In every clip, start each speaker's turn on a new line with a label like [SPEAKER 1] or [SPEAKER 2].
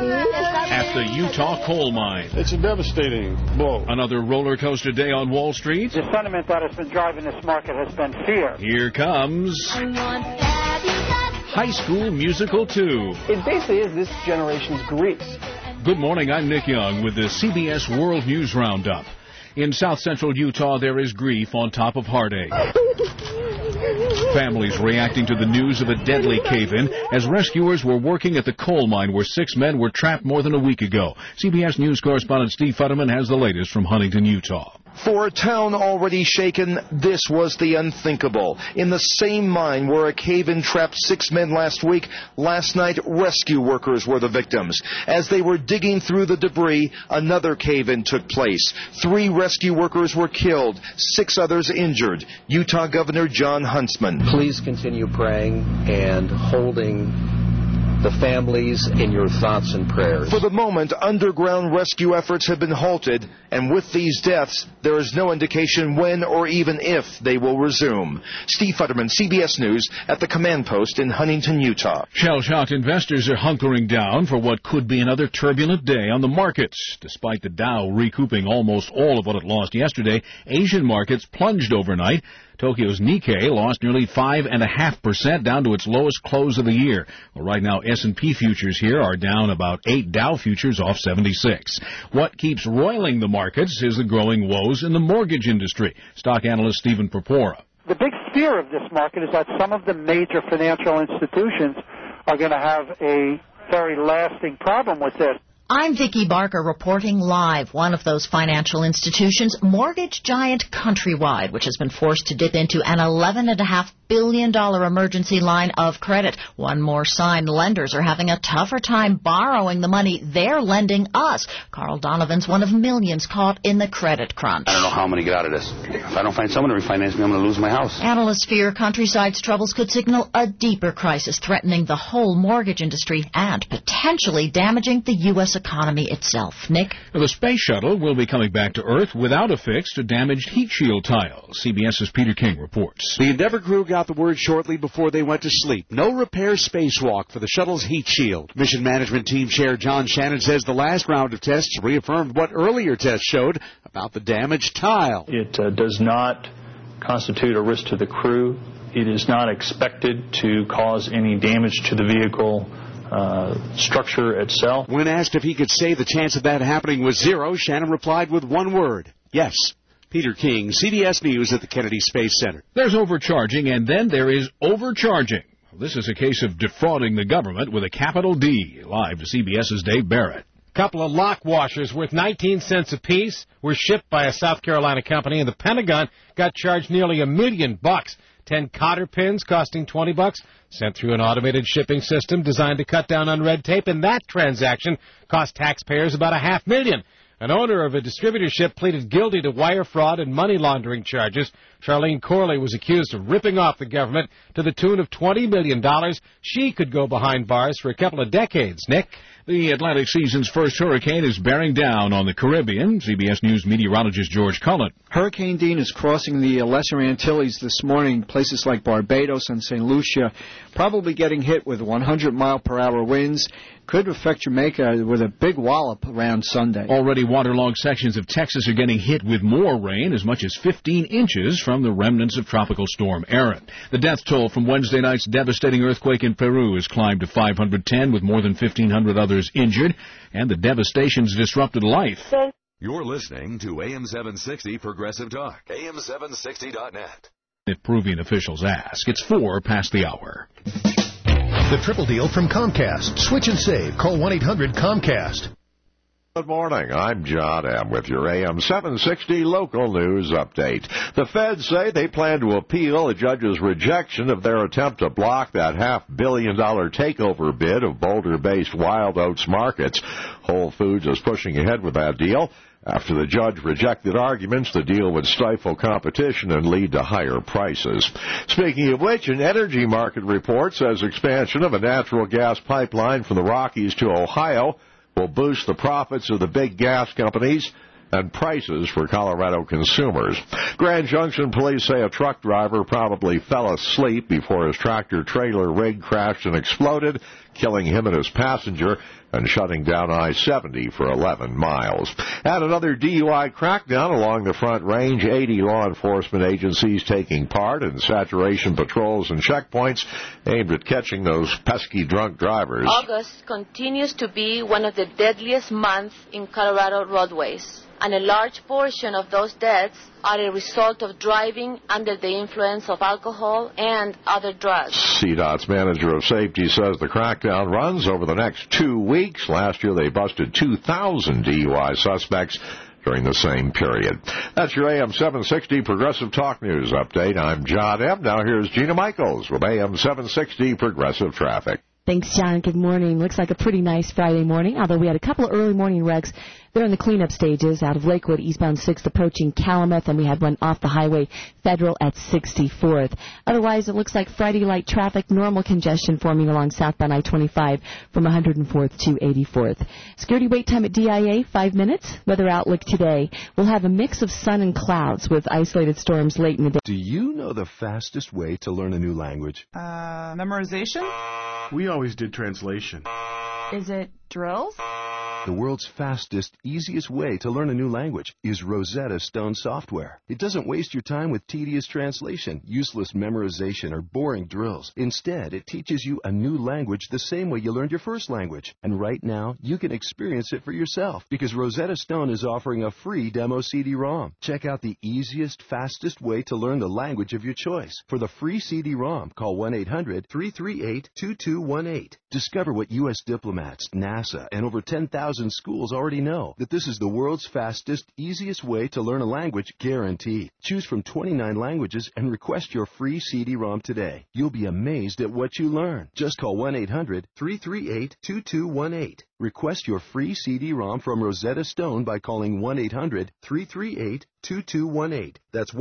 [SPEAKER 1] at the Utah coal mine.
[SPEAKER 2] It's a devastating blow.
[SPEAKER 1] Another roller coaster day on Wall Street.
[SPEAKER 3] The sentiment that has been driving this market has been fear.
[SPEAKER 1] Here comes High School Musical 2.
[SPEAKER 4] It basically is this generation's Grease.
[SPEAKER 1] Good morning, I'm Nick Young with the CBS World News Roundup. In south-central Utah, there is grief on top of heartache. Families reacting to the news of a deadly cave-in as rescuers were working at the coal mine where 6 men were trapped more than a week ago. CBS News correspondent Steve Futterman has the latest from Huntington, Utah.
[SPEAKER 5] For a town already shaken, this was the unthinkable. In the same mine where a cave-in trapped 6 men last week, last night rescue workers were the victims. As they were digging through the debris, another cave-in took place. 3 rescue workers were killed, 6 others injured. Utah Governor Jon Huntsman.
[SPEAKER 6] Please continue praying and holding the families in your thoughts and prayers.
[SPEAKER 5] For the moment, underground rescue efforts have been halted, and with these deaths, there is no indication when or even if they will resume. Steve Futterman, CBS News, at the command post in Huntington, Utah.
[SPEAKER 1] Shell-shocked investors are hunkering down for what could be another turbulent day on the markets. Despite the Dow recouping almost all of what it lost yesterday, Asian markets plunged overnight. Tokyo's Nikkei lost nearly 5.5%, down to its lowest close of the year. Well, right now, S&P futures here are down about 8, Dow futures off 76. What keeps roiling the markets is the growing woes in the mortgage industry. Stock analyst Stephen Purpura.
[SPEAKER 3] The big fear of this market is that some of the major financial institutions are going to have a very lasting problem with this.
[SPEAKER 7] I'm Vicki Barker reporting live. One of those financial institutions, mortgage giant Countrywide, which has been forced to dip into an $11.5 billion emergency line of credit. One more sign lenders are having a tougher time borrowing the money they're lending us. Carl Donovan's one of millions caught in the credit crunch.
[SPEAKER 8] I don't know how I'm going to get out of this. If I don't find someone to refinance me, I'm going to lose my house.
[SPEAKER 7] Analysts fear Countryside's troubles could signal a deeper crisis threatening the whole mortgage industry and potentially damaging the U.S. economy itself. Nick?
[SPEAKER 1] The space shuttle will be coming back to Earth without a fix to damaged heat shield tiles. CBS's Peter King reports.
[SPEAKER 9] The Endeavour crew got the word shortly before they went to sleep. No repair spacewalk for the shuttle's heat shield. Mission Management Team Chair John Shannon says the last round of tests reaffirmed what earlier tests showed about the damaged tile.
[SPEAKER 10] It does not constitute a risk to the crew. It is not expected to cause any damage to the vehicle structure itself.
[SPEAKER 9] When asked if he could say the chance of that happening was zero, Shannon replied with one word: yes. Peter King, CBS News at the Kennedy Space Center.
[SPEAKER 1] There's overcharging, and then there is overcharging. This is a case of defrauding the government with a capital D. Live to CBS's Dave Barrett.
[SPEAKER 11] A couple of lock washers worth 19 cents apiece were shipped by a South Carolina company, and the Pentagon got charged nearly $1 million. 10 cotter pins costing $20, sent through an automated shipping system designed to cut down on red tape, and that transaction cost taxpayers about $500,000. An owner of a distributorship pleaded guilty to wire fraud and money laundering charges. Charlene Corley was accused of ripping off the government to the tune of $20 million. She could go behind bars for a couple of decades. Nick?
[SPEAKER 1] The Atlantic season's first hurricane is bearing down on the Caribbean. CBS News meteorologist George Cullen.
[SPEAKER 12] Hurricane Dean is crossing the Lesser Antilles this morning, places like Barbados and St. Lucia, probably getting hit with 100-mile-per-hour winds. Could affect Jamaica with a big wallop around Sunday.
[SPEAKER 1] Already waterlogged sections of Texas are getting hit with more rain, as much as 15 inches from the remnants of Tropical Storm Erin. The death toll from Wednesday night's devastating earthquake in Peru has climbed to 510, with more than 1,500 others injured, and the devastation's disrupted life.
[SPEAKER 13] You're listening to AM 760 Progressive Talk, am760.net.
[SPEAKER 1] Peruvian officials ask. It's 4 past the hour.
[SPEAKER 14] The triple deal from Comcast. Switch and save. Call 1-800-COMCAST.
[SPEAKER 15] Good morning. I'm John M. with your AM 760 local news update. The feds say they plan to appeal a judge's rejection of their attempt to block that $500 million takeover bid of Boulder-based Wild Oats Markets. Whole Foods is pushing ahead with that deal. After the judge rejected arguments, the deal would stifle competition and lead to higher prices. Speaking of which, an energy market report says expansion of a natural gas pipeline from the Rockies to Ohio will boost the profits of the big gas companies and prices for Colorado consumers. Grand Junction police say a truck driver probably fell asleep before his tractor-trailer rig crashed and exploded, killing him and his passenger. and shutting down I-70 for 11 miles. And another DUI crackdown along the Front Range. 80 law enforcement agencies taking part in saturation patrols and checkpoints aimed at catching those pesky drunk drivers.
[SPEAKER 16] August continues to be one of the deadliest months in Colorado roadways, and a large portion of those deaths are a result of driving under the influence of alcohol and other drugs.
[SPEAKER 15] CDOT's manager of safety says the crackdown runs over the next 2 weeks. Last year they busted 2,000 DUI suspects during the same period. That's your AM 760 Progressive Talk News update. I'm John M. Now here's Gina Michaels with AM 760 Progressive Traffic.
[SPEAKER 17] Thanks, John. Good morning. Looks like a pretty nice Friday morning, although we had a couple of early morning wrecks. They're in the cleanup stages out of Lakewood, eastbound 6th, approaching Calumet, and we had one off the highway, Federal at 64th. Otherwise, it looks like Friday light traffic, normal congestion forming along southbound I-25 from 104th to 84th. Security wait time at DIA, 5 minutes. Weather outlook today. We'll have a mix of sun and clouds with isolated storms late in the day.
[SPEAKER 18] Do you know the fastest way to learn a new language?
[SPEAKER 19] Memorization?
[SPEAKER 18] We always did translation.
[SPEAKER 19] Is it drills?
[SPEAKER 18] The world's fastest, easiest way to learn a new language is Rosetta Stone software. It doesn't waste your time with tedious translation, useless memorization, or boring drills. Instead, it teaches you a new language the same way you learned your first language. And right now, you can experience it for yourself because Rosetta Stone is offering a free demo CD-ROM. Check out the easiest, fastest way to learn the language of your choice. For the free CD-ROM, call 1-800-338-2218. Discover what U.S. diplomats, NASA, and over 10,000 schools already know, that this is the world's fastest, easiest way to learn a language, guaranteed. Choose from 29 languages and request your free CD-ROM today. You'll be amazed at what you learn. Just call 1-800-338-2218. Request your free CD-ROM from Rosetta Stone by calling 1-800-338-2218. That's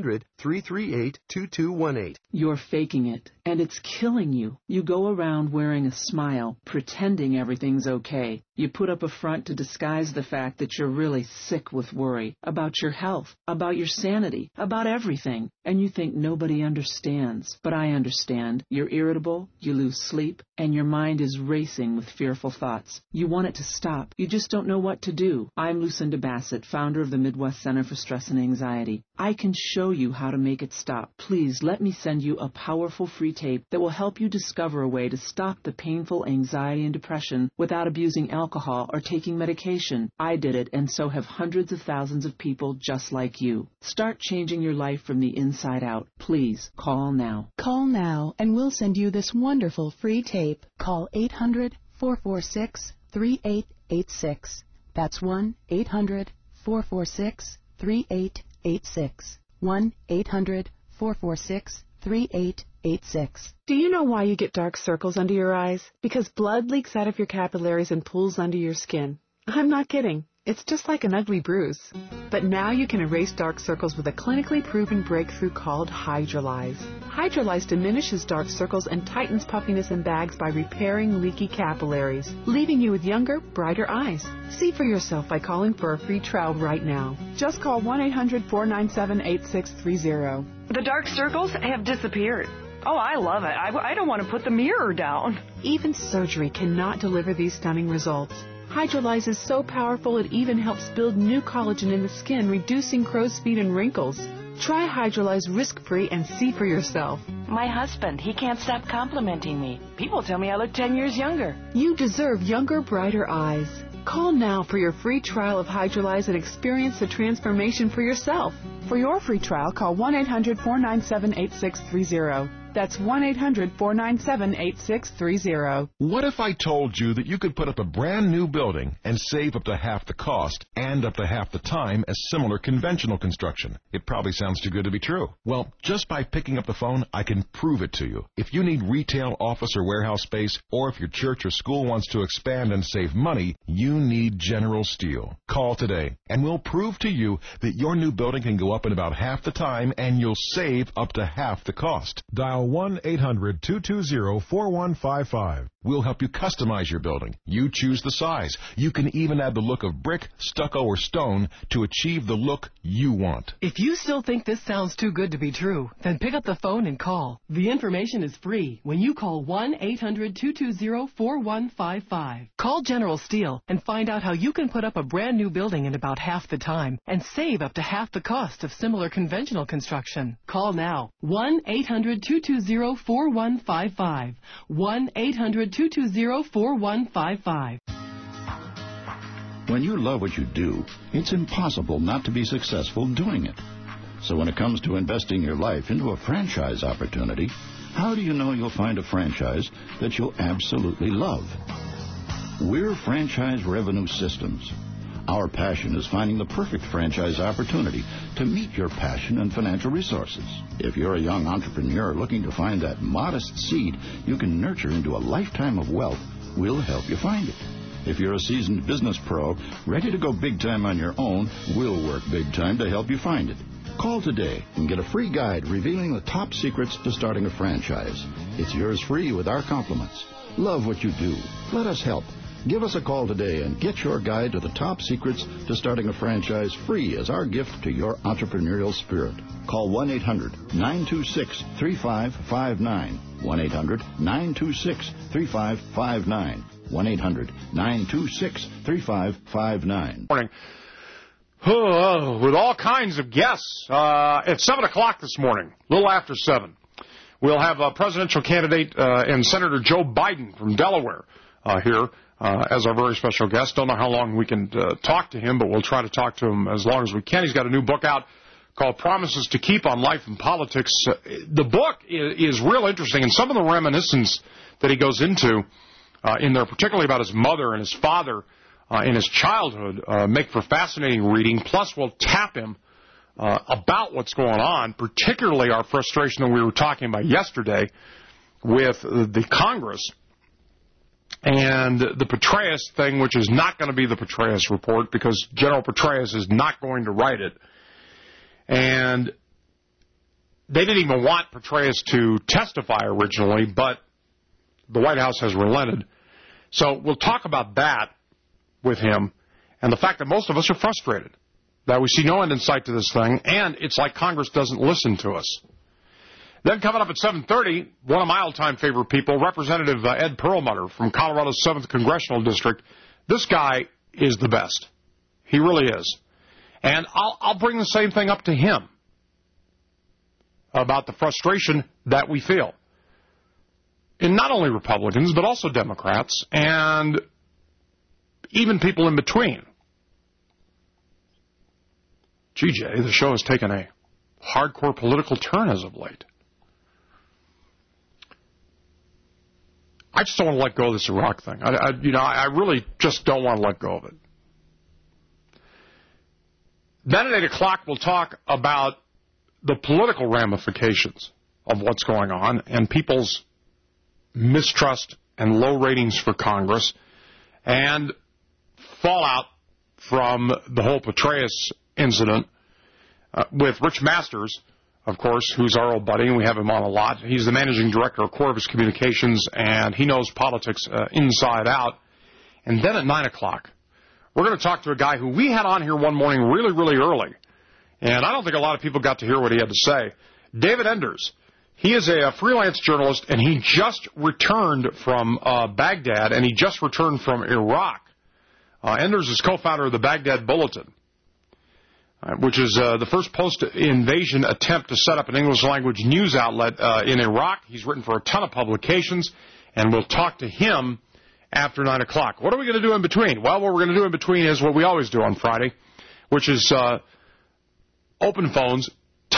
[SPEAKER 18] 1-800-338-2218.
[SPEAKER 20] You're faking it, and it's killing you. You go around wearing a smile, pretending everything's okay. You put up a front to disguise the fact that you're really sick with worry about your health, about your sanity, about everything. And you think nobody understands. But I understand. You're irritable, you lose sleep, and your mind is racing with fearful thoughts. You want it to stop. You just don't know what to do. I'm Lucinda Bassett, founder of the Midwest Center for Stress and Anxiety. I can show you how to make it stop. Please let me send you a powerful free tape that will help you discover a way to stop the painful anxiety and depression without abusing alcohol or taking medication. I did it, and so have hundreds of thousands of people just like you. Start changing your life from the inside out. Please call now.
[SPEAKER 21] Call now, and we'll send you this wonderful free tape. Call 800-446-3886. That's 1-800-446-3886. 1-800-446-3886.
[SPEAKER 22] Do you know why you get dark circles under your eyes? Because blood leaks out of your capillaries and pools under your skin. I'm not kidding. It's just like an ugly bruise. But now you can erase dark circles with a clinically proven breakthrough called Hydrolyze. Hydrolyze diminishes dark circles and tightens puffiness and bags by repairing leaky capillaries, leaving you with younger, brighter eyes. See for yourself by calling for a free trial right now. Just call 1-800-497-8630.
[SPEAKER 19] The dark circles have disappeared. Oh, I love it. I don't want to put the mirror down.
[SPEAKER 22] Even surgery cannot deliver these stunning results. Hydrolyze is so powerful it even helps build new collagen in the skin, reducing crow's feet and wrinkles. Try Hydrolyze risk-free and see for yourself.
[SPEAKER 19] My husband, he can't stop complimenting me. People tell me I look 10 years younger.
[SPEAKER 22] You deserve younger, brighter eyes. Call now for your free trial of Hydrolyze and experience the transformation for yourself. For your free trial, call 1-800-497-8630. That's 1-800-497-8630.
[SPEAKER 23] What if I told you that you could put up a brand new building and save up to half the cost and up to half the time as similar conventional construction? It probably sounds too good to be true. Well, just by picking up the phone, I can prove it to you. If you need retail, office, or warehouse space, or if your church or school wants to expand and save money, you need General Steel. Call today, and we'll prove to you that your new building can go up in about half the time and you'll save up to half the cost.
[SPEAKER 24] Dial 1-800-220-4155.
[SPEAKER 23] We'll help you customize your building. You choose the size. You can even add the look of brick, stucco, or stone to achieve the look you want.
[SPEAKER 2] If you still think this sounds too good to be true, then pick up the phone and call. The information is free when you call 1-800-220-4155. Call General Steel and find out how you can put up a brand new building in about half the time and save up to half the cost of similar conventional construction. Call now. 1-800-220-4155. 1-800-220-4155.
[SPEAKER 4] When you love what you do, it's impossible not to be successful doing it. So when it comes to investing your life into a franchise opportunity, how do you know you'll find a franchise that you'll absolutely love? We're Franchise Revenue Systems. Our passion is finding the perfect franchise opportunity to meet your passion and financial resources. If you're a young entrepreneur looking to find that modest seed you can nurture into a lifetime of wealth, we'll help you find it. If you're a seasoned business pro ready to go big time on your own, we'll work big time to help you find it. Call today and get a free guide revealing the top secrets to starting a franchise. It's yours free with our compliments. Love what you do. Let us help. Give us a call today and get your guide to the top secrets to starting a franchise free as our gift to your entrepreneurial spirit. Call 1-800-926-3559. 1-800-926-3559. 1-800-926-3559.
[SPEAKER 6] Morning. With all kinds of guests. At 7 o'clock this morning, a little after 7, we'll have a presidential candidate and Senator Joe Biden from Delaware here as our very special guest. Don't know how long we can talk to him, but we'll try to talk to him as long as we can. He's got a new book out called Promises to Keep on Life and Politics. The book is real interesting, and some of the reminiscence that he goes into in there, particularly about his mother and his father in his childhood, make for fascinating reading. Plus, we'll tap him about what's going on, particularly our frustration that we were talking about yesterday with the Congress and the Petraeus thing, which is not going to be the Petraeus report because General Petraeus is not going to write it. And they didn't even want Petraeus to testify originally, but the White House has relented. So we'll talk about that with him and the fact that most of us are frustrated, that we see no end in sight to this thing, and it's like Congress doesn't listen to us. Then coming up at 7:30, one of my all-time favorite people, Representative Ed Perlmutter from Colorado's 7th Congressional District. This guy is the best. He really is. And I'll bring the same thing up to him about the frustration that we feel in not only Republicans, but also Democrats and even people in between. Gee, Jay, the show has taken a hardcore political turn as of late. I just don't want to let go of this Iraq thing. I really just don't want to let go of it. Then at 8 o'clock, we'll talk about the political ramifications of what's going on and people's mistrust and low ratings for Congress and fallout from the whole Petraeus incident with Rich Masters, of course, who's our old buddy, and we have him on a lot. He's the managing director of Corvus Communications, and he knows politics inside out. And then at 9 o'clock, we're going to talk to a guy who we had on here one morning really, really early, and I don't think a lot of people got to hear what he had to say. David Enders. He is a freelance journalist, and he just returned from Baghdad, and he just returned from Iraq. Enders is co-founder of the Baghdad Bulletin, which is the first post-invasion attempt to set up an English-language news outlet in Iraq. He's written for a ton of publications, and we'll talk to him after 9 o'clock. What are we going to do in between? Well, what we're going to do in between is what we always do on Friday, which is open phones,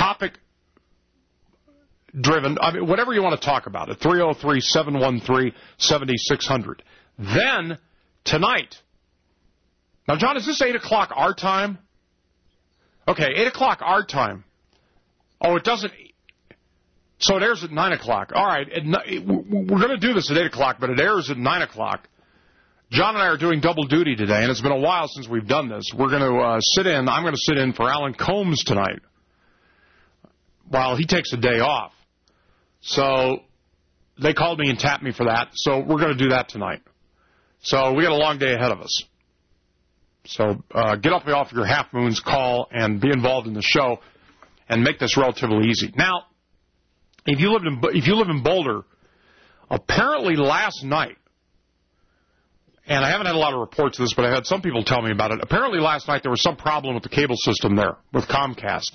[SPEAKER 6] topic-driven, whatever you want to talk about at 303-713-7600. Then, tonight, now, John, is this 8 o'clock our time? Okay, 8 o'clock our time. Oh, it doesn't. So it airs at 9 o'clock. All right, we're going to do this at 8 o'clock, but it airs at 9 o'clock. John and I are doing double duty today, and it's been a while since we've done this. We're going to sit in. I'm going to sit in for Alan Combs tonight while he takes a day off. So they called me and tapped me for that, so we're going to do that tonight. So we got a long day ahead of us. So get up off your half moons, call, and be involved in the show, and make this relatively easy. Now, if you live in Boulder, apparently last night, and I haven't had a lot of reports of this, but I had some people tell me about it. Apparently last night there was some problem with the cable system there with Comcast.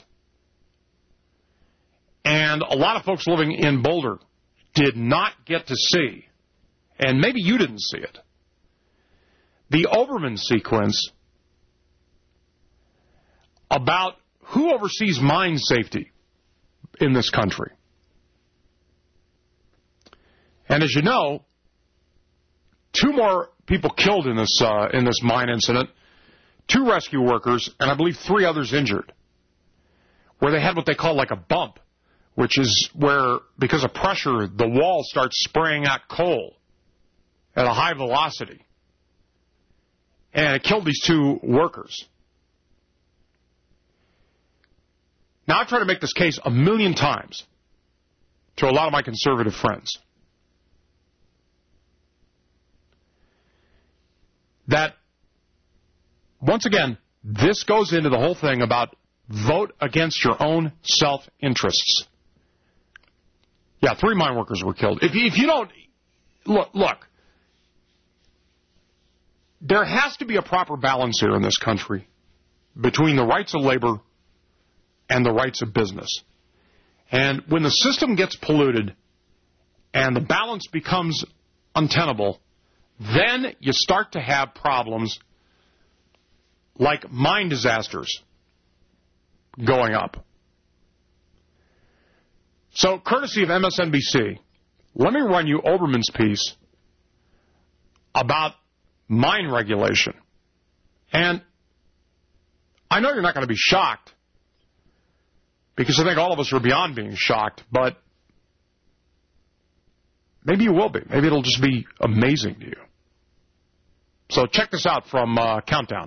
[SPEAKER 6] And a lot of folks living in Boulder did not get to see, and maybe you didn't see it, the Oberman sequence about who oversees mine safety in this country. And as you know, 2 more people killed in this mine incident, 2 rescue workers, and I believe 3 others injured, where they had what they call like a bump, which is where, because of pressure, the wall starts spraying out coal at a high velocity. And it killed these 2 workers. Now, I've tried to make this case a million times to a lot of my conservative friends that, once again, this goes into the whole thing about vote against your own self-interests. Yeah, 3 mine workers were killed. If you don't, look, there has to be a proper balance here in this country between the rights of labor and the rights of business. And when the system gets polluted and the balance becomes untenable, then you start to have problems like mine disasters going up. So, courtesy of MSNBC, let me run you Oberman's piece about mine regulation. And I know you're not going to be shocked, because I think all of us are beyond being shocked, but maybe you will be. Maybe it'll just be amazing to you. So check this out from Countdown.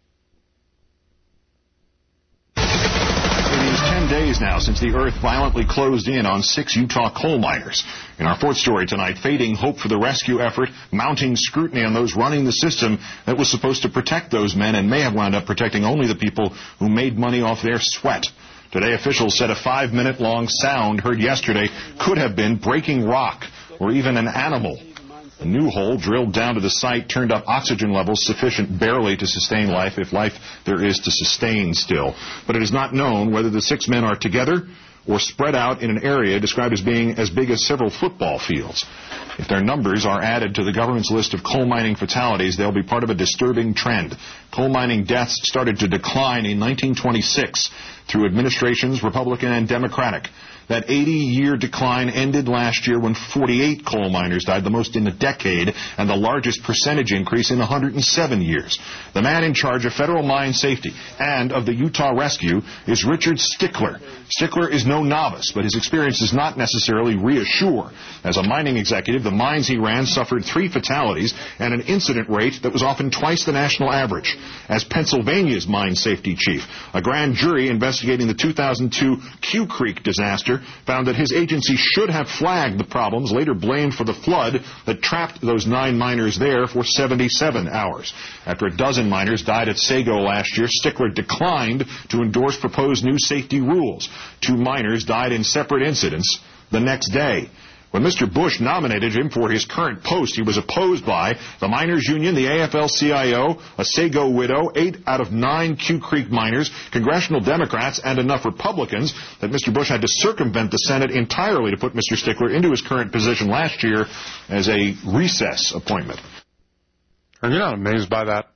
[SPEAKER 3] It is 10 days now since the earth violently closed in on 6 Utah coal miners. In our 4th story tonight, fading hope for the rescue effort, mounting scrutiny on those running the system that was supposed to protect those men and may have wound up protecting only the people who made money off their sweat. Today, officials said a 5-minute-long sound heard yesterday could have been breaking rock or even an animal. A new hole drilled down to the site turned up oxygen levels sufficient barely to sustain life, if life there is to sustain still. But it is not known whether the 6 men are together or spread out in an area described as being as big as several football fields. If their numbers are added to the government's list of coal mining fatalities, they'll be part of a disturbing trend. Coal mining deaths started to decline in 1926 through administrations, Republican and Democratic. That 80-year decline ended last year when 48 coal miners died, the most in a decade, and the largest percentage increase in 107 years. The man in charge of federal mine safety and of the Utah Rescue is Richard Stickler. Stickler is no novice, but his experience does not necessarily reassure. As a mining executive, the mines he ran suffered 3 fatalities and an incident rate that was often twice the national average. As Pennsylvania's mine safety chief, a grand jury investigating the 2002 Q Creek disaster found that his agency should have flagged the problems, later blamed for the flood that trapped those 9 miners there for 77 hours. After a dozen miners died at Sago last year, Stickler declined to endorse proposed new safety rules. 2 miners died in separate incidents the next day. When Mr. Bush nominated him for his current post, he was opposed by the Miners Union, the AFL-CIO, a Sago widow, 8 out of 9 Q Creek miners, congressional Democrats, and enough Republicans that Mr. Bush had to circumvent the Senate entirely to put Mr. Stickler into his current position last year as a recess appointment.
[SPEAKER 6] Are you not amazed by that?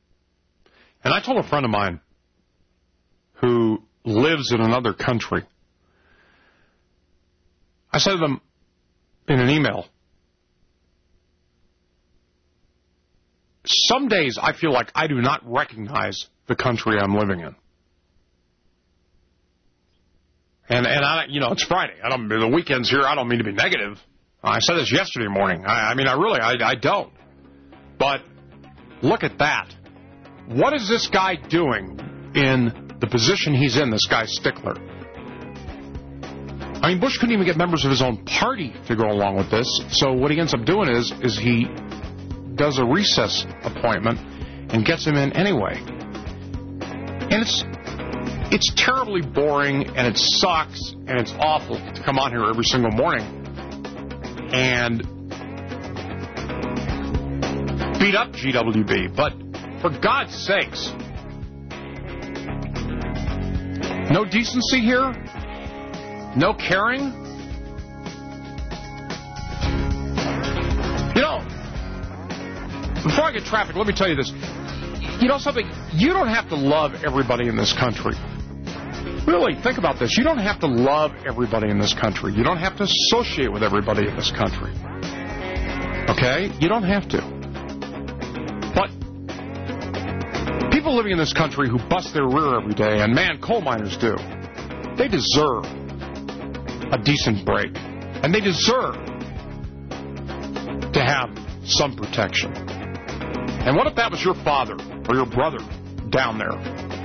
[SPEAKER 6] And I told a friend of mine who lives in another country, I said to them, in an email, some days I feel like I do not recognize the country I'm living in. And I, it's Friday. The weekend's here. I don't mean to be negative. I said this yesterday morning. I don't. But look at that. What is this guy doing in the position he's in, this guy Stickler? I mean, Bush couldn't even get members of his own party to go along with this. So what he ends up doing is he does a recess appointment and gets him in anyway. And it's terribly boring, and it sucks, and it's awful to come on here every single morning and beat up GWB. But for God's sakes, no decency here? No caring? You know, before I get traffic, let me tell you this. You know something? You don't have to love everybody in this country. Really, think about this. You don't have to love everybody in this country. You don't have to associate with everybody in this country. Okay? You don't have to. But people living in this country who bust their rear every day, and man, coal miners do, they deserve a decent break. And they deserve to have some protection. And what if that was your father or your brother down there?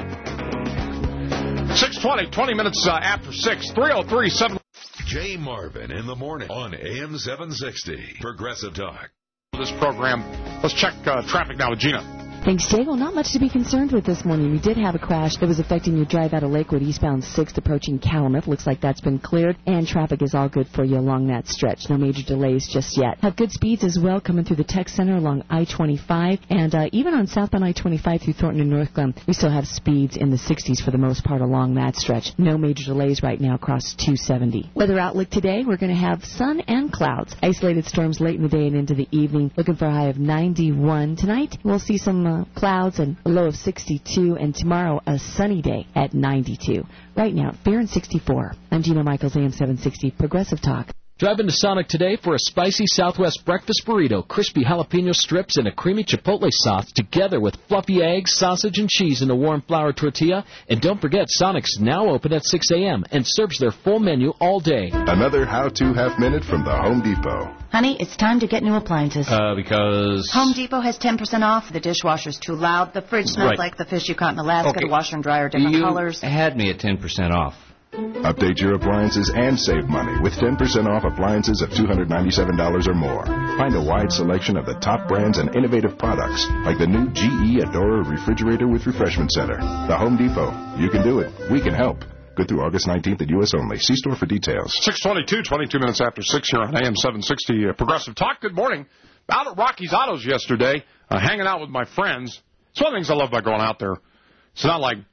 [SPEAKER 6] 6:20, 20 minutes after 6, 303-7.
[SPEAKER 13] Jay Marvin in the morning on AM 760. Progressive Talk.
[SPEAKER 6] This program. Let's check traffic now with Gina.
[SPEAKER 17] Thanks, Jay. Well, not much to be concerned with this morning. We did have a crash that was affecting your drive out of Lakewood, eastbound 6th, approaching Calumet. Looks like that's been cleared, and traffic is all good for you along that stretch. No major delays just yet. Have good speeds as well coming through the Tech Center along I-25, and even on southbound I-25 through Thornton and North Glen, we still have speeds in the 60s for the most part along that stretch. No major delays right now across 270. Weather outlook today, we're going to have sun and clouds. Isolated storms late in the day and into the evening. Looking for a high of 91 tonight. We'll see some clouds and a low of 62, and tomorrow a sunny day at 92. Right now, fair and 64. I'm Gina Michaels, AM 760 Progressive Talk.
[SPEAKER 5] Drive into Sonic today for a spicy Southwest breakfast burrito, crispy jalapeno strips, and a creamy chipotle sauce, together with fluffy eggs, sausage, and cheese in a warm flour tortilla. And don't forget, Sonic's now open at 6 a.m. and serves their full menu all day.
[SPEAKER 23] Another how-to half-minute from the Home Depot.
[SPEAKER 7] Honey, it's time to get new appliances.
[SPEAKER 5] Because...
[SPEAKER 7] Home Depot has 10% off. The dishwasher's too loud. The fridge smells like the fish you caught in Alaska. Okay. The washer and dryer are different colors.
[SPEAKER 5] You had me at 10% off.
[SPEAKER 23] Update your appliances and save money with 10% off appliances of $297 or more. Find a wide selection of the top brands and innovative products, like the new GE Adora refrigerator with refreshment center. The Home Depot. You can do it. We can help. Good through August 19th at U.S. only. See store for details.
[SPEAKER 6] 6:22, 22 minutes after 6 here on AM 760 Progressive Talk. Good morning. Out at Rocky's Autos yesterday, hanging out with my friends. It's one of the things I love about going out there. It's not like,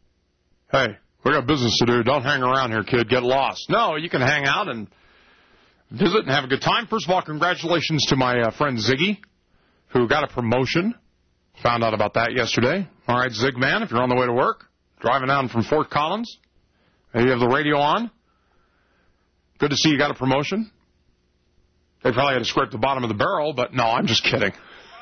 [SPEAKER 6] hey, we got business to do. Don't hang around here, kid. Get lost. No, you can hang out and visit and have a good time. First of all, congratulations to my friend Ziggy, who got a promotion. Found out about that yesterday. All right, Zig, man, if you're on the way to work, driving down from Fort Collins, and you have the radio on, good to see you got a promotion. They probably had to scrape the bottom of the barrel, but no, I'm just kidding.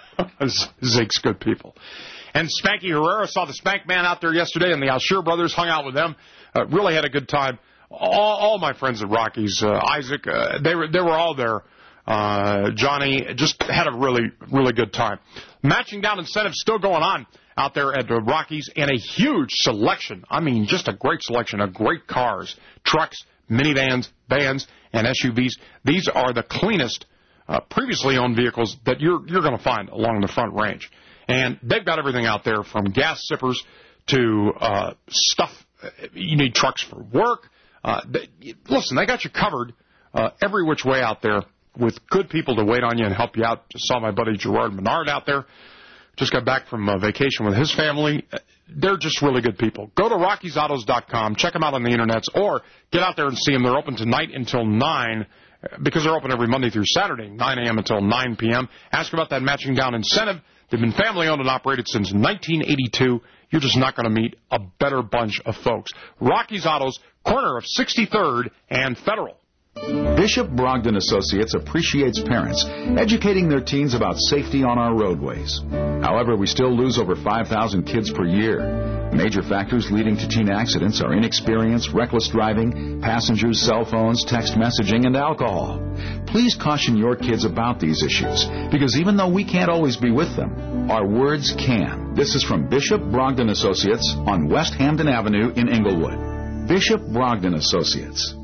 [SPEAKER 6] Zig's good people. And Spanky Herrera saw the Spank Man out there yesterday, and the Alsher brothers hung out with them. Really had a good time. All my friends at Rockies, Isaac, they were all there. Johnny just had a really, really good time. Matching down incentives still going on out there at Rockies, and a huge selection. I mean, just a great selection of great cars, trucks, minivans, vans, and SUVs. These are the cleanest previously owned vehicles that you're going to find along the Front Range. And they've got everything out there from gas sippers to stuff. You need trucks for work. Listen, they got you covered every which way out there with good people to wait on you and help you out. Just saw my buddy Gerard Menard out there. Just got back from vacation with his family. They're just really good people. Go to RockiesAutos.com. Check them out on the internets, or get out there and see them. They're open tonight until 9, because they're open every Monday through Saturday, 9 a.m. until 9 p.m. Ask about that matching down incentive. They've been family-owned and operated since 1982. You're just not going to meet a better bunch of folks. Rockies Autos, corner of 63rd and Federal.
[SPEAKER 8] Bishop Brogdon Associates appreciates parents educating their teens about safety on our roadways. However, we still lose over 5,000 kids per year. Major factors leading to teen accidents are inexperience, reckless driving, passengers' cell phones, text messaging, and alcohol. Please caution your kids about these issues, because even though we can't always be with them, our words can. This is from Bishop Brogdon Associates on West Hampden Avenue in Englewood. Bishop Brogdon Associates,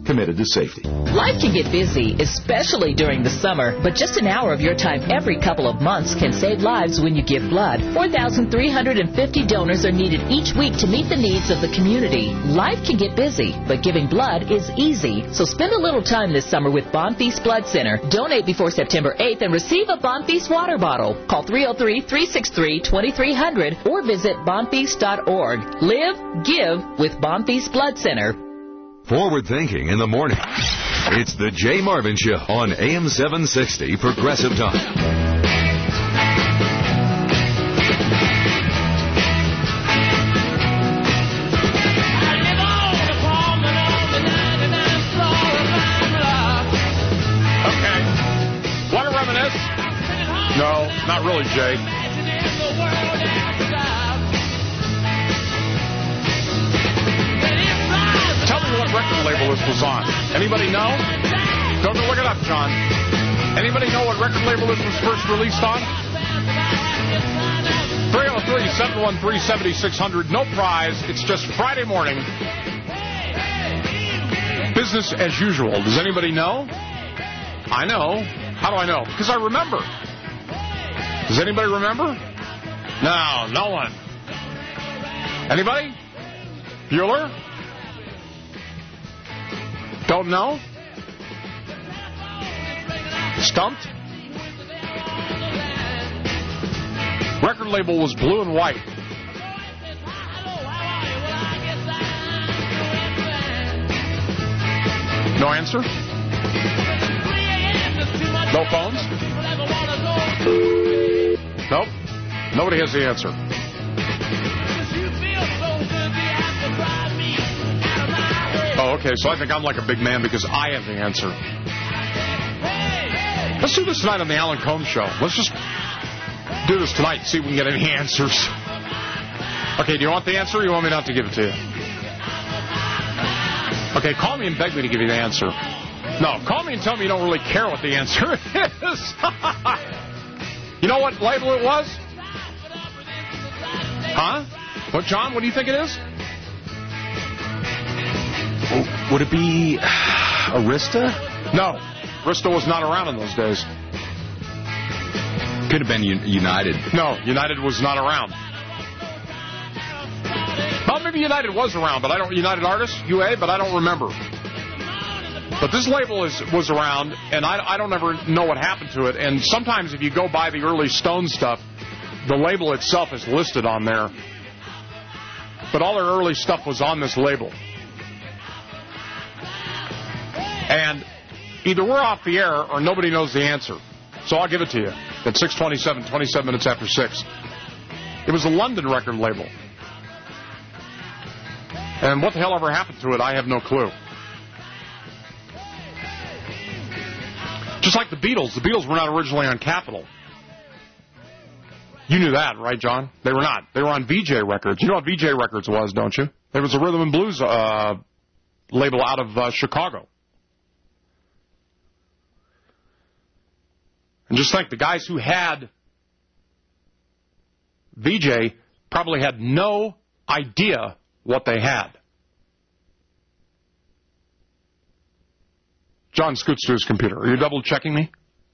[SPEAKER 8] committed to safety.
[SPEAKER 9] Life can get busy, especially during the summer, but just an hour of your time every couple of months can save lives when you give blood. 4,350 donors are needed each week to meet the needs of the community. Life can get busy, but giving blood is easy. So spend a little time this summer with Bonfils Blood Center. Donate before September 8th and receive a Bonfils water bottle. Call 303-363-2300 or visit bonfils.org. Live, give with Bonfils Blood Center.
[SPEAKER 13] Forward thinking in the morning. It's the Jay Marvin Show on AM 760 Progressive Time.
[SPEAKER 6] No, not really, Jay. Tell me what record label this was on. Anybody know? Don't look it up, John. Anybody know what record label this was first released on? 303-713-7600. No prize. It's just Friday morning. Business as usual. Does anybody know? I know. How do I know? Because I remember. Does anybody remember? No, no one. Anybody? Bueller? Don't know? Stumped? Record label was Blue and White. No answer? No phones? Nope. Nobody has the answer. Oh, okay. So I think I'm like a big man because I have the answer. Let's do this tonight on the Alan Combs Show. Let's just do this tonight and see if we can get any answers. Okay, do you want the answer or you want me not to give it to you? Okay, call me and beg me to give you the answer. No, call me and tell me you don't really care what the answer is. You know what label it was? Huh? What, John, what do you think it is?
[SPEAKER 10] Would it be Arista?
[SPEAKER 6] No. Arista was not around in those days.
[SPEAKER 10] Could have been United.
[SPEAKER 6] No, United was not around. Well, maybe United was around, but I don't. United Artists, UA, but I don't remember. But this label was around, and I don't ever know what happened to it. And sometimes if you go by the early Stone stuff, the label itself is listed on there. But all their early stuff was on this label. And either we're off the air or nobody knows the answer. So I'll give it to you at 6:27, 27 minutes after 6. It was a London record label. And what the hell ever happened to it, I have no clue. Just like the Beatles. The Beatles were not originally on Capitol. You knew that, right, John? They were not. They were on VJ Records. You know what VJ Records was, don't you? It was a rhythm and blues label out of Chicago. And just think, the guys who had VJ probably had no idea what they had. John scoots to his computer. Are you double-checking me?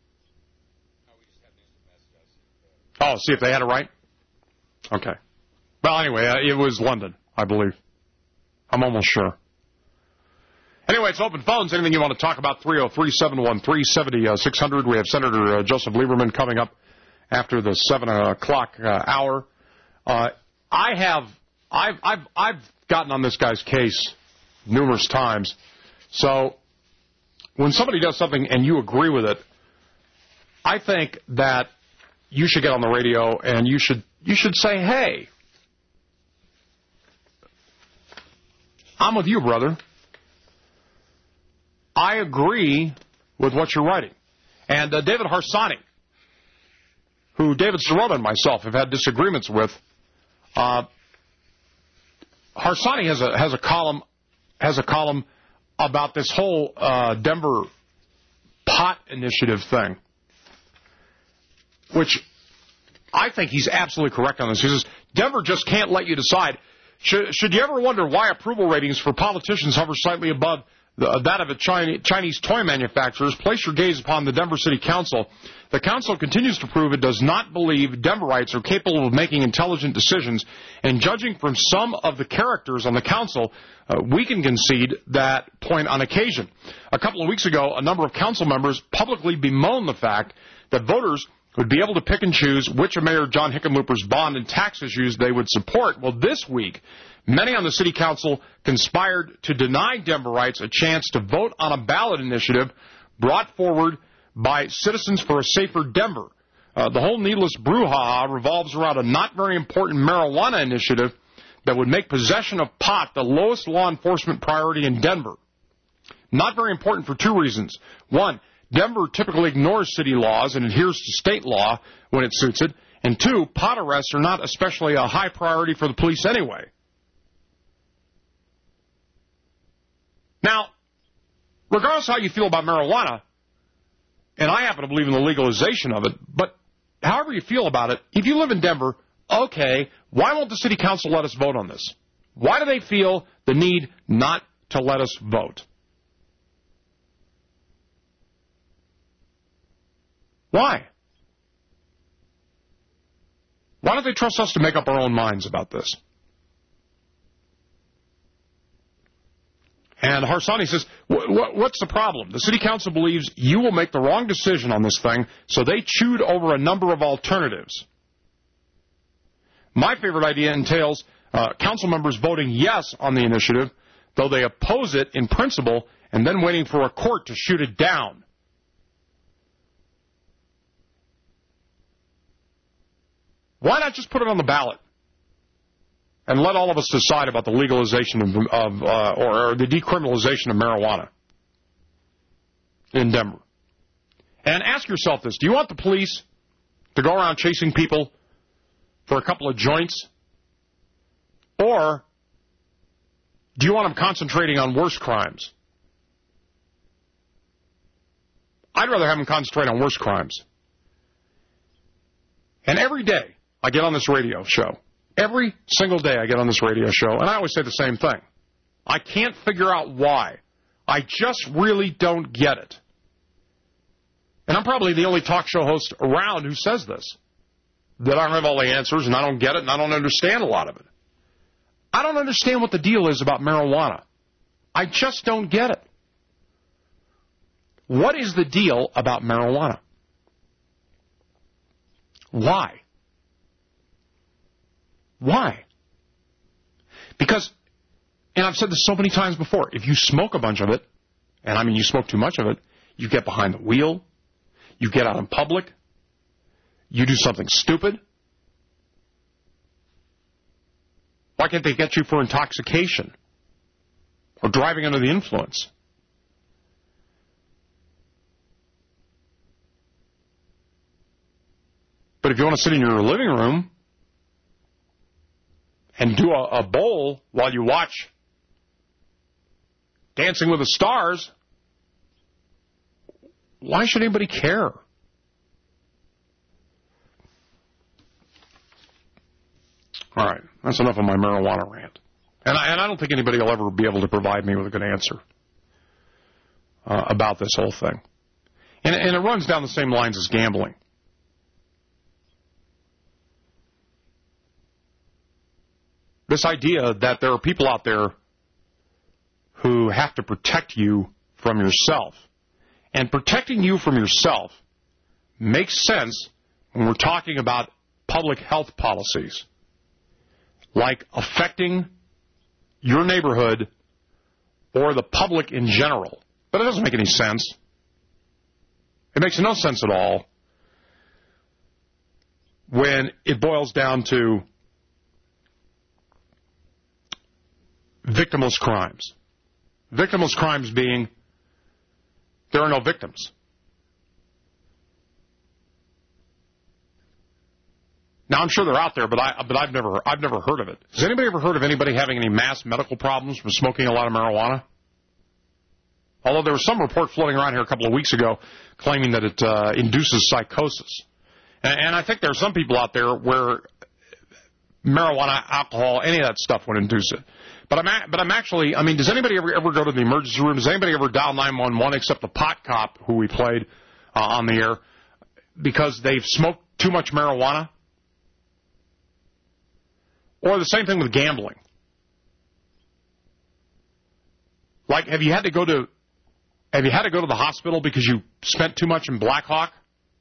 [SPEAKER 6] Oh, see if they had it right? Okay. Well, anyway, it was London, I believe. I'm almost sure. Anyway, it's open phones. Anything you want to talk about, 303-713-7600. We have Senator Joseph Lieberman coming up after the 7 o'clock hour. I've gotten on this guy's case numerous times. So when somebody does something and you agree with it, I think that you should get on the radio and you should say, hey, I'm with you, brother. I agree with what you're writing. And David Harsanyi, who David Sirota and myself have had disagreements with, Harsanyi has a column about this whole Denver pot initiative thing, which I think he's absolutely correct on this. He says, Denver just can't let you decide. Should you ever wonder why approval ratings for politicians hover slightly above that of a Chinese toy manufacturers, place your gaze upon the Denver City Council. The council continues to prove it does not believe Denverites are capable of making intelligent decisions, and judging from some of the characters on the council, we can concede that point on occasion. A couple of weeks ago, a number of council members publicly bemoaned the fact that voters would be able to pick and choose which of Mayor John Hickenlooper's bond and tax issues they would support. Well, this week, many on the city council conspired to deny Denverites a chance to vote on a ballot initiative brought forward by Citizens for a Safer Denver. The whole needless brouhaha revolves around a not very important marijuana initiative that would make possession of pot the lowest law enforcement priority in Denver. Not very important for two reasons. One, Denver typically ignores city laws and adheres to state law when it suits it. And two, pot arrests are not especially a high priority for the police anyway. Now, regardless of how you feel about marijuana, and I happen to believe in the legalization of it, but however you feel about it, if you live in Denver, okay, why won't the city council let us vote on this? Why do they feel the need not to let us vote? Why? Why don't they trust us to make up our own minds about this? And Harsani says, what's the problem? The city council believes you will make the wrong decision on this thing, so they chewed over a number of alternatives. My favorite idea entails council members voting yes on the initiative, though they oppose it in principle, and then waiting for a court to shoot it down. Why not just put it on the ballot and let all of us decide about the legalization or the decriminalization of marijuana in Denver? And ask yourself this. Do you want the police to go around chasing people for a couple of joints? Or do you want them concentrating on worse crimes? I'd rather have them concentrate on worse crimes. And every day I get on this radio show. Every single day I get on this radio show, and I always say the same thing. I can't figure out why. I just really don't get it. And I'm probably the only talk show host around who says this, that I don't have all the answers, and I don't get it, and I don't understand a lot of it. I don't understand what the deal is about marijuana. I just don't get it. What is the deal about marijuana? Why? Why? Because, and I've said this so many times before, if you smoke a bunch of it, and I mean you smoke too much of it, you get behind the wheel, you get out in public, you do something stupid. Why can't they get you for intoxication or driving under the influence? But if you want to sit in your living room and do a bowl while you watch Dancing with the Stars, why should anybody care? All right, that's enough of my marijuana rant. And I don't think anybody will ever be able to provide me with a good answer about this whole thing. And it runs down the same lines as gambling. This idea that there are people out there who have to protect you from yourself. And protecting you from yourself makes sense when we're talking about public health policies, like affecting your neighborhood or the public in general. But it doesn't make any sense. It makes no sense at all when it boils down to victimless crimes. Victimless crimes being there are no victims. Now I'm sure they're out there, but I've never heard of it. Has anybody ever heard of anybody having any mass medical problems from smoking a lot of marijuana? Although there was some report floating around here a couple of weeks ago claiming that it induces psychosis. And I think there are some people out there where marijuana, alcohol, any of that stuff would induce it. But I'm actually, I mean, does anybody ever go to the emergency room? Does anybody ever dial 911 except the pot cop who we played on the air because they've smoked too much marijuana? Or the same thing with gambling. Like, have you had to go to the hospital because you spent too much in Black Hawk?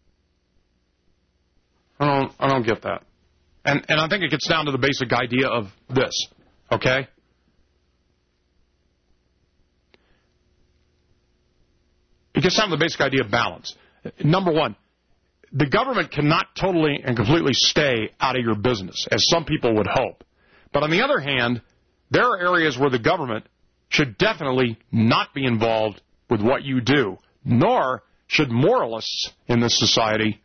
[SPEAKER 6] I don't get that. And I think it gets down to the basic idea of this, okay? It gets down to the basic idea of balance. Number one, the government cannot totally and completely stay out of your business, as some people would hope. But on the other hand, there are areas where the government should definitely not be involved with what you do, nor should moralists in this society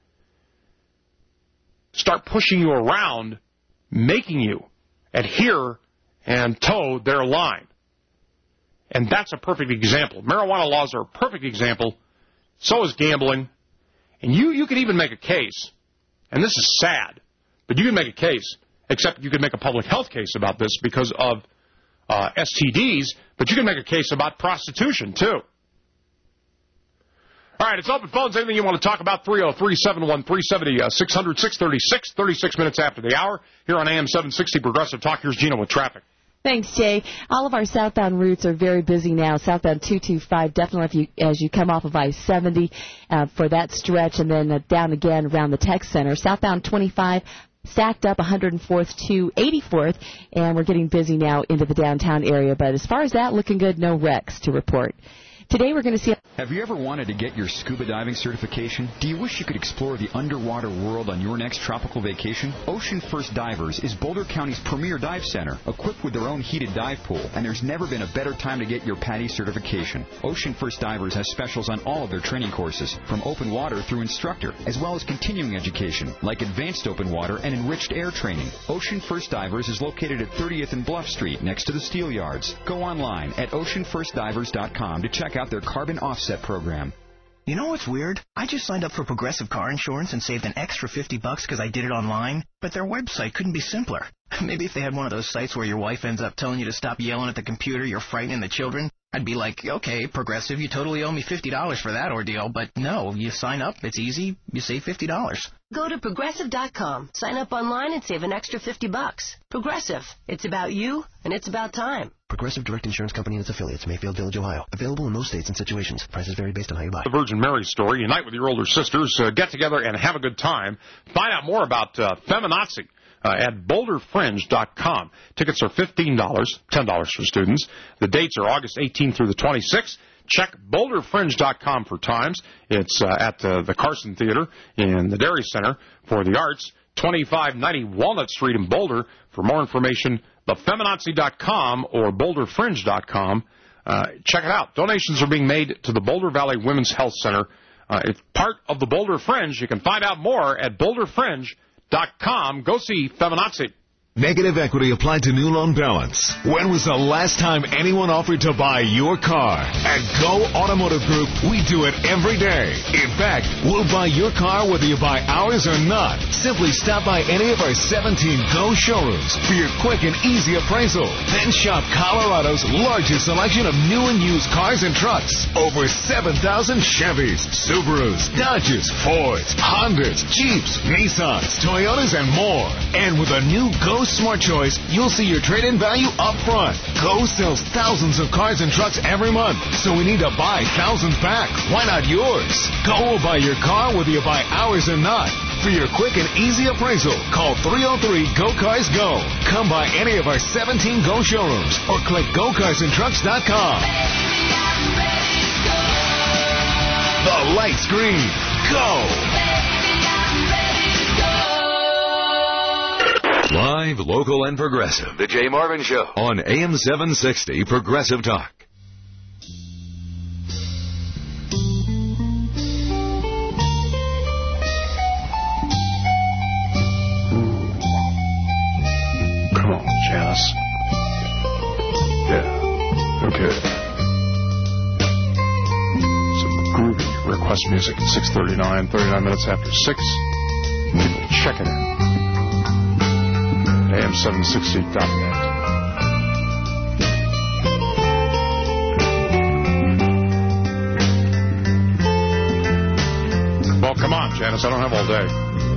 [SPEAKER 6] start pushing you around, making you adhere and toe their line. And that's a perfect example. Marijuana laws are a perfect example. So is gambling. And you could even make a case, and this is sad, but you can make a case, except you could make a public health case about this because of STDs, but you can make a case about prostitution, too. All right, it's open phones. Anything you want to talk about, 303-713-70, 600, 636, 36 minutes after the hour. Here on AM 760 Progressive Talk, here's Gina with traffic.
[SPEAKER 17] Thanks, Jay. All of our southbound routes are very busy now. Southbound 225, definitely as you come off of I-70 for that stretch, and then down again around the tech center. Southbound 25, stacked up 104th to 84th, and we're getting busy now into the downtown area. But as far as that, looking good, no wrecks to report. Today we're going to see...
[SPEAKER 10] Have you ever wanted to get your scuba diving certification? Do you wish you could explore the underwater world on your next tropical vacation? Ocean First Divers is Boulder County's premier dive center, equipped with their own heated dive pool, and there's never been a better time to get your PADI certification. Ocean First Divers has specials on all of their training courses, from open water through instructor, as well as continuing education, like advanced open water and enriched air training. Ocean First Divers is located at 30th and Bluff Street, next to the Steel Yards. Go online at oceanfirstdivers.com to check out their carbon offset program.
[SPEAKER 1] You know what's weird? I just signed up for Progressive Car Insurance and saved an extra $50 because I did it online, but their website couldn't be simpler. Maybe if they had one of those sites where your wife ends up telling you to stop yelling at the computer, you're frightening the children, I'd be like, okay, Progressive, you totally owe me $50 for that ordeal, but no, you sign up, it's easy, you save $50.
[SPEAKER 11] Go to Progressive.com, sign up online and save an extra $50. Progressive, it's about you and it's about time.
[SPEAKER 1] Progressive Direct Insurance Company and its affiliates, Mayfield Village, Ohio. Available in most states and situations. Prices vary based on how you buy.
[SPEAKER 6] The Virgin Mary story. Unite with your older sisters, get together and have a good time. Find out more about feminazi at boulderfringe.com. Tickets are $15, $10 for students. The dates are August 18th through the 26th. Check boulderfringe.com for times. It's at the Carson Theater in the Dairy Center for the Arts, 2590 Walnut Street in Boulder. For more information, thefeminazi.com or boulderfringe.com. Check it out. Donations are being made to the Boulder Valley Women's Health Center. It's part of the Boulder Fringe. You can find out more at boulderfringe.com. Go see Feminazi.
[SPEAKER 12] Negative equity applied to new loan balance. When was the last time anyone offered to buy your car? At Go Automotive Group, we do it every day. In fact, we'll buy your car whether you buy ours or not. Simply stop by any of our 17 Go showrooms for your quick and easy appraisal. Then shop Colorado's largest selection of new and used cars and trucks. Over 7,000 Chevys, Subarus, Dodges, Fords, Hondas, Jeeps, Nissans, Toyotas, and more. And with a new Go Smart Choice, you'll see your trade-in value up front. Go sells thousands of cars and trucks every month, so we need to buy thousands back. Why not yours? Go will buy your car whether you buy ours or not. For your quick and easy appraisal, call 303-GO-CARS-GO. Come by any of our 17 Go showrooms or click GoCarsAndTrucks.com. The lights green. Go!
[SPEAKER 13] Live, local, and progressive. The Jay Marvin Show on AM 760 Progressive Talk.
[SPEAKER 6] Come on, Janice. Yeah. Okay. Some groovy request music at 6:39, 39 minutes after 6. Check it in. AM am760.net. Well, come on, Janice. I don't have all day.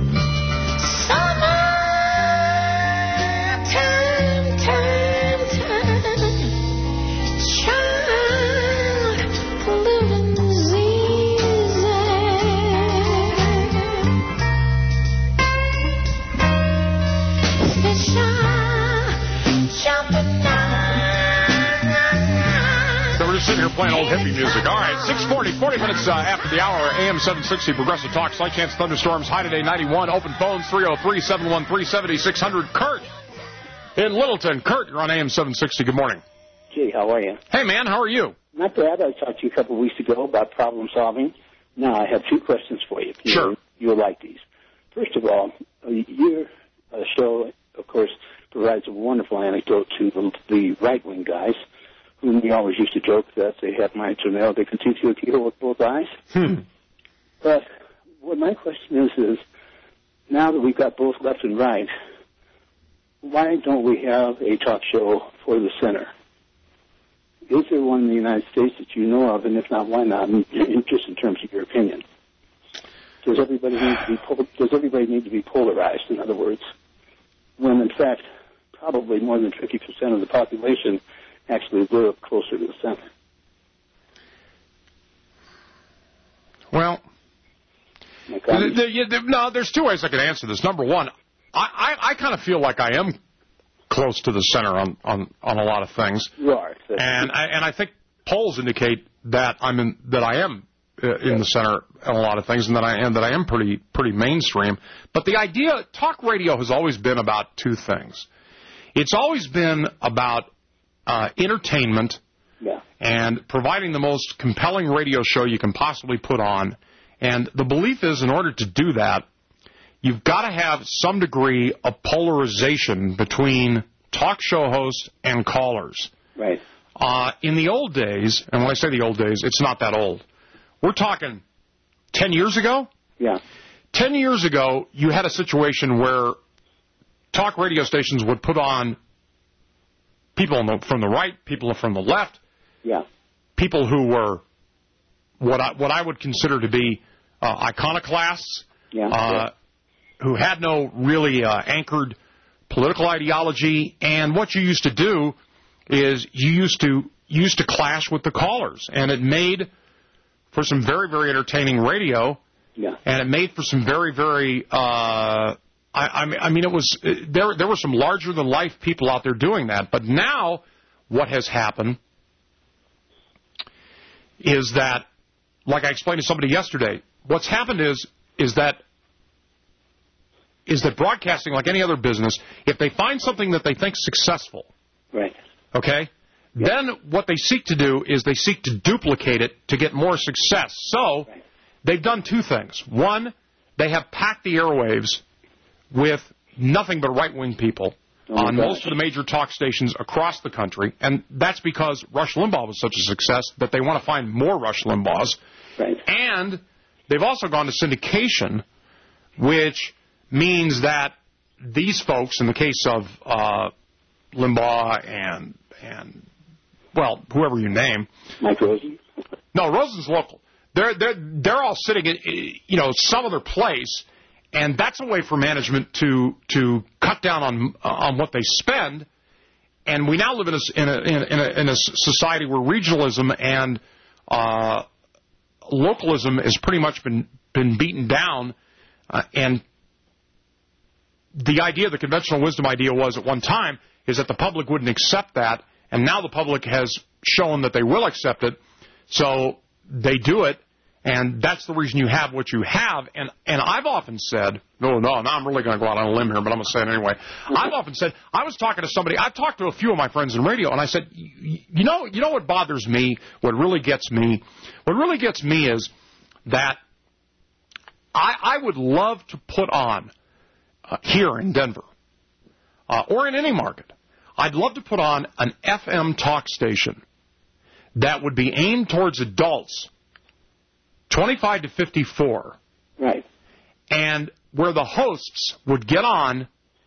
[SPEAKER 6] Sitting here playing old hippie music. All right, 6:40, 40 minutes after the hour, AM 760 Progressive Talk. Slight chance thunderstorms, high today 91. Open phones 303-713-7600. Kurt in Littleton. Kurt, you're on AM 760. Good morning.
[SPEAKER 14] Gee, how are you?
[SPEAKER 6] Hey, man, how are you?
[SPEAKER 14] Not bad. I talked to you a couple of weeks ago about problem solving. Now, I have two questions for you.
[SPEAKER 6] Sure.
[SPEAKER 14] You'll like these. First of all, your show, of course, provides a wonderful anecdote to the right-wing guys, whom we always used to joke that they had minds or nails. They could teach you a kill with both eyes. But what my question is now that we've got both left and right, why don't we have a talk show for the center? Is there one in the United States that you know of, and if not, why not? Just in terms of your opinion, does everybody need to be polarized? In other words, when in fact probably more than 50% of the population actually live closer to the center.
[SPEAKER 6] Well, there's two ways I could answer this. Number one, I kind of feel like I am close to the center on a lot of things.
[SPEAKER 14] You are,
[SPEAKER 6] and I think polls indicate that I am in the center on a lot of things, and that I am pretty mainstream. But the idea, talk radio has always been about two things. It's always been about entertainment and providing the most compelling radio show you can possibly put on. And the belief is, in order to do that, you've got to have some degree of polarization between talk show hosts and callers.
[SPEAKER 14] Right.
[SPEAKER 6] In the old days, and when I say the old days, it's not that old. We're talking 10 years ago?
[SPEAKER 14] Yeah.
[SPEAKER 6] 10 years ago, you had a situation where talk radio stations would put on people from the right, people from the left, people who were what I would consider to be iconoclasts, who had no really anchored political ideology. And what you used to do is you used to clash with the callers, and it made for some very, very entertaining radio, and it made for some very, very I mean, it was there were some larger-than-life people out there doing that. But now what has happened is that, like I explained to somebody yesterday, what's happened is that broadcasting, like any other business, if they find something that they think successful, okay, then what they seek to do is they seek to duplicate it to get more success. So they've done two things. One, they have packed the airwaves with nothing but right-wing people on most of the major talk stations across the country, and that's because Rush Limbaugh was such a success that they want to find more Rush Limbaughs. And they've also gone to syndication, which means that these folks, in the case of Limbaugh and well, whoever you name,
[SPEAKER 14] Mike Rosen.
[SPEAKER 6] No, Rosen's local. They're all sitting in some other place. And that's a way for management to cut down on what they spend. And we now live in a society where regionalism and localism has pretty much been beaten down. And the idea, the conventional wisdom idea was at one time, is that the public wouldn't accept that. And now the public has shown that they will accept it. So they do it. And that's the reason you have what you have. And I've often said, no, now I'm really going to go out on a limb here, but I'm going to say it anyway. I've often said, I was talking to somebody, I've talked to a few of my friends in radio, and I said, you know what bothers me, what really gets me is that I would love to put on, here in Denver, or in any market, I'd love to put on an FM talk station that would be aimed towards adults 25 to 54.
[SPEAKER 14] Right.
[SPEAKER 6] And where the hosts would get on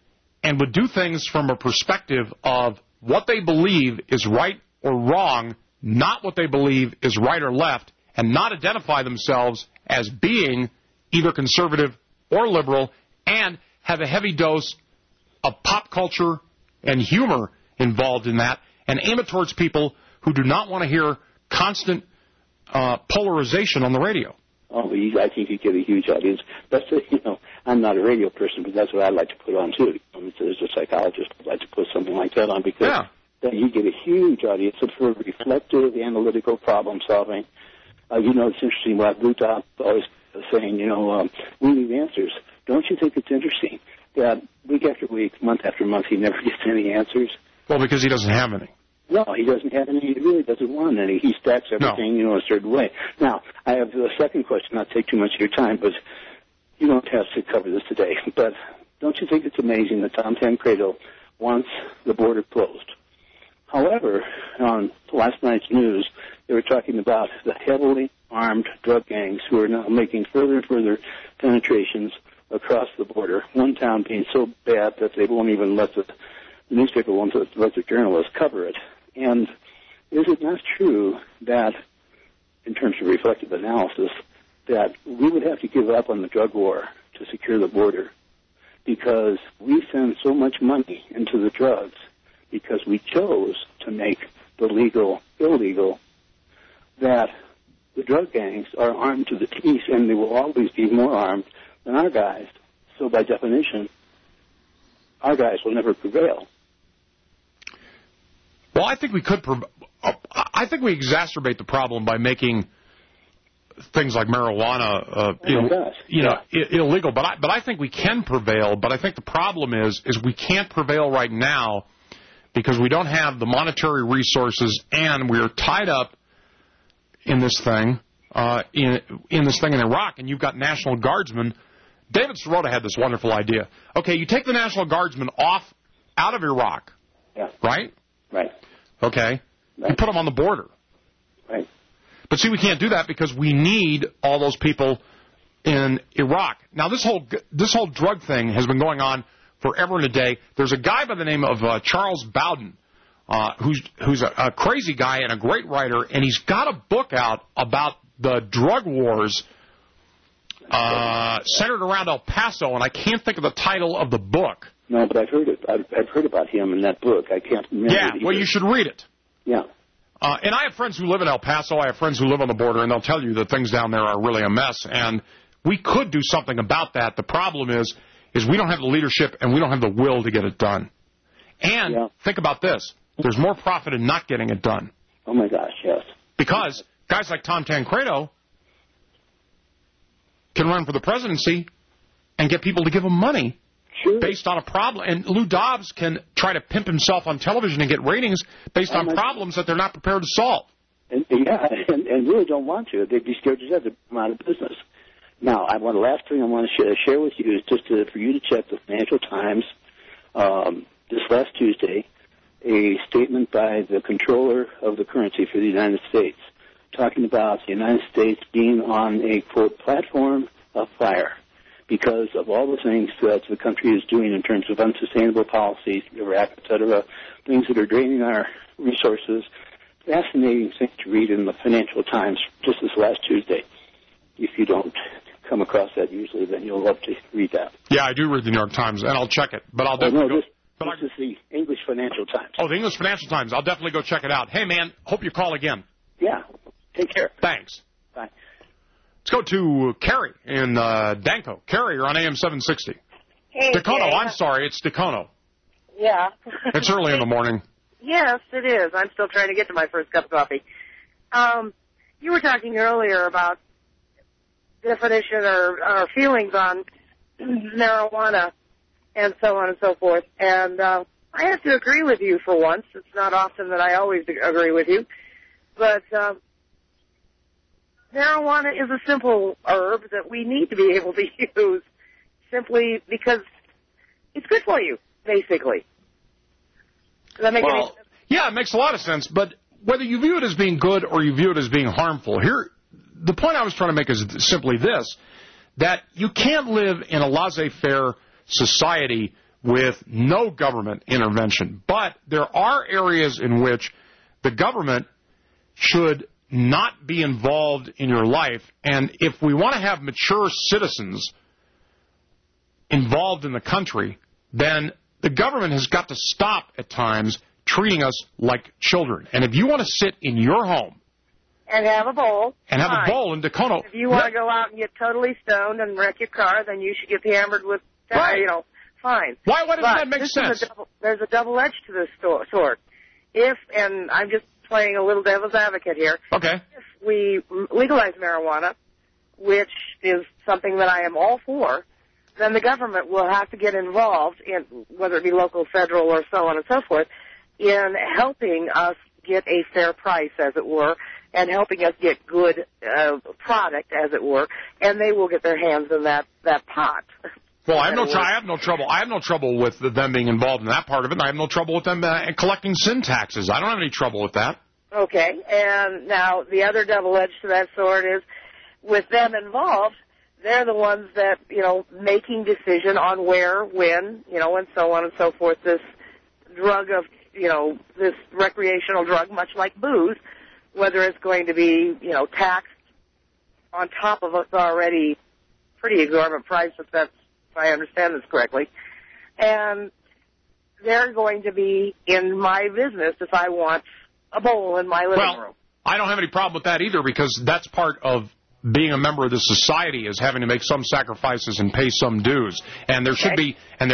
[SPEAKER 6] and would do things from a perspective of what they believe is right or wrong, not what they believe is right or left, and not identify themselves as being either conservative or liberal, and have a heavy dose of pop culture and humor involved in that, and aim it towards people who do not want to hear constant polarization on the radio.
[SPEAKER 14] Oh, I think you get a huge audience. That's I'm not a radio person, but that's what I'd like to put on too. As a psychologist, I'd like to put something like that on because then you get a huge audience for reflective, analytical problem solving. It's interesting what Blue Top always saying. We need answers. Don't you think it's interesting that week after week, month after month, he never gets any answers?
[SPEAKER 6] Well, because he doesn't have any.
[SPEAKER 14] No, he doesn't have any. He really doesn't want any. He stacks everything, a certain way. Now, I have a second question. Not take too much of your time, but you don't have to cover this today. But don't you think it's amazing that Tom Tancredo wants the border closed? However, on last night's news, they were talking about the heavily armed drug gangs who are now making further and further penetrations across the border. One town being so bad that they won't even let the newspaper won't let the journalists cover it. And is it not true that, in terms of reflective analysis, that we would have to give up on the drug war to secure the border because we send so much money into the drugs because we chose to make the legal illegal, that the drug gangs are armed to the teeth and they will always be more armed than our guys. So by definition, our guys will never prevail.
[SPEAKER 6] Well, I think we could. I think we exacerbate the problem by making things like marijuana, illegal. But I think we can prevail. But I think the problem is we can't prevail right now because we don't have the monetary resources, and we are tied up in this thing, in this thing in Iraq. And you've got National Guardsmen. David Sirota had this wonderful idea. Okay, you take the National Guardsmen out of Iraq, right?
[SPEAKER 14] Right.
[SPEAKER 6] Okay. Right. You put them on the border.
[SPEAKER 14] Right.
[SPEAKER 6] But see, we can't do that because we need all those people in Iraq. Now, this whole drug thing has been going on forever and a day. There's a guy by the name of Charles Bowden, who's a crazy guy and a great writer, and he's got a book out about the drug wars centered around El Paso, and I can't think of the title of the book.
[SPEAKER 14] No, but I've heard about him in that book. I can't remember.
[SPEAKER 6] Yeah, well, you should read it.
[SPEAKER 14] Yeah.
[SPEAKER 6] And I have friends who live in El Paso. I have friends who live on the border, and they'll tell you that things down there are really a mess. And we could do something about that. The problem is we don't have the leadership and we don't have the will to get it done. And think about this. There's more profit in not getting it done.
[SPEAKER 14] Oh, my gosh, yes.
[SPEAKER 6] Because guys like Tom Tancredo can run for the presidency and get people to give him money.
[SPEAKER 14] Sure.
[SPEAKER 6] Based on a problem. And Lou Dobbs can try to pimp himself on television and get ratings based on problems that they're not prepared to solve.
[SPEAKER 14] And really don't want to. They'd be scared to death to come out of business. Now, the last thing I want to share with you is just for you to check the Financial Times this last Tuesday, a statement by the controller of the currency for the United States talking about the United States being on a, quote, platform of fire, because of all the things that the country is doing in terms of unsustainable policies, Iraq, et cetera, things that are draining our resources. Fascinating thing to read in the Financial Times just this last Tuesday. If you don't come across that usually, then you'll love to read that.
[SPEAKER 6] Yeah, I do read the New York Times, and I'll check it. But I'll definitely
[SPEAKER 14] this is the English Financial Times.
[SPEAKER 6] Oh, the English Financial Times. I'll definitely go check it out. Hey, man, hope you call again.
[SPEAKER 14] Yeah. Take care.
[SPEAKER 6] Thanks.
[SPEAKER 14] Bye.
[SPEAKER 6] Let's go to Carrie in Danco. Carrie, you're on AM 760.
[SPEAKER 15] Hey,
[SPEAKER 6] Dacono,
[SPEAKER 15] Jay.
[SPEAKER 6] I'm sorry, it's Dacono.
[SPEAKER 15] Yeah.
[SPEAKER 6] It's early in the morning.
[SPEAKER 15] Yes, it is. I'm still trying to get to my first cup of coffee. You were talking earlier about definition or feelings on marijuana and so on and so forth. And I have to agree with you for once. It's not often that I always agree with you. But marijuana is a simple herb that we need to be able to use simply because it's good for you, basically. Does that make any sense?
[SPEAKER 6] Yeah, it makes a lot of sense. But whether you view it as being good or you view it as being harmful, here, the point I was trying to make is simply this, that you can't live in a laissez-faire society with no government intervention. But there are areas in which the government should not be involved in your life. And if we want to have mature citizens involved in the country, then the government has got to stop at times treating us like children. And if you want to sit in your home
[SPEAKER 15] and have a bowl,
[SPEAKER 6] and have a bowl in Dacono,
[SPEAKER 15] if you want to go out and get totally stoned and wreck your car, then you should get hammered with, fine.
[SPEAKER 6] Why doesn't that make sense?
[SPEAKER 15] There's a double edge to this sword. And I'm just playing a little devil's advocate here.
[SPEAKER 6] Okay.
[SPEAKER 15] If we legalize marijuana, which is something that I am all for, then the government will have to get involved in, whether it be local, federal, or so on and so forth, in helping us get a fair price, as it were, and helping us get good product, as it were, and they will get their hands in that pot.
[SPEAKER 6] Well, I have no trouble with them being involved in that part of it. And I have no trouble with them collecting sin taxes. I don't have any trouble with that.
[SPEAKER 15] Okay, and now the other double edge to that sword is, with them involved, they're the ones that, making decision on where, when, and so on and so forth, this drug of, this recreational drug, much like booze, whether it's going to be, taxed on top of its already pretty exorbitant price, if I understand this correctly. And they're going to be in my business if I want a bowl in my living room.
[SPEAKER 6] I don't have any problem with that either, because that's part of being a member of the society, is having to make some sacrifices and pay some dues. And there should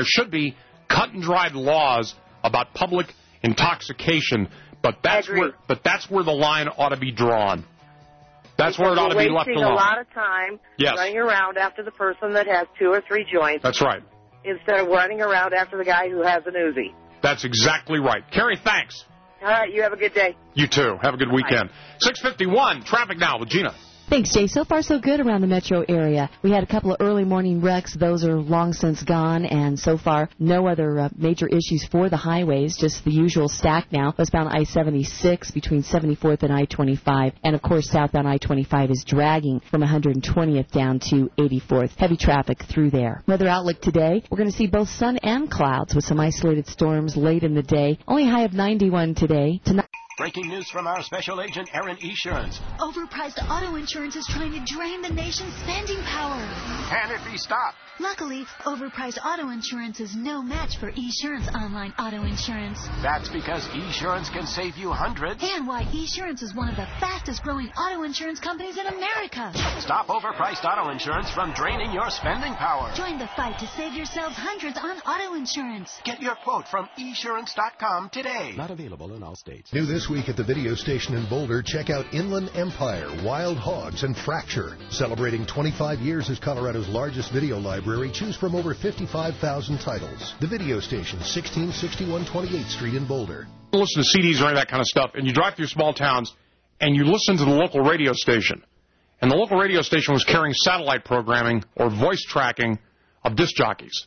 [SPEAKER 6] be cut and dried laws about public intoxication, but that's where the line ought to be drawn. That's where it ought to be left alone.
[SPEAKER 15] Wasting a lot of time running around after the person that has 2 or 3 joints.
[SPEAKER 6] That's right.
[SPEAKER 15] Instead of running around after the guy who has an Uzi.
[SPEAKER 6] That's exactly right. Carrie, thanks.
[SPEAKER 15] All right, you have a good day.
[SPEAKER 6] You too. Have a good weekend. 6:51, traffic now with Gina.
[SPEAKER 17] Thanks, Jay. So far, so good around the metro area. We had a couple of early morning wrecks. Those are long since gone, and so far, no other major issues for the highways, just the usual stack now. Westbound I-76 between 74th and I-25, and, of course, southbound I-25 is dragging from 120th down to 84th. Heavy traffic through there. Weather outlook today, we're going to see both sun and clouds with some isolated storms late in the day. Only a high of 91 today. Tonight.
[SPEAKER 16] Breaking news from our special agent, Erin Esurance.
[SPEAKER 18] Overpriced auto insurance is trying to drain the nation's spending power.
[SPEAKER 16] Can it be stopped?
[SPEAKER 18] Luckily, overpriced auto insurance is no match for Esurance online auto insurance.
[SPEAKER 16] That's because Esurance can save you hundreds.
[SPEAKER 18] And why Esurance is one of the fastest growing auto insurance companies in America.
[SPEAKER 16] Stop overpriced auto insurance from draining your spending power.
[SPEAKER 18] Join the fight to save yourselves hundreds on auto insurance.
[SPEAKER 16] Get your quote from Esurance.com today.
[SPEAKER 20] Not available in all states.
[SPEAKER 24] New this week at the video station in Boulder, check out Inland Empire, Wild Hogs, and Fracture. Celebrating 25 years as Colorado's largest video library, choose from over 55,000 titles. The video station, 1661 28th Street in Boulder.
[SPEAKER 6] You listen to CDs or any of that kind of stuff, and you drive through small towns, and you listen to the local radio station. And the local radio station was carrying satellite programming or voice tracking of disc jockeys.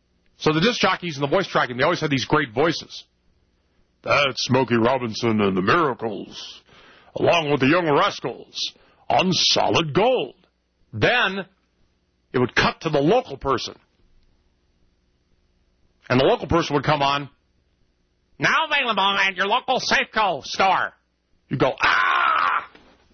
[SPEAKER 6] So the disc jockeys and the voice tracking, they always had these great voices. That's Smokey Robinson and the Miracles, along with the Young Rascals, on Solid Gold. Then it would cut to the local person. And the local person would come on, now available at your local Safeco store. You go, ah!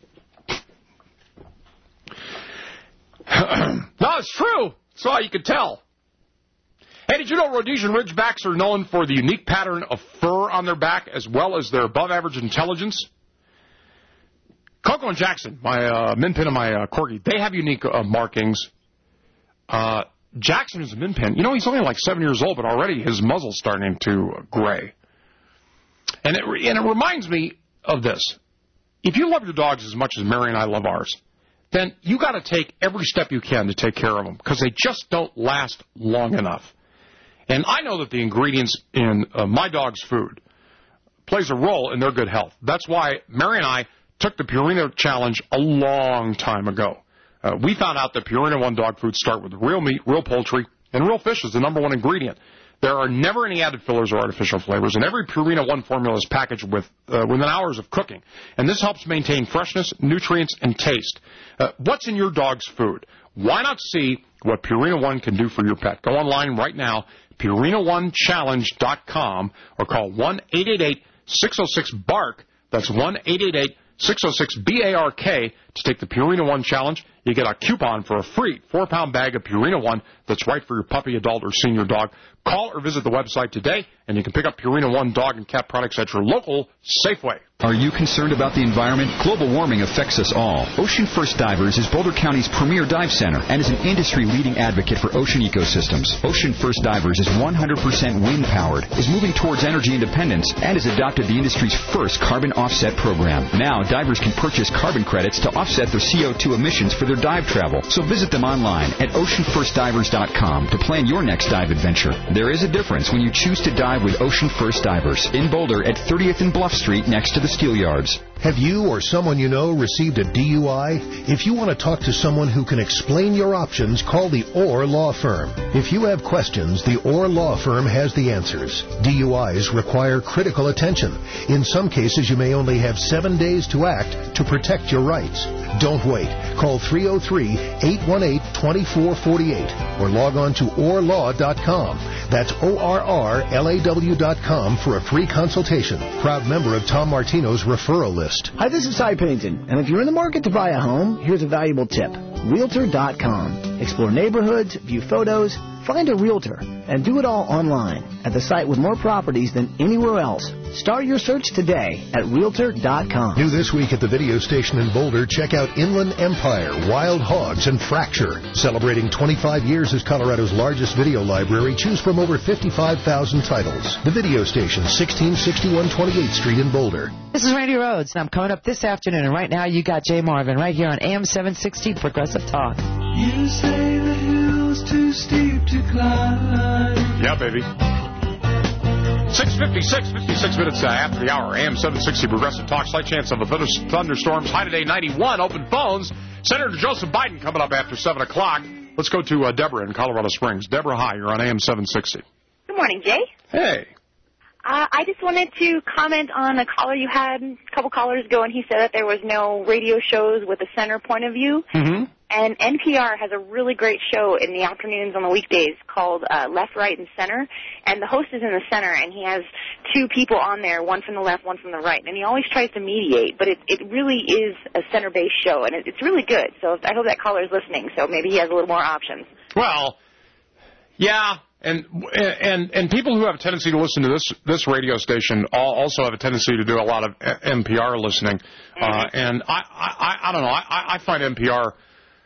[SPEAKER 6] No, it's true. That's all you could tell. Hey, did you know Rhodesian Ridgebacks are known for the unique pattern of fur on their back as well as their above-average intelligence? Coco and Jackson, my min pin and my corgi, they have unique markings. Jackson is a min pin. You know, he's only like 7 years old, but already his muzzle's starting to gray. And it reminds me of this. If you love your dogs as much as Mary and I love ours, then you got to take every step you can to take care of them, because they just don't last long enough. And I know that the ingredients in my dog's food plays a role in their good health. That's why Mary and I took the Purina Challenge a long time ago. We found out that Purina One dog foods start with real meat, real poultry, and real fish is the number one ingredient. There are never any added fillers or artificial flavors, and every Purina One formula is packaged within hours of cooking. And this helps maintain freshness, nutrients, and taste. What's in your dog's food? Why not see what Purina One can do for your pet? Go online right now, PurinaOneChallenge.com or call 1-888-606-BARK. That's 1-888-606-BARK to take the Purina One Challenge. You get a coupon for a free 4-pound bag of Purina One that's right for your puppy, adult, or senior dog. Call or visit the website today, and you can pick up Purina One dog and cat products at your local Safeway.
[SPEAKER 10] Are you concerned about the environment? Global warming affects us all. Ocean First Divers is Boulder County's premier dive center and is an industry-leading advocate for ocean ecosystems. Ocean First Divers is 100% wind-powered, is moving towards energy independence, and has adopted the industry's first carbon offset program. Now, divers can purchase carbon credits to offset their CO2 emissions for their dive travel. So visit them online at oceanfirstdivers.com to plan your next dive adventure. There is a difference when you choose to dive with Ocean First Divers in Boulder at 30th and Bluff Street next to the Steel Yards.
[SPEAKER 24] Have you or someone you know received a DUI? If you want to talk to someone who can explain your options, call the Orr Law Firm. If you have questions, the Orr Law Firm has the answers. DUIs require critical attention. In some cases, you may only have 7 days to act to protect your rights. Don't wait. Call 303-818-2448 or log on to orrlaw.com. That's ORRLAW.com for a free consultation. Proud member of Tom Martino's referral list.
[SPEAKER 19] Hi, this is Cy Pennington, and if you're in the market to buy a home, here's a valuable tip. Realtor.com. Explore neighborhoods, view photos, find a realtor, and do it all online at the site with more properties than anywhere else. Start your search today at Realtor.com.
[SPEAKER 24] New this week at the video station in Boulder, check out Inland Empire, Wild Hogs, and Fracture. Celebrating 25 years as Colorado's largest video library, choose from over 55,000 titles. The video station, 1661 28th Street in Boulder.
[SPEAKER 20] This is Randy Rhodes, and I'm coming up this afternoon, and right now you got Jay Marvin right here on AM 760 Progressive Talk.
[SPEAKER 21] You say the hill's too steep to climb.
[SPEAKER 6] Yeah, baby. 6:56, 56 minutes after the hour. AM 760 Progressive Talk. Slight chance of a bit of thunderstorms. High today, 91. Open phones. Senator Joseph Biden coming up after 7 o'clock. Let's go to Deborah in Colorado Springs. Deborah, hi. You're on AM 760.
[SPEAKER 22] Good morning, Jay.
[SPEAKER 6] Hey.
[SPEAKER 22] I just wanted to comment on a caller you had a couple callers ago, and he said that there was no radio shows with a center point of view.
[SPEAKER 6] Mm-hmm.
[SPEAKER 22] And NPR has a really great show in the afternoons on the weekdays called Left, Right, and Center. And the host is in the center, and he has two people on there, one from the left, one from the right. And he always tries to mediate, but it really is a center-based show, and it's really good. So I hope that caller is listening, so maybe he has a little more options.
[SPEAKER 6] Well, yeah. And people who have a tendency to listen to this radio station also have a tendency to do a lot of NPR listening. Mm-hmm. And I don't know. I find NPR.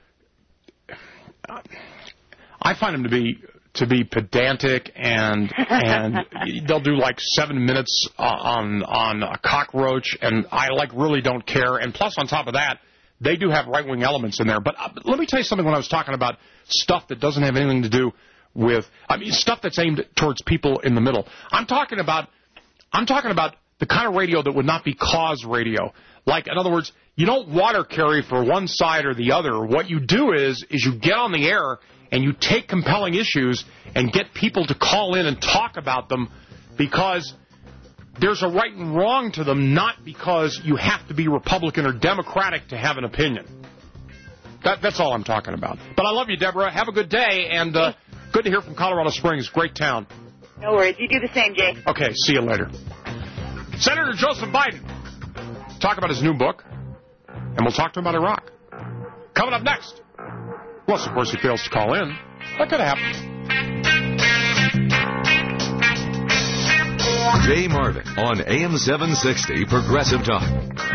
[SPEAKER 6] I find them to be pedantic, and they'll do like 7 minutes on a cockroach, and I really don't care. And plus, on top of that, they do have right-wing elements in there. But let me tell you something. When I was talking about stuff that doesn't have anything to do with, stuff that's aimed towards people in the middle. I'm talking about the kind of radio that would not be cause radio. Like, in other words, you don't water carry for one side or the other. What you do is you get on the air and you take compelling issues and get people to call in and talk about them because there's a right and wrong to them, not because you have to be Republican or Democratic to have an opinion. That's all I'm talking about. But I love you, Deborah. Have a good day, and good to hear from Colorado Springs. Great town.
[SPEAKER 22] No worries. You do the same, Jay.
[SPEAKER 6] Okay, see you later. Senator Joseph Biden. Talk about his new book, and we'll talk to him about Iraq. Coming up next. Unless, of course, he fails to call in. That could happen.
[SPEAKER 13] Jay Marvin on AM 760 Progressive Talk.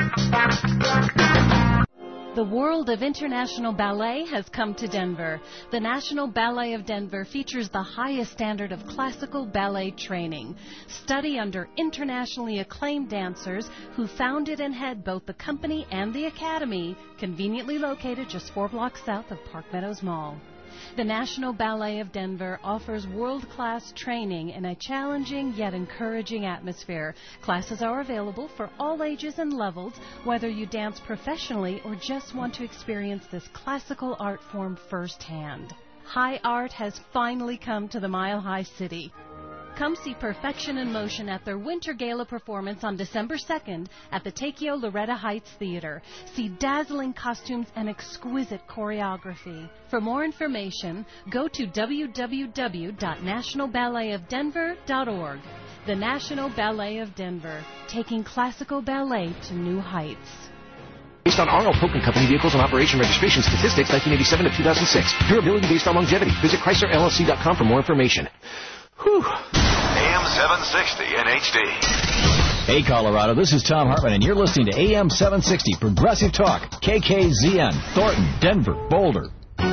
[SPEAKER 25] The world of international ballet has come to Denver. The National Ballet of Denver features the highest standard of classical ballet training. Study under internationally acclaimed dancers who founded and head both the company and the academy, conveniently located just 4 blocks south of Park Meadows Mall. The National Ballet of Denver offers world-class training in a challenging yet encouraging atmosphere. Classes are available for all ages and levels, whether you dance professionally or just want to experience this classical art form firsthand. High art has finally come to the Mile High City. Come see Perfection in Motion at their Winter Gala performance on December 2nd at the Takeo Loretta Heights Theater. See dazzling costumes and exquisite choreography. For more information, go to www.nationalballetofdenver.org. The National Ballet of Denver, taking classical ballet to new heights.
[SPEAKER 16] Based on Arnold Polk & Company vehicles and operation registration statistics, 1987 to 2006. Durability based on longevity. Visit ChryslerLLC.com for more information. Whew.
[SPEAKER 13] AM 760 in HD.
[SPEAKER 2] Hey, Colorado, this is Tom Hartman, and you're listening to AM 760 Progressive Talk. KKZN, Thornton, Denver, Boulder.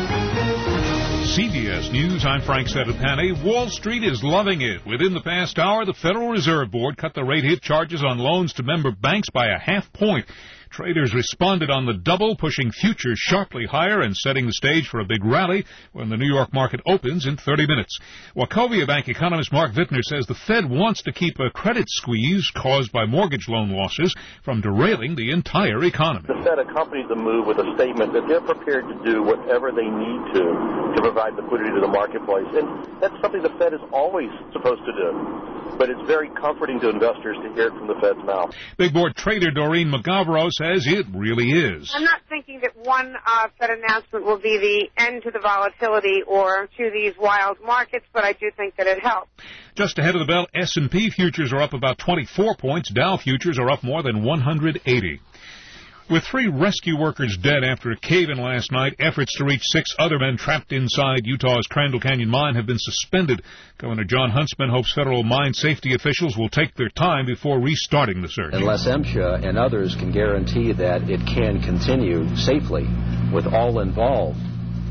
[SPEAKER 3] CBS News, I'm Frank Sedapani. Wall Street is loving it. Within the past hour, the Federal Reserve Board cut the rate hit charges on loans to member banks by a half point. Traders responded on the double, pushing futures sharply higher and setting the stage for a big rally when the New York market opens in 30 minutes. Wachovia Bank economist Mark Vittner says the Fed wants to keep a credit squeeze caused by mortgage loan losses from derailing the entire economy.
[SPEAKER 4] The Fed accompanied the move with a statement that they're prepared to do whatever they need to provide liquidity to the marketplace. And that's something the Fed is always supposed to do. But it's very comforting to investors to hear it from the Fed's mouth.
[SPEAKER 3] Big board trader Doreen McGavro says it really is.
[SPEAKER 5] I'm not thinking that one Fed announcement will be the end to the volatility or to these wild markets, but I do think that it helps.
[SPEAKER 3] Just ahead of the bell, S&P futures are up about 24 points. Dow futures are up more than 180. With 3 rescue workers dead after a cave-in last night, efforts to reach 6 other men trapped inside Utah's Crandall Canyon mine have been suspended. Governor John Huntsman hopes federal mine safety officials will take their time before restarting the search.
[SPEAKER 7] Unless MSHA and others can guarantee that it can continue safely with all involved,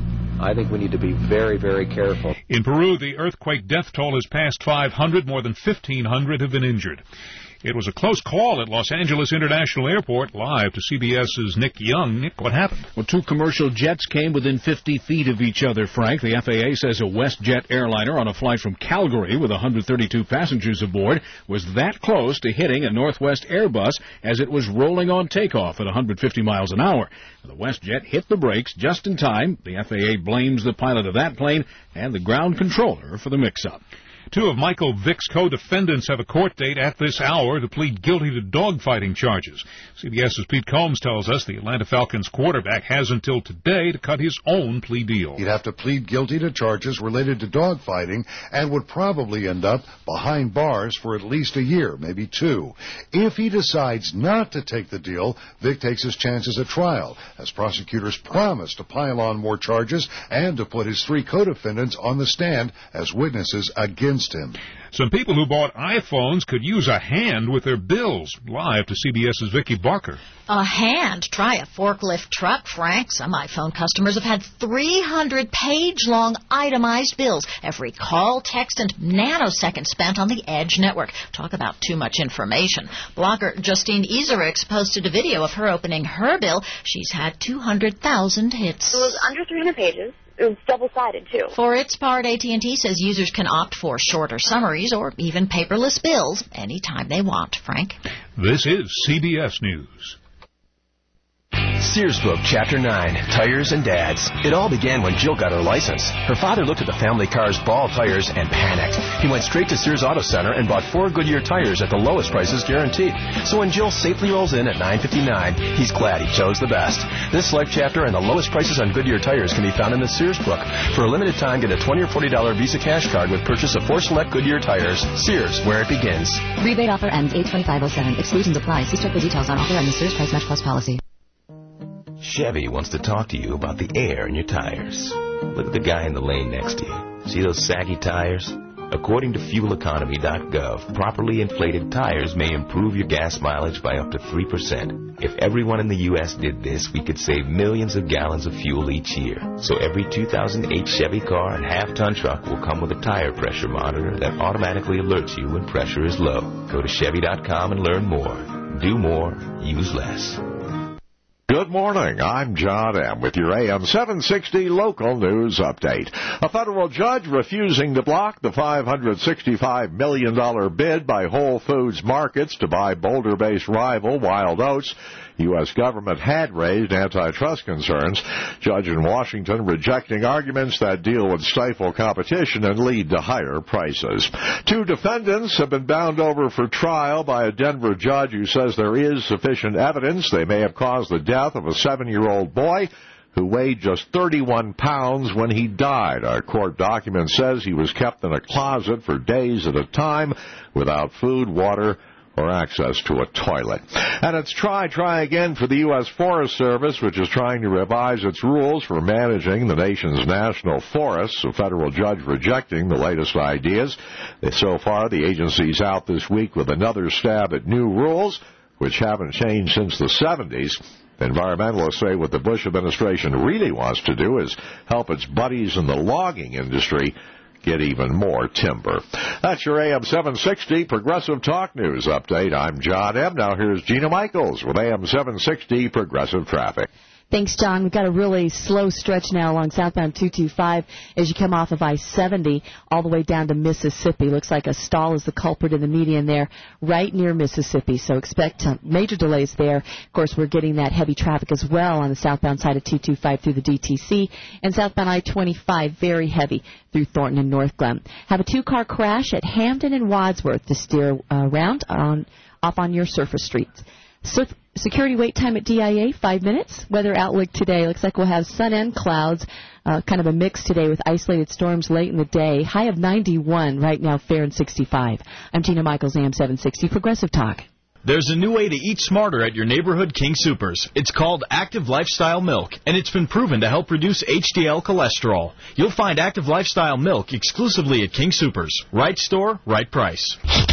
[SPEAKER 7] I think we need to be very, very careful.
[SPEAKER 3] In Peru, the earthquake death toll has passed 500. More than 1,500 have been injured. It was a close call at Los Angeles International Airport. Live to CBS's Nick Young. Nick, what happened?
[SPEAKER 26] Well, 2 commercial jets came within 50 feet of each other, Frank. The FAA says a WestJet airliner on a flight from Calgary with 132 passengers aboard was that close to hitting a Northwest Airbus as it was rolling on takeoff at 150 miles an hour. The WestJet hit the brakes just in time. The FAA blames the pilot of that plane and the ground controller for the mix-up.
[SPEAKER 3] 2 of Michael Vick's co-defendants have a court date at this hour to plead guilty to dogfighting charges. CBS's Pete Combs tells us the Atlanta Falcons quarterback has until today to cut his own plea deal.
[SPEAKER 27] He'd have to plead guilty to charges related to dogfighting and would probably end up behind bars for at least a year, maybe 2. If he decides not to take the deal, Vick takes his chances at trial, as prosecutors promise to pile on more charges and to put his 3 co-defendants on the stand as witnesses against him.
[SPEAKER 3] Some people who bought iPhones could use a hand with their bills. Live to CBS's Vicki Barker.
[SPEAKER 28] A hand? Try a forklift truck, Frank. Some iPhone customers have had 300-page-long itemized bills. Every call, text, and nanosecond spent on the Edge network. Talk about too much information. Blogger Justine Eserix posted a video of her opening her bill. She's had 200,000 hits.
[SPEAKER 22] It was under 300 pages. It was double-sided, too.
[SPEAKER 28] For its part, AT&T says users can opt for shorter summaries or even paperless bills anytime they want. Frank?
[SPEAKER 3] This is CBS News.
[SPEAKER 16] Sears Book, Chapter 9, Tires and Dads. It all began when Jill got her license. Her father looked at the family car's ball tires and panicked. He went straight to Sears Auto Center and bought 4 Goodyear tires at the lowest prices guaranteed. So when Jill safely rolls in at $9.59, he's glad he chose the best. This life chapter and the lowest prices on Goodyear tires can be found in the Sears Book. For a limited time, get a $20 or $40 Visa cash card with purchase of 4 select Goodyear tires. Sears, where it begins.
[SPEAKER 29] Rebate offer ends 8/25/07. Exclusions apply. See check the details on offer and the Sears Price Match Plus policy.
[SPEAKER 30] Chevy wants to talk to you about the air in your tires. Look at the guy in the lane next to you. See those saggy tires? According to fueleconomy.gov, properly inflated tires may improve your gas mileage by up to 3%. If everyone in the U.S. did this, we could save millions of gallons of fuel each year. So every 2008 Chevy car and half-ton truck will come with a tire pressure monitor that automatically alerts you when pressure is low. Go to Chevy.com and learn more. Do more, use less.
[SPEAKER 1] Good morning. I'm John M. with your AM 760 local news update. A federal judge refusing to block the $565 million bid by Whole Foods Markets to buy Boulder-based rival Wild Oats. U.S. government had raised antitrust concerns. Judge in Washington rejecting arguments that deal would stifle competition and lead to higher prices. 2 defendants have been bound over for trial by a Denver judge who says there is sufficient evidence they may have caused the death of a 7-year-old boy who weighed just 31 pounds when he died. A court document says he was kept in a closet for days at a time without food, water, or access to a toilet. And it's try again for the U.S. Forest Service, which is trying to revise its rules for managing the nation's national forests. A federal judge rejecting the latest ideas. So far, the agency's out this week with another stab at new rules, which haven't changed since the 70s. Environmentalists say what the Bush administration really wants to do is help its buddies in the logging industry get even more timber. That's your AM 760 Progressive Talk News update. I'm John M. Now here's Gina Michaels with AM 760 Progressive Traffic.
[SPEAKER 8] Thanks, John. We've got a really slow stretch now along southbound 225 as you come off of I-70 all the way down to Mississippi. Looks like a stall is the culprit in the median there right near Mississippi, so expect major delays there. Of course, we're getting that heavy traffic as well on the southbound side of 225 through the DTC, and southbound I-25 very heavy through Thornton and North Glen. Have a 2-car crash at Hampton and Wadsworth to steer around off on your surface streets. Security wait time at DIA, 5 minutes. Weather outlook today looks like we'll have sun and clouds, kind of a mix today with isolated storms late in the day. High of 91 right now, fair and 65. I'm Gina Michaels, AM 760 Progressive Talk.
[SPEAKER 9] There's a new way to eat smarter at your neighborhood King Soopers. It's called Active Lifestyle Milk, and it's been proven to help reduce HDL cholesterol. You'll find Active Lifestyle Milk exclusively at King Soopers. Right store, right price.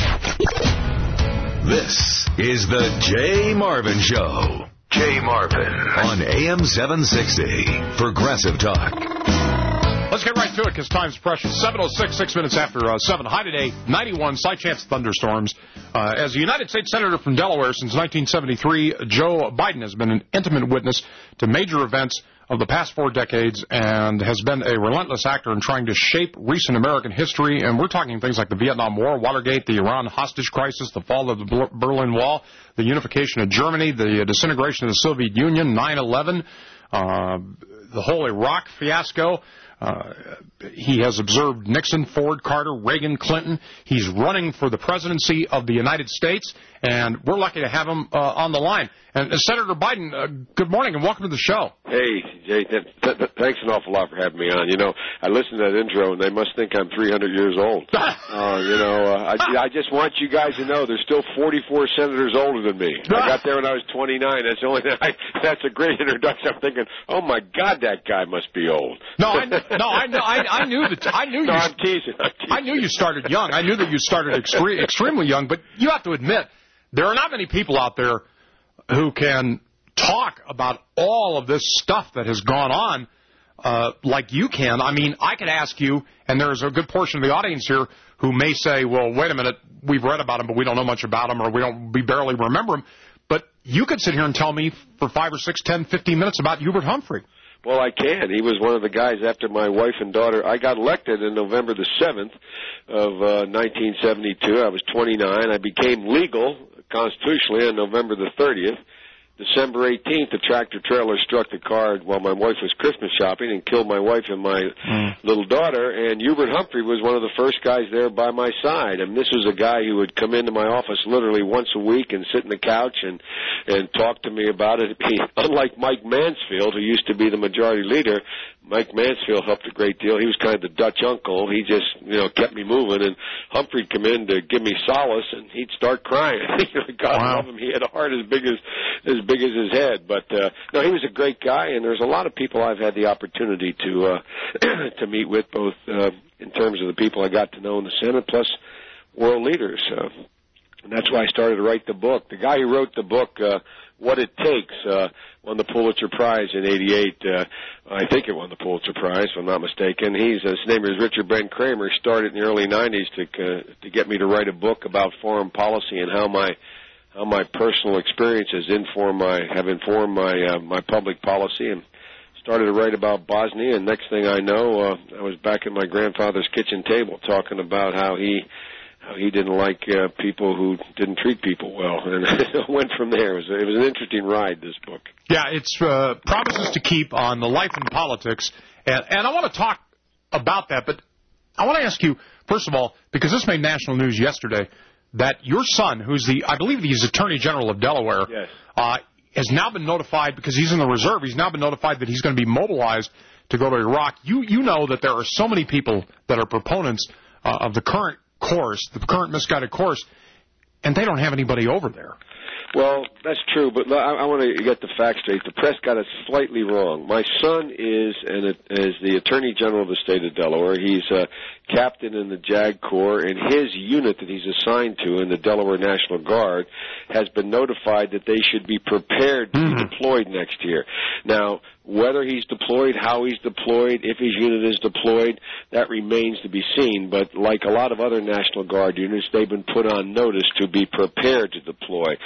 [SPEAKER 13] This is the Jay Marvin Show. Jay Marvin on AM 760 Progressive Talk.
[SPEAKER 6] Let's get right to it because time's precious. 7:06, 6 minutes after 7. High today, 91, slight chance of thunderstorms. As a United States Senator from Delaware since 1973, Joe Biden has been an intimate witness to major events of the past 4 decades and has been a relentless actor in trying to shape recent American history. And we're talking things like the Vietnam War, Watergate, the Iran hostage crisis, the fall of the Berlin Wall, the unification of Germany, the disintegration of the Soviet Union, 9/11, the whole Iraq fiasco. He has observed Nixon, Ford, Carter, Reagan, Clinton. He's running for the presidency of the United States, and we're lucky to have him on the line. And Senator Biden, good morning and welcome to the show.
[SPEAKER 11] Hey, Jay, thanks an awful lot for having me on. You know, I listened to that intro, and they must think I'm 300 years old. I just want you guys to know there's still 44 senators older than me. I got there when I was 29. That's the only thing. That's a great introduction. I'm thinking, oh my God, that guy must be old.
[SPEAKER 6] I knew that. I'm teasing. I knew you started young. I knew that you started extremely young. But you have to admit, there are not many people out there who can talk about all of this stuff that has gone on like you can. I mean, I could ask you, and there's a good portion of the audience here who may say, well, wait a minute, we've read about him, but we don't know much about him, or we barely remember him. But you could sit here and tell me for 5 or 6, 10, 15 minutes about Hubert Humphrey.
[SPEAKER 11] Well, I can. He was one of the guys after my wife and daughter. I got elected on November the 7th of 1972. I was 29. I became legal constitutionally on November the 30th. December 18th, a tractor-trailer struck the car while my wife was Christmas shopping and killed my wife and my little daughter, and Hubert Humphrey was one of the first guys there by my side. And this was a guy who would come into my office literally once a week and sit on the couch and talk to me about it. Unlike Mike Mansfield, who used to be the majority leader, Mike Mansfield helped a great deal. He was kind of the Dutch uncle. He just, kept me moving. And Humphrey'd come in to give me solace, and he'd start crying. God love him. He had a heart as big as his head. But no, he was a great guy. And there's a lot of people I've had the opportunity to to meet with, both in terms of the people I got to know in the Senate, plus world leaders. And that's why I started to write the book. The guy who wrote the book, What It Takes, won the Pulitzer Prize in '88. I think it won the Pulitzer Prize, if I'm not mistaken. His name is Richard Ben Kramer. Started in the early '90s to get me to write a book about foreign policy and how how my personal experiences have informed my public policy, and started to write about Bosnia. And next thing I know, I was back at my grandfather's kitchen table talking about how he didn't like people who didn't treat people well, and it went from there. It was an interesting ride, this book.
[SPEAKER 6] Yeah, it's Promises to Keep on the life and politics, and I want to talk about that, but I want to ask you, first of all, because this made national news yesterday, that your son, I believe he's Attorney General of Delaware,
[SPEAKER 11] yes,
[SPEAKER 6] has now been notified, because he's in the reserve, he's now been notified that he's going to be mobilized to go to Iraq. You know that there are so many people that are proponents of the current course, the current misguided course, and they don't have anybody over there.
[SPEAKER 11] Well, that's true, but I want to get the facts straight. The press got it slightly wrong. My son is the Attorney General of the state of Delaware. He's a captain in the JAG Corps, and his unit that he's assigned to in the Delaware National Guard has been notified that they should be prepared to be deployed next year. Now, whether he's deployed, how he's deployed, if his unit is deployed, that remains to be seen. But like a lot of other National Guard units, they've been put on notice to be prepared to deploy.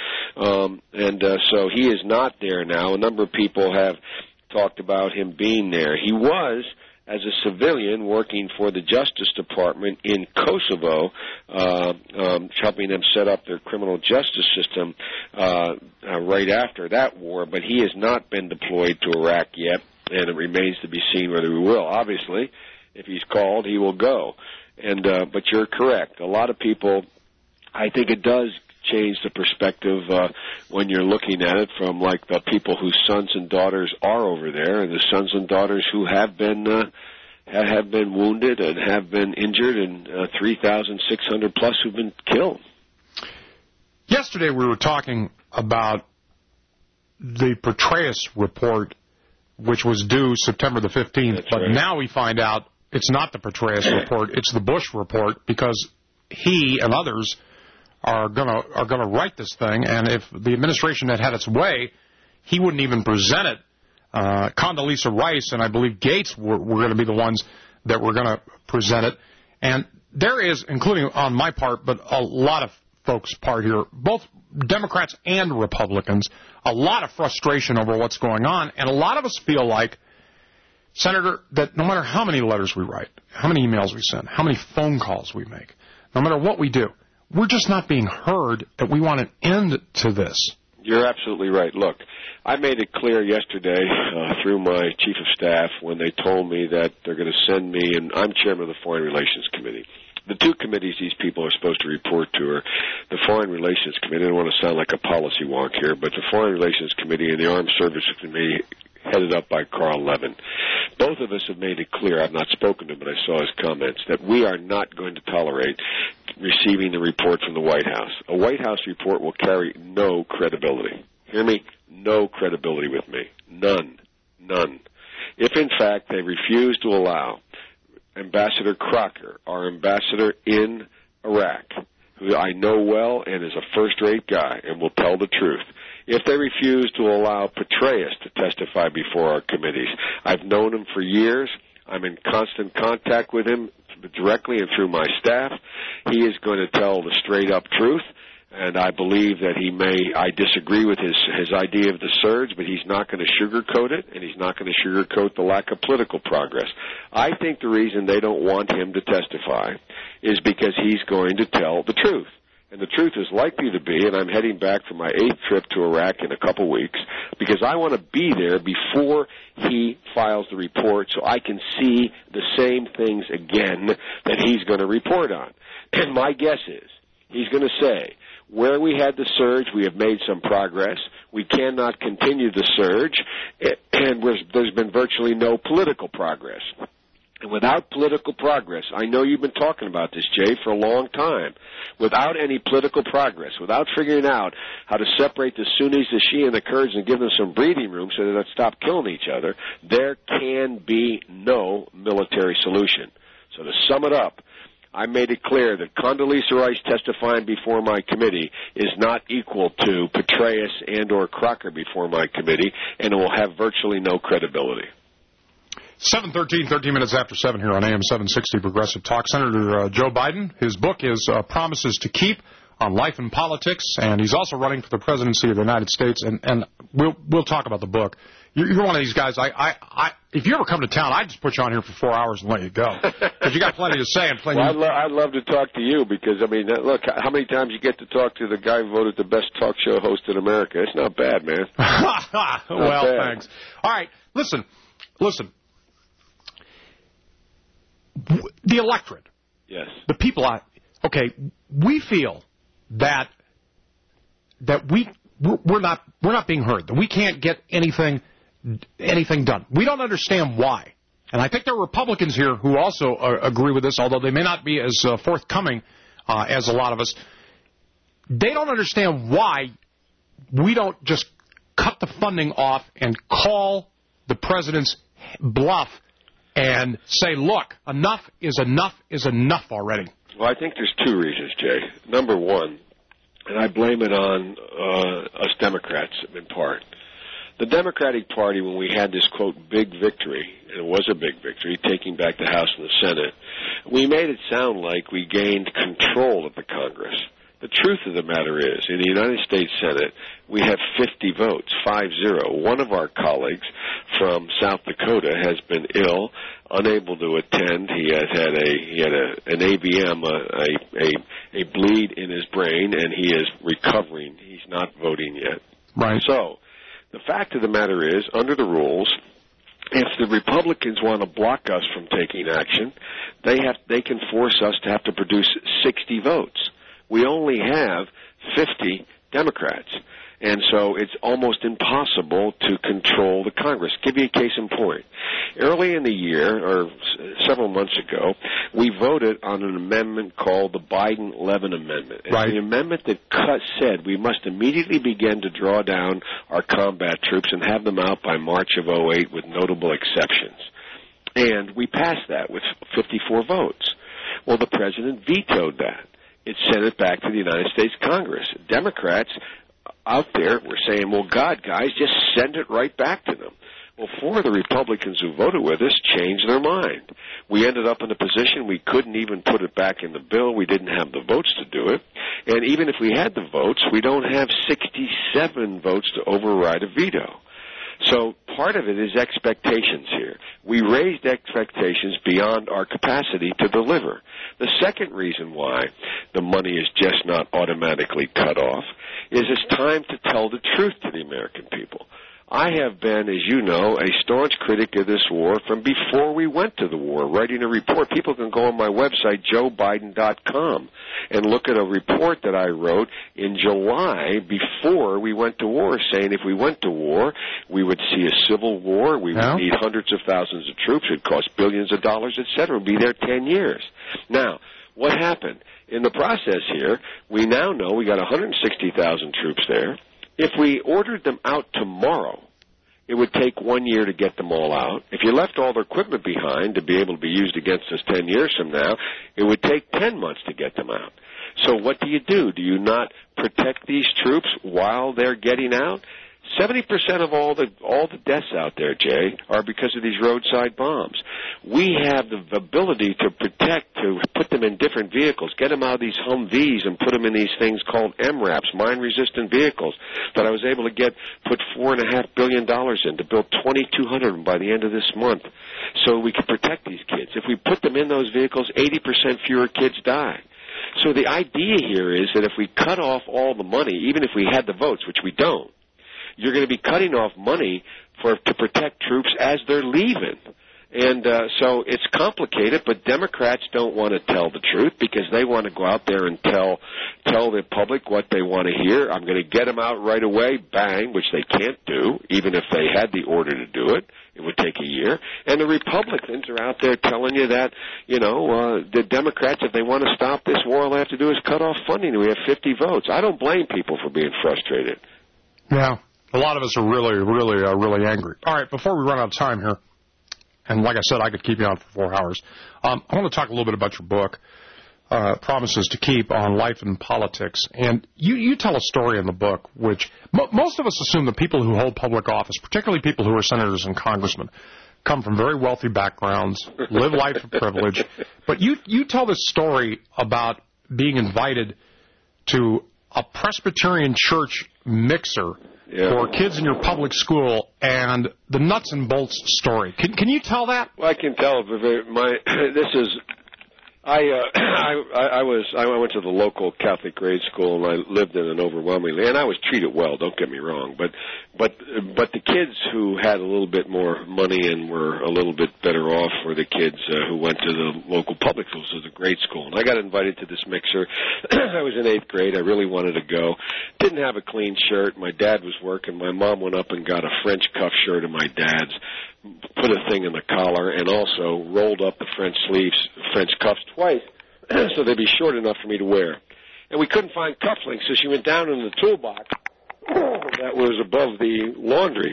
[SPEAKER 11] So he is not there now. A number of people have talked about him being there. He was, as a civilian, working for the Justice Department in Kosovo, helping them set up their criminal justice system right after that war, but he has not been deployed to Iraq yet, and it remains to be seen whether he will. Obviously, if he's called, he will go. But you're correct. A lot of people, I think it does change the perspective when you're looking at it from like the people whose sons and daughters are over there, and the sons and daughters who have been wounded and have been injured, and 3,600 plus who've been killed.
[SPEAKER 6] Yesterday we were talking about the Petraeus report, which was due September the 15th,
[SPEAKER 11] That's
[SPEAKER 6] but
[SPEAKER 11] right.
[SPEAKER 6] now we find out it's not the Petraeus report, it's the Bush report, because he and others are gonna write this thing, and if the administration had its way, he wouldn't even present it. Condoleezza Rice and I believe Gates were going to be the ones that were going to present it. And there is, including on my part, but a lot of folks' part here, both Democrats and Republicans, a lot of frustration over what's going on, and a lot of us feel like, Senator, that no matter how many letters we write, how many emails we send, how many phone calls we make, no matter what we do, we're just not being heard, that we want an end to this.
[SPEAKER 11] You're absolutely right. Look, I made it clear yesterday through my chief of staff when they told me that they're going to send me, and I'm chairman of the Foreign Relations Committee. The two committees these people are supposed to report to are the Foreign Relations Committee. I don't want to sound like a policy wonk here, but the Foreign Relations Committee and the Armed Services Committee, headed up by Carl Levin. Both of us have made it clear, I've not spoken to him, but I saw his comments, that we are not going to tolerate receiving the report from the White House. A White House report will carry no credibility. Hear me? No credibility with me. None. None. If, in fact, they refuse to allow Ambassador Crocker, our ambassador in Iraq, who I know well and is a first-rate guy and will tell the truth, if they refuse to allow Petraeus to testify before our committees, I've known him for years. I'm in constant contact with him directly and through my staff. He is going to tell the straight-up truth, and I believe that I disagree with his idea of the surge, but he's not going to sugarcoat it, and he's not going to sugarcoat the lack of political progress. I think the reason they don't want him to testify is because he's going to tell the truth. And the truth is likely to be, and I'm heading back for my 8th trip to Iraq in a couple weeks, because I want to be there before he files the report so I can see the same things again that he's going to report on. And my guess is he's going to say, where we had the surge, we have made some progress. We cannot continue the surge, and there's been virtually no political progress. And without political progress, I know you've been talking about this, Jay, for a long time. Without any political progress, without figuring out how to separate the Sunnis, the Shia, and the Kurds and give them some breathing room so that they stop killing each other, there can be no military solution. So to sum it up, I made it clear that Condoleezza Rice testifying before my committee is not equal to Petraeus and or Crocker before my committee, and it will have virtually no credibility.
[SPEAKER 6] 7:13, 13 minutes after 7 here on AM 760 Progressive Talk. Senator Joe Biden, his book is Promises to Keep on life and politics, and he's also running for the presidency of the United States, and we'll talk about the book. You're one of these guys. If you ever come to town, I'd just put you on here for 4 hours and let you go, because you got plenty to say and plenty.
[SPEAKER 11] Well, I'd love to talk to you, because I mean, look, how many times you get to talk to the guy who voted the best talk show host in America? It's not bad, man.
[SPEAKER 6] Well, thanks. All right, listen. The electorate.
[SPEAKER 11] Yes.
[SPEAKER 6] The people. Okay, we feel that we're not being heard. That we can't get anything done. We don't understand why. And I think there are Republicans here who also agree with this, although they may not be as forthcoming as a lot of us. They don't understand why we don't just cut the funding off and call the president's bluff and say, look, enough is enough already.
[SPEAKER 11] Well, I think there's two reasons, Jay. Number one, and I blame it on us Democrats in part. The Democratic Party, when we had this, quote, big victory, and it was a big victory, taking back the House and the Senate, we made it sound like we gained control of the Congress. The truth of the matter is, in the United States Senate, we have 50 votes, 5-0. One of our colleagues from South Dakota has been ill, unable to attend. He had an AVM, a bleed in his brain, and he is recovering. He's not voting yet.
[SPEAKER 6] Right.
[SPEAKER 11] So, the fact of the matter is, under the rules, if the Republicans want to block us from taking action, they can force us to have to produce 60 votes. We only have 50 Democrats. And so it's almost impossible to control the Congress. Give you a case in point. Early in the year, or several months ago, we voted on an amendment called the Biden-Levin Amendment. It's the amendment that said we must immediately begin to draw down our combat troops and have them out by March of 2008 with notable exceptions. And we passed that with 54 votes. Well, the president vetoed that. It sent it back to the United States Congress. Democrats out there were saying, well, God, guys, just send it right back to them. Well, 4 of the Republicans who voted with us changed their mind. We ended up in a position we couldn't even put it back in the bill. We didn't have the votes to do it. And even if we had the votes, we don't have 67 votes to override a veto. So part of it is expectations here. We raised expectations beyond our capacity to deliver. The second reason why the money is just not automatically cut off is it's time to tell the truth to the American people. I have been, as you know, a staunch critic of this war from before we went to the war, writing a report. People can go on my website, joebiden.com, and look at a report that I wrote in July before we went to war, saying if we went to war, we would see a civil war, we would need hundreds of thousands of troops, it would cost billions of dollars, etc., and be there 10 years. Now, what happened? In the process here, we now know we got 160,000 troops there. If we ordered them out tomorrow, it would take 1 year to get them all out. If you left all their equipment behind to be able to be used against us 10 years from now, it would take 10 months to get them out. So what do? Do you not protect these troops while they're getting out? 70% of all the deaths out there, Jay, are because of these roadside bombs. We have the ability to protect, to put them in different vehicles, get them out of these Humvees and put them in these things called MRAPs, mine-resistant vehicles, that I was able to put $4.5 billion in to build 2,200 of them by the end of this month so we could protect these kids. If we put them in those vehicles, 80% fewer kids die. So the idea here is that if we cut off all the money, even if we had the votes, which we don't, you're going to be cutting off money to protect troops as they're leaving. And so it's complicated, but Democrats don't want to tell the truth because they want to go out there and tell the public what they want to hear. I'm going to get them out right away, bang, which they can't do, even if they had the order to do it. It would take a year. And the Republicans are out there telling you that, the Democrats, if they want to stop this war, all they have to do is cut off funding. We have 50 votes. I don't blame people for being frustrated.
[SPEAKER 6] Yeah. A lot of us are really angry. All right, before we run out of time here, and like I said, I could keep you on for 4 hours, I want to talk a little bit about your book, Promises to Keep, on life and politics. And you tell a story in the book which most of us assume that people who hold public office, particularly people who are senators and congressmen, come from very wealthy backgrounds, live life of privilege. But you tell this story about being invited to a Presbyterian church mixer for kids in your public school and the nuts and bolts story. Can you tell that?
[SPEAKER 11] Well, I can tell. I went to the local Catholic grade school, and I lived in an overwhelmingly, and I was treated well, don't get me wrong, but the kids who had a little bit more money and were a little bit better off were the kids who went to the local public schools, so the grade school. And I got invited to this mixer. I was in 8th grade. I really wanted to go. Didn't have a clean shirt. My dad was working. My mom went up and got a French cuff shirt of my dad's, put a thing in the collar, and also rolled up the French sleeves, French cuffs twice, so they'd be short enough for me to wear. And we couldn't find cufflinks, so she went down in the toolbox that was above the laundry.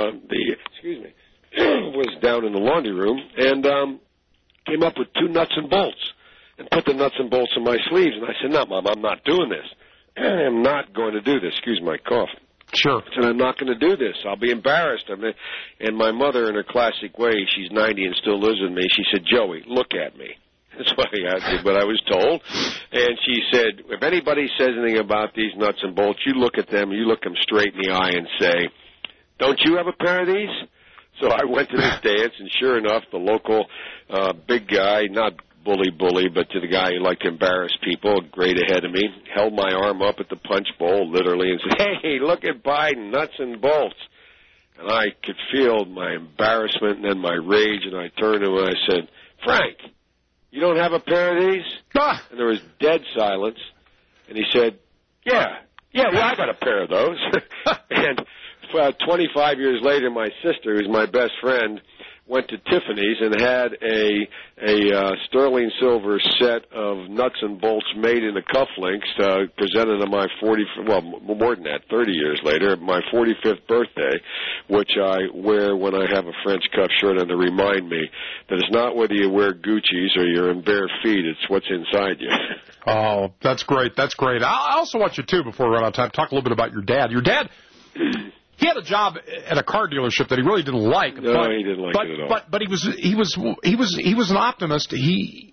[SPEAKER 11] Was down in the laundry room, and came up with 2 nuts and bolts, and put the nuts and bolts in my sleeves. And I said, "No, Mom, I'm not doing this. I'm not going to do this." Excuse my cough.
[SPEAKER 6] Sure.
[SPEAKER 11] I said, "I'm not going to do this. I'll be embarrassed." And my mother, in her classic way, she's 90 and still lives with me, she said, "Joey, look at me." That's what I was told. And she said, "If anybody says anything about these nuts and bolts, you look at them, you look them straight in the eye and say, 'Don't you have a pair of these?'" So I went to this dance, and sure enough, the local big guy, not bully, but to the guy who liked to embarrass people, a grade ahead of me, held my arm up at the punch bowl, literally, and said, "Hey, look at Biden, nuts and bolts." And I could feel my embarrassment and then my rage, and I turned to him and I said, "Frank, you don't have a pair of these?" And there was dead silence. And he said, yeah, well, I got a pair of those. And 25 years later, my sister, who's my best friend, went to Tiffany's and had a sterling silver set of nuts and bolts made into cufflinks presented on my 30 years later, my 45th birthday, which I wear when I have a French cuff shirt on to remind me that it's not whether you wear Gucci's or you're in bare feet, it's what's inside you.
[SPEAKER 6] Oh, that's great. That's great. I also want you, too, before we run out of time, talk a little bit about your dad. Your dad... He had a job at a car dealership that he really didn't like.
[SPEAKER 11] No, he didn't like it at all.
[SPEAKER 6] But he was an optimist. He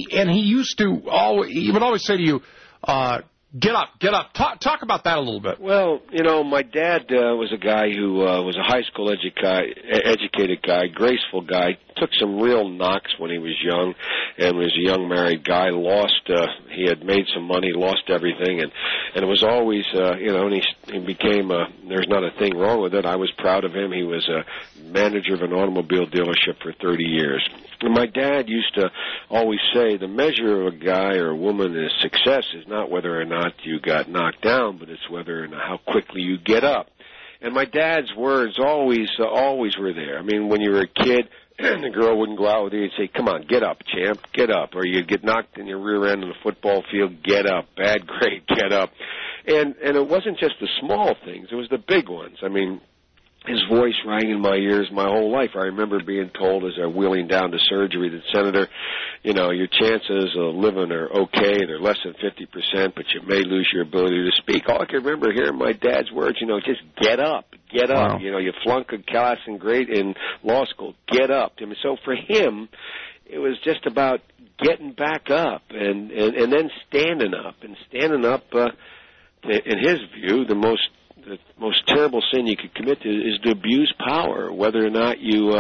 [SPEAKER 6] would always say to you, get up. Talk about that a little bit.
[SPEAKER 11] Well, my dad was a guy who was a high school educated guy, graceful guy, took some real knocks when he was young, and was a young married guy, he had made some money, lost everything, and it was always, and he became, there's not a thing wrong with it. I was proud of him. He was a manager of an automobile dealership for 30 years. And my dad used to always say the measure of a guy or a woman's success is not whether or not you got knocked down, but it's whether or not how quickly you get up. And my dad's words always were there. I mean, when you were a kid, the girl wouldn't go out with you and say, "Come on, get up, champ, get up." Or you'd get knocked in your rear end on the football field, "Get up, bad grade, get up." And it wasn't just the small things, it was the big ones. I mean, his voice rang in my ears my whole life. I remember being told as I'm wheeling down to surgery that, "Senator, your chances of living are okay. They're less than 50%, but you may lose your ability to speak." All I can remember hearing my dad's words, just get up, get up.
[SPEAKER 6] Wow.
[SPEAKER 11] You flunk a class in law school, get up. I mean, so for him, it was just about getting back up and then standing up. And standing up, in his view, the most terrible sin you could commit is to abuse power, whether or not you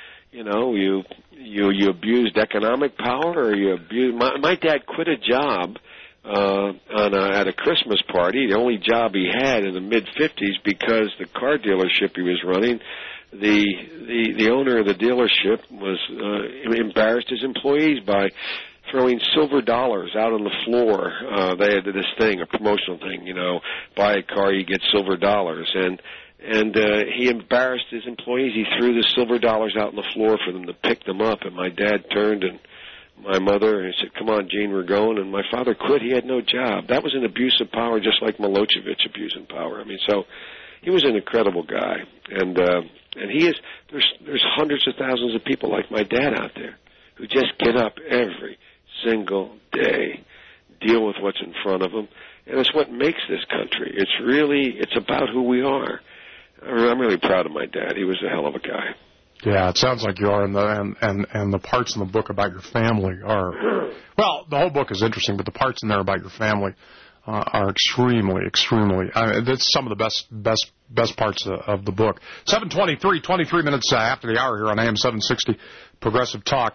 [SPEAKER 11] abused economic power or you abused. My dad quit a job at a Christmas party, the only job he had in the mid-50s, because the car dealership he was running, the owner of the dealership was embarrassed his employees by throwing silver dollars out on the floor. They had this thing, a promotional thing, buy a car, you get silver dollars. And he embarrassed his employees. He threw the silver dollars out on the floor for them to pick them up. And my dad turned and my mother and said, "Come on, Gene, we're going." And my father quit. He had no job. That was an abuse of power, just like Milosevic abusing power. I mean, so he was an incredible guy. And there's hundreds of thousands of people like my dad out there who just get up every single day, deal with what's in front of them, and it's what makes this country. It's about who we are. I'm really proud of my dad. He was a hell of a guy.
[SPEAKER 6] Yeah, it sounds like you are, and the parts in the book about your family are, well, the whole book is interesting, but the parts in there about your family are extremely. That's some of the best parts of the book. 7:23, 23 minutes after the hour here on AM 760 Progressive Talk.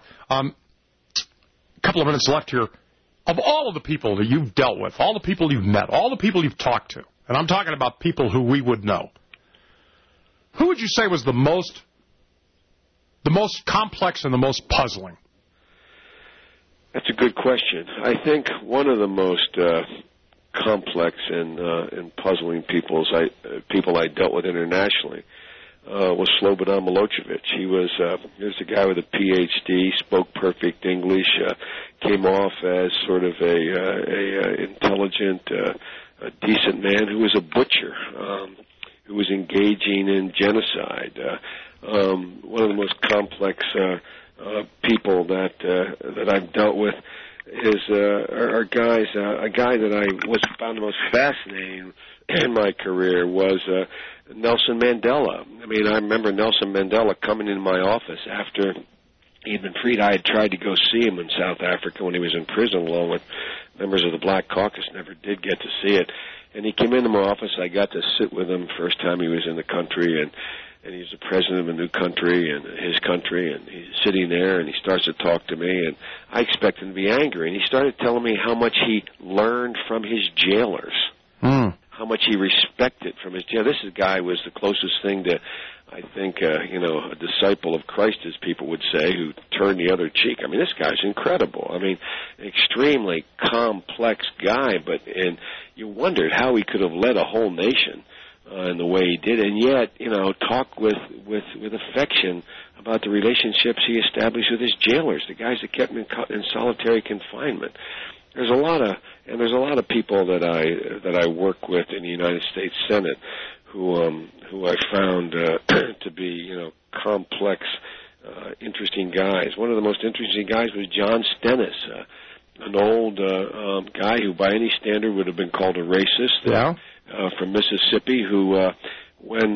[SPEAKER 6] Couple of minutes left here. Of all of the people that you've dealt with, all the people you've met, all the people you've talked to, and I'm talking about people who we would know, who would you say was the most complex and the most puzzling?
[SPEAKER 11] That's a good question. I think one of the most complex and puzzling people I dealt with internationally was Slobodan Milosevic. He was a guy with a PhD, spoke perfect English, came off as sort of a intelligent, a decent man who was a butcher, who was engaging in genocide. One of the most complex people that I've dealt with are guys. A guy that I found the most fascinating in my career was Nelson Mandela. I mean, I remember Nelson Mandela coming into my office after he'd been freed. I had tried to go see him in South Africa when he was in prison along with members of the Black Caucus. Never did get to see it. And he came into my office. I got to sit with him first time he was in the country, and he's the president of a new country and his country, and he's sitting there and he starts to talk to me, and I expect him to be angry. And he started telling me how much he learned from his jailers. How much he respected from his jail. This guy was the closest thing to, I think, a disciple of Christ, as people would say, who turned the other cheek. I mean, this guy's incredible. I mean, extremely complex guy, and you wondered how he could have led a whole nation in the way he did, and yet, talk with affection about the relationships he established with his jailers, the guys that kept him in solitary confinement. There's a lot of people that I work with in the United States Senate who I found to be complex, interesting guys. One of the most interesting guys was John Stennis, an old guy who, by any standard, would have been called a racist. From Mississippi, who when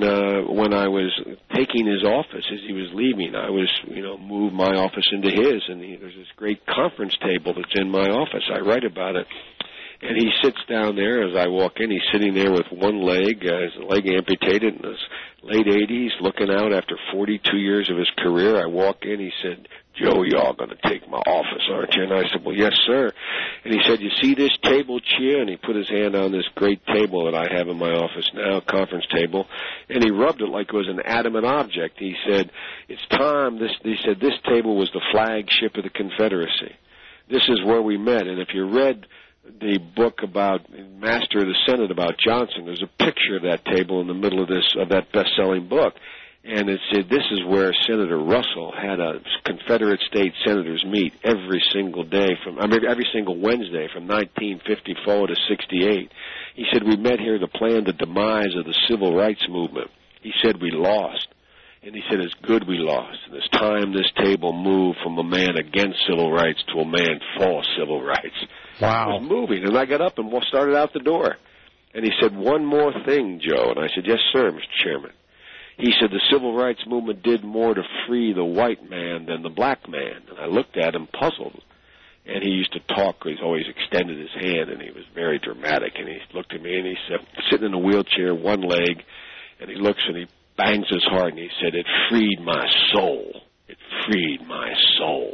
[SPEAKER 11] I was taking his office as he was leaving, I was moved my office into his, and there's this great conference table that's in my office. I write about it, and he sits down there as I walk in. He's sitting there with one leg, his leg amputated, in his late 80s, looking out after 42 years of his career. I walk in. He said, "Joe, y'all going to take my office, aren't you?" And I said, "Well, yes, sir." And he said, "You see this table, Chia?" And he put his hand on this great table that I have in my office now, conference table, and he rubbed it like it was an adamant object. He said, "It's time." He said, "This table was the flagship of the Confederacy. This is where we met." And if you read the book about Master of the Senate about Johnson, there's a picture of that table in the middle of that best-selling book. And it said this is where Senator Russell had a Confederate state senators meet every single day every single Wednesday from 1954 to 68. He said we met here to plan the demise of the civil rights movement. He said we lost. And he said it's good we lost. And it's time this table moved from a man against civil rights to a man for civil rights.
[SPEAKER 6] Wow.
[SPEAKER 11] It was moving. And I got up and started out the door. And he said, "One more thing, Joe." And I said, "Yes, sir, Mr. Chairman." He said the civil rights movement did more to free the white man than the black man. And I looked at him puzzled. And he used to talk. He's always extended his hand, and he was very dramatic. And he looked at me, and he said, sitting in a wheelchair, one leg, and he looks and he bangs his heart, and he said, "It freed my soul. It freed my soul."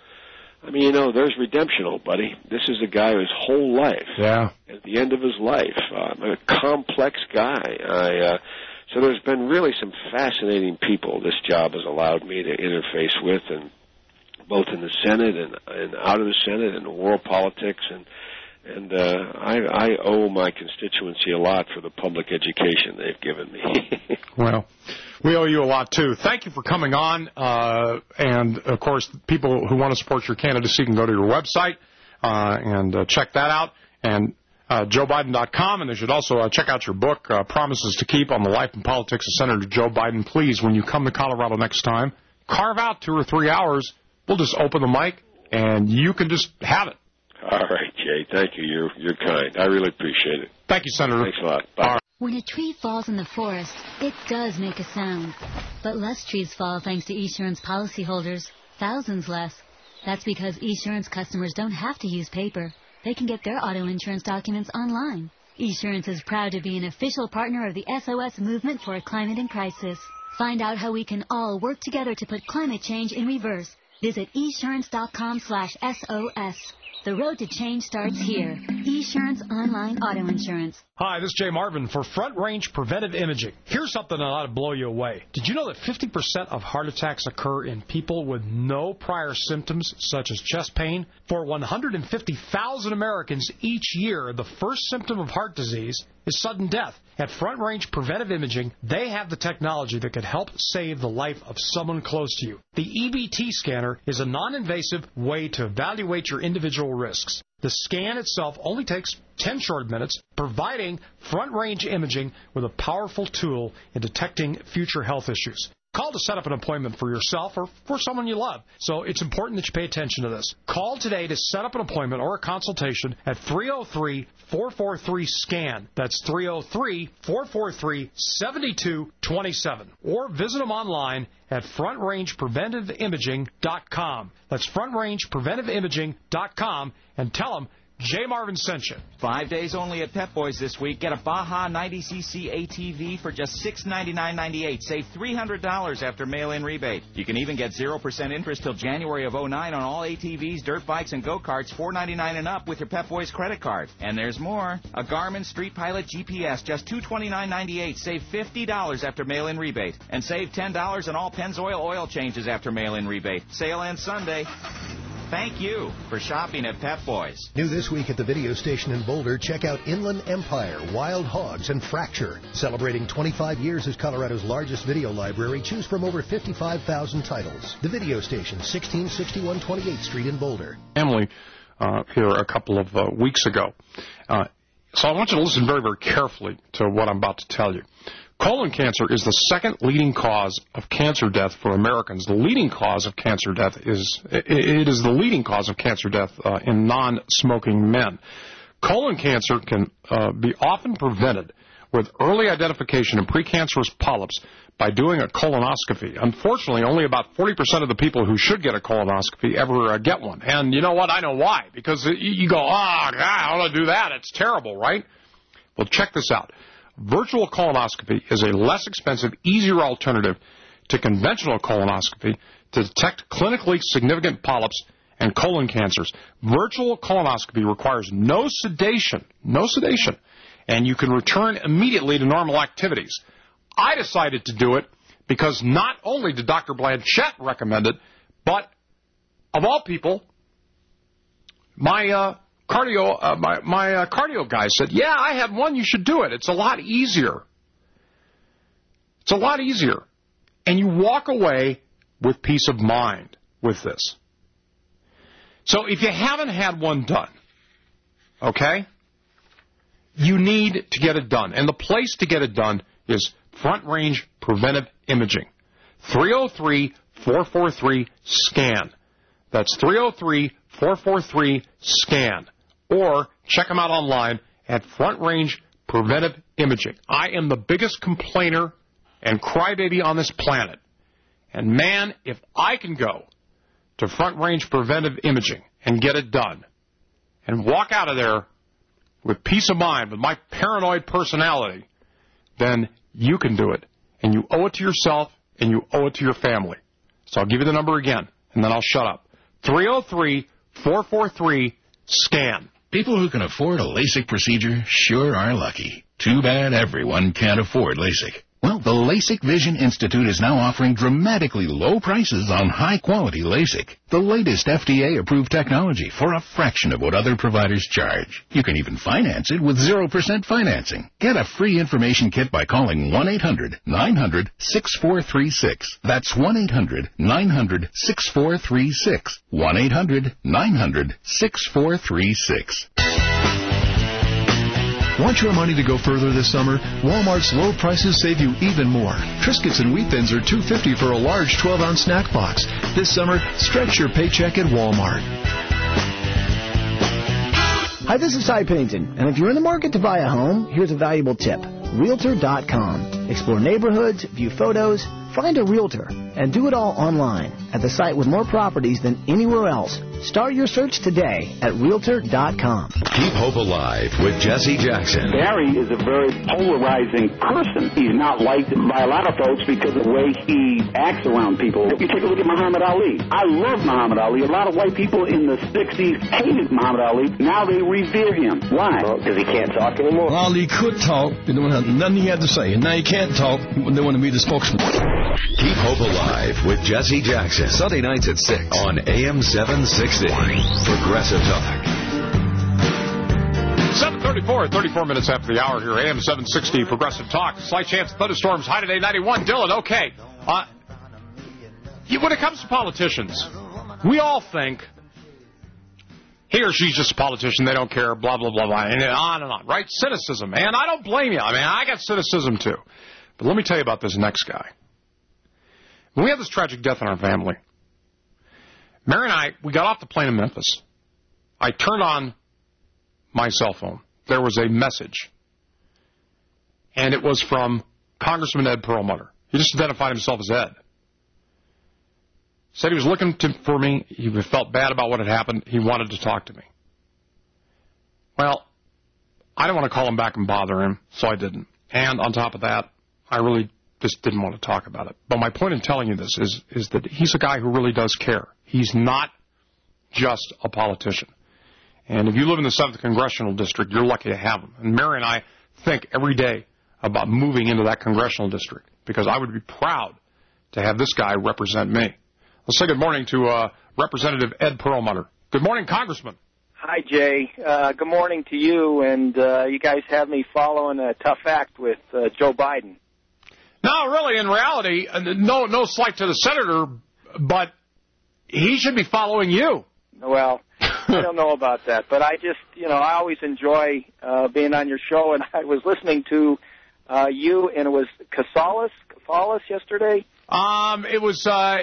[SPEAKER 11] I mean, there's redemption, old buddy. This is a guy whose whole life, at the end of his life, a complex guy. So there's been really some fascinating people this job has allowed me to interface with, and both in the Senate and out of the Senate and world politics, and I owe my constituency a lot for the public education they've given me.
[SPEAKER 6] Well, we owe you a lot, too. Thank you for coming on. And, of course, people who want to support your candidacy can go to your website and check that out. And JoeBiden.com, and they should also check out your book, Promises to Keep, on the life and politics of Senator Joe Biden. Please, when you come to Colorado next time, carve out 2 or 3 hours. We'll just open the mic, and you can just have it.
[SPEAKER 11] All right, Jay. Thank you. You're kind. I really appreciate it.
[SPEAKER 6] Thank you, Senator.
[SPEAKER 11] Thanks a lot. Bye.
[SPEAKER 10] When a tree falls in the forest, it does make a sound. But less trees fall thanks to Esurance policyholders. Thousands less. That's because Esurance customers don't have to use paper. they can get their auto insurance documents online. Esurance is proud to be an official partner of the SOS movement for climate and crisis. Find out how we can all work together to put climate change in reverse. Visit esurance.com/SOS. The road to change starts here. Esurance Online Auto Insurance.
[SPEAKER 6] Hi, this is Jay Marvin for Front Range Preventive Imaging. Here's something that ought to blow you away. Did you know that 50% of heart attacks occur in people with no prior symptoms, such as chest pain? For 150,000 Americans each year, the first symptom of heart disease is sudden death. At Front Range Preventive Imaging, they have the technology that could help save the life of someone close to you. The EBT scanner is a non-invasive way to evaluate your individual risks. The scan itself only takes 10 short minutes, providing front-range imaging with a powerful tool in detecting future health issues. Call to set up an appointment for yourself or for someone you love. So it's important that you pay attention to this. Call today to set up an appointment or a consultation at 303-443-SCAN. That's 303-443-7227. Or visit them online at frontrangepreventiveimaging.com. That's frontrangepreventiveimaging.com, and tell them Jay Marvin sent you.
[SPEAKER 12] 5 days only at Pep Boys this week. Get a Baja 90cc ATV for just $699.98. Save $300 after mail-in rebate. You can even get 0% interest till January of 2009 on all ATVs, dirt bikes, and go-karts, $499 and up with your Pep Boys credit card. And there's more. A Garmin Street Pilot GPS, just $229.98. Save $50 after mail-in rebate. And save $10 on all Pennzoil oil changes after mail-in rebate. Sale ends Sunday. Thank you for shopping at Pep Boys.
[SPEAKER 14] New this week at the video station in Boulder, check out Inland Empire, Wild Hogs, and Fracture. Celebrating 25 years as Colorado's largest video library, choose from over 55,000 titles. The video station, 1661 28th Street in Boulder.
[SPEAKER 6] Family here a couple of weeks ago. So I want you to listen very, very carefully to what I'm about to tell you. Colon cancer is the second leading cause of cancer death for Americans. The leading cause of cancer death is the leading cause of cancer death in non-smoking men. Colon cancer can be often prevented with early identification of precancerous polyps by doing a colonoscopy. Unfortunately, only about 40% of the people who should get a colonoscopy ever get one. And you know what? I know why. Because you go, God, I want to do that. It's terrible, right? Well, check this out. Virtual colonoscopy is a less expensive, easier alternative to conventional colonoscopy to detect clinically significant polyps and colon cancers. Virtual colonoscopy requires no sedation, and you can return immediately to normal activities. I decided to do it because not only did Dr. Blanchette recommend it, but of all people, my cardio guy said, yeah, I had one, you should do it. It's a lot easier. And you walk away with peace of mind with this. So if you haven't had one done, okay, you need to get it done. And the place to get it done is Front Range Preventive Imaging. 303-443-SCAN. That's 303-443-SCAN. Or check them out online at Front Range Preventive Imaging. I am the biggest complainer and crybaby on this planet. And man, if I can go to Front Range Preventive Imaging and get it done and walk out of there with peace of mind, with my paranoid personality, then you can do it. And you owe it to yourself and you owe it to your family. So I'll give you the number again, and then I'll shut up. 303-443-SCAN.
[SPEAKER 15] People who can afford a LASIK procedure sure are lucky. Too bad everyone can't afford LASIK. Well, the LASIK Vision Institute is now offering dramatically low prices on high-quality LASIK. The latest FDA-approved technology for a fraction of what other providers charge. You can even finance it with 0% financing. Get a free information kit by calling 1-800-900-6436. That's 1-800-900-6436. 1-800-900-6436.
[SPEAKER 17] Want your money to go further this summer? Walmart's low prices save you even more. Triscuits and Wheat Thins are $2.50 for a large 12-ounce snack box. This summer, stretch your paycheck at Walmart.
[SPEAKER 18] Hi, this is Ty Pennington, and if you're in the market to buy a home, here's a valuable tip. Realtor.com. Explore neighborhoods, view photos, find a realtor. And do it all online at the site with more properties than anywhere else. Start your search today at Realtor.com.
[SPEAKER 13] Keep hope alive with Jesse Jackson.
[SPEAKER 2] Barry is a very polarizing person. He's not liked by a lot of folks because of the way he acts around people. If you take a look at Muhammad Ali, I love Muhammad Ali. A lot of white people in the 60s hated Muhammad Ali. Now they revere him. Why? Because he can't talk anymore.
[SPEAKER 4] Well, Ali could talk. They don't have nothing he had to say. And now he can't talk. They want to be the spokesman.
[SPEAKER 13] Keep hope alive with Jesse Jackson. Sunday nights at 6 on AM 760. Progressive Talk.
[SPEAKER 6] 7:34, 34 minutes after the hour here. AM 760 Progressive Talk. Slight chance of thunderstorms. High today 91. Dylan, okay. When it comes to politicians, we all think he or she's just a politician. They don't care. Blah, blah, blah, blah. And on. Right? Cynicism. And I don't blame you. I mean, I got cynicism too. But let me tell you about this next guy. When we had this tragic death in our family, Mary and I, we got off the plane in Memphis. I turned on my cell phone. There was a message. And it was from Congressman Ed Perlmutter. He just identified himself as Ed. Said he was looking for me. He felt bad about what had happened. He wanted to talk to me. Well, I didn't want to call him back and bother him, so I didn't. And on top of that, I really just didn't want to talk about it. But my point in telling you this is that he's a guy who really does care. He's not just a politician. And if you live in the 7th Congressional District, you're lucky to have him. And Mary and I think every day about moving into that congressional district because I would be proud to have this guy represent me. Let's say good morning to Representative Ed Perlmutter. Good morning, Congressman.
[SPEAKER 5] Hi, Jay. Good morning to you. And you guys have me following a tough act with Joe Biden.
[SPEAKER 6] No, really, in reality, no slight to the senator, but he should be following you.
[SPEAKER 5] Well, I don't know about that, but I just, I always enjoy being on your show, and I was listening to you, and it was Casales yesterday.
[SPEAKER 6] It was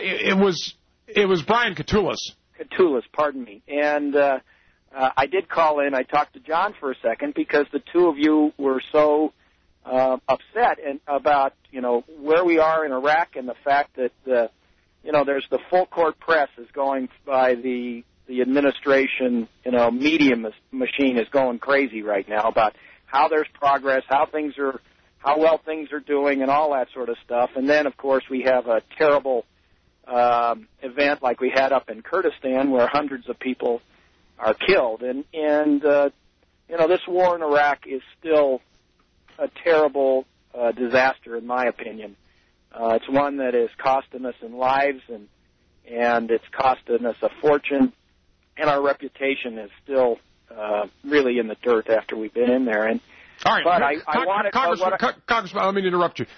[SPEAKER 6] Brian Katulis.
[SPEAKER 5] Katulis, pardon me, and I did call in. I talked to John for a second because the two of you were so upset about where we are in Iraq and the fact that there's the full court press is going by the administration, media machine is going crazy right now about how there's progress, how well things are doing, and all that sort of stuff. And then, of course, we have a terrible event like we had up in Kurdistan where hundreds of people are killed. And this war in Iraq is still a terrible disaster, in my opinion. It's one that is costing us in lives, and it's costing us a fortune, and our reputation is still really in the dirt after we've been in there. And
[SPEAKER 6] all right,
[SPEAKER 5] but
[SPEAKER 6] Congressman, let me interrupt you.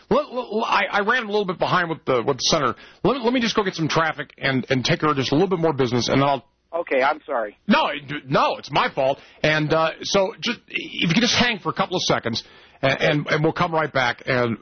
[SPEAKER 6] I ran a little bit behind with the senator. Let me just go get some traffic and take care of just a little bit more business, and then I'll.
[SPEAKER 5] Okay, I'm sorry.
[SPEAKER 6] No, it's my fault. And so just if you could just hang for a couple of seconds. And we'll come right back. And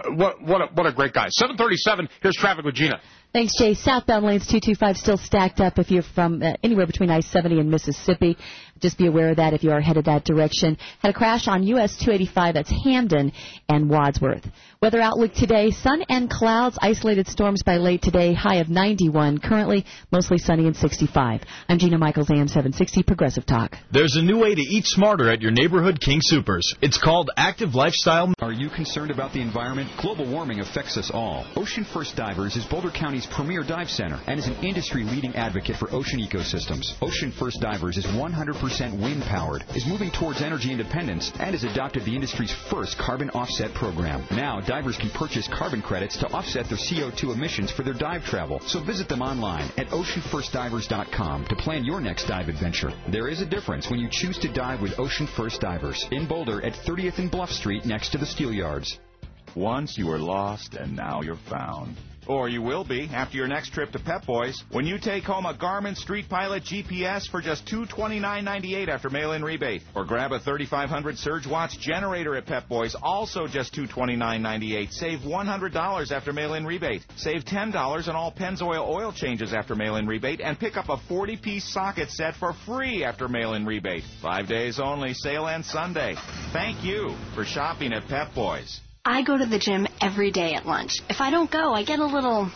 [SPEAKER 6] what a great guy. 7:37. Here's traffic with Gina.
[SPEAKER 8] Thanks, Jay. Southbound lanes 225 still stacked up if you're from anywhere between I-70 and Mississippi. Just be aware of that if you are headed that direction. Had a crash on US 285. That's Hamden and Wadsworth. Weather outlook today, sun and clouds, isolated storms by late today, high of 91. Currently, mostly sunny and 65. I'm Gina Michaels, AM 760 Progressive Talk.
[SPEAKER 9] There's a new way to eat smarter at your neighborhood King Soopers. It's called Active Lifestyle.
[SPEAKER 7] Are you concerned about the environment? Global warming affects us all. Ocean First Divers is Boulder County's premier dive center and is an industry-leading advocate for ocean ecosystems. Ocean First Divers is 100% wind-powered, is moving towards energy independence, and has adopted the industry's first carbon offset program. Now, divers can purchase carbon credits to offset their CO2 emissions for their dive travel. So visit them online at oceanfirstdivers.com to plan your next dive adventure. There is a difference when you choose to dive with Ocean First Divers in Boulder at 30th and Bluff Street next to the Steel Yards.
[SPEAKER 19] Once you were lost and now you're found. Or you will be after your next trip to Pep Boys when you take home a Garmin Street Pilot GPS for just $229.98 after mail-in rebate. Or grab a 3500 Surge Watts generator at Pep Boys, also just $229.98. Save $100 after mail-in rebate. Save $10 on all Pennzoil oil changes after mail-in rebate. And pick up a 40-piece socket set for free after mail-in rebate. 5 days only. Sale ends Sunday. Thank you for shopping at Pep Boys.
[SPEAKER 20] I go to the gym every day at lunch. If I don't go, I get a little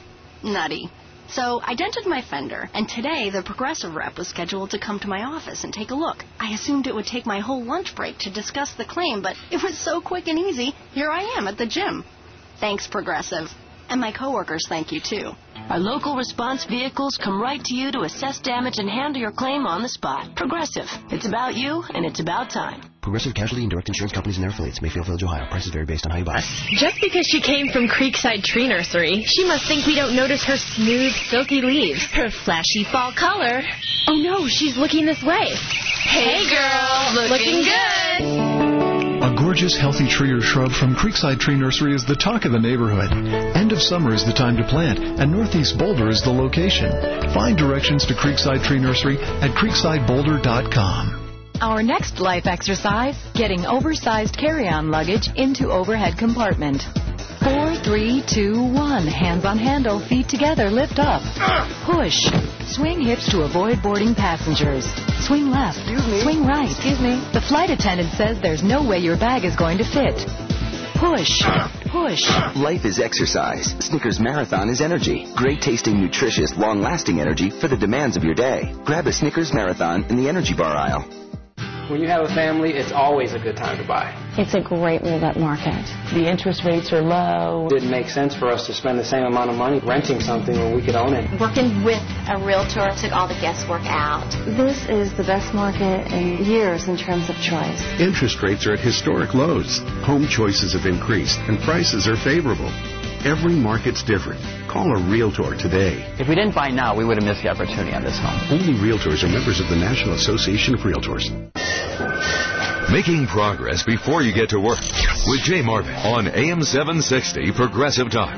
[SPEAKER 3] nutty. So I dented my fender, and today the Progressive rep was scheduled to come to my office and take a look. I assumed it would take my whole lunch break to discuss the claim, but it was so quick and easy. Here I am at the gym. Thanks, Progressive. And my coworkers thank you, too.
[SPEAKER 20] Our local response vehicles come right to you to assess damage and handle your claim on the spot. Progressive. It's about you, and it's about time.
[SPEAKER 21] Progressive Casualty and Direct Insurance Companies and their affiliates. Mayfield Village, Ohio. Prices vary based on how you buy.
[SPEAKER 22] Just because she came from Creekside Tree Nursery, she must think we don't notice her smooth, silky leaves, her flashy fall color. Oh no, she's looking this way. Hey girl, looking good.
[SPEAKER 17] A gorgeous, healthy tree or shrub from Creekside Tree Nursery is the talk of the neighborhood. End of summer is the time to plant, and Northeast Boulder is the location. Find directions to Creekside Tree Nursery at creeksideboulder.com.
[SPEAKER 23] Our next life exercise, getting oversized carry-on luggage into overhead compartment. 4, 3, 2, 1. Hands on handle, feet together, lift up. Push. Swing hips to avoid boarding passengers. Swing left. Swing right. The flight attendant says there's no way your bag is going to fit. Push. Push.
[SPEAKER 24] Life is exercise. Snickers Marathon is energy. Great tasting, nutritious, long-lasting energy for the demands of your day. Grab a Snickers Marathon in the energy bar aisle.
[SPEAKER 25] When you have a family, it's always a good time to buy.
[SPEAKER 26] It's a great roulette market. The interest rates are low.
[SPEAKER 25] It didn't make sense for us to spend the same amount of money renting something when we could own it.
[SPEAKER 27] Working with a realtor took all the guesswork out.
[SPEAKER 26] This is the best market in years in terms of choice.
[SPEAKER 29] Interest rates are at historic lows. Home choices have increased, and prices are favorable. Every market's different. Call a realtor today.
[SPEAKER 30] If we didn't buy now, we would have missed the opportunity on this home.
[SPEAKER 29] Only realtors are members of the National Association of Realtors.
[SPEAKER 13] Making progress before you get to work with Jay Marvin on AM 760 Progressive Talk.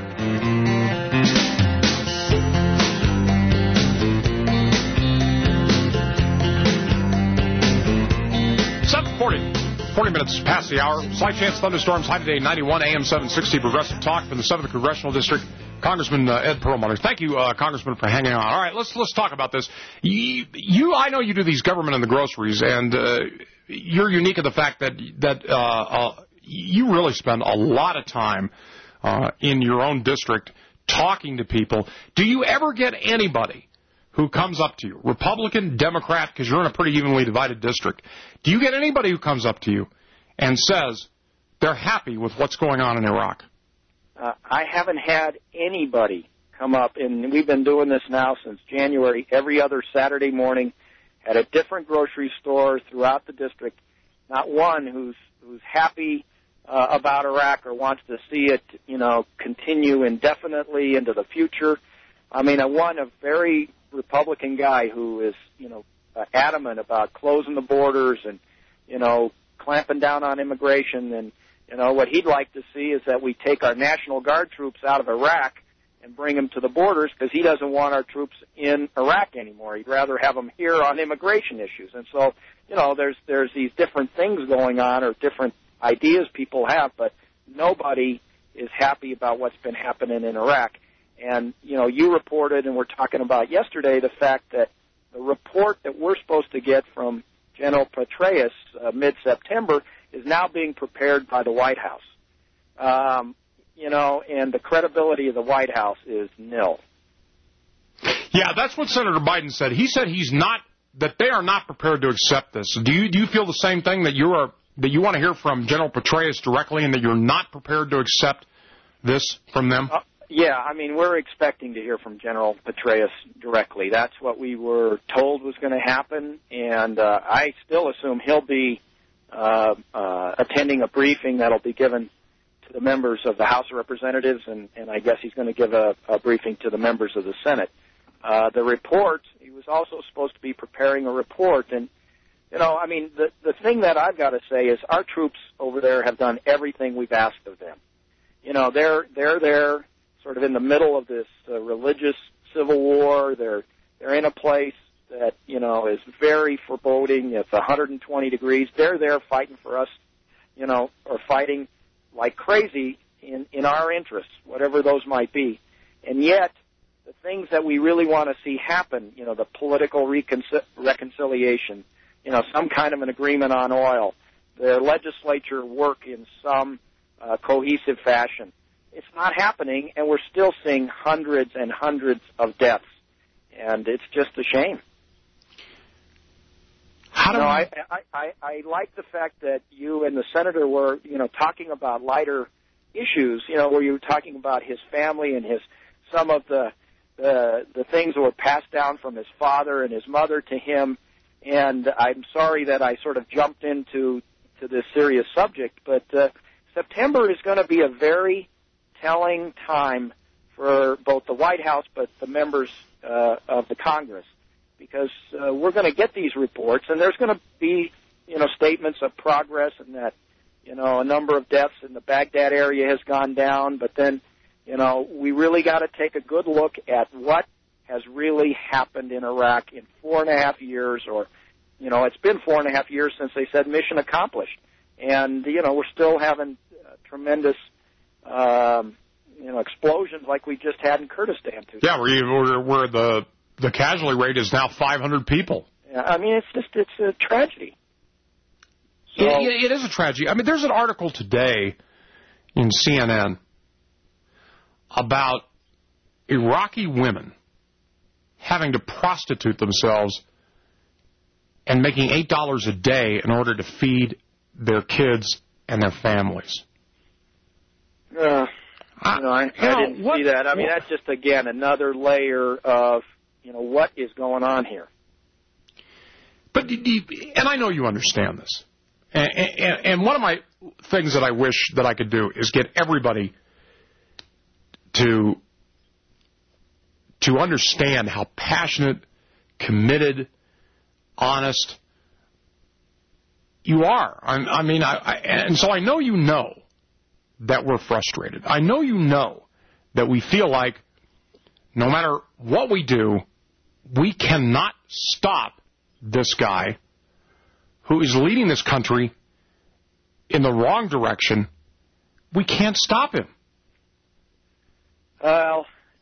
[SPEAKER 6] 40 minutes past the hour. Slight chance thunderstorms. High today, 91 AM 760 Progressive Talk from the 7th Congressional District. Congressman Ed Perlmutter. Thank you, Congressman, for hanging on. All right, let's talk about this. I know you do these government and the groceries, and you're unique in the fact that you really spend a lot of time in your own district talking to people. Do you ever get anybody who comes up to you, Republican, Democrat, because you're in a pretty evenly divided district, do you get anybody who comes up to you and says they're happy with what's going on in Iraq?
[SPEAKER 5] I haven't had anybody come up, and we've been doing this now since January, every other Saturday morning at a different grocery store throughout the district. Not one who's happy about Iraq or wants to see it, continue indefinitely into the future. I mean, a very Republican guy who is, adamant about closing the borders and, clamping down on immigration. And, what he'd like to see is that we take our National Guard troops out of Iraq and bring them to the borders because he doesn't want our troops in Iraq anymore. He'd rather have them here on immigration issues. And so, there's these different things going on or different ideas people have, but nobody is happy about what's been happening in Iraq. And, you reported, and we're talking about yesterday, the fact that the report that we're supposed to get from General Petraeus mid-September is now being prepared by the White House. And the credibility of the White House is nil.
[SPEAKER 6] Yeah, that's what Senator Biden said. He said that they are not prepared to accept this. Do you feel the same thing, that you want to hear from General Petraeus directly and that you're not prepared to accept this from them?
[SPEAKER 5] Yeah, we're expecting to hear from General Petraeus directly. That's what we were told was going to happen, and I still assume he'll be attending a briefing that'll be given to the members of the House of Representatives, and I guess he's going to give a briefing to the members of the Senate. The report, he was also supposed to be preparing a report, and, the thing that I've got to say is our troops over there have done everything we've asked of them. They're there sort of in the middle of this religious civil war. They're in a place that, is very foreboding. It's 120 degrees. They're there fighting for us, or fighting like crazy in our interests, whatever those might be. And yet, the things that we really want to see happen, the political reconciliation, some kind of an agreement on oil, their legislature work in some cohesive fashion, it's not happening, and we're still seeing hundreds and hundreds of deaths, and it's just a shame. I like the fact that you and the senator were, talking about lighter issues, where you were talking about his family and some of the things that were passed down from his father and his mother to him. And I'm sorry that I sort of jumped into this serious subject, but September is going to be a very telling time for both the White House but the members of the Congress, because we're going to get these reports, and there's going to be, statements of progress and that, a number of deaths in the Baghdad area has gone down, but then, we really got to take a good look at what has really happened in Iraq in 4.5 years, or, it's been 4.5 years since they said mission accomplished. And, we're still having tremendous, explosions like we just had in Kurdistan today.
[SPEAKER 6] Yeah, where the casualty rate is now 500 people.
[SPEAKER 5] Yeah, I mean, it's a tragedy. So,
[SPEAKER 6] it is a tragedy. I mean, there's an article today in CNN about Iraqi women having to prostitute themselves and making $8 a day in order to feed their kids and their families.
[SPEAKER 5] I didn't see that. I mean, that's just, again, another layer of, what is going on here.
[SPEAKER 6] But, and I know you understand this. And one of my things that I wish that I could do is get everybody to understand how passionate, committed, honest you are. And so I know you know that we're frustrated. I know you know that we feel like no matter what we do, we cannot stop this guy who is leading this country in the wrong direction. We can't stop him.
[SPEAKER 5] Well,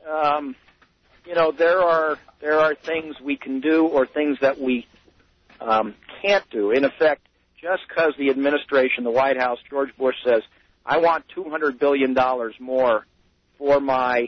[SPEAKER 5] there are things we can do or things that we can't do. In effect, just because the administration, the White House, George Bush says, I want $200 billion more for my,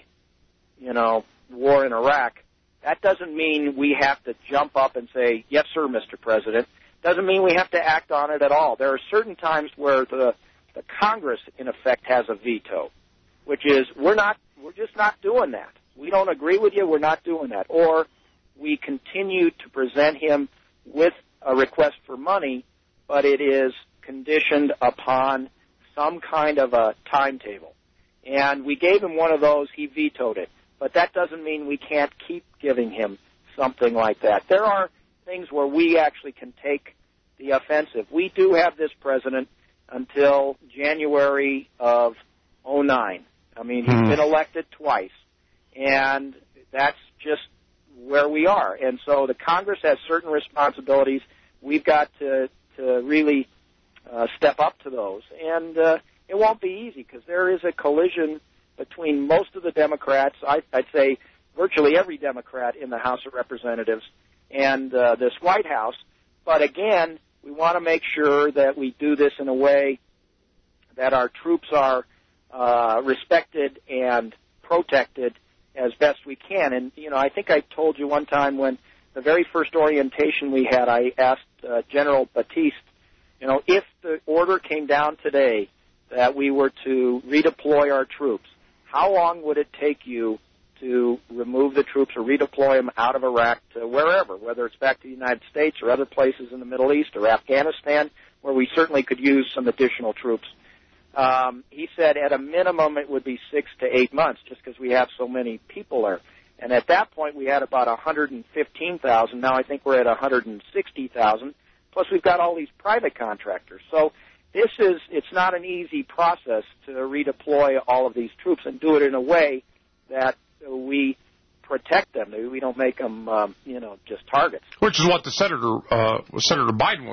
[SPEAKER 5] war in Iraq, that doesn't mean we have to jump up and say, yes, sir, Mr. President. Doesn't mean we have to act on it at all. There are certain times where the Congress, in effect, has a veto, which is we're just not doing that. We don't agree with you, we're not doing that. Or we continue to present him with a request for money, but it is conditioned upon some kind of a timetable. And we gave him one of those, he vetoed it. But that doesn't mean we can't keep giving him something like that. There are things where we actually can take the offensive. We do have this president until January of 2009. I mean, he's been elected twice, and that's just where we are. And so the Congress has certain responsibilities. We've got to really step up to those. And it won't be easy because there is a collision between most of the Democrats, I'd say virtually every Democrat in the House of Representatives, and this White House. But again, we want to make sure that we do this in a way that our troops are respected and protected as best we can. And, I think I told you one time when the very first orientation we had, I asked General Batiste, if the order came down today that we were to redeploy our troops, how long would it take you to remove the troops or redeploy them out of Iraq to wherever, whether it's back to the United States or other places in the Middle East or Afghanistan, where we certainly could use some additional troops? He said at a minimum it would be 6 to 8 months just because we have so many people there. And at that point we had about 115,000. Now I think we're at 160,000. Plus we've got all these private contractors. So it's not an easy process to redeploy all of these troops and do it in a way that we protect them. We don't make them, just targets.
[SPEAKER 6] Which is what the Senator Biden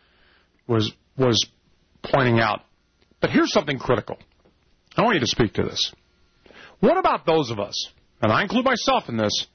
[SPEAKER 6] was pointing out. But here's something critical. I want you to speak to this. What about those of us, and I include myself in this,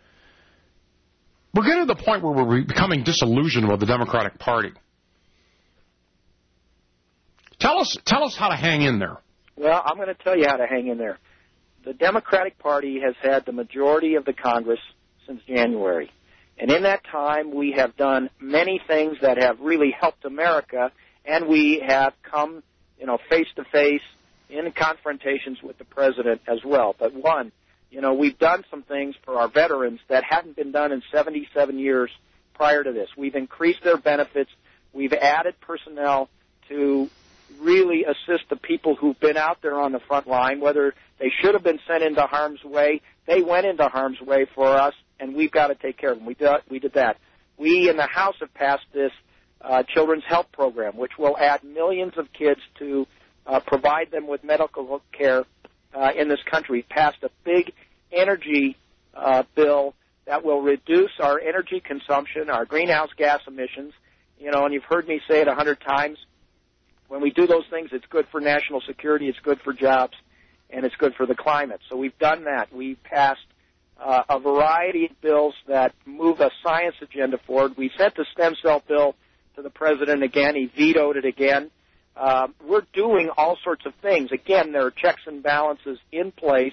[SPEAKER 6] we're getting to the point where we're becoming disillusioned with the Democratic Party. Tell us how to hang in there.
[SPEAKER 5] Well, I'm going to tell you how to hang in there. The Democratic Party has had the majority of the Congress since January. And in that time, we have done many things that have really helped America, and we have come, face-to-face in confrontations with the president as well. But one, we've done some things for our veterans that hadn't been done in 77 years prior to this. We've increased their benefits. We've added personnel to really assist the people who've been out there on the front line, whether they should have been sent into harm's way. They went into harm's way for us, and we've got to take care of them. We did that. We in the House have passed this Children's Health Program, which will add millions of kids to provide them with medical care in this country. Passed a big energy bill that will reduce our energy consumption, our greenhouse gas emissions. And you've heard me say it 100 times. When we do those things, it's good for national security, it's good for jobs, and it's good for the climate. So we've done that. We've passed a variety of bills that move a science agenda forward. We sent the stem cell bill to the president again. He vetoed it again. We're doing all sorts of things. Again, there are checks and balances in place,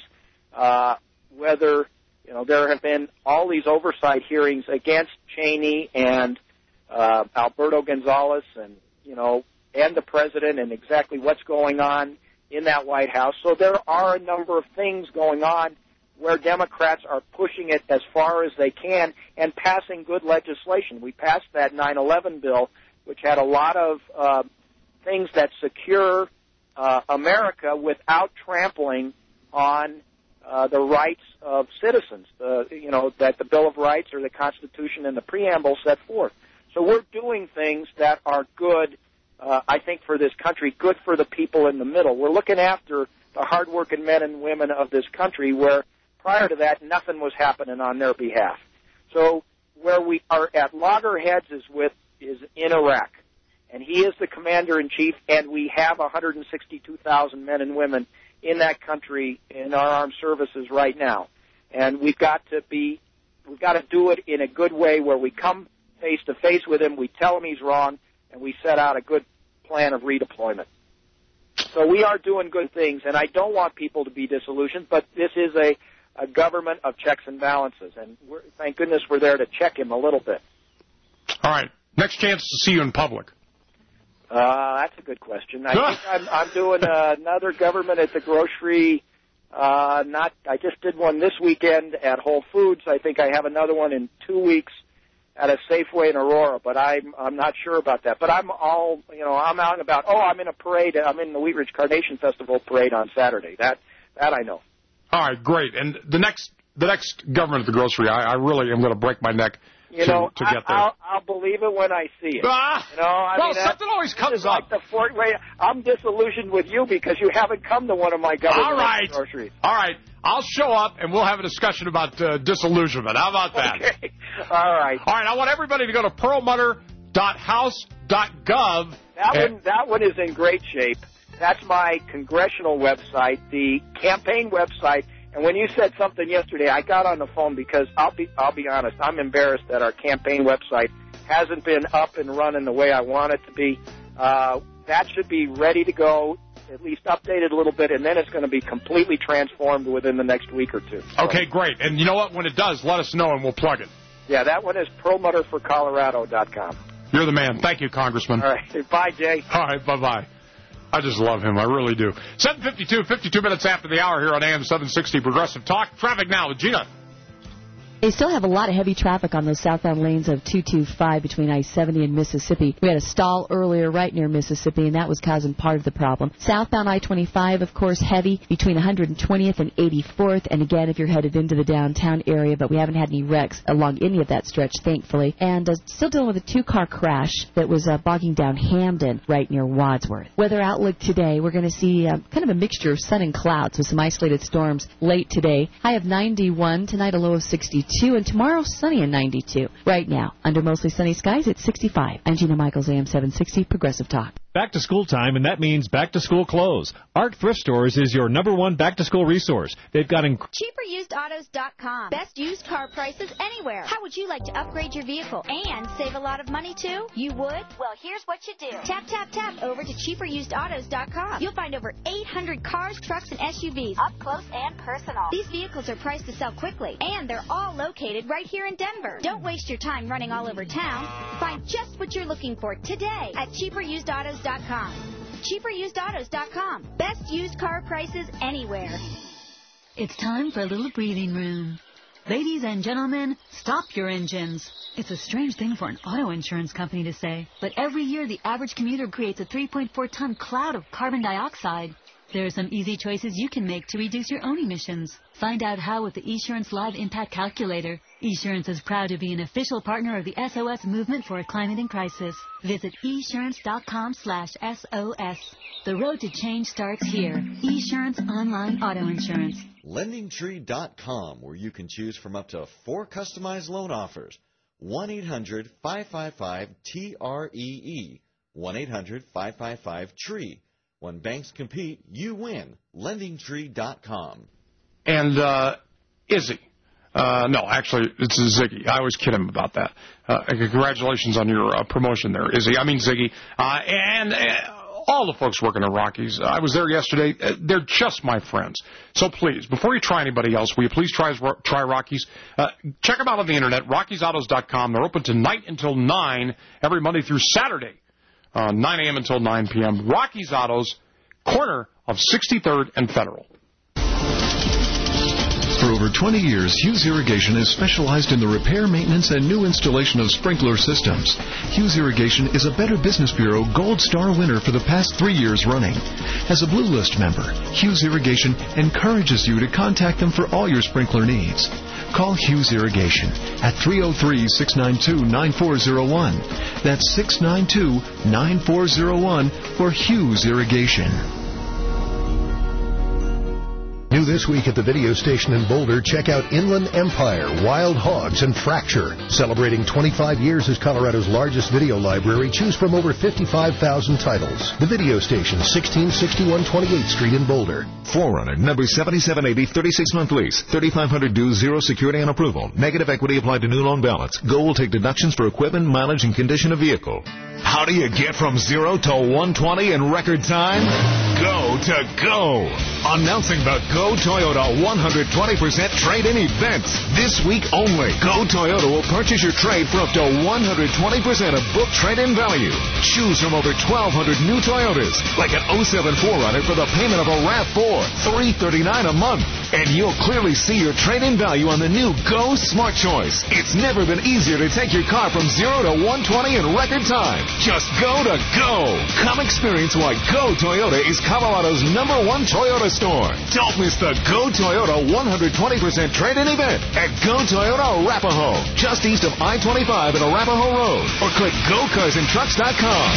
[SPEAKER 5] whether there have been all these oversight hearings against Cheney and Alberto Gonzales and the president and exactly what's going on in that White House. So there are a number of things going on where Democrats are pushing it as far as they can and passing good legislation. We passed that 9/11 bill, which had a lot of things that secure America without trampling on the rights of citizens, that the Bill of Rights or the Constitution and the preamble set forth. So we're doing things that are good, I think, for this country, good for the people in the middle. We're looking after the hardworking men and women of this country where prior to that nothing was happening on their behalf. So where we are at loggerheads is in Iraq. And he is the commander-in-chief, and we have 162,000 men and women in that country in our armed services right now. And we've got to do it in a good way where we come face-to-face with him, we tell him he's wrong, and we set out a good plan of redeployment. So we are doing good things, and I don't want people to be disillusioned, but this is a government of checks and balances, and thank goodness we're there to check him a little bit.
[SPEAKER 6] All right. Next chance to see you in public.
[SPEAKER 5] That's a good question. I think I'm doing another government at the grocery. I just did one this weekend at Whole Foods. I think I have another one in 2 weeks at a Safeway in Aurora, but I'm not sure about that. But I'm out and about. Oh, I'm in a parade. I'm in the Wheat Ridge Carnation Festival parade on Saturday. That I know. All right, great. And the next government at the grocery, I really am going to break my neck to get there. I'll believe it when I see it. Something always comes up. I'm disillusioned with you because you haven't come to one of my government groceries. All right. I'll show up, and we'll have a discussion about disillusionment. How about that? Okay. All right. All right. I want everybody to go to perlmutter.house.gov. That one is in great shape. That's my congressional website, the campaign website. And when you said something yesterday, I got on the phone because I'll be honest, I'm embarrassed that our campaign website hasn't been up and running the way I want it to be. That should be ready to go, at least updated a little bit, and then it's going to be completely transformed within the next week or two. So. Okay, great. And you know what? When it does, let us know and we'll plug it. Yeah, that one is perlmutterforcolorado.com. You're the man. Thank you, Congressman. All right. Bye, Jay. All right. Bye-bye. I just love him. I really do. 7:52, 52 minutes after the hour here on AM 760 Progressive Talk. Traffic now with Gina. They still have a lot of heavy traffic on those southbound lanes of 225 between I-70 and Mississippi. We had a stall earlier right near Mississippi, and that was causing part of the problem. Southbound I-25, of course, heavy between 120th and 84th, and again, if you're headed into the downtown area, but we haven't had any wrecks along any of that stretch, thankfully. And still dealing with a two-car crash that was bogging down Hamden right near Wadsworth. Weather outlook today, we're going to see kind of a mixture of sun and clouds with some isolated storms late today. High of 91, tonight a low of 62. And tomorrow, sunny and 92. Right now, under mostly sunny skies, it's 65. I'm Gina Michaels, AM 760, Progressive Talk.
[SPEAKER 1] back to school time, and that means back to school clothes. Art Thrift Stores is your #1 back to school resource. They've got
[SPEAKER 2] CheaperUsedAutos.com. Best used car prices anywhere. How would you like to upgrade your vehicle and save a lot of money too? You would? Well, here's what you do. Tap, tap, tap over to CheaperUsedAutos.com. You'll find over 800 cars, trucks, and SUVs up close and personal. These vehicles are priced to sell quickly, and they're all located right here in Denver. Don't waste your time running all over town. Find just what you're looking for today at CheaperUsedAutos.com. CheaperUsedAutos.com. Best used car prices anywhere.
[SPEAKER 10] It's time for a little breathing room. Ladies and gentlemen, stop your engines. It's a strange thing for an auto insurance company to say, but every year the average commuter creates a 3.4-ton cloud of carbon dioxide. There are some easy choices you can make to reduce your own emissions. Find out how with the Esurance Live Impact Calculator. Esurance is proud to be an official partner of the SOS movement for a climate in crisis. Visit esurance.com/SOS. The road to change starts here. Esurance Online Auto Insurance.
[SPEAKER 11] LendingTree.com, where you can choose from up to 4 customized loan offers. 1-800-555-TREE. 1-800-555-TREE. When banks compete, you win. LendingTree.com.
[SPEAKER 6] And Izzy. No, actually, it's Ziggy. I always kid him about that. Congratulations on your promotion there, Izzy. I mean Ziggy. And all the folks working at Rockies. I was there yesterday. They're just my friends. So please, before you try anybody else, will you please try Rockies? Check them out on the Internet, RockiesAutos.com. They're open tonight until 9, every Monday through Saturday, 9 a.m. until 9 p.m. Rockies Autos, corner of 63rd and Federal.
[SPEAKER 17] For over 20 years, Hughes Irrigation has specialized in the repair, maintenance, and new installation of sprinkler systems. Hughes Irrigation is a Better Business Bureau Gold Star winner for the past 3 years running. As a Blue List member, Hughes Irrigation encourages you to contact them for all your sprinkler needs. Call Hughes Irrigation at 303-692-9401. That's 692-9401 for Hughes Irrigation.
[SPEAKER 12] New this week at the video station in Boulder, check out Inland Empire, Wild Hogs, and Fracture. Celebrating 25 years as Colorado's largest video library, choose from over 55,000 titles. The video station, 1661 28th Street in Boulder.
[SPEAKER 13] Forerunner, number 7780, 36-month lease, 3,500 dues, 0 security on approval. Negative equity applied to new loan balance. Go will take deductions for equipment, mileage, and condition of vehicle. How do you get from 0 to 120 in record time? Go to Go. Announcing the Go Toyota 120% trade-in event. This week only, Go Toyota will purchase your trade for up to 120% of book trade-in value. Choose from over 1,200 new Toyotas, like an 07 4Runner for the payment of a RAV4, $339 a month. And you'll clearly see your trade-in value on the new Go Smart Choice. It's never been easier to take your car from 0 to 120 in record time. Just go to Go. Come experience why Go Toyota is Colorado's #1 Toyota store. Don't miss the Go Toyota 120% trade-in event at Go Toyota Arapahoe, just east of I-25 and Arapahoe Road. Or click GoCarsAndTrucks.com.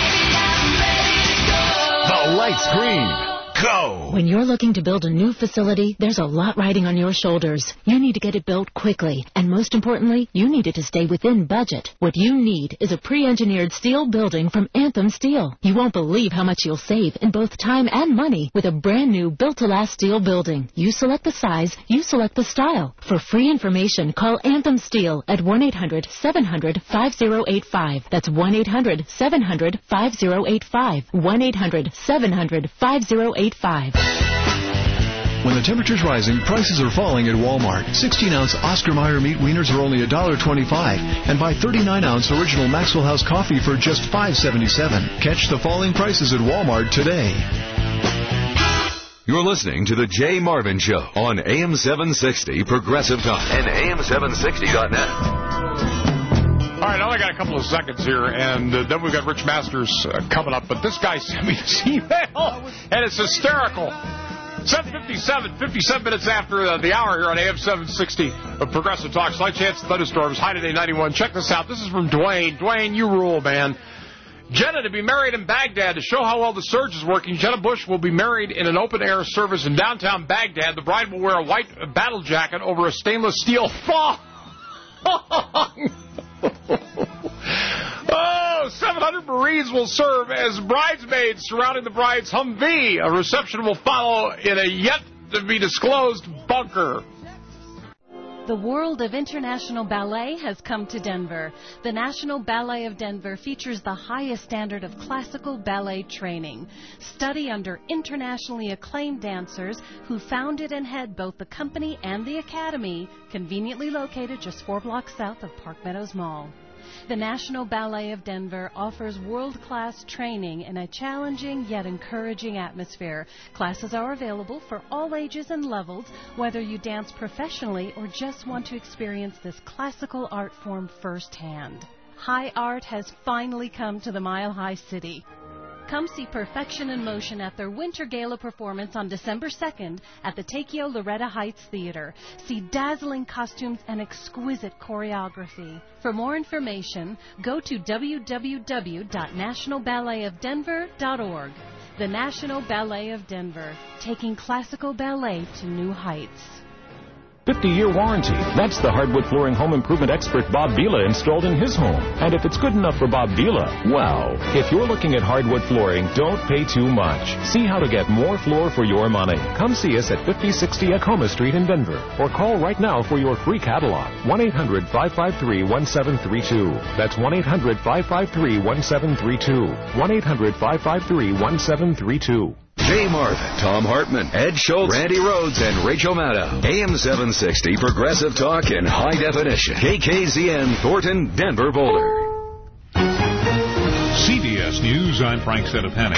[SPEAKER 13] The light's green. Go!
[SPEAKER 22] When you're looking to build a new facility, there's a lot riding on your shoulders. You need to get it built quickly. And most importantly, you need it to stay within budget. What you need is a pre-engineered steel building from Anthem Steel. You won't believe how much you'll save in both time and money with a brand new built-to-last steel building. You select the size, you select the style. For free information, call Anthem Steel at 1-800-700-5085. That's 1-800-700-5085. 1-800-700-5085.
[SPEAKER 17] When the temperature's rising, prices are falling at Walmart. 16-ounce Oscar Mayer meat wieners are only $1.25, and buy 39-ounce original Maxwell House coffee for just $5.77. Catch the falling prices at Walmart today.
[SPEAKER 13] You're listening to The Jay Marvin Show on AM 760 Progressive Talk and AM760.net.
[SPEAKER 6] All right, I only got a couple of seconds here, and then we've got Rich Masters coming up. But this guy sent me this email, and it's hysterical. 7:57, 57 minutes after the hour here on AM 760 of Progressive Talk. Slight chance of thunderstorms, high today 91. Check this out. This is from Dwayne. Dwayne, you rule, man. Jenna to be married in Baghdad. To show how well the surge is working, Jenna Bush will be married in an open-air service in downtown Baghdad. The bride will wear a white battle jacket over a stainless steel thong. Oh, Tomorrow, 700 Marines will serve as bridesmaids surrounding the bride's Humvee. A reception will follow in a yet-to-be-disclosed bunker.
[SPEAKER 4] The world of international ballet has come to Denver. The National Ballet of Denver features the highest standard of classical ballet training. Study under internationally acclaimed dancers who founded and head both the company and the academy, conveniently located just 4 blocks south of Park Meadows Mall. The National Ballet of Denver offers world-class training in a challenging yet encouraging atmosphere. Classes are available for all ages and levels, whether you dance professionally or just want to experience this classical art form firsthand. High art has finally come to the Mile High City. Come see Perfection in Motion at their Winter Gala performance on December 2nd at the Takeo Loretta Heights Theater. See dazzling costumes and exquisite choreography. For more information, go to www.nationalballetofdenver.org. The National Ballet of Denver, taking classical ballet to new heights.
[SPEAKER 7] 50-year warranty. That's the hardwood flooring home improvement expert Bob Vila installed in his home. And if it's good enough for Bob Vila, well, if you're looking at hardwood flooring, don't pay too much. See how to get more floor for your money. Come see us at 5060 Acoma Street in Denver. Or call right now for your free catalog. 1-800-553-1732. That's 1-800-553-1732. 1-800-553-1732.
[SPEAKER 8] Jay Marvin, Tom Hartman, Ed Schultz, Randy Rhodes, and Rachel Maddow. AM 760 Progressive Talk in high definition. KKZN, Thornton, Denver, Boulder.
[SPEAKER 9] CBS News, I'm Frank Sedapani.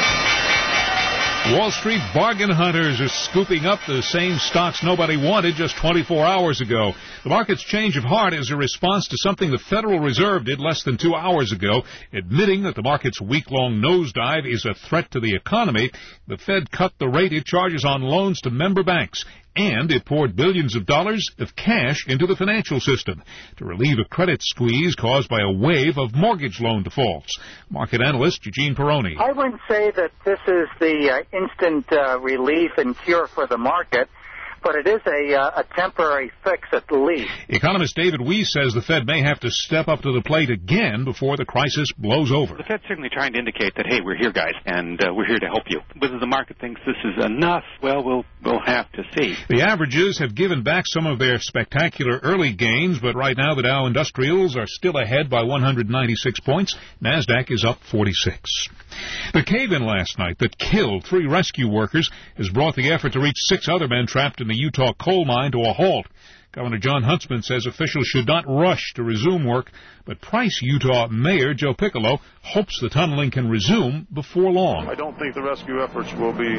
[SPEAKER 9] Wall Street bargain hunters are scooping up the same stocks nobody wanted just 24 hours ago. The market's change of heart is a response to something the Federal Reserve did less than 2 hours ago, admitting that the market's week-long nosedive is a threat to the economy. The Fed cut the rate it charges on loans to member banks, and it poured billions of dollars of cash into the financial system to relieve a credit squeeze caused by a wave of mortgage loan defaults. Market analyst Eugene Peroni.
[SPEAKER 5] I wouldn't say that this is the instant relief and cure for the market, but it is a temporary fix at the least.
[SPEAKER 9] Economist David Weiss says the Fed may have to step up to the plate again before the crisis blows over.
[SPEAKER 14] The Fed's certainly trying to indicate that, hey, we're here, guys, and we're here to help you. Whether the market thinks this is enough, well, we'll have to see.
[SPEAKER 9] The averages have given back some of their spectacular early gains, but right now the Dow Industrials are still ahead by 196 points. NASDAQ is up 46. The cave-in last night that killed 3 rescue workers has brought the effort to reach 6 other men trapped in the Utah coal mine to a halt. Governor John Huntsman says officials should not rush to resume work, but Price Utah Mayor Joe Piccolo hopes the tunneling can resume before long.
[SPEAKER 15] I don't think the rescue efforts will be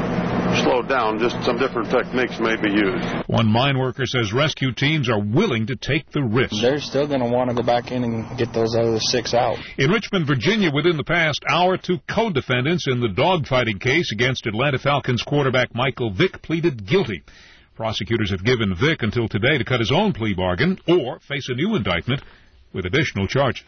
[SPEAKER 15] slowed down. Just some different techniques may be used.
[SPEAKER 9] One mine worker says rescue teams are willing to take the risk.
[SPEAKER 16] They're still going to want to go back in and get those other 6 out.
[SPEAKER 9] In Richmond, Virginia, within the past hour, 2 co-defendants in the dogfighting case against Atlanta Falcons quarterback Michael Vick pleaded guilty. Prosecutors have given Vick until today to cut his own plea bargain or face a new indictment with additional charges.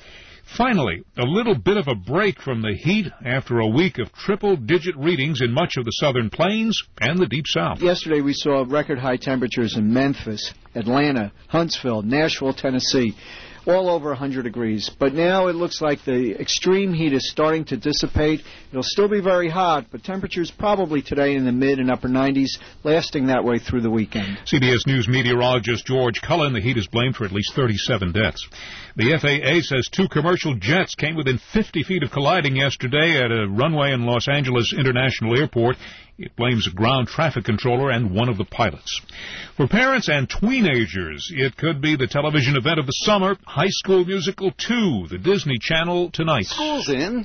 [SPEAKER 9] Finally, a little bit of a break from the heat after a week of triple-digit readings in much of the southern plains and the deep south.
[SPEAKER 18] Yesterday we saw record-high temperatures in Memphis, Atlanta, Huntsville, Nashville, Tennessee, all over 100 degrees. But now it looks like the extreme heat is starting to dissipate. It'll still be very hot, but temperatures probably today in the mid and upper 90s, lasting that way through the weekend.
[SPEAKER 9] CBS News meteorologist George Cullen, the heat is blamed for at least 37 deaths. The FAA says 2 commercial jets came within 50 feet of colliding yesterday at a runway in Los Angeles International Airport. It blames a ground traffic controller and one of the pilots. For parents and teenagers, it could be the television event of the summer, High School Musical 2, the Disney Channel tonight.
[SPEAKER 19] School's in.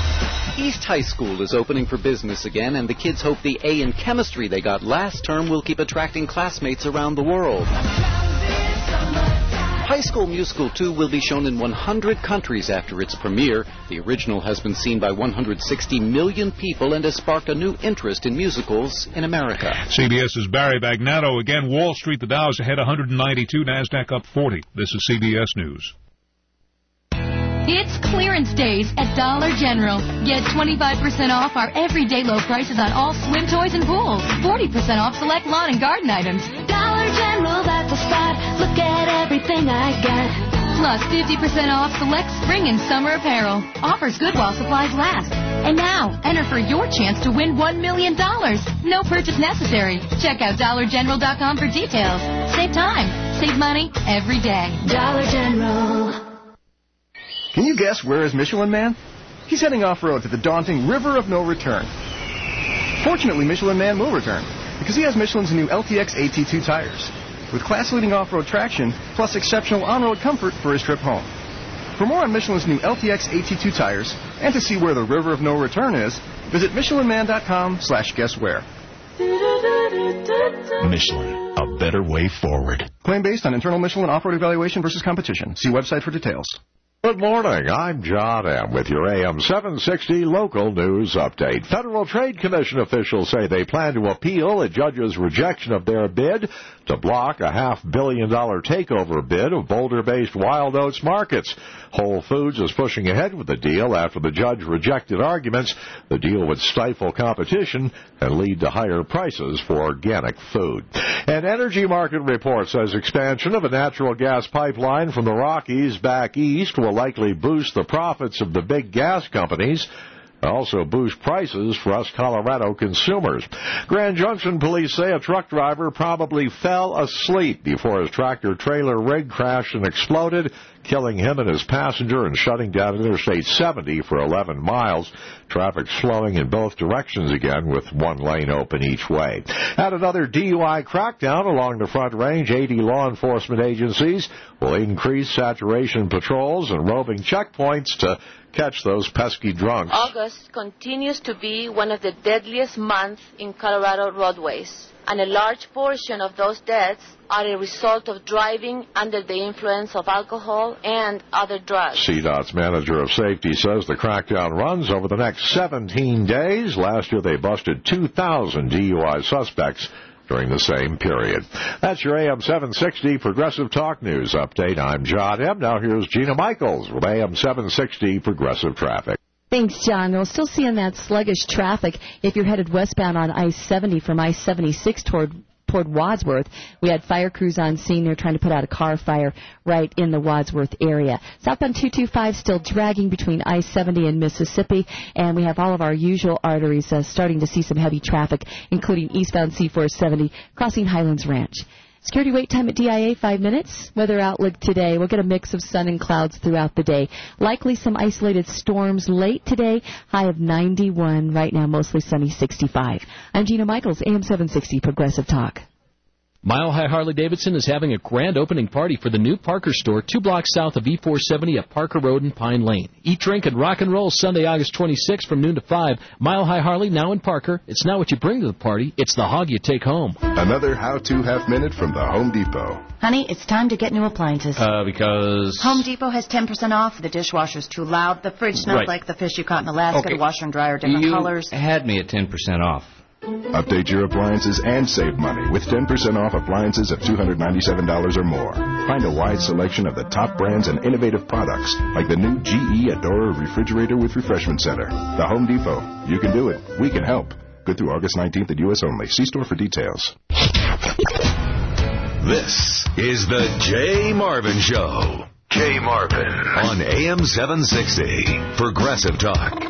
[SPEAKER 19] East High School is opening for business again, and the kids hope the A in chemistry they got last term will keep attracting classmates around the world. High School Musical 2 will be shown in 100 countries after its premiere. The original has been seen by 160 million people and has sparked a new interest in musicals in America.
[SPEAKER 9] CBS's Barry Bagnatto again. Wall Street, the Dow's ahead 192, NASDAQ up 40. This is CBS News.
[SPEAKER 22] It's clearance days at Dollar General. Get 25% off our everyday low prices on all swim toys and pools. 40% off select lawn and garden items.
[SPEAKER 28] Dollar General, that's a spot. Look at everything I got.
[SPEAKER 10] Plus 50% off select spring and summer apparel. Offers good while supplies last. And now, enter for your chance to win $1 million. No purchase necessary. Check out DollarGeneral.com for details. Save time. Save money every day. Dollar General.
[SPEAKER 3] Can you guess where is Michelin Man? He's heading off-road to the daunting River of No Return. Fortunately, Michelin Man will return, because he has Michelin's new LTX AT2 tires, with class-leading off-road traction, plus exceptional on-road comfort for his trip home. For more on Michelin's new LTX AT2 tires, and to see where the River of No Return is, visit MichelinMan.com/guesswhere.
[SPEAKER 13] Michelin, a better way forward.
[SPEAKER 3] Claim based on internal Michelin off-road evaluation versus competition. See website for details.
[SPEAKER 20] Good morning. I'm John M. with your AM 760 local news update. Federal Trade Commission officials say they plan to appeal a judge's rejection of their bid to block a $500 million takeover bid of Boulder-based Wild Oats Markets. Whole Foods is pushing ahead with the deal after the judge rejected arguments the deal would stifle competition and lead to higher prices for organic food. An energy market report says expansion of a natural gas pipeline from the Rockies back east will likely boost the profits of the big gas companies, also boost prices for us Colorado consumers. Grand Junction police say a truck driver probably fell asleep before his tractor-trailer rig crashed and exploded, killing him and his passenger and shutting down Interstate 70 for 11 miles. Traffic slowing in both directions again with one lane open each way. At another DUI crackdown along the Front Range, 80 law enforcement agencies will increase saturation patrols and roving checkpoints to catch those pesky drunks.
[SPEAKER 21] August continues to be one of the deadliest months in Colorado roadways, and a large portion of those deaths are a result of driving under the influence of alcohol and other drugs.
[SPEAKER 20] CDOT's manager of safety says the crackdown runs over the next 17 days. Last year they busted 2,000 DUI suspects during the same period. That's your AM 760 Progressive Talk News update. I'm John M. Now here's Gina Michaels with AM 760 Progressive Traffic.
[SPEAKER 23] Thanks, John. We'll still seeing that sluggish traffic if you're headed westbound on I-70 from I-76 toward Wadsworth. We had fire crews on scene. They're trying to put out a car fire right in the Wadsworth area. Southbound 225 still dragging between I-70 and Mississippi, and we have all of our usual arteries starting to see some heavy traffic, including eastbound C-470 crossing Highlands Ranch. Security wait time at DIA, 5 minutes. Weather outlook today, we'll get a mix of sun and clouds throughout the day. Likely some isolated storms late today, high of 91. Right now, mostly sunny, 65. I'm Gina Michaels, AM 760 Progressive Talk.
[SPEAKER 24] Mile High Harley-Davidson is having a grand opening party for the new Parker store 2 blocks south of E470 at Parker Road and Pine Lane. Eat, drink, and rock and roll Sunday, August 26th from noon to 5. Mile High Harley now in Parker. It's not what you bring to the party, it's the hog you take home.
[SPEAKER 25] Another how-to half-minute from the Home Depot.
[SPEAKER 26] Honey, it's time to get new appliances.
[SPEAKER 24] Because...
[SPEAKER 26] Home Depot has 10% off. The dishwasher's too loud. The fridge smells like the fish you caught in Alaska.
[SPEAKER 27] Okay.
[SPEAKER 26] The washer and dryer are different colors.
[SPEAKER 27] You had me at 10% off.
[SPEAKER 25] Update your appliances and save money with 10% off appliances of $297 or more. Find a wide selection of the top brands and innovative products like the new GE Adora refrigerator with refreshment center. The Home Depot. You can do it. We can help. Good through August 19th at U.S. only. See store for details.
[SPEAKER 8] This is the Jay Marvin Show. Jay Marvin on AM 760 Progressive Talk.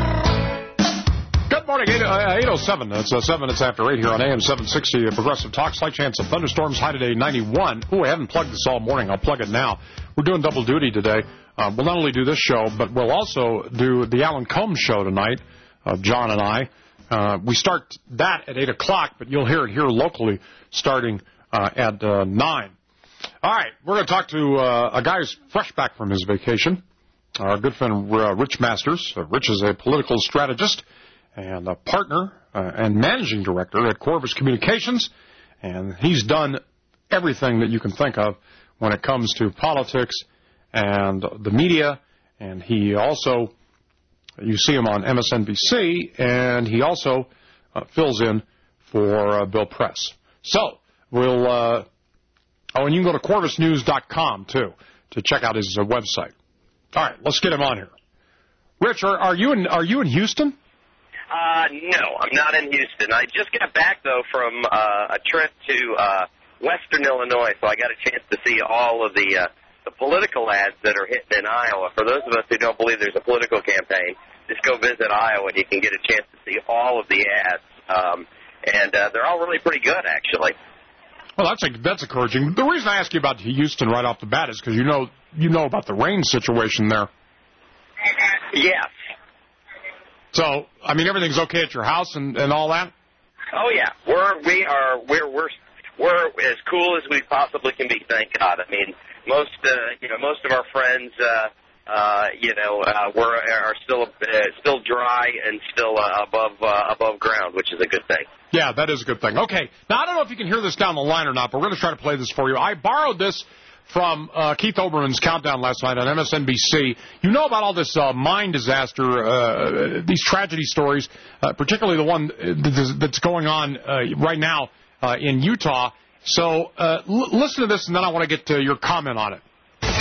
[SPEAKER 6] Good morning, 8:07. It's 7 minutes after 8 here on AM 760 Progressive Talk. Slight chance of thunderstorms, high today 91. I haven't plugged this all morning. I'll plug it now. We're doing double duty today. We'll not only do this show, but we'll also do the Alan Combs show tonight, John and I. We start that at 8 o'clock, but you'll hear it here locally starting at 9. All right, we're going to talk to a guy who's fresh back from his vacation, our good friend Rich Masters. Rich is a political strategist and a partner and managing director at Corvus Communications, and he's done everything that you can think of when it comes to politics and the media, and he also, you see him on MSNBC, and he also fills in for Bill Press. So, we'll, and you can go to corvusnews.com, too, to check out his website. All right, let's get him on here. Rich, are you in Houston?
[SPEAKER 28] No, I'm not in Houston. I just got back, though, from a trip to western Illinois, so I got a chance to see all of the the political ads that are hitting in Iowa. For those of us who don't believe there's a political campaign, just go visit Iowa and you can get a chance to see all of the ads. And they're all really pretty good, actually.
[SPEAKER 6] Well, that's encouraging. The reason I ask you about Houston right off the bat is because you know about the rain situation there.
[SPEAKER 28] Yes.
[SPEAKER 6] So, I mean, everything's okay at your house and all that?
[SPEAKER 28] Oh yeah, we're as cool as we possibly can be. Thank God. I mean, most of our friends, are still dry and still above ground, which is a good thing.
[SPEAKER 6] Yeah, that is a good thing. Okay, now I don't know if you can hear this down the line or not, but we're going to try to play this for you. I borrowed this from Keith Olbermann's Countdown last night on MSNBC. You know about all this mine disaster, these tragedy stories, particularly the one that's going on right now in Utah. So listen to this, and then I want to get to your comment on it.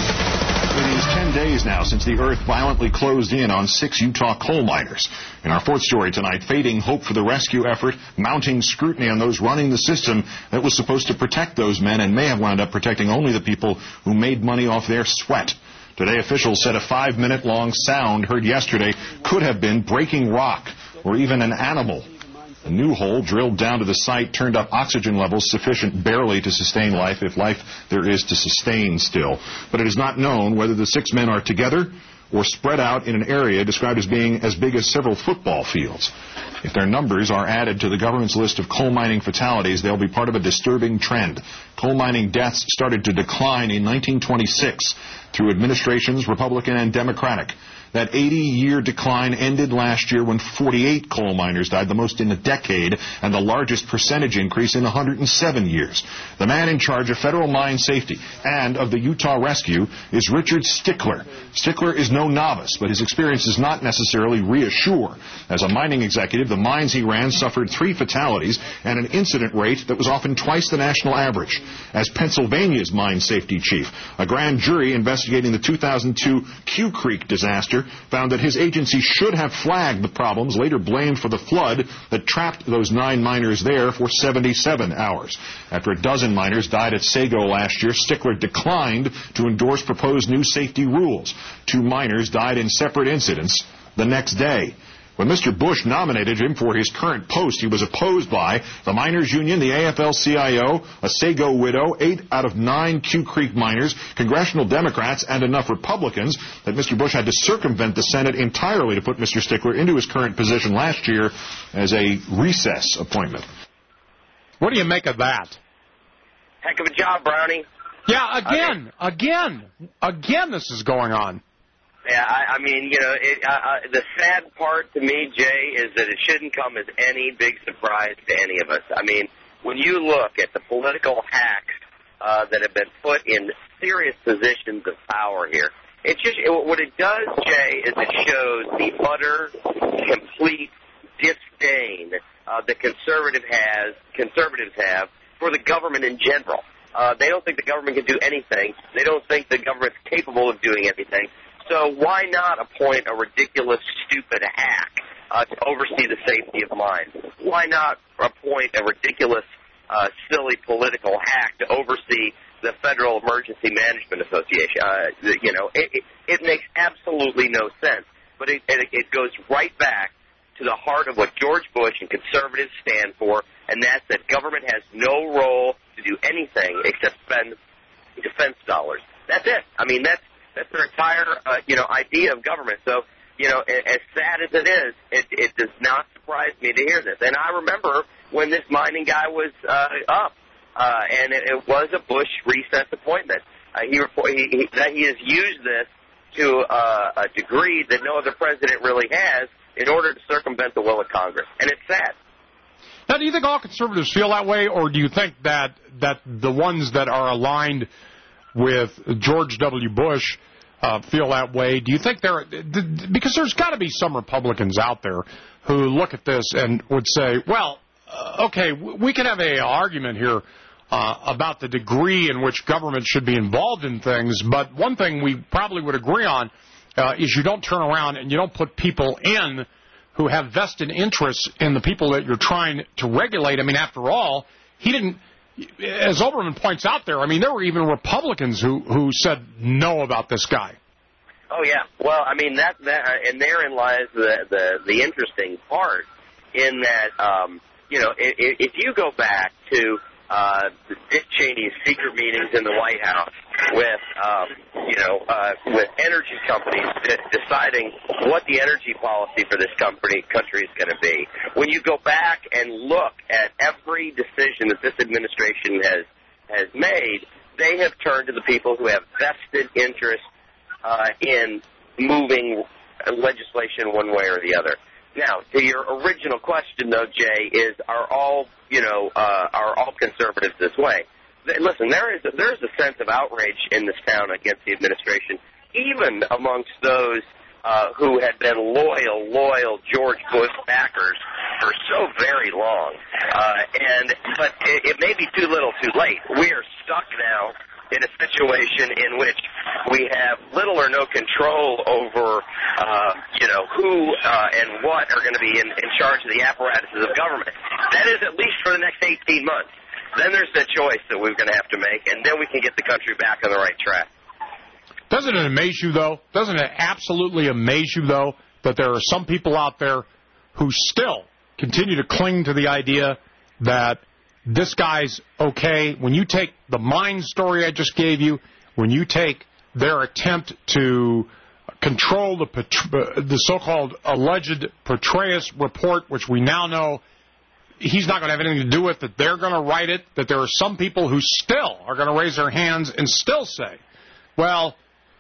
[SPEAKER 13] It is 10 days now since the earth violently closed in on 6 Utah coal miners. In our fourth story tonight, fading hope for the rescue effort, mounting scrutiny on those running the system that was supposed to protect those men and may have wound up protecting only the people who made money off their sweat. Today, officials said a 5-minute-long sound heard yesterday could have been breaking rock or even an animal. A new hole drilled down to the site turned up oxygen levels sufficient barely to sustain life, if life there is to sustain still. But it is not known whether the 6 men are together or spread out in an area described as being as big as several football fields. If their numbers are added to the government's list of coal mining fatalities, they'll be part of a disturbing trend. Coal mining deaths started to decline in 1926 through administrations, Republican and Democratic. That 80-year decline ended last year when 48 coal miners died, the most in a decade, and the largest percentage increase in 107 years. The man in charge of federal mine safety and of the Utah rescue is Richard Stickler. Stickler is no novice, but his experience does not necessarily reassure. As a mining executive, the mines he ran suffered 3 fatalities and an incident rate that was often twice the national average. As Pennsylvania's mine safety chief, a grand jury investigating the 2002 Q Creek disaster found that his agency should have flagged the problems, later blamed for the flood that trapped those 9 miners there for 77 hours. After a dozen miners died at Sago last year, Stickler declined to endorse proposed new safety rules. 2 miners died in separate incidents the next day. When Mr. Bush nominated him for his current post, he was opposed by the Miners Union, the AFL-CIO, a Sago widow, 8 out of 9 Q Creek miners, congressional Democrats, and enough Republicans that Mr. Bush had to circumvent the Senate entirely to put Mr. Stickler into his current position last year as a recess appointment.
[SPEAKER 6] What do you make of that?
[SPEAKER 28] Heck of a job, Brownie.
[SPEAKER 6] Yeah, again this is going on.
[SPEAKER 28] Yeah, I mean, the sad part to me, Jay, is that it shouldn't come as any big surprise to any of us. I mean, when you look at the political hacks that have been put in serious positions of power here, what it does, Jay, is it shows the utter, complete disdain that conservatives have for the government in general. They don't think the government can do anything. They don't think the government's capable of doing anything. So why not appoint a ridiculous, stupid hack to oversee the safety of mines? Why not appoint a ridiculous, silly political hack to oversee the Federal Emergency Management Association? It makes absolutely no sense. But it goes right back to the heart of what George Bush and conservatives stand for, and that's that government has no role to do anything except spend defense dollars. That's it. I mean, that's their entire, idea of government. So, as sad as it is, it does not surprise me to hear this. And I remember when this mining guy was up, and it was a Bush recess appointment. He has used this to a degree that no other president really has in order to circumvent the will of Congress. And it's sad.
[SPEAKER 6] Now, do you think all conservatives feel that way, or do you think that the ones that are aligned with George W. Bush feel that way? Do you think because there's got to be some Republicans out there who look at this and would say, well, okay, we can have an argument here about the degree in which government should be involved in things, but one thing we probably would agree on is you don't turn around and you don't put people in who have vested interests in the people that you're trying to regulate. I mean, after all, he didn't as Olbermann points out there, I mean, there were even Republicans who said no about this guy.
[SPEAKER 28] Oh yeah, well, I mean that and therein lies the interesting part in that if you go back to Dick Cheney's secret meetings in the White House with energy companies deciding what the energy policy for this country is going to be. When you go back and look at every decision that this administration has made, they have turned to the people who have vested interest in moving legislation one way or the other. Now, to your original question, though, Jay, are all conservatives this way? Listen, there's a sense of outrage in this town against the administration, even amongst those who had been loyal George Bush backers for so very long. But it may be too little, too late. We are stuck now in a situation in which we have little or no control over, who and what are going to be in charge of the apparatuses of government. That is at least for the next 18 months. Then there's the choice that we're going to have to make, and then we can get the country back on the right track.
[SPEAKER 6] Doesn't it amaze you, though? Doesn't it absolutely amaze you, though, that there are some people out there who still continue to cling to the idea that this guy's okay? When you take the mine story I just gave you, when you take their attempt to control the so-called alleged Petraeus report, which we now know he's not going to have anything to do with, that they're going to write it, that there are some people who still are going to raise their hands and still say, well,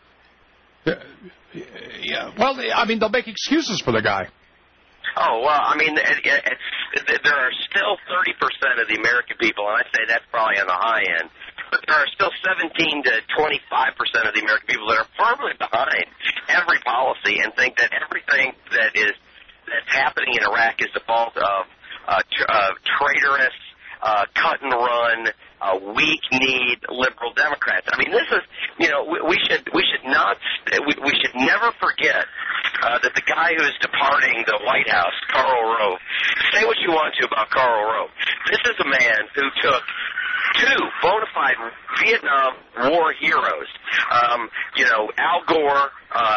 [SPEAKER 6] I mean, they'll make excuses for the guy.
[SPEAKER 28] Oh, well, I mean, there are still 30% of the American people, and I say that's probably on the high end, but there are still 17 to 25% of the American people that are firmly behind every policy and think that everything that's happening in Iraq is the fault of traitorous, cut-and-run, weak-kneed liberal Democrats. I mean, this is, we should never forget that the guy who is departing the White House, Karl Rove, say what you want to about Karl Rove. This is a man who took two bona fide Vietnam War heroes, Al Gore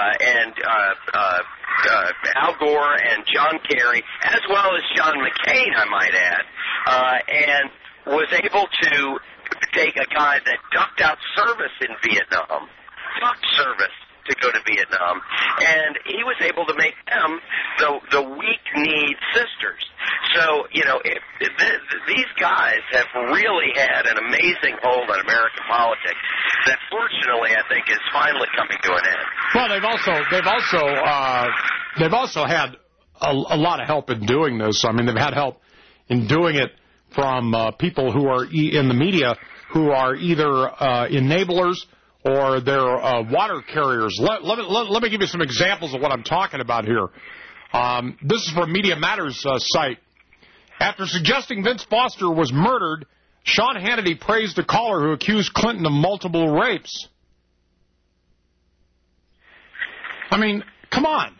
[SPEAKER 28] and John Kerry, as well as John McCain, I might add, and was able to take a guy that ducked out service in Vietnam, to go to Vietnam, and he was able to make them the weak-kneed sisters. So, these guys have really had an amazing hold on American politics that, fortunately, I think is finally coming to an end.
[SPEAKER 6] Well, they've also had a lot of help in doing this. I mean, they've had help in doing it from people who are in the media who are either enablers or they're water carriers. Let me give you some examples of what I'm talking about here. This is from Media Matters site. After suggesting Vince Foster was murdered, Sean Hannity praised a caller who accused Clinton of multiple rapes. I mean, come on.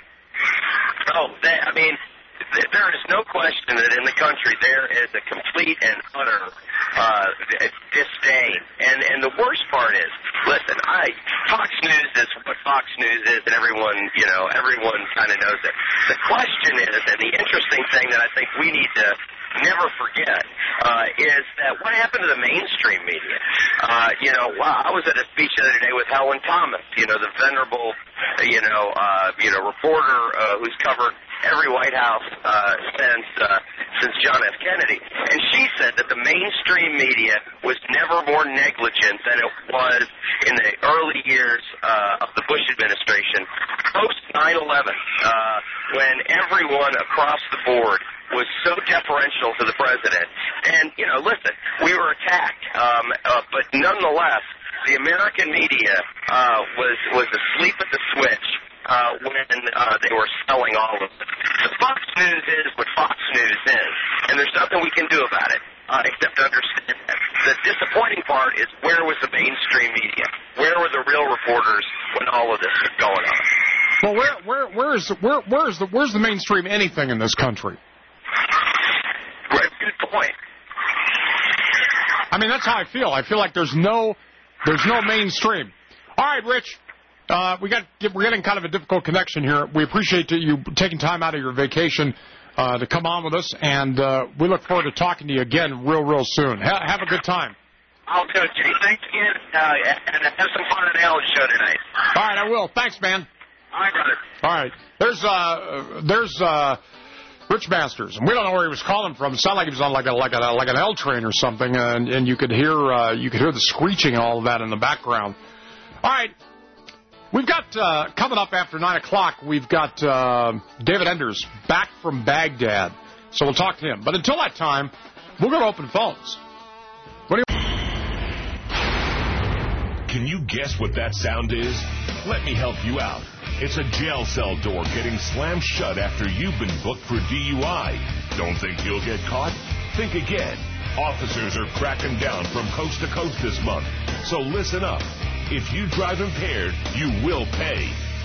[SPEAKER 28] There is no question that in the country there is a complete and utter disdain. And the worst part is, listen, Fox News is what Fox News is, and everyone kind of knows it. The question is, and the interesting thing that I think we need to never forget is that what happened to the mainstream media? I was at a speech the other day with Helen Thomas, the venerable, reporter who's covered every White House since John F. Kennedy, and she said that the mainstream media was never more negligent than it was in the early years of the Bush administration, post 9/11, when everyone across the board was so deferential to the president. And, listen, we were attacked, but nonetheless, the American media was asleep at the switch when they were selling all of it. The Fox News is what Fox News is, and there's nothing we can do about it except to understand that. The disappointing part is, where was the mainstream media? Where were the real reporters when all of this was going on?
[SPEAKER 6] Well, where's the mainstream anything in this country?
[SPEAKER 28] Good point.
[SPEAKER 6] I mean, that's how I feel. I feel like there's no mainstream. All right, Rich. We're getting kind of a difficult connection here. We appreciate you taking time out of your vacation to come on with us, and we look forward to talking to you again real soon. Have a good time.
[SPEAKER 28] I'll do it, Jay. Thanks again, and have some fun at Alan's show tonight.
[SPEAKER 6] All right, I will. Thanks, man.
[SPEAKER 28] All right, brother.
[SPEAKER 6] All right. There's Rich Masters, and we don't know where he was calling from. It sounded like he was on like an L train or something, and you could hear the screeching and all of that in the background. All right. We've got, coming up after 9 o'clock, we've got David Enders back from Baghdad. So we'll talk to him. But until that time, we're going to open phones.
[SPEAKER 1] Can you guess what that sound is? Let me help you out. It's a jail cell door getting slammed shut after you've been booked for DUI. Don't think you'll get caught? Think again. Officers are cracking down from coast to coast this month. So listen up. If you drive impaired, you will pay.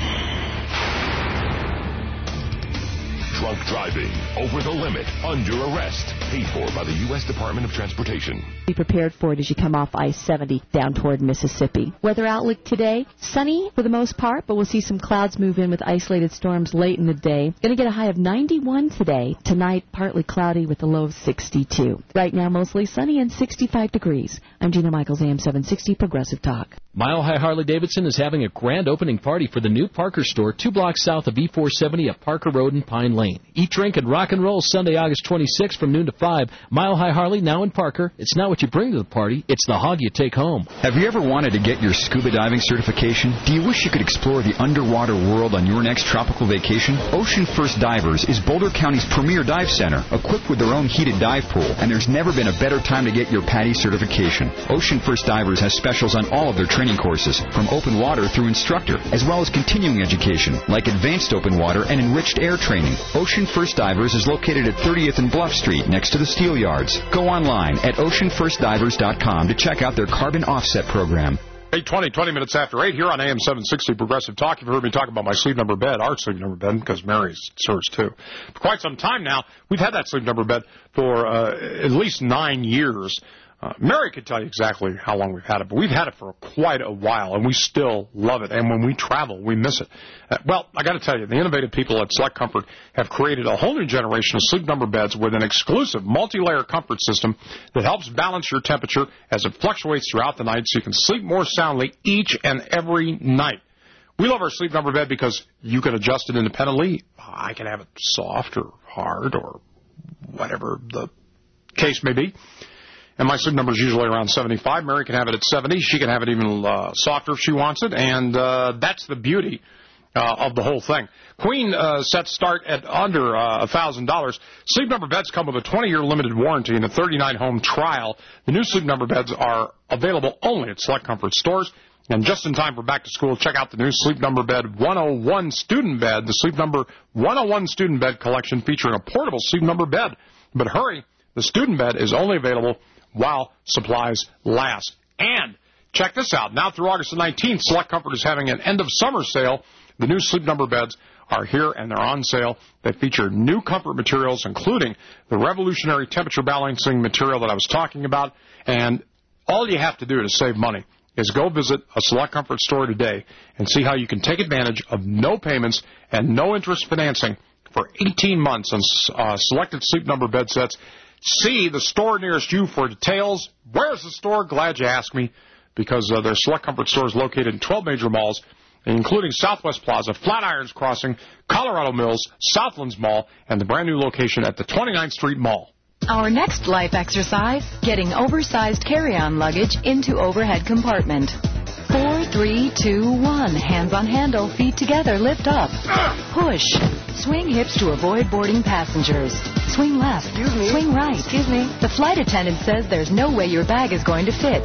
[SPEAKER 1] Drunk driving, over the limit, under arrest. Paid for by the U.S. Department of Transportation.
[SPEAKER 23] Be prepared for it as you come off I-70 down toward Mississippi. Weather outlook today, sunny for the most part, but we'll see some clouds move in with isolated storms late in the day. Going to get a high of 91 today. Tonight, partly cloudy with a low of 62. Right now, mostly sunny and 65 degrees. I'm Gina Michaels, AM 760 Progressive Talk.
[SPEAKER 24] Mile High Harley-Davidson is having a grand opening party for the new Parker store 2 blocks south of E470 at Parker Road and Pine Lane. Eat, drink, and rock and roll Sunday, August 26th from noon to 5. Mile High Harley now in Parker. It's not what you bring to the party, it's the hog you take home.
[SPEAKER 2] Have you ever wanted to get your scuba diving certification? Do you wish you could explore the underwater world on your next tropical vacation? Ocean First Divers is Boulder County's premier dive center, equipped with their own heated dive pool, and there's never been a better time to get your PADI certification. Ocean First Divers has specials on all of their training courses, from open water through instructor, as well as continuing education, like advanced open water and enriched air training. Ocean First Divers is located at 30th and Bluff Street, next to the Steel Yards. Go online at oceanfirstdivers.com to check out their carbon offset program.
[SPEAKER 6] 8:20, 20 minutes after 8 here on AM 760 Progressive Talk. You've heard me talk about my sleep number bed, our sleep number bed, because Mary's hers too. For quite some time now, we've had that sleep number bed for at least 9 years. Mary could tell you exactly how long we've had it, but we've had it for quite a while, and we still love it. And when we travel, we miss it. Well, I got to tell you, the innovative people at Select Comfort have created a whole new generation of sleep number beds with an exclusive multi-layer comfort system that helps balance your temperature as it fluctuates throughout the night so you can sleep more soundly each and every night. We love our sleep number bed because you can adjust it independently. I can have it soft or hard or whatever the case may be. And my sleep number is usually around 75. Mary can have it at 70. She can have it even softer if she wants it. And that's the beauty of the whole thing. Queen sets start at under $1,000. Sleep number beds come with a 20-year limited warranty and a 39-home trial. The new sleep number beds are available only at Select Comfort stores. And just in time for back to school, check out the new Sleep Number Bed 101 Student Bed, the Sleep Number 101 Student Bed collection featuring a portable sleep number bed. But hurry, the student bed is only available while supplies last. And check this out. Now through August the 19th, Select Comfort is having an end-of-summer sale. The new sleep number beds are here, and they're on sale. They feature new comfort materials, including the revolutionary temperature balancing material that I was talking about. And all you have to do to save money is go visit a Select Comfort store today and see how you can take advantage of no payments and no interest financing for 18 months on selected sleep number bed sets. See the store nearest you for details. Where's the store? Glad you asked me, because there's Select Comfort stores located in 12 major malls, including Southwest Plaza, Flatirons Crossing, Colorado Mills, Southlands Mall, and the brand-new location at the 29th Street Mall.
[SPEAKER 4] Our next life exercise, getting oversized carry-on luggage into overhead compartment. 4, 3, 2, 1. Hands on handle, feet together, lift up. Push. Swing hips to avoid boarding passengers. Swing left. Swing right. The flight attendant says there's no way your bag is going to fit.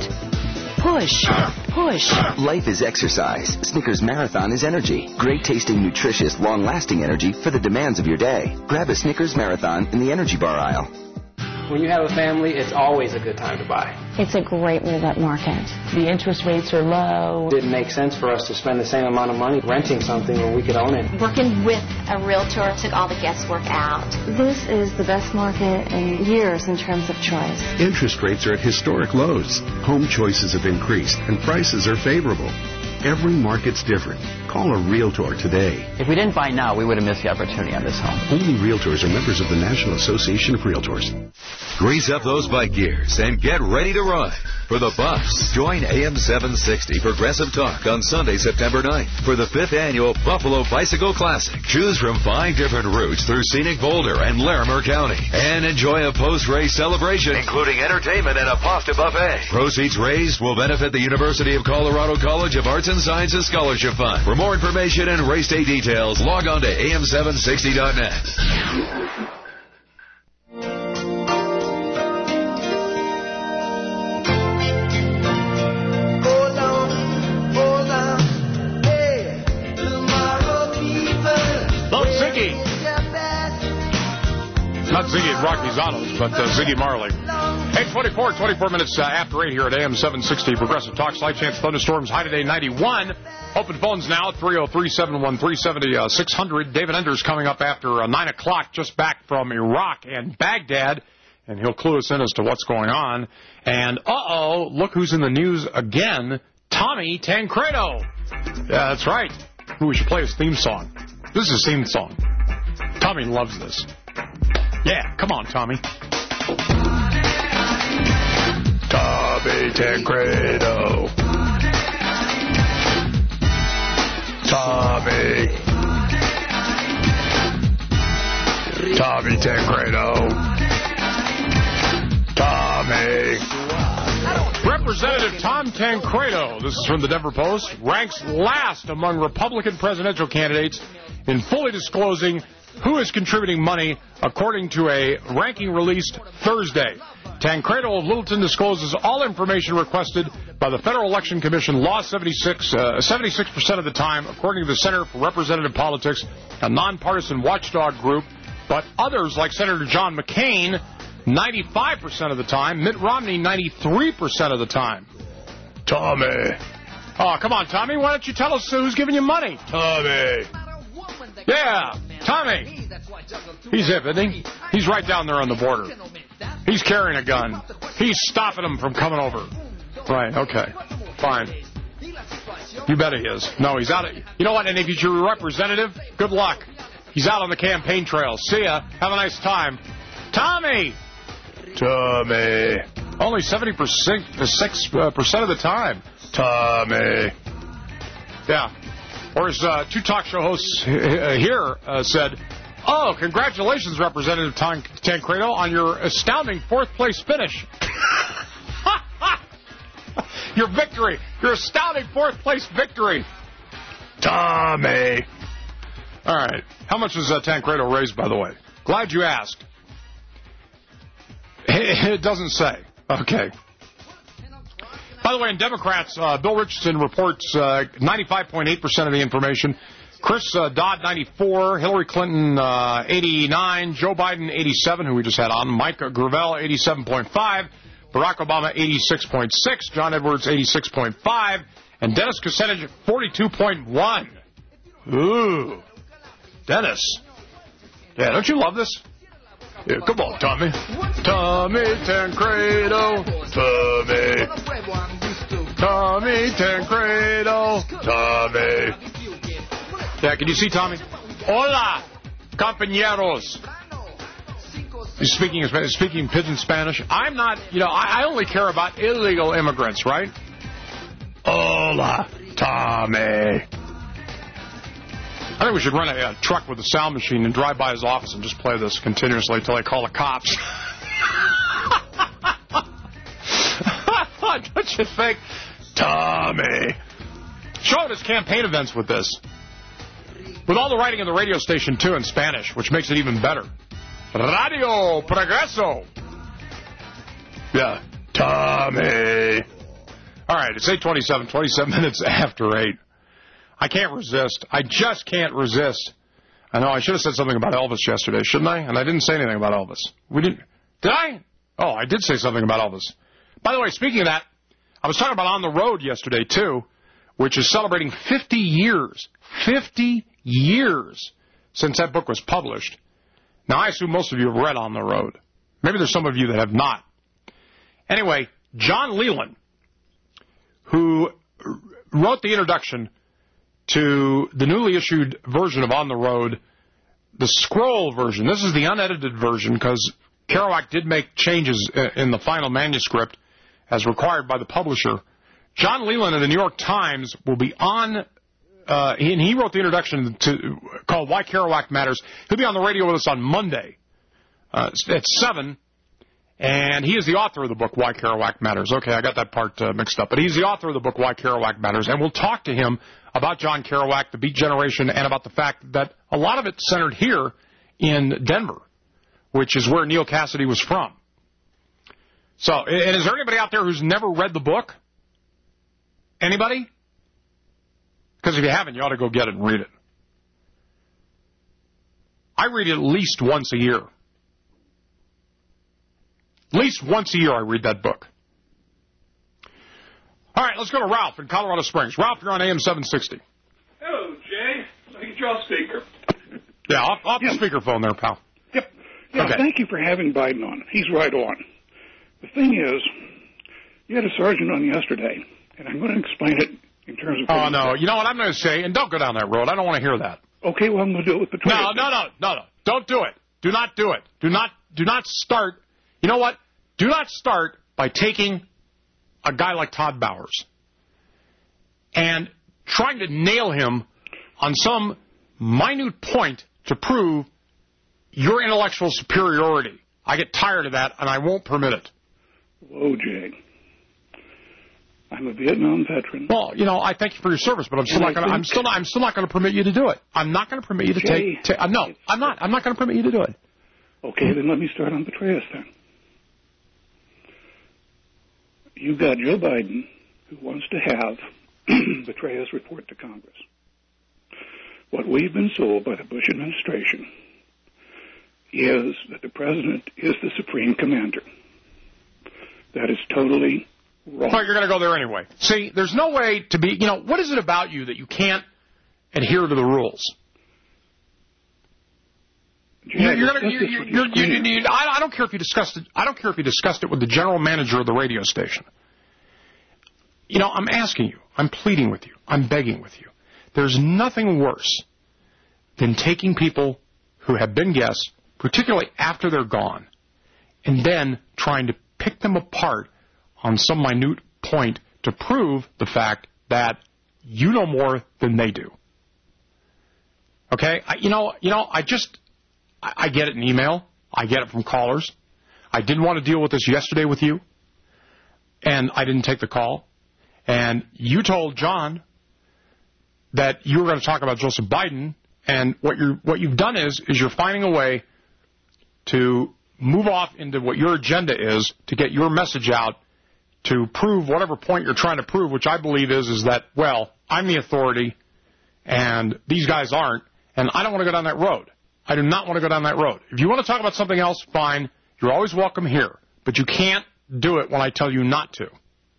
[SPEAKER 4] Push. Push.
[SPEAKER 7] Life is exercise. Snickers Marathon is energy. Great tasting, nutritious, long-lasting energy for the demands of your day. Grab a Snickers Marathon in the energy bar aisle.
[SPEAKER 5] When you have a family, it's always a good time to buy.
[SPEAKER 11] It's a great move-up market. The interest rates are low.
[SPEAKER 5] It didn't make sense for us to spend the same amount of money renting something when we could own it.
[SPEAKER 12] Working with a realtor took all the guesswork out.
[SPEAKER 11] This is the best market in years in terms of choice.
[SPEAKER 14] Interest rates are at historic lows. Home choices have increased, and prices are favorable. Every market's different. Call a Realtor today.
[SPEAKER 15] If we didn't buy now, we would have missed the opportunity on this home.
[SPEAKER 14] Only Realtors are members of the National Association of Realtors.
[SPEAKER 8] Grease up those bike gears and get ready to ride for the Buffs. Join AM 760 Progressive Talk on Sunday, September 9th for the 5th annual Buffalo Bicycle Classic. Choose from 5 different routes through scenic Boulder and Larimer County and enjoy a post-race celebration, including entertainment and a pasta buffet. Proceeds raised will benefit the University of Colorado College of Arts and Sciences Scholarship Fund. For more information and race day details, log on to am760.net.
[SPEAKER 6] Not Ziggy and Rocky Zanos, but Ziggy Marley. 24 minutes after 8 here at AM 760 Progressive Talk. Slight chance of thunderstorms. High today 91. Open phones now 303-713-7600. David Enders coming up after 9 o'clock, just back from Iraq and Baghdad, and he'll clue us in as to what's going on. And look who's in the news again. Tommy Tancredo. Yeah, that's right. We should play his theme song. This is his theme song. Tommy loves this. Yeah, come on, Tommy. Tommy Tancredo. Tommy Tancredo. Tommy. Representative Tom Tancredo, this is from the Denver Post, ranks last among Republican presidential candidates in fully disclosing who is contributing money, according to a ranking released Thursday. Tancredo of Littleton discloses all information requested by the Federal Election Commission Law 76% of the time, according to the Center for Representative Politics, a nonpartisan watchdog group. But others, like Senator John McCain, 95% of the time. Mitt Romney, 93% of the time. Tommy. Oh, come on, Tommy. Why don't you tell us who's giving you money? Tommy. Yeah, Tommy. He's hip, isn't he? He's right down there on the border. He's carrying a gun. He's stopping them from coming over. Right, okay. Fine. You bet he is. No, he's out. You know what? And if he's your representative, good luck. He's out on the campaign trail. See ya. Have a nice time. Tommy. Only 6% of the time. Tommy. Yeah. Or as 2 talk show hosts here said, oh, congratulations, Representative Tancredo, on your astounding 4th place finish. Your victory. Your astounding 4th place victory. Tommy. All right. How much does Tancredo raise, by the way? Glad you asked. It doesn't say. Okay. By the way, in Democrats, Bill Richardson reports 95.8% of the information. Chris Dodd, 94. Hillary Clinton, 89. Joe Biden, 87, who we just had on. Mike Gravel, 87.5. Barack Obama, 86.6. John Edwards, 86.5. And Dennis Kucinich, 42.1. Ooh. Dennis. Yeah, don't you love this? Yeah, come on, Tommy. Tommy Tancredo. Tommy Tancredo. Tommy. Yeah, can you see Tommy? Hola, compañeros. He's speaking pidgin Spanish. I'm not, I only care about illegal immigrants, right? Hola, Tommy. I think we should run a truck with a sound machine and drive by his office and just play this continuously until they call the cops. Don't you think? Tommy. Show up his campaign events with this. With all the writing in the radio station, too, in Spanish, which makes it even better. Radio Progreso. Yeah. Tommy. All right, it's 8:27, 27 minutes after 8. I can't resist. I just can't resist. I know I should have said something about Elvis yesterday, shouldn't I? And I didn't say anything about Elvis. We didn't. Did I? Oh, I did say something about Elvis. By the way, speaking of that, I was talking about On the Road yesterday, too, which is celebrating 50 years. 50 years since that book was published. Now, I assume most of you have read On the Road. Maybe there's some of you that have not. Anyway, John Leland, who wrote the introduction to the newly issued version of On the Road, the scroll version. This is the unedited version because Kerouac did make changes in the final manuscript as required by the publisher. John Leland of the New York Times will be on, and he wrote the introduction called Why Kerouac Matters. He'll be on the radio with us on Monday at 7, and he is the author of the book Why Kerouac Matters. Okay, I got that part mixed up, but he's the author of the book Why Kerouac Matters, and we'll talk to him about John Kerouac, the Beat Generation, and about the fact that a lot of it centered here in Denver, which is where Neal Cassady was from. So, and is there anybody out there who's never read the book? Anybody? Because if you haven't, you ought to go get it and read it. I read it at least once a year. At least once a year I read that book. All right, let's go to Ralph in Colorado Springs. Ralph, you're on AM 760.
[SPEAKER 9] Hello, Jay. Let me get you off speaker.
[SPEAKER 6] Yeah, off the speakerphone there, pal.
[SPEAKER 9] Yep. Yeah, okay. Thank you for having Biden on. He's right on. The thing is, you had a sergeant on yesterday, and I'm going to explain it in terms of...
[SPEAKER 6] Oh, no. You know what I'm going to say? And don't go down that road. I don't want to hear that.
[SPEAKER 9] Okay, well, I'm going to do it with the Twitter.
[SPEAKER 6] No. Don't do it. Do not do it. Do not start... You know what? Do not start by taking a guy like Todd Bowers and trying to nail him on some minute point to prove your intellectual superiority. I get tired of that, and I won't permit it.
[SPEAKER 9] Whoa, Jay. I'm a Vietnam veteran.
[SPEAKER 6] Well, you know, I thank you for your service, but I'm still not going to permit you to do it. I'm not going to permit you to take. No, I'm not. I'm not going to permit you to do it.
[SPEAKER 9] Okay, then let me start on Petraeus then. You've got Joe Biden, who wants to have Petraeus report to Congress. What we've been sold by the Bush administration is that the president is the supreme commander. That is totally wrong.
[SPEAKER 6] Well, you're going to go there anyway. See, there's no way to be, you know, what is it about you that you can't adhere to the rules? I don't care if you discussed it. I don't care if you discussed it with the general manager of the radio station. You know, I'm asking you. I'm pleading with you. I'm begging with you. There's nothing worse than taking people who have been guests, particularly after they're gone, and then trying to pick them apart on some minute point to prove the fact that you know more than they do. Okay? I get it in email. I get it from callers. I didn't want to deal with this yesterday with you, and I didn't take the call. And you told John that you were going to talk about Joseph Biden, and what you've done is you're finding a way to move off into what your agenda is to get your message out to prove whatever point you're trying to prove, which I believe is that, well, I'm the authority, and these guys aren't, and I don't want to go down that road. I do not want to go down that road. If you want to talk about something else, fine. You're always welcome here. But you can't do it when I tell you not to.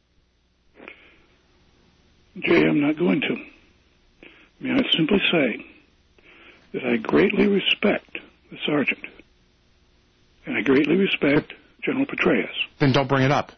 [SPEAKER 9] Jay, I'm not going to. May I simply say that I greatly respect the sergeant, and I greatly respect General Petraeus.
[SPEAKER 6] Then don't bring it up.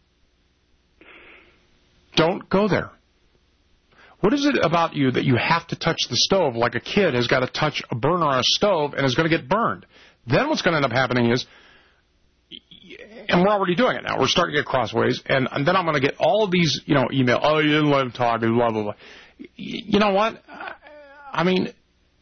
[SPEAKER 6] Don't go there. What is it about you that you have to touch the stove like a kid has got to touch a burner on a stove and is going to get burned? Then what's going to end up happening is, and we're already doing it now, we're starting to get crossways, and then I'm going to get all of these, email, oh, you didn't let him talk, blah, blah, blah. You know what? I mean,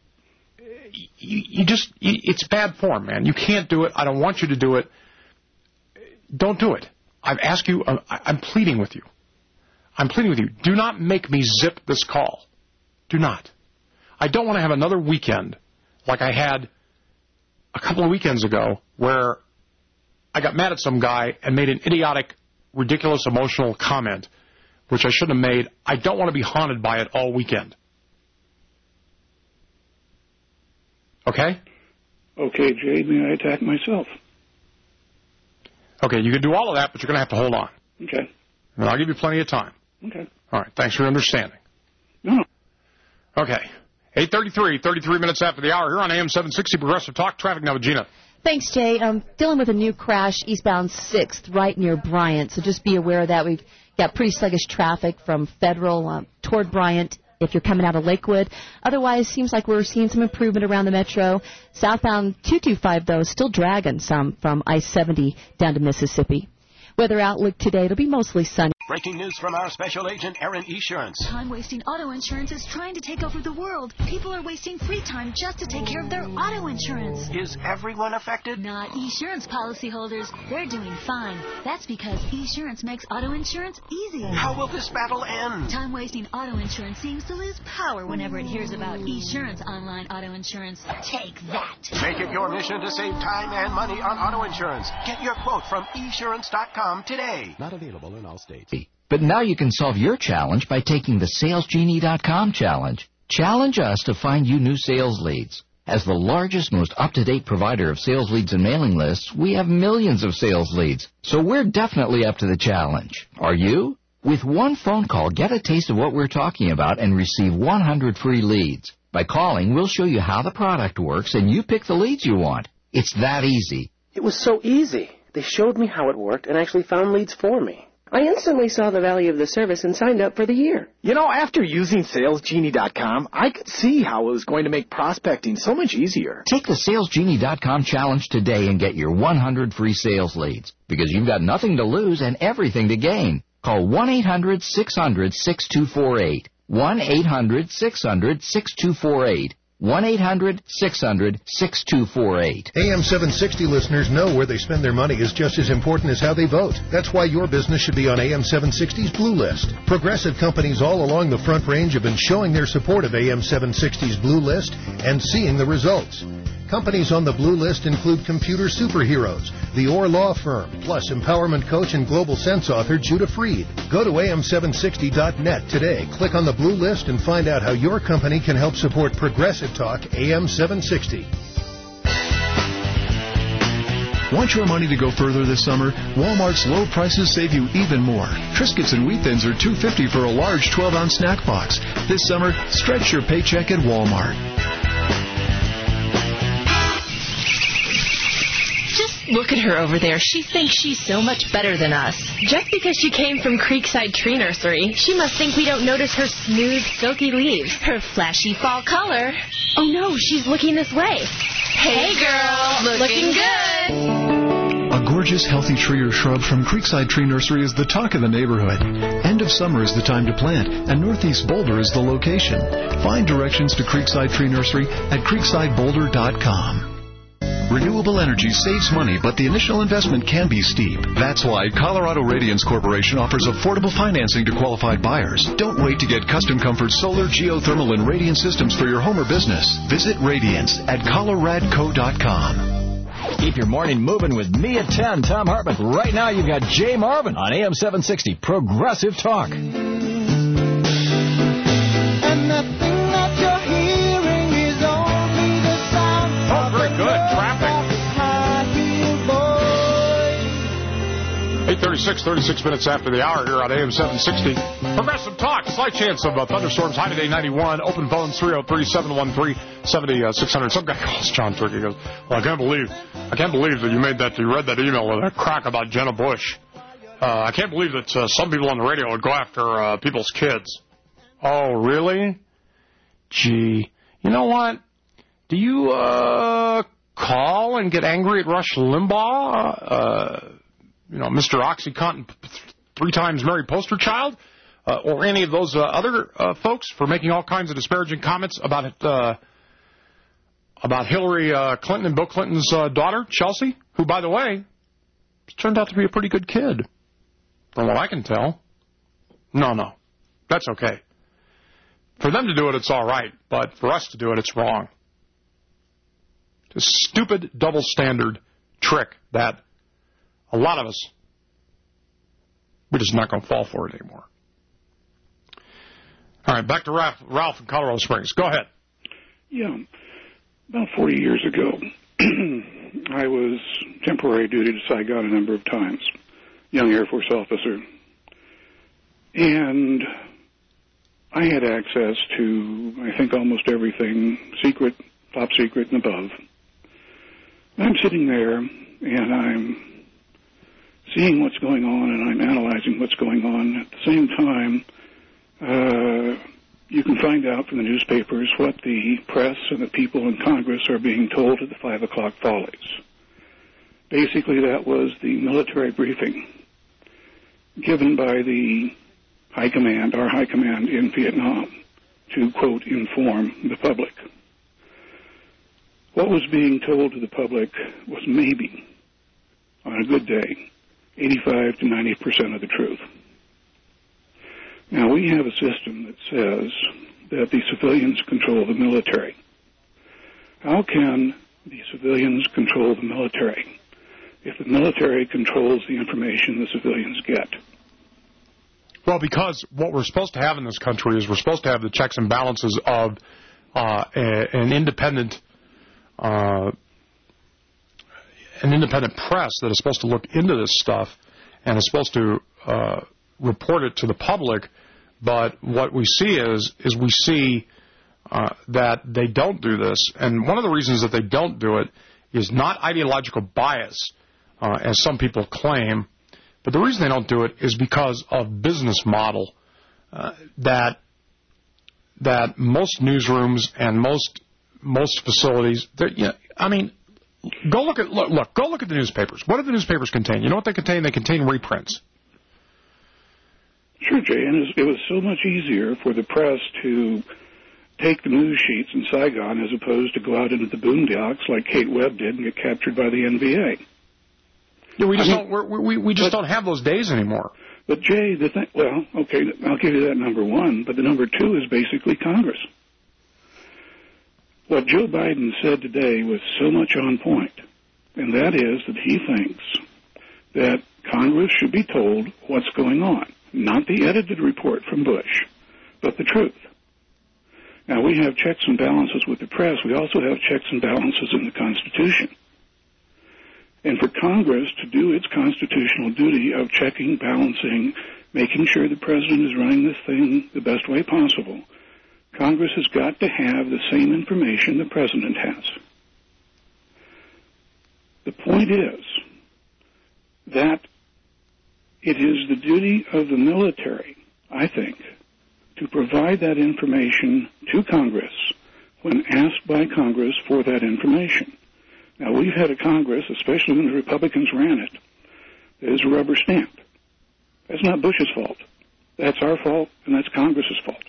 [SPEAKER 6] it's bad form, man. You can't do it. I don't want you to do it. Don't do it. I've asked you, I'm pleading with you. I'm pleading with you. Do not make me zip this call. Do not. I don't want to have another weekend like I had a couple of weekends ago where I got mad at some guy and made an idiotic, ridiculous, emotional comment, which I shouldn't have made. I don't want to be haunted by it all weekend. Okay?
[SPEAKER 9] Okay, Jay, may I attack myself?
[SPEAKER 6] Okay, you can do all of that, but you're going to have to hold on.
[SPEAKER 9] Okay.
[SPEAKER 6] And I'll give you plenty of time.
[SPEAKER 9] Okay.
[SPEAKER 6] All right, thanks for your understanding.
[SPEAKER 9] No.
[SPEAKER 6] Okay, 8:33, 33 minutes after the hour here on AM 760 Progressive Talk. Traffic now with Gina.
[SPEAKER 23] Thanks, Jay. Dealing with a new crash eastbound 6th right near Bryant, so just be aware of that. We've got pretty sluggish traffic from Federal toward Bryant if you're coming out of Lakewood. Otherwise, seems like we're seeing some improvement around the metro. Southbound 225, though, still dragging some from I-70 down to Mississippi. Weather outlook today, it'll be mostly sunny.
[SPEAKER 3] Breaking news from our special agent, Erin Esurance.
[SPEAKER 10] Time-wasting auto insurance is trying to take over the world. People are wasting free time just to take care of their auto insurance.
[SPEAKER 3] Is everyone affected?
[SPEAKER 10] Not Esurance policyholders. They're doing fine. That's because Esurance makes auto insurance easy.
[SPEAKER 3] How will this battle end?
[SPEAKER 10] Time-wasting auto insurance seems to lose power whenever it hears about Esurance online auto insurance. Take that.
[SPEAKER 3] Make it your mission to save time and money on auto insurance. Get your quote from Esurance.com today.
[SPEAKER 16] Not available in all states.
[SPEAKER 17] But now you can solve your challenge by taking the SalesGenie.com challenge. Challenge us to find you new sales leads. As the largest, most up-to-date provider of sales leads and mailing lists, we have millions of sales leads. So we're definitely up to the challenge. Are you? With one phone call, get a taste of what we're talking about and receive 100 free leads. By calling, we'll show you how the product works and you pick the leads you want. It's that easy.
[SPEAKER 5] It was so easy. They showed me how it worked and actually found leads for me. I instantly saw the value of the service and signed up for the year.
[SPEAKER 18] You know, after using SalesGenie.com, I could see how it was going to make prospecting so much easier.
[SPEAKER 17] Take the SalesGenie.com challenge today and get your 100 free sales leads. Because you've got nothing to lose and everything to gain. Call 1-800-600-6248. 1-800-600-6248. 1-800-600-6248.
[SPEAKER 19] AM 760 listeners know where they spend their money is just as important as how they vote. That's why your business should be on AM 760's Blue List. Progressive companies all along the Front Range have been showing their support of AM 760's Blue List and seeing the results. Companies on the Blue List include Computer Superheroes, the Orr Law Firm, plus empowerment coach and Global Sense author Judah Freed. Go to am760.net today, click on the Blue List, and find out how your company can help support Progressive Talk AM 760.
[SPEAKER 22] Want your money to go further this summer? Walmart's low prices save you even more. Triscuits and Wheat Thins are $2.50 for a large 12-ounce snack box. This summer, stretch your paycheck at Walmart.
[SPEAKER 27] Look at her over there. She thinks she's so much better than us. Just because she came from Creekside Tree Nursery, she must think we don't notice her smooth, silky leaves, her flashy fall color. Oh, no, she's looking this way. Hey, girl, looking good.
[SPEAKER 22] A gorgeous, healthy tree or shrub from Creekside Tree Nursery is the talk of the neighborhood. End of summer is the time to plant, and Northeast Boulder is the location. Find directions to Creekside Tree Nursery at creeksideboulder.com. Renewable energy saves money, but the initial investment can be steep. That's why Colorado Radiance Corporation offers affordable financing to qualified buyers. Don't wait to get custom comfort solar, geothermal, and radiant systems for your home or business. Visit Radiance at coloradco.com.
[SPEAKER 24] Keep your morning moving with me at 10, Tom Hartman. Right now, you've got Jay Marvin on AM 760 Progressive Talk.
[SPEAKER 29] And the thing that you're hearing is only the sound of
[SPEAKER 6] very good. Traffic. 8:36, 36 minutes after the hour here on AM 760. Progressive Talk. Slight chance of thunderstorms. High today, 91. Open phones 303-713-7600. Some guy calls John Turkey. He goes, "Well, I can't believe that you read that email with a crack about Jenna Bush. I can't believe that some people on the radio would go after people's kids." Oh, really? Gee, you know what? Do you call and get angry at Rush Limbaugh? Mr. OxyContin, 3 times married poster child, or any of those other folks for making all kinds of disparaging comments about Hillary Clinton and Bill Clinton's daughter, Chelsea, who, by the way, turned out to be a pretty good kid, from what I can tell. No, that's okay. For them to do it, it's all right, but for us to do it, it's wrong. It's a stupid double standard trick that a lot of us, we're just not going to fall for it anymore. All right, back to Ralph in Colorado Springs. Go ahead.
[SPEAKER 9] Yeah, about 40 years ago, I was temporary duty to Saigon a number of times, young Air Force officer, and I had access to, I think, almost everything, secret, top secret, and above. And I'm sitting there, and I'm seeing what's going on, and I'm analyzing what's going on. At the same time, you can find out from the newspapers what the press and the people in Congress are being told at the 5 o'clock volleys. Basically, that was the military briefing given by the high command, our high command in Vietnam, to, quote, inform the public. What was being told to the public was maybe, on a good day, 85 to 90% of the truth. Now, we have a system that says that the civilians control the military. How can the civilians control the military if the military controls the information the civilians get?
[SPEAKER 6] Well, because what we're supposed to have in this country is we're supposed to have the checks and balances of an independent press that is supposed to look into this stuff and is supposed to report it to the public. But what we see is we see that they don't do this. And one of the reasons that they don't do it is not ideological bias, as some people claim, but the reason they don't do it is because of business model that most newsrooms and most facilities, I mean, go look at the newspapers. What do the newspapers contain? You know what they contain? They contain reprints.
[SPEAKER 9] Sure, Jay, and it was so much easier for the press to take the news sheets in Saigon as opposed to go out into the boondocks like Kate Webb did and get captured by the NVA.
[SPEAKER 6] Yeah, we just don't have those days anymore.
[SPEAKER 9] But, Jay, well, okay, I'll give you that number one, but the number two is basically Congress. What Joe Biden said today was so much on point, and that is that he thinks that Congress should be told what's going on. Not the edited report from Bush, but the truth. Now, we have checks and balances with the press. We also have checks and balances in the Constitution. And for Congress to do its constitutional duty of checking, balancing, making sure the president is running this thing the best way possible, Congress has got to have the same information the president has. The point is that it is the duty of the military, I think, to provide that information to Congress when asked by Congress for that information. Now, we've had a Congress, especially when the Republicans ran it, that is a rubber stamp. That's not Bush's fault. That's our fault, and that's Congress's fault.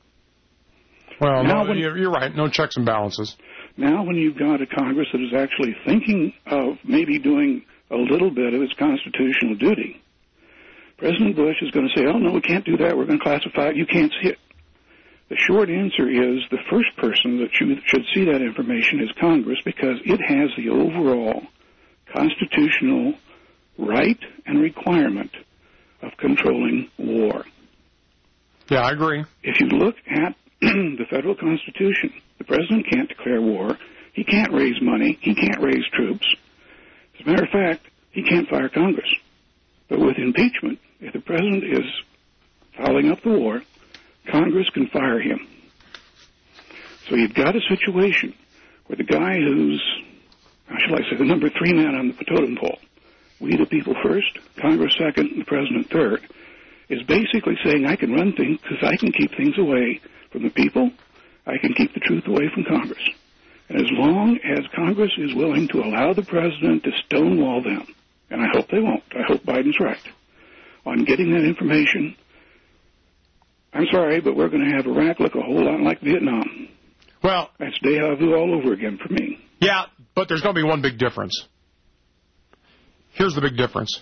[SPEAKER 6] Well, no, you're right. No checks and balances.
[SPEAKER 9] Now, when you've got a Congress that is actually thinking of maybe doing a little bit of its constitutional duty, President Bush is going to say, oh, no, we can't do that. We're going to classify it. You can't see it. The short answer is the first person that should see that information is Congress, because it has the overall constitutional right and requirement of controlling war.
[SPEAKER 6] Yeah, I agree.
[SPEAKER 9] If you look at the federal Constitution, the president can't declare war. He can't raise money. He can't raise troops. As a matter of fact, he can't fire Congress. But with impeachment, if the president is fouling up the war, Congress can fire him. So you've got a situation where the guy who's, how shall I say, the number 3 man on the totem pole, we the people first, Congress second, and the president third, is basically saying I can run things because I can keep things away from the people, I can keep the truth away from Congress. And as long as Congress is willing to allow the president to stonewall them, and I hope they won't, I hope Biden's right, on getting that information, I'm sorry, but we're going to have Iraq look a whole lot like Vietnam.
[SPEAKER 6] Well,
[SPEAKER 9] that's deja vu all over again for me.
[SPEAKER 6] Yeah, but there's going to be one big difference. Here's the big difference.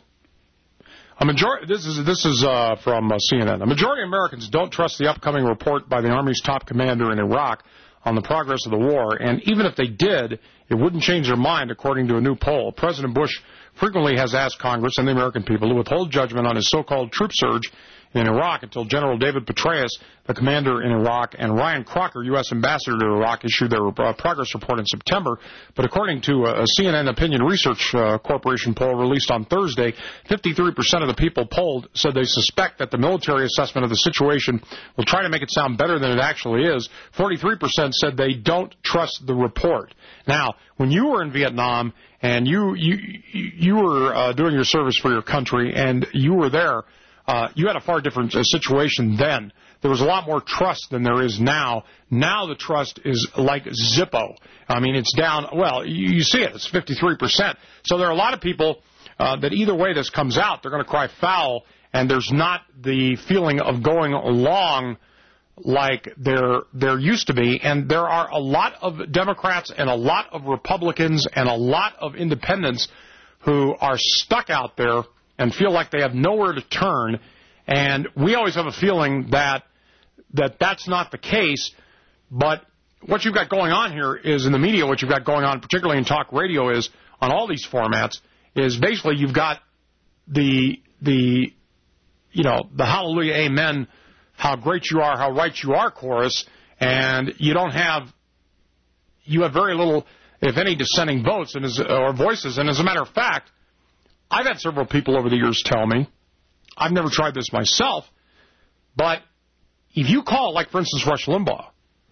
[SPEAKER 6] This is from CNN. A majority of Americans don't trust the upcoming report by the Army's top commander in Iraq on the progress of the war, and even if they did, it wouldn't change their mind, according to a new poll. President Bush frequently has asked Congress and the American people to withhold judgment on his so-called troop surge in Iraq until General David Petraeus, the commander in Iraq, and Ryan Crocker, U.S. ambassador to Iraq, issued their progress report in September. But according to a CNN Opinion Research Corporation poll released on Thursday, 53% of the people polled said they suspect that the military assessment of the situation will try to make it sound better than it actually is. 43% said they don't trust the report. Now, when you were in Vietnam and you were doing your service for your country and you were there, you had a far different situation then. There was a lot more trust than there is now. Now the trust is like Zippo. I mean, it's down. Well, you see it. It's 53%. So there are a lot of people that either way this comes out, they're going to cry foul, and there's not the feeling of going along like there used to be. And there are a lot of Democrats and a lot of Republicans and a lot of independents who are stuck out there and feel like they have nowhere to turn. And we always have a feeling that that's not the case. But what you've got going on here is in the media, what you've got going on, particularly in talk radio, is on all these formats, is basically you've got the hallelujah, amen, how great you are, how right you are chorus, and you have very little, if any, dissenting votes or voices. And as a matter of fact, I've had several people over the years tell me, I've never tried this myself, but if you call, like, for instance, Rush Limbaugh,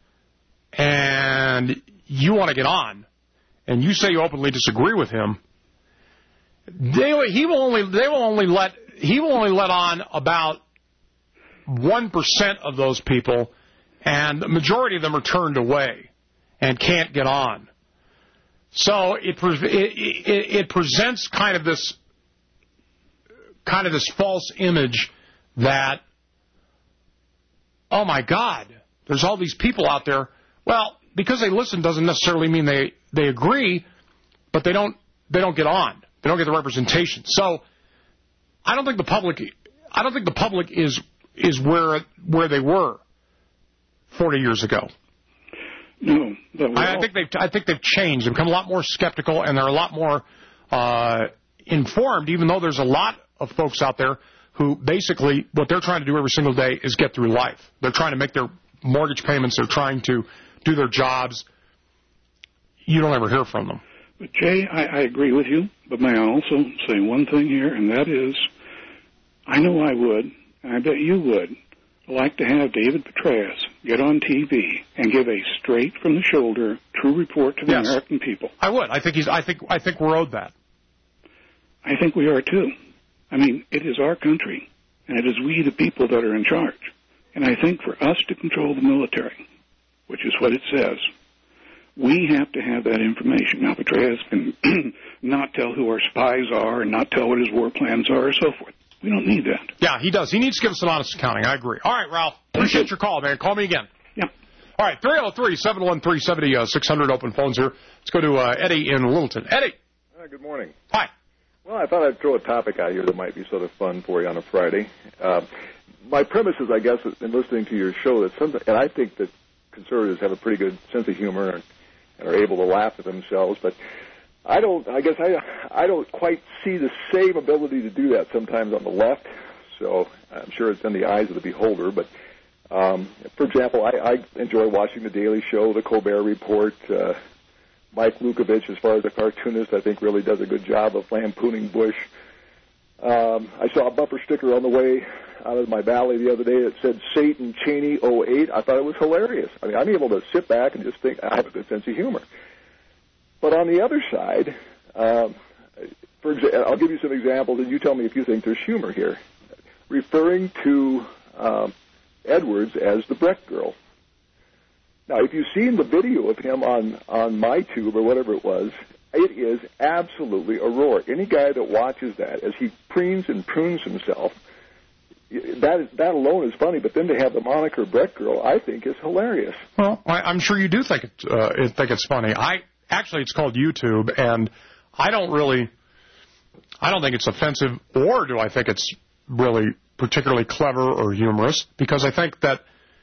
[SPEAKER 6] and you want to get on, and you say you openly disagree with him, he will only let on about 1% of those people, and the majority of them are turned away and can't get on. So it presents kind of this false image that, oh my God, there's all these people out there. Well, because they listen doesn't necessarily mean they agree, but they don't get on. They don't get the representation. So I don't think the public is where they were 40 years ago.
[SPEAKER 9] No,
[SPEAKER 6] I think they've changed. They've become a lot more skeptical, and they're a lot more informed, even though there's a lot of folks out there who basically what they're trying to do every single day is get through life. They're trying to make their mortgage payments. They're trying to do their jobs. You don't ever hear from them.
[SPEAKER 9] But, Jay, I agree with you, but may I also say one thing here, and that is I know I would, and I bet you would, like to have David Petraeus get on TV and give a straight-from-the-shoulder, true report to the American people.
[SPEAKER 6] I would. I think we're owed that.
[SPEAKER 9] I think we are, too. I mean, it is our country, and it is we, the people, that are in charge. And I think for us to control the military, which is what it says, we have to have that information. Now, Petraeus can not tell who our spies are and not tell what his war plans are or so forth. We don't need that.
[SPEAKER 6] Yeah, he does. He needs to give us an honest accounting. I agree. All right, Ralph. Appreciate your call, man. Call me again.
[SPEAKER 9] Yeah.
[SPEAKER 6] All right, 303-713-70-600 open phones here. Let's go to Eddie in Littleton. Eddie.
[SPEAKER 1] Good morning.
[SPEAKER 6] Hi.
[SPEAKER 1] Well, I thought I'd throw a topic out here that might be sort of fun for you on a Friday. My premise is, I guess, in listening to your show, that and I think that conservatives have a pretty good sense of humor and are able to laugh at themselves, but I don't quite see the same ability to do that sometimes on the left, so I'm sure it's in the eyes of the beholder. But, for example, I enjoy watching The Daily Show, The Colbert Report. Mike Lukovich, as far as a cartoonist, I think really does a good job of lampooning Bush. I saw a bumper sticker on the way out of my valley the other day that said Satan Cheney 08. I thought it was hilarious. I mean, I'm able to sit back and just think I have a good sense of humor. But on the other side, for example, I'll give you some examples, and you tell me if you think there's humor here. Referring to Edwards as the Breck girl. Now, if you've seen the video of him on MyTube or whatever it was, it is absolutely a roar. Any guy that watches that as he preens and prunes himself, that alone is funny. But then to have the moniker Breck girl, I think, is hilarious.
[SPEAKER 6] Well, I'm sure you do think it's funny. Actually, it's called YouTube, and I don't think it's offensive, or do I think it's really particularly clever or humorous, because I think that,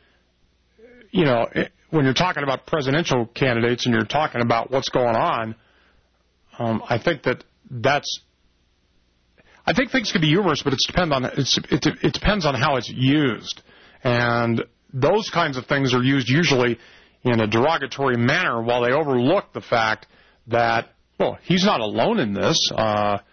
[SPEAKER 6] when you're talking about presidential candidates and you're talking about what's going on, I think I think things can be humorous, but it depends on how it's used. And those kinds of things are used usually in a derogatory manner, while they overlook the fact that, well, he's not alone in this.
[SPEAKER 1] How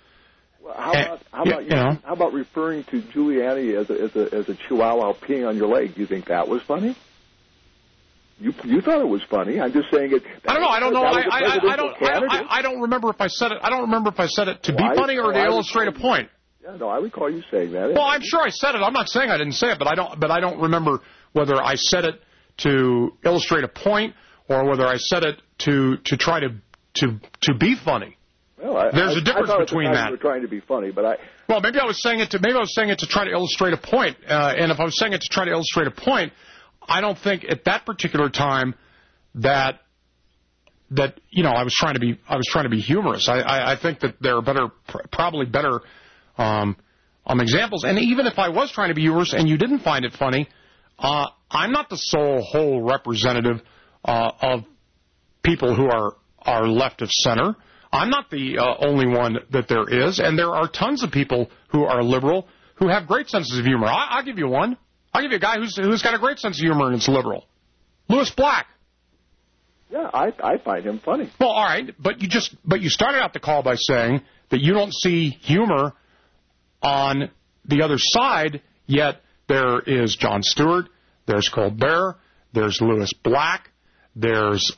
[SPEAKER 1] about referring to Giuliani as a chihuahua peeing on your leg? Do you think that was funny? You thought it was funny. I'm just saying it.
[SPEAKER 6] I don't know. I don't remember if I said it. I don't remember if I said it to be funny or to illustrate a point.
[SPEAKER 1] Yeah, no, I recall you saying that.
[SPEAKER 6] Well, I'm sure I said it. I'm not saying I didn't say it, but I don't remember whether I said it to illustrate a point or whether I said it to try to be funny.
[SPEAKER 1] Well,
[SPEAKER 6] there's a difference between that.
[SPEAKER 1] You were trying to be funny, but
[SPEAKER 6] well, maybe I was saying it to try to illustrate a point. And if I was saying it to try to illustrate a point, I don't think at that particular time that I was trying to be humorous. I think that there are probably better examples. And even if I was trying to be humorous and you didn't find it funny, I'm not the whole representative of people who are left of center. I'm not the only one that there is, and there are tons of people who are liberal who have great senses of humor. I'll give you one. I'll give you a guy who's got a great sense of humor and it's liberal. Louis Black.
[SPEAKER 1] Yeah, I find him funny.
[SPEAKER 6] Well, all right, but you started out the call by saying that you don't see humor on the other side, yet there is Jon Stewart, there's Colbert, there's Louis Black, there's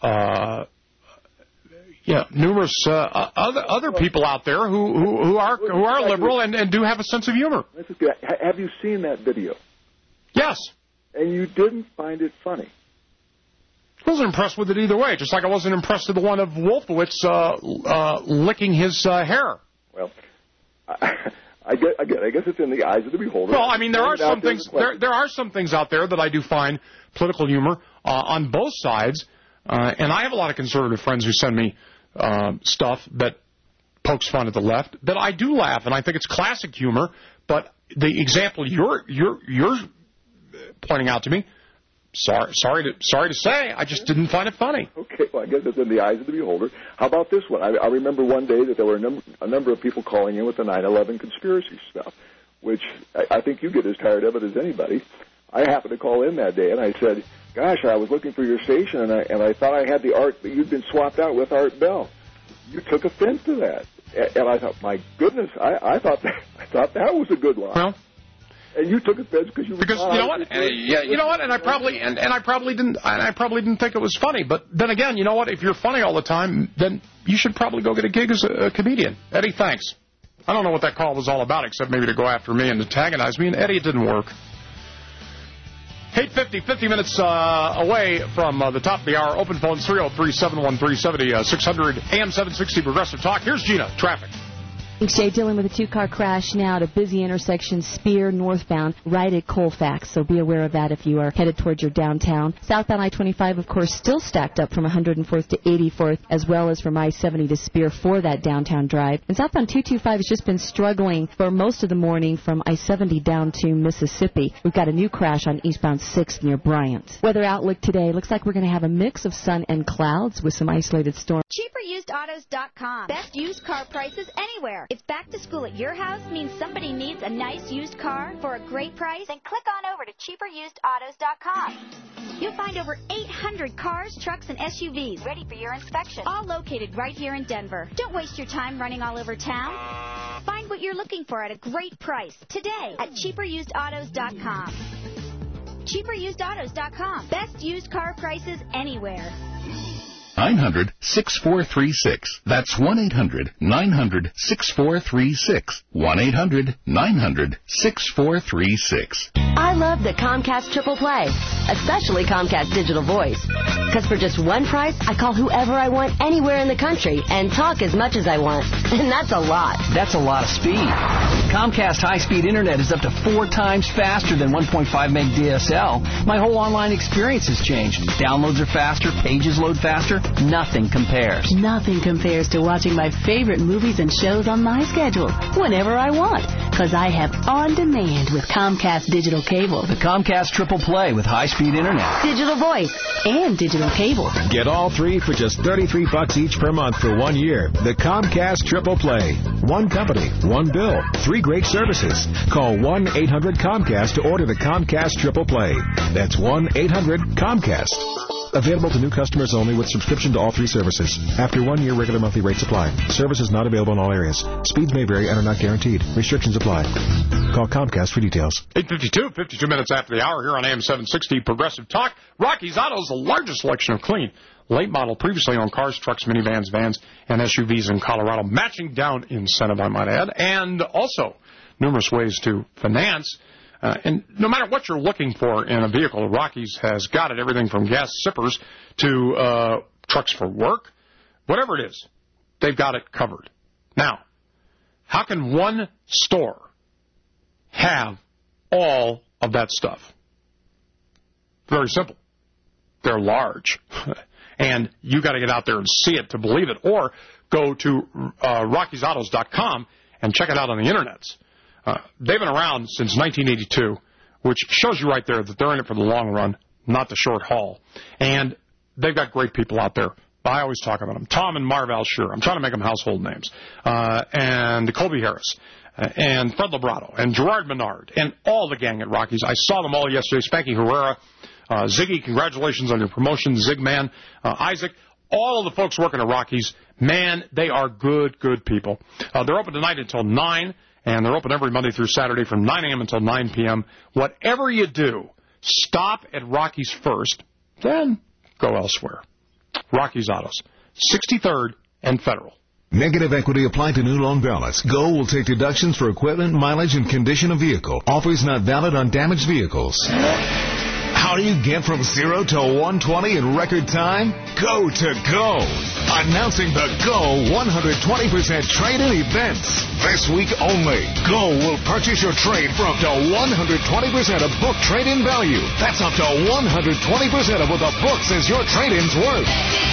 [SPEAKER 6] numerous other people out there who are liberal and do have a sense of humor.
[SPEAKER 1] Have you seen that video?
[SPEAKER 6] Yes.
[SPEAKER 1] And you didn't find it funny?
[SPEAKER 6] I wasn't impressed with it either way, just like I wasn't impressed with the one of Wolfowitz licking his hair.
[SPEAKER 1] Well, I guess it's in the eyes of the beholder.
[SPEAKER 6] Well, I mean, there are some things out there that I do find political humor on both sides, and I have a lot of conservative friends who send me stuff that pokes fun at the left that I do laugh, and I think it's classic humor. But the example you're pointing out to me, sorry to say, I just didn't find it funny.
[SPEAKER 1] Okay, well, I guess it's in the eyes of the beholder. How about this one? I remember one day that there were a number of people calling in with the 9/11 conspiracy stuff, which I think you get as tired of it as anybody. I happened to call in that day, and I said, gosh, I was looking for your station, and I thought I had the Art, but you'd been swapped out with Art Bell. You took offense to that. And I thought, my goodness, I thought that was a good line.
[SPEAKER 6] Well,
[SPEAKER 1] and you took offense because you know
[SPEAKER 6] what? And I probably didn't think it was funny. But then again, you know what? If you're funny all the time, then you should probably go get a gig as a comedian. Eddie, thanks. I don't know what that call was all about, except maybe to go after me and antagonize me. And Eddie, it didn't work. 8:50, 50 minutes away from the top of the hour. Open phones 303-713-70, 600 AM 760 Progressive Talk. Here's Gina. Traffic.
[SPEAKER 23] Thanks, Jay. Dealing with a two-car crash now at a busy intersection, Spear northbound, right at Colfax. So be aware of that if you are headed towards your downtown. Southbound I-25, of course, still stacked up from 104th to 84th, as well as from I-70 to Spear for that downtown drive. And southbound 225 has just been struggling for most of the morning from I-70 down to Mississippi. We've got a new crash on eastbound 6th near Bryant. Weather outlook today looks like we're going to have a mix of sun and clouds with some isolated storms.
[SPEAKER 2] CheaperUsedAutos.com. Best used car prices anywhere. If back to school at your house means somebody needs a nice used car for a great price, then click on over to CheaperUsedAutos.com. You'll find over 800 cars, trucks, and SUVs ready for your inspection, all located right here in Denver. Don't waste your time running all over town. Find what you're looking for at a great price today at CheaperUsedAutos.com. CheaperUsedAutos.com. Best used car prices anywhere.
[SPEAKER 14] 900-6436. That's 1-800-900-6436. 1-800-900-6436.
[SPEAKER 4] I love the Comcast Triple Play, especially Comcast Digital Voice. Because for just one price, I call whoever I want anywhere in the country and talk as much as I want. And that's a lot.
[SPEAKER 15] That's a lot of speed. Comcast high-speed internet is up to 4 times faster than 1.5 meg DSL. My whole online experience has changed. Downloads are faster, pages load faster. Nothing
[SPEAKER 7] compares.
[SPEAKER 12] Nothing compares to watching my favorite movies and shows on my schedule, whenever I want, because I have On Demand with Comcast Digital Cable.
[SPEAKER 7] The Comcast Triple Play with high-speed internet.
[SPEAKER 12] Digital voice and digital cable.
[SPEAKER 13] Get all three for just $33 each per month for 1 year. The Comcast Triple Play. One company, one bill, 3 great services. Call 1-800-COMCAST to order the Comcast Triple Play. That's 1-800-COMCAST. Available to new customers only with subscription to all 3 services. After 1 year, regular monthly rates apply. Service is not available in all areas. Speeds may vary and are not guaranteed. Restrictions apply. Call Comcast for details.
[SPEAKER 6] 8:52, 52 minutes after the hour here on AM 760 Progressive Talk. Rocky's Autos, the largest selection of clean, late model, previously owned cars, trucks, minivans, vans, and SUVs in Colorado. Matching down incentive, I might add. And also numerous ways to finance. And no matter what you're looking for in a vehicle, Rocky's has got it. Everything from gas sippers to trucks for work. Whatever it is, they've got it covered. Now, how can one store have all of that stuff? Very simple. They're large. And you got to get out there and see it to believe it. Or go to Rocky'sAutos.com and check it out on the internets. They've been around since 1982, which shows you right there that they're in it for the long run, not the short haul. And they've got great people out there. I always talk about them. Tom and Marv Alsher. I'm trying to make them household names. And Colby Harris. And Fred Lebrato. And Gerard Menard. And all the gang at Rocky's. I saw them all yesterday. Spanky Herrera. Ziggy, congratulations on your promotion. Zigman. Isaac. All of the folks working at Rocky's. Man, they are good, good people. They're open tonight until 9. And they're open every Monday through Saturday from 9 a.m. until 9 p.m. Whatever you do, stop at Rocky's first, then go elsewhere. Rocky's Autos, 63rd and Federal.
[SPEAKER 16] Negative equity applied to new loan balance. Go will take deductions for equipment, mileage, and condition of vehicle. Offers not valid on damaged vehicles. How do you get from 0 to 120 in record time? Go to Go. Announcing the Go 120% trade-in events. This week only, Go will purchase your trade for up to 120% of book trade-in value. That's up to 120% of what the book says your trade-in's worth.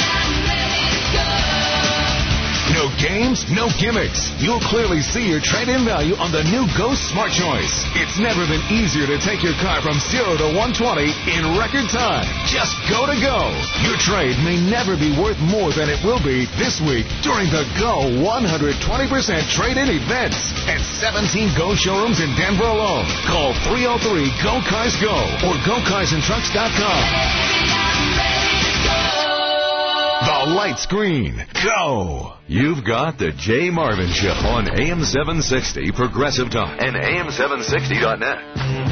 [SPEAKER 16] No games, no gimmicks. You'll clearly see your trade-in value on the new Go Smart Choice. It's never been easier to take your car from 0 to 120 in record time. Just go to Go. Your trade may never be worth more than it will be this week during the Go 120% trade-in events at 17 Go showrooms in Denver alone. Call 303-GO-CARS-GO or GoCarsAndTrucks.com. The light screen. Go.
[SPEAKER 8] You've got the Jay Marvin Show on AM 760 Progressive Talk and AM760.net.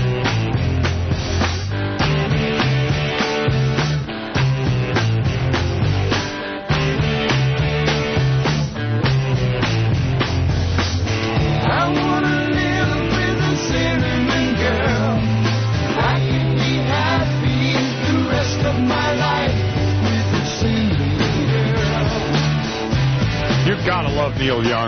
[SPEAKER 6] Gotta love Neil Young.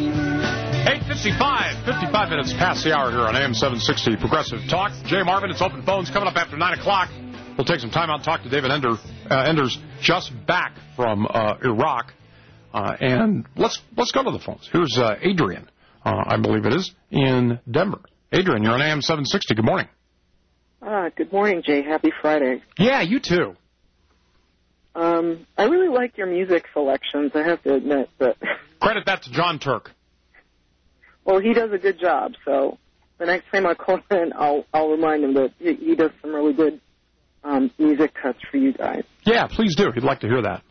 [SPEAKER 6] 8:55, 55 minutes past the hour here on AM 760 Progressive Talk. Jay Marvin, it's open phones coming up after 9 o'clock. We'll take some time out and talk to David Enders, just back from Iraq. And let's go to the phones. Here's Adrian, I believe it is, in Denver. Adrian, you're on AM 760. Good morning.
[SPEAKER 20] Good morning, Jay. Happy Friday.
[SPEAKER 6] Yeah, you too.
[SPEAKER 20] I really like your music selections, I have to admit. But
[SPEAKER 6] credit that to John Turk.
[SPEAKER 20] Well, he does a good job, so the next time I call in, I'll remind him that he does some really good music cuts for you guys.
[SPEAKER 6] Yeah, please do. He'd like to hear that.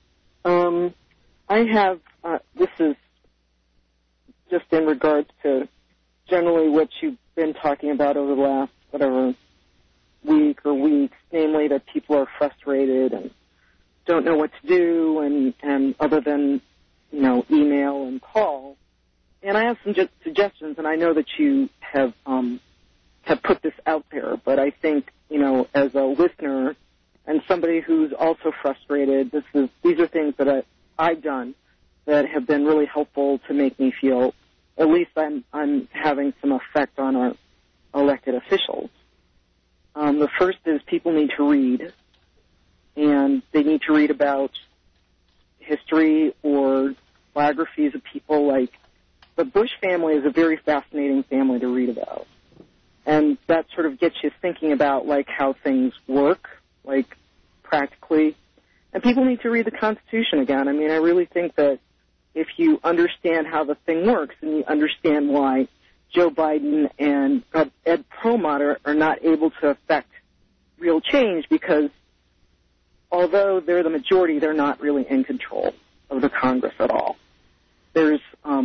[SPEAKER 20] I have, this is just in regards to generally what you've been talking about over the last, week or weeks, namely that people are frustrated and don't know what to do, and other than, email and call. And I have some suggestions, and I know that you have put this out there, but I think, as a listener and somebody who's also frustrated, these are things that I've done that have been really helpful to make me feel at least I'm having some effect on our elected officials. The first is people need to read. And they need to read about history or biographies of people, like the Bush family is a very fascinating family to read about. And that sort of gets you thinking about, like, how things work, like, practically. And people need to read the Constitution again. I mean, I really think that if you understand how the thing works and you understand why Joe Biden and Ed Perlmutter are not able to affect real change, because although they're the majority, they're not really in control of the Congress at all. There's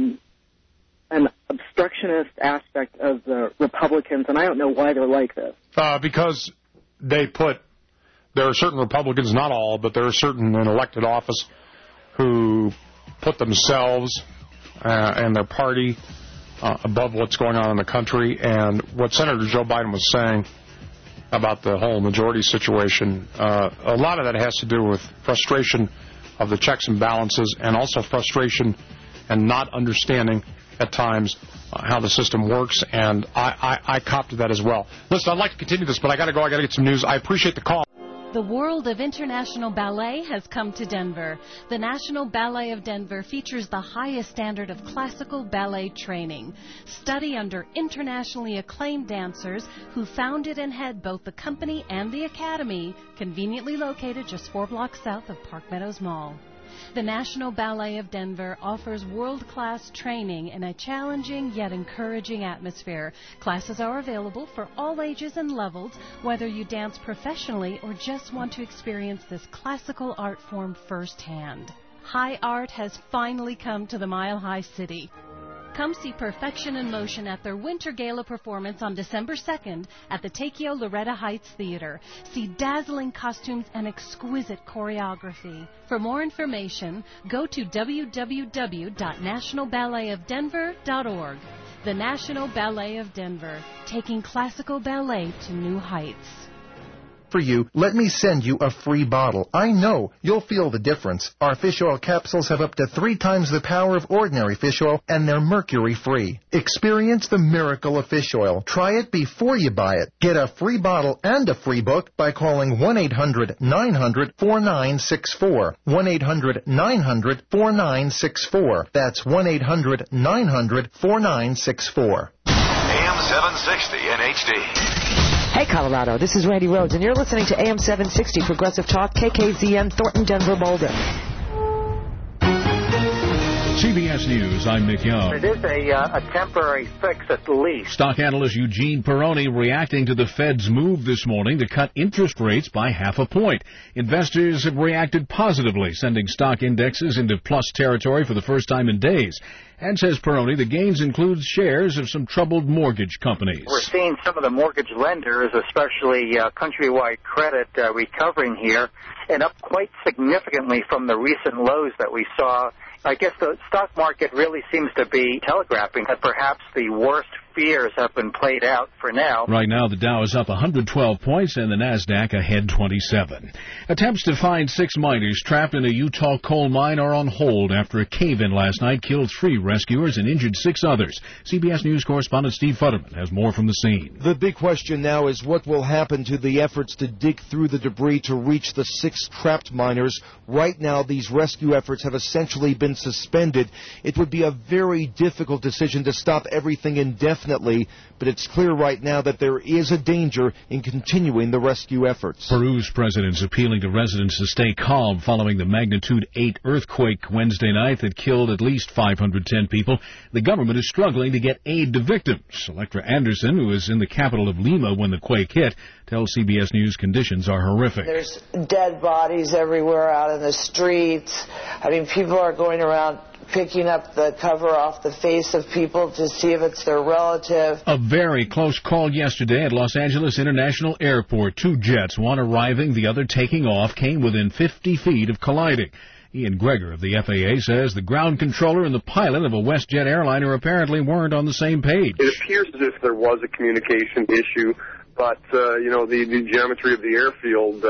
[SPEAKER 20] an obstructionist aspect of the Republicans, and I don't know why they're like this.
[SPEAKER 6] Because there are certain Republicans, not all, but there are certain in elected office who put themselves and their party above what's going on in the country. And what Senator Joe Biden was saying about the whole majority situation, a lot of that has to do with frustration of the checks and balances, and also frustration and not understanding at times how the system works, and I cop to that as well. Listen, I'd like to continue this, but I got to go. I got to get some news. I appreciate the call.
[SPEAKER 3] The world of international ballet has come to Denver. The National Ballet of Denver features the highest standard of classical ballet training. Study under internationally acclaimed dancers who founded and head both the company and the academy, conveniently located just 4 blocks south of Park Meadows Mall. The National Ballet of Denver offers world-class training in a challenging yet encouraging atmosphere. Classes are available for all ages and levels, whether you dance professionally or just want to experience this classical art form firsthand. High art has finally come to the Mile High City. Come see Perfection in Motion at their Winter Gala performance on December 2nd at the Takeo Loretta Heights Theater. See dazzling costumes and exquisite choreography. For more information, go to www.nationalballetofdenver.org. The National Ballet of Denver, taking classical ballet to new heights.
[SPEAKER 5] For you, let me send you a free bottle. I know you'll feel the difference. Our fish oil capsules have up to 3 times the power of ordinary fish oil, and they're mercury-free. Experience the miracle of fish oil. Try it before you buy it. Get a free bottle and a free book by calling 1-800-900-4964. 1-800-900-4964. That's 1-800-900-4964.
[SPEAKER 8] AM 760 in HD.
[SPEAKER 10] Hey, Colorado, this is Randy Rhodes, and you're listening to AM 760 Progressive Talk, KKZN, Thornton, Denver, Boulder.
[SPEAKER 11] CBS News, I'm Nick Young.
[SPEAKER 18] It is a temporary fix at least.
[SPEAKER 11] Stock analyst Eugene Peroni reacting to the Fed's move this morning to cut interest rates by 0.5 point. Investors have reacted positively, sending stock indexes into plus territory for the first time in days. And, says Peroni, the gains include shares of some troubled mortgage companies.
[SPEAKER 18] We're seeing some of the mortgage lenders, especially Countrywide Credit, recovering here, and up quite significantly from the recent lows that we saw. I guess the stock market really seems to be telegraphing that perhaps the worst fears have been played out for now.
[SPEAKER 11] Right now, the Dow is up 112 points and the NASDAQ ahead 27. Attempts to find 6 miners trapped in a Utah coal mine are on hold after a cave-in last night killed 3 rescuers and injured 6 others. CBS News correspondent Steve Futterman has more from the scene.
[SPEAKER 21] The big question now is what will happen to the efforts to dig through the debris to reach the 6 trapped miners. Right now, these rescue efforts have essentially been suspended. It would be a very difficult decision to stop everything indefinitely, but it's clear right now that there is a danger in continuing the rescue efforts.
[SPEAKER 11] Peru's president's appealing to residents to stay calm following the magnitude 8 earthquake Wednesday night that killed at least 510 people. The government is struggling to get aid to victims. Electra Anderson, who was in the capital of Lima when the quake hit, tells CBS News conditions are horrific.
[SPEAKER 25] There's dead bodies everywhere out in the streets. I mean, people are going around picking up the cover off the face of people to see if it's their relative.
[SPEAKER 11] A very close call yesterday at Los Angeles International Airport. 2 jets, one arriving, the other taking off, came within 50 feet of colliding. Ian Greger of the FAA says the ground controller and the pilot of a WestJet airliner apparently weren't on the same page.
[SPEAKER 26] It appears as if there was a communication issue, but, the geometry of the airfield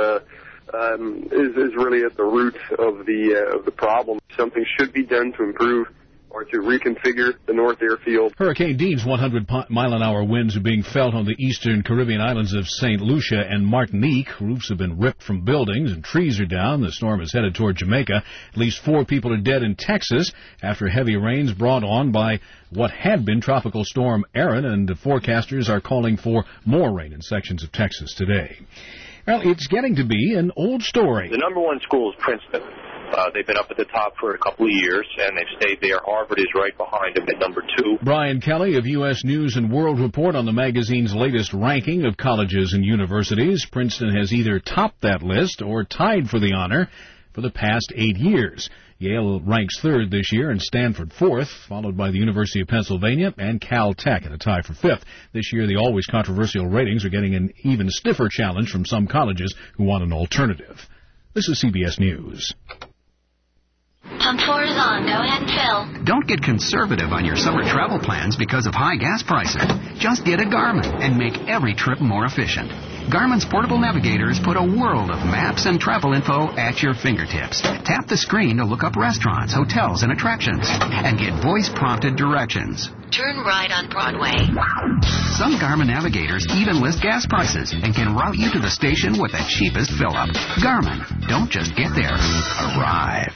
[SPEAKER 26] is really at the root of the problem. Something should be done to improve or to reconfigure the North Airfield.
[SPEAKER 11] Hurricane Dean's 100-mile-an-hour winds are being felt on the eastern Caribbean islands of St. Lucia and Martinique. Roofs have been ripped from buildings and trees are down. The storm is headed toward Jamaica. At least 4 people are dead in Texas after heavy rains brought on by what had been Tropical Storm Erin, and the forecasters are calling for more rain in sections of Texas today. Well, it's getting to be an old story.
[SPEAKER 1] The number one school is Princeton. They've been up at the top for a couple of years, and they've stayed there. Harvard is right behind them at number 2.
[SPEAKER 11] Brian Kelly of U.S. News and World Report on the magazine's latest ranking of colleges and universities. Princeton has either topped that list or tied for the honor for the past 8 years. Yale ranks 3rd this year and Stanford 4th, followed by the University of Pennsylvania and Caltech in a tie for 5th. This year, the always controversial ratings are getting an even stiffer challenge from some colleges who want an alternative. This is CBS News.
[SPEAKER 9] Pump 4 is on. Go ahead and fill. Don't get conservative on your summer travel plans because of high gas prices. Just get a Garmin and make every trip more efficient. Garmin's portable navigators put a world of maps and travel info at your fingertips. Tap the screen to look up restaurants, hotels, and attractions, and get voice-prompted directions. Turn right on Broadway. Some Garmin navigators even list gas prices and can route you to the station with the cheapest fill-up. Garmin, don't just get there, arrive.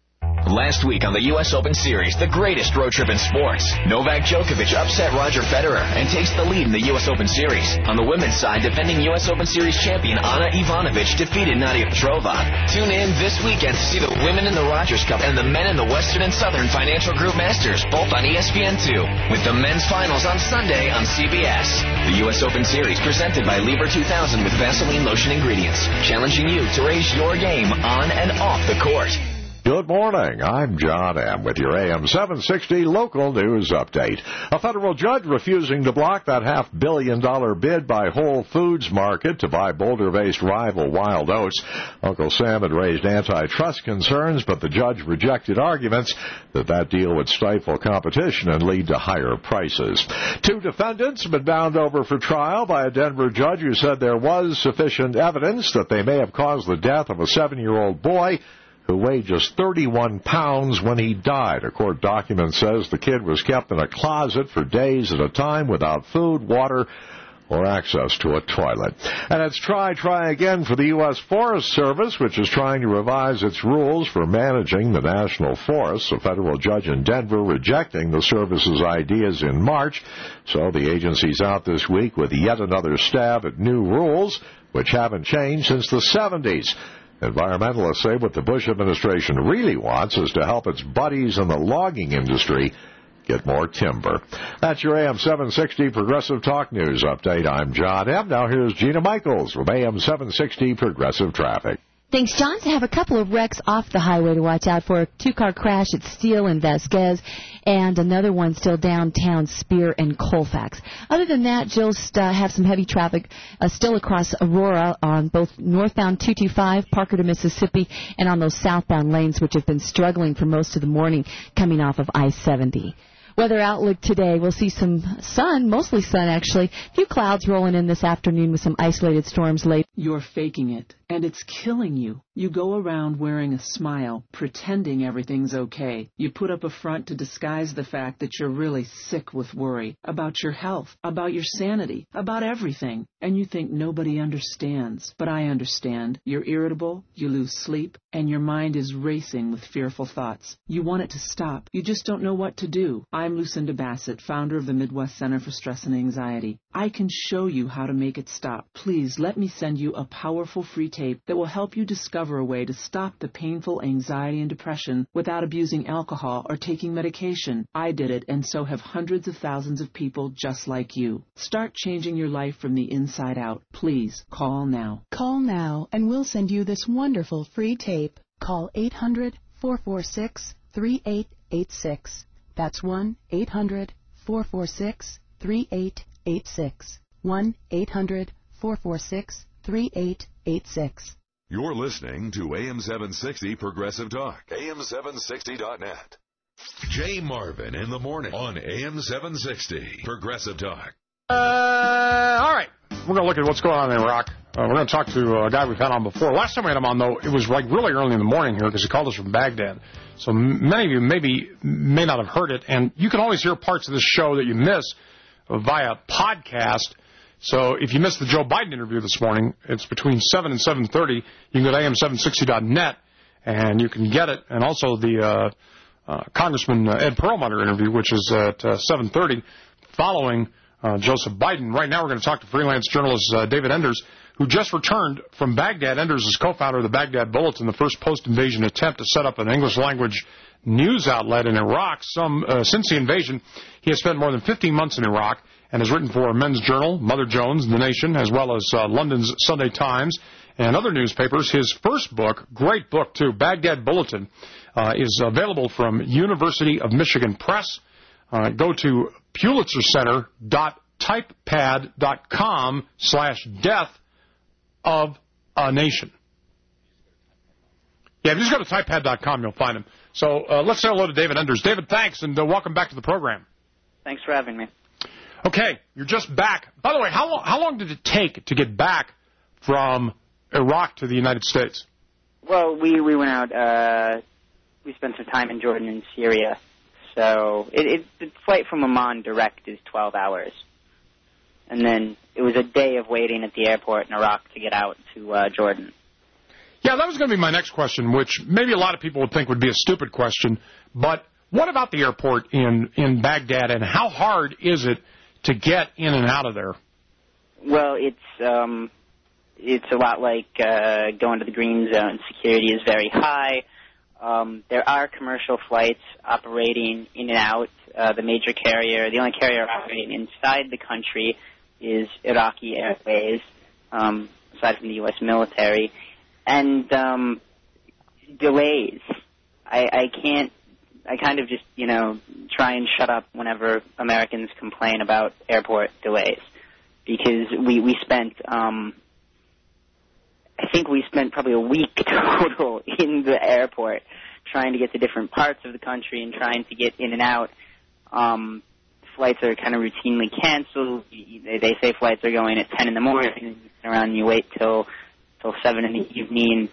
[SPEAKER 17] Last week on the U.S. Open Series, the greatest road trip in sports, Novak Djokovic upset Roger Federer and takes the lead in the U.S. Open Series. On the women's side, defending U.S. Open Series champion Ana Ivanovic defeated Nadia Petrova. Tune in this weekend to see the women in the Rogers Cup and the men in the Western and Southern Financial Group Masters, both on ESPN2, with the men's finals on Sunday on CBS. The U.S. Open Series presented by Libre 2000 with Vaseline Lotion Ingredients, challenging you to raise your game on and off the court.
[SPEAKER 19] Good morning. I'm John M. with your AM 760 local news update. A federal judge refusing to block that $500 million bid by Whole Foods Market to buy Boulder-based rival Wild Oats. Uncle Sam had raised antitrust concerns, but the judge rejected arguments that deal would stifle competition and lead to higher prices. 2 defendants have been bound over for trial by a Denver judge who said there was sufficient evidence that they may have caused the death of a 7-year-old boy who weighed just 31 pounds when he died. A court document says the kid was kept in a closet for days at a time without food, water, or access to a toilet. And it's try again for the U.S. Forest Service, which is trying to revise its rules for managing the national forests. A federal judge in Denver rejecting the service's ideas in March. So the agency's out this week with yet another stab at new rules, which haven't changed since the 70s. Environmentalists say what the Bush administration really wants is to help its buddies in the logging industry get more timber. That's your AM 760 Progressive Talk News update. I'm John M. Now here's Gina Michaels with AM 760 Progressive Traffic.
[SPEAKER 23] Thanks, John. To have a couple of wrecks off the highway to watch out for. A 2-car crash at Steele and Vasquez, and another one still downtown Spear and Colfax. Other than that, you'll have some heavy traffic still across Aurora on both northbound 225, Parker to Mississippi, and on those southbound lanes, which have been struggling for most of the morning coming off of I-70. Weather outlook today, we'll see some sun, mostly sun actually. A few clouds rolling in this afternoon with some isolated storms late.
[SPEAKER 22] You're faking it, and it's killing you. You go around wearing a smile, pretending everything's okay. You put up a front to disguise the fact that you're really sick with worry about your health, about your sanity, about everything. And you think nobody understands. But I understand. You're irritable, you lose sleep, and your mind is racing with fearful thoughts. You want it to stop. You just don't know what to do. I'm Lucinda Bassett, founder of the Midwest Center for Stress and Anxiety. I can show you how to make it stop. Please let me send you a powerful free tape that will help you discover a way to stop the painful anxiety and depression without abusing alcohol or taking medication. I did it, and so have hundreds of thousands of people just like you. Start changing your life from the inside out. Please call now.
[SPEAKER 24] Call now, and we'll send you this wonderful free tape. Call 800-446-3886. That's 1-800-446-3886. 1-800-446-3886.
[SPEAKER 16] You're listening to AM 760 Progressive Talk. AM760.net. Jay Marvin in the morning on AM 760 Progressive Talk.
[SPEAKER 6] All right. we're going to look at what's going on in Iraq. We're going to talk to a guy we've had on before. Last time we had him on, though, it was like really early in the morning here because he called us from Baghdad. So many of you may not have heard it, and you can always hear parts of this show that you miss via podcast. So if you missed the Joe Biden interview this morning, it's between 7 and 7:30. You can go to am760.net, and you can get it. And also the Congressman Ed Perlmutter interview, which is at 7:30, following Joseph Biden. Right now we're going to talk to freelance journalist David Enders, who just returned from Baghdad. Enders is co-founder of the Baghdad Bulletin, the first post-invasion attempt to set up an English-language news outlet in Iraq. Since the invasion, he has spent more than 15 months in Iraq and has written for Men's Journal, Mother Jones, The Nation, as well as London's Sunday Times and other newspapers. His first book, great book too, Baghdad Bulletin, is available from University of Michigan Press. Go to pulitzercenter.typepad.com/death of a nation. Yeah, if you just go to typepad.com, you'll find him. So let's say hello to David Enders. David, thanks, and welcome back to the program.
[SPEAKER 2] Thanks for having me.
[SPEAKER 6] Okay, you're just back. By the way, how long did it take to get back from Iraq to the United States?
[SPEAKER 2] Well, we went out, we spent some time in Jordan and Syria. So the flight from Amman direct is 12 hours. And then it was a day of waiting at the airport in Iraq to get out to Jordan.
[SPEAKER 6] Yeah, that was going to be my next question, which maybe a lot of people would think would be a stupid question. But what about the airport in Baghdad, and how hard is it to get in and out of there?
[SPEAKER 2] Well, it's a lot like going to the green zone. Security is very high. There are commercial flights operating in and out. The major carrier, the only carrier operating inside the country is Iraqi Airways, aside from the U.S. military. And delays. I kind of just, try and shut up whenever Americans complain about airport delays. Because we spent, I think we spent probably a week total in the airport trying to get to different parts of the country and trying to get in and out. Flights are kind of routinely canceled. They say flights are going at 10 in the morning, and you sit around and you wait till 7 in the evening.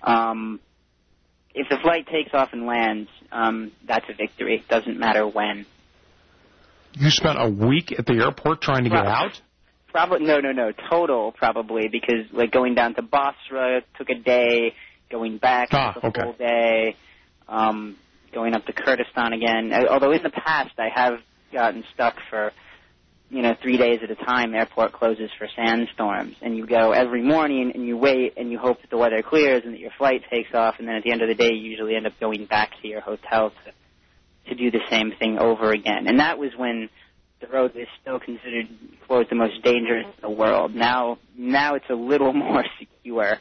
[SPEAKER 2] If the flight takes off and lands, that's a victory. It doesn't matter when.
[SPEAKER 6] You spent a week at the airport trying to get out?
[SPEAKER 2] Probably no. Total, probably, because like going down to Basra took a day, going back took a full day, going up to Kurdistan again. Although in the past I have gotten stuck for 3 days at a time. Airport closes for sandstorms, and you go every morning and you wait and you hope that the weather clears and that your flight takes off, and then at the end of the day you usually end up going back to your hotel to do the same thing over again. And that was when the road is still considered, quote, the most dangerous in the world. Now it's a little more secure.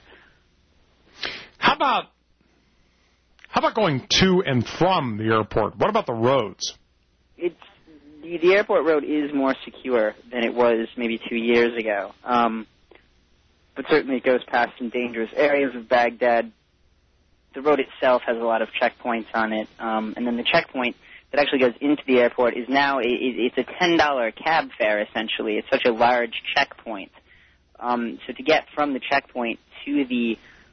[SPEAKER 6] How about going to and from the airport? What about the roads?
[SPEAKER 2] The airport road is more secure than it was maybe 2 years ago. But certainly it goes past some dangerous areas of Baghdad. The road itself has a lot of checkpoints on it. And then the checkpoint that actually goes into the airport is now, it's a $10 cab fare, essentially. It's such a large checkpoint. So to get from the checkpoint to the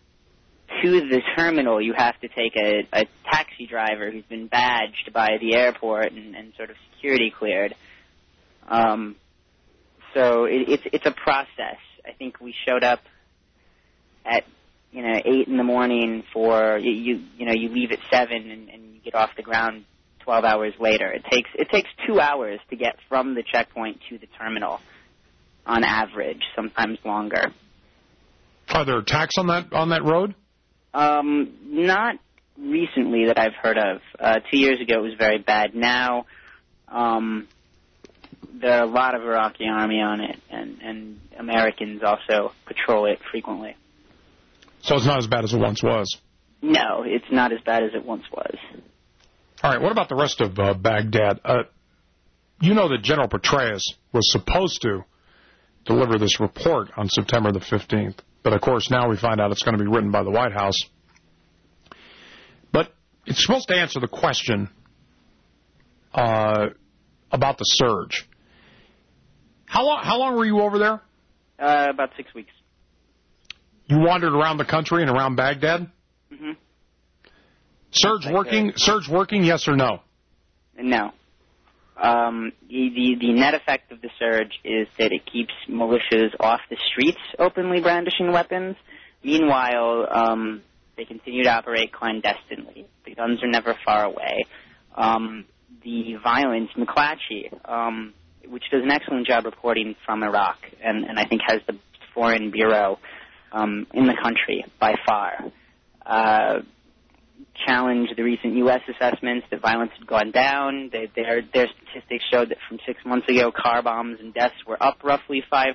[SPEAKER 2] terminal, you have to take a taxi driver who's been badged by the airport and sort of security cleared. So it's a process. I think we showed up at 8 in the morning for you leave at 7 and you get off the ground 12 hours later. It takes 2 hours to get from the checkpoint to the terminal on average, sometimes longer.
[SPEAKER 6] Are there attacks on that road?
[SPEAKER 2] Not recently that I've heard of. 2 years ago it was very bad. Now there are a lot of Iraqi army on it, and Americans also patrol it frequently.
[SPEAKER 6] So it's not as bad as it once was?
[SPEAKER 2] No, it's not as bad as it once was.
[SPEAKER 6] All right, what about the rest of Baghdad? You know that General Petraeus was supposed to deliver this report on September the 15th. But, of course, now we find out it's going to be written by the White House. But it's supposed to answer the question about the surge. How long were you over there?
[SPEAKER 2] About 6 weeks.
[SPEAKER 6] You wandered around the country and around Baghdad?
[SPEAKER 2] Mm-hmm.
[SPEAKER 6] Surge working, yes or no?
[SPEAKER 2] No. The net effect of the surge is that it keeps militias off the streets openly brandishing weapons. Meanwhile, they continue to operate clandestinely. The guns are never far away. The violence, McClatchy, which does an excellent job reporting from Iraq, and I think has the foreign bureau in the country by far, challenged the recent U.S. assessments that violence had gone down. Their statistics showed that from 6 months ago, car bombs and deaths were up roughly 5%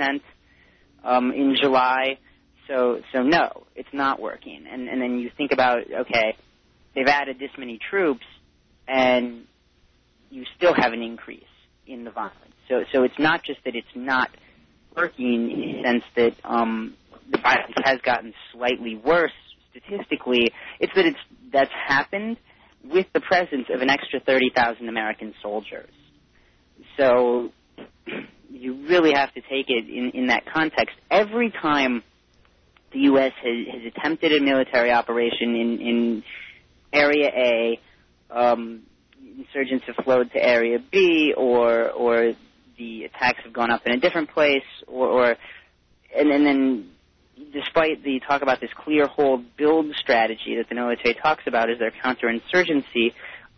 [SPEAKER 2] in July. So no, it's not working. And then you think about, okay, they've added this many troops, and you still have an increase in the violence. So it's not just that it's not working in the sense that the violence has gotten slightly worse statistically. It's that that's happened with the presence of an extra 30,000 American soldiers. So you really have to take it in that context. Every time the U.S. has attempted a military operation in Area A, insurgents have flowed to Area B, or the attacks have gone up in a different place, and then despite the talk about this clear hold build strategy that the military talks about as their counterinsurgency,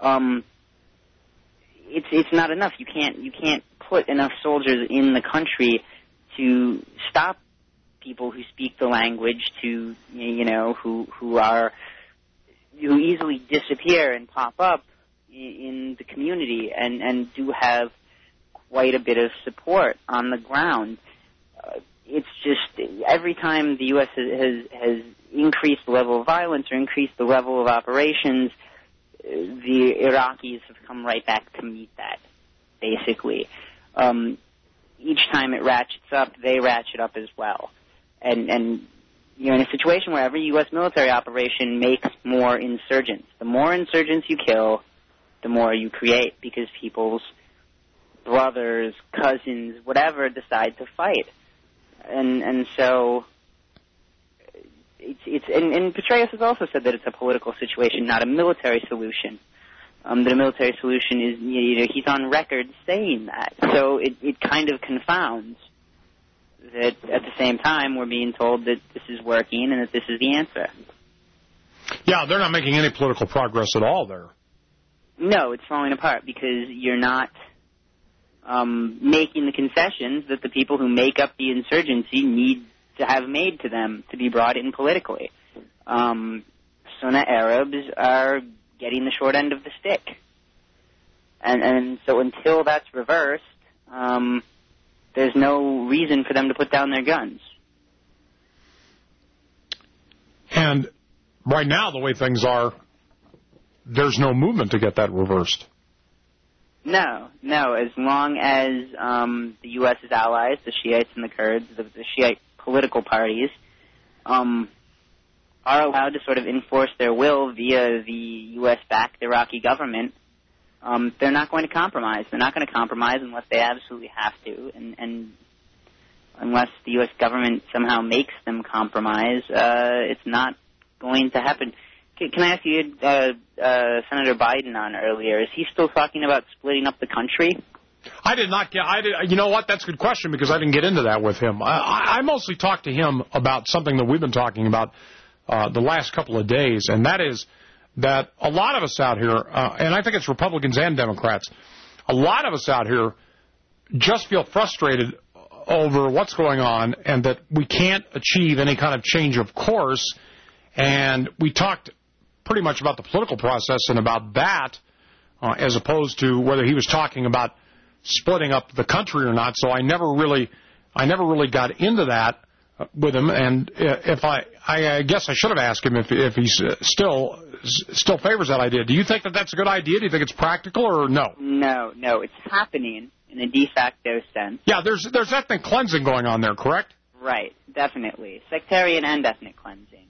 [SPEAKER 2] it's not enough. You can't put enough soldiers in the country to stop people who speak the language, who easily disappear and pop up in the community and do have quite a bit of support on the ground. It's just every time the U.S. has increased the level of violence or increased the level of operations, the Iraqis have come right back to meet that, basically. Each time it ratchets up, they ratchet up as well. And you're in a situation where every U.S. military operation makes more insurgents. The more insurgents you kill, the more you create, because people's brothers, cousins, whatever, decide to fight. And so and Petraeus has also said that it's a political situation, not a military solution. That a military solution is, he's on record saying that. So it kind of confounds that at the same time we're being told that this is working and that this is the answer.
[SPEAKER 6] Yeah, they're not making any political progress at all there.
[SPEAKER 2] No, it's falling apart because you're not making the concessions that the people who make up the insurgency need to have made to them to be brought in politically. Sunni Arabs are getting the short end of the stick. And so until that's reversed, there's no reason for them to put down their guns.
[SPEAKER 6] And right now, the way things are, there's no movement to get that reversed.
[SPEAKER 2] No. As long as the U.S.'s allies, the Shiites and the Kurds, the Shiite political parties, are allowed to sort of enforce their will via the U.S.-backed Iraqi government, they're not going to compromise. They're not going to compromise unless they absolutely have to, and unless the U.S. government somehow makes them compromise, it's not going to happen. Can I ask you, Senator Biden on earlier, is he still talking about splitting up the country?
[SPEAKER 6] I did not get. You know what? That's a good question because I didn't get into that with him. I mostly talked to him about something that we've been talking about the last couple of days, and that is that a lot of us out here, and I think it's Republicans and Democrats, a lot of us out here just feel frustrated over what's going on and that we can't achieve any kind of change of course. And we talked pretty much about the political process and about that as opposed to whether he was talking about splitting up the country or not. So I never really got into that with him. And if I guess I should have asked him if he still favors that idea. Do you think that that's a good idea? Do you think it's practical or no?
[SPEAKER 2] No, it's happening in a de facto sense.
[SPEAKER 6] Yeah, there's ethnic cleansing going on there, correct?
[SPEAKER 2] Right, definitely. Sectarian and ethnic cleansing.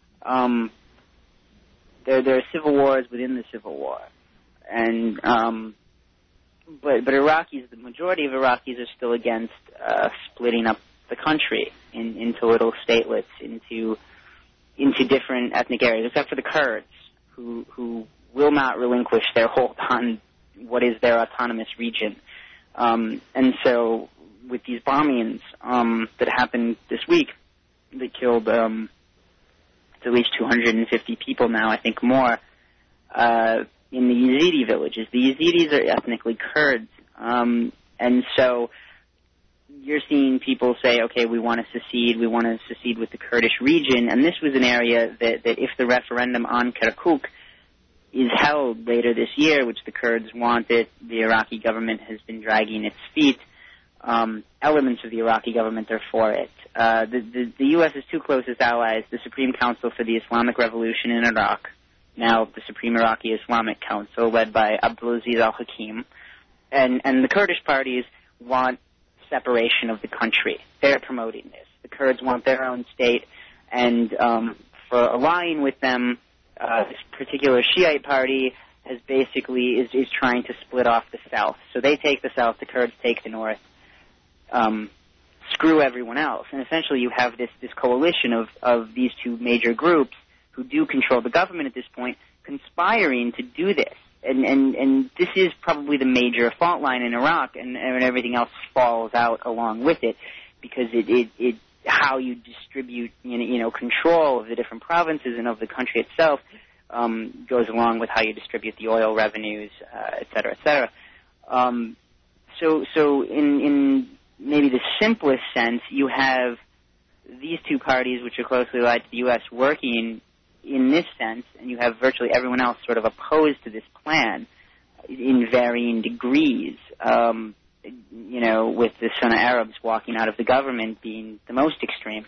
[SPEAKER 2] There are civil wars within the civil war. And but Iraqis, the majority of Iraqis are still against splitting up the country into little statelets, into different ethnic areas, except for the Kurds, who will not relinquish their hold on what is their autonomous region. And so with these bombings that happened this week, that killed at least 250 people now, I think more, in the Yazidi villages. The Yazidis are ethnically Kurds. And so you're seeing people say, okay, we want to secede with the Kurdish region. And this was an area that if the referendum on Kirkuk is held later this year, which the Kurds wanted, the Iraqi government has been dragging its feet. Elements of the Iraqi government are for it. The U.S.'s two closest allies, the Supreme Council for the Islamic Revolution in Iraq, now the Supreme Iraqi Islamic Council, led by Abdulaziz al-Hakim, and the Kurdish parties want separation of the country. They're promoting this. The Kurds want their own state, and for allying with them, this particular Shiite party has basically is trying to split off the south. So they take the south, the Kurds take the north. Screw everyone else. And essentially you have this coalition of these two major groups who do control the government at this point, conspiring to do this. And this is probably the major fault line in Iraq, and everything else falls out along with it, because it how you distribute control of the different provinces and of the country itself goes along with how you distribute the oil revenues, et cetera, et cetera. So in maybe the simplest sense, you have these two parties, which are closely allied to the U.S., working in this sense, and you have virtually everyone else sort of opposed to this plan in varying degrees, with the Sunni Arabs walking out of the government being the most extreme.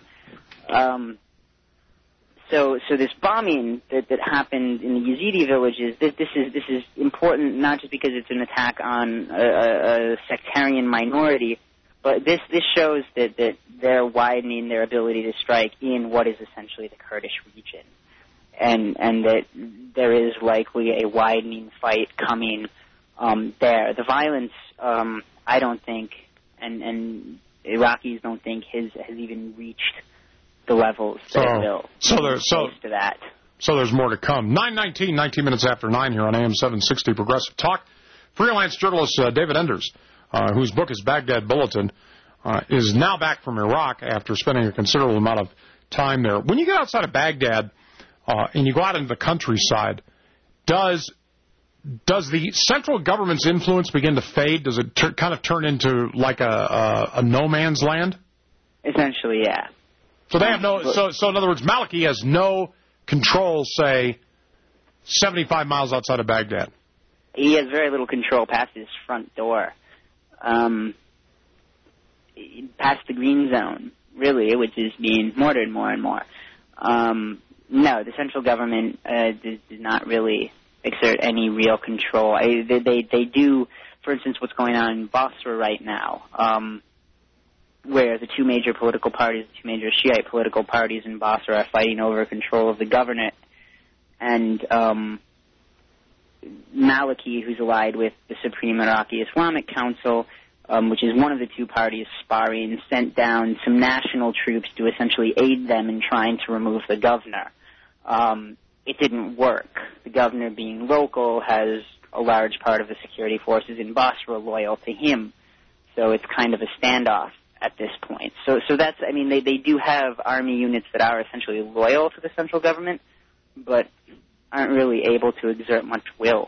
[SPEAKER 2] So this bombing that happened in the Yazidi villages, this is important not just because it's an attack on a sectarian minority, but this shows that they're widening their ability to strike in what is essentially the Kurdish region, and that there is likely a widening fight coming there. The violence, I don't think, and Iraqis don't think has even reached the levels that it will. Close to that.
[SPEAKER 6] So there's more to come. 9:19, 19 minutes after 9 here on AM 760 Progressive Talk. Freelance journalist David Enders, whose book is Baghdad Bulletin, is now back from Iraq after spending a considerable amount of time there. When you get outside of Baghdad and you go out into the countryside, does the central government's influence begin to fade? Does it kind of turn into like a no man's land?
[SPEAKER 2] Essentially, yeah.
[SPEAKER 6] So they have no. So in other words, Maliki has no control, say, 75 miles outside of Baghdad.
[SPEAKER 2] He has very little control past his front door, past the green zone, really, which is being mortared more and more. No, the central government does not really exert any real control. They do, for instance, what's going on in Basra right now, where the two major political parties, the two major Shiite political parties in Basra are fighting over control of the governorate. And Maliki, who's allied with the Supreme Iraqi Islamic Council, which is one of the two parties sparring, sent down some national troops to essentially aid them in trying to remove the governor. It didn't work. The governor, being local, has a large part of the security forces in Basra loyal to him. So it's kind of a standoff at this point. So that's, I mean, they do have army units that are essentially loyal to the central government, but aren't really able to exert much will.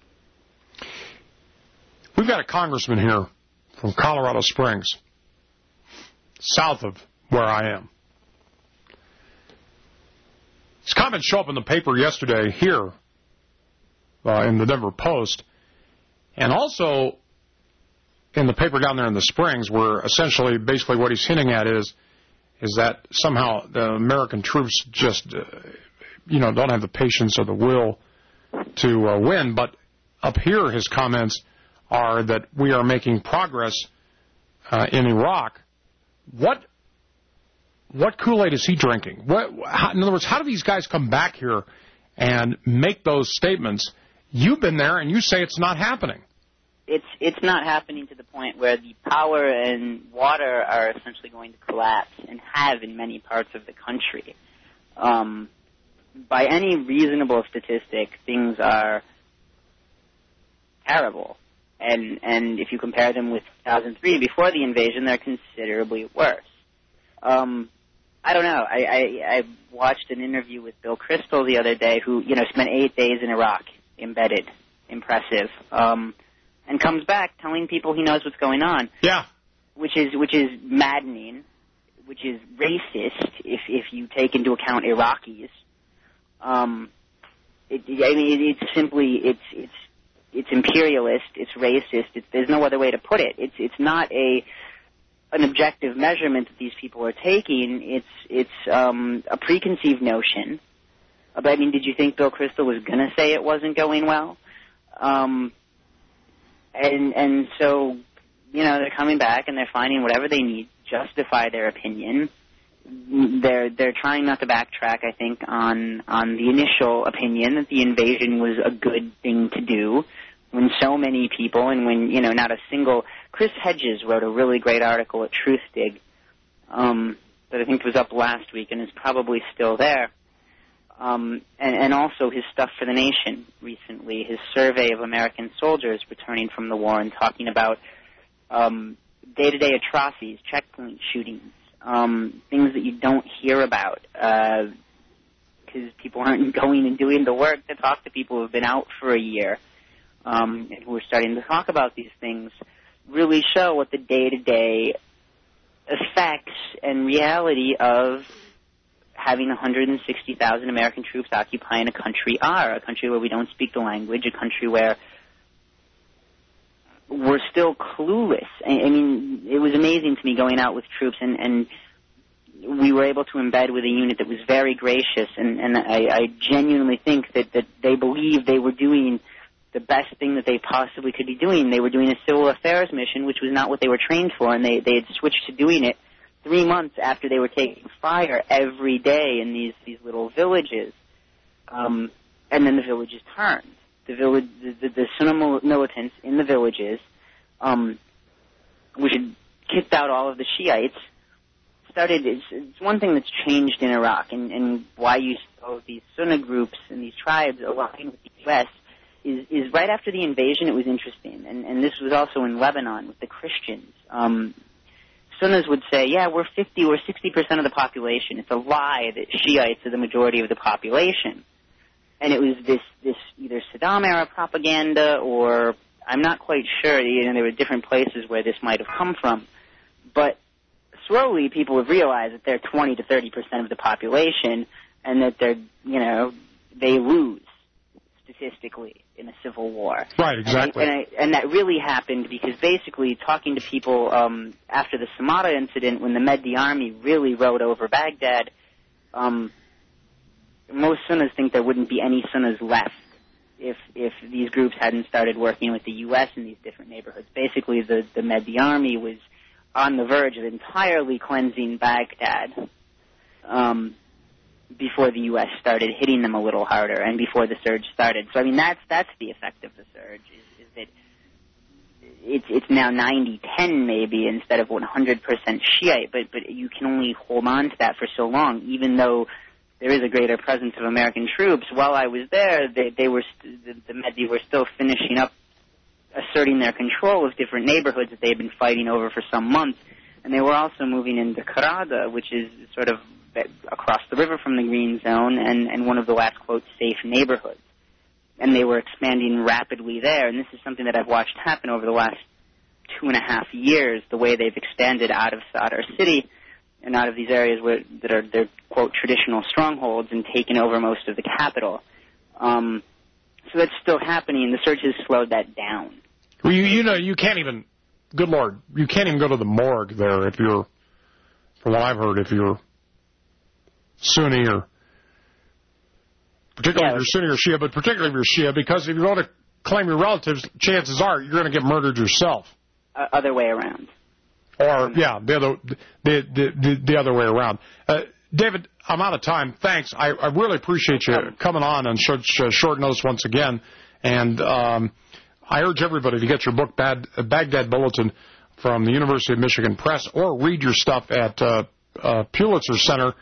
[SPEAKER 6] We've got a congressman here from Colorado Springs, south of where I am. His comments show up in the paper yesterday here in the Denver Post, and also in the paper down there in the Springs, where essentially basically what he's hinting at is that somehow the American troops just don't have the patience or the will to win. But up here his comments are that we are making progress in Iraq. What Kool-Aid is he drinking? In other words, how do these guys come back here and make those statements? You've been there and you say it's not happening.
[SPEAKER 2] it's not happening to the point where the power and water are essentially going to collapse, and have in many parts of the country. By any reasonable statistic, things are terrible. And if you compare them with 2003, before the invasion, they're considerably worse. I don't know. I watched an interview with Bill Kristol the other day, who spent 8 days in Iraq, embedded, impressive, and comes back telling people he knows what's going on.
[SPEAKER 6] Yeah,
[SPEAKER 2] which is maddening, which is racist if you take into account Iraqis. It's imperialist. It's racist. There's no other way to put it. It's not an objective measurement that these people are taking. It's a preconceived notion. But did you think Bill Kristol was going to say it wasn't going well? And so, they're coming back and they're finding whatever they need to justify their opinion. They're trying not to backtrack, I think, on the initial opinion that the invasion was a good thing to do, when so many people, and when, not a single... Chris Hedges wrote a really great article at Truthdig that I think was up last week and is probably still there. And also his Stuff for the Nation recently, his survey of American soldiers returning from the war and talking about day-to-day atrocities, checkpoint shootings, things that you don't hear about because people aren't going and doing the work to talk to people who have been out for a year and who are starting to talk about these things, really show what the day-to-day effects and reality of having 160,000 American troops occupying a country are, a country where we don't speak the language, a country where we're still clueless. It was amazing to me going out with troops, and we were able to embed with a unit that was very gracious, and I genuinely think that they believed they were doing the best thing that they possibly could be doing. They were doing a civil affairs mission, which was not what they were trained for, and they had switched to doing it 3 months after they were taking fire every day in these little villages. And then the villages turned. The Sunni militants in the villages, which had kicked out all of the Shiites, it's one thing that's changed in Iraq, and why you saw these Sunni groups and these tribes aligning with the U.S. is right after the invasion. It was interesting, and this was also in Lebanon with the Christians. Sunnis would say, yeah, we're 50 or 60% of the population. It's a lie that Shiites are the majority of the population. And it was this either Saddam-era propaganda, or I'm not quite sure. There were different places where this might have come from. But slowly people have realized that they're 20 to 30% of the population, and that they lose statistically in a civil war.
[SPEAKER 6] Right, exactly.
[SPEAKER 2] And that really happened because basically talking to people after the Samarra incident, when the Mehdi army really rode over Baghdad, most Sunnis think there wouldn't be any Sunnis left if these groups hadn't started working with the U.S. in these different neighborhoods. Basically, the Mehdi army was on the verge of entirely cleansing Baghdad before the U.S. started hitting them a little harder, and before the surge started. So, that's the effect of the surge, is that it's now 90-10 maybe instead of 100% Shiite, but you can only hold on to that for so long, even though there is a greater presence of American troops. While I was there, the Mehdi were still finishing up, asserting their control of different neighborhoods that they had been fighting over for some months, and they were also moving into Karada, which is sort of across the river from the Green Zone, and one of the last, quote, safe neighborhoods. And they were expanding rapidly there, and this is something that I've watched happen over the last 2.5 years, the way they've expanded out of Sadr City and out of these areas that are their, quote, traditional strongholds, and taken over most of the capital. So that's still happening. The surge has slowed that down.
[SPEAKER 6] Well, you can't even, good Lord, you can't even go to the morgue there if you're, from what I've heard, if you're Sunni, or particularly if you're Sunni or Shia, but particularly if you're Shia, because if you go to claim your relatives, chances are you're going to get murdered yourself.
[SPEAKER 2] Other way around.
[SPEAKER 6] Or, yeah, the other way around. David, I'm out of time. Thanks. I really appreciate you coming on such short notice once again. And I urge everybody to get your book, Baghdad Bulletin, from the University of Michigan Press, or read your stuff at Pulitzer Center,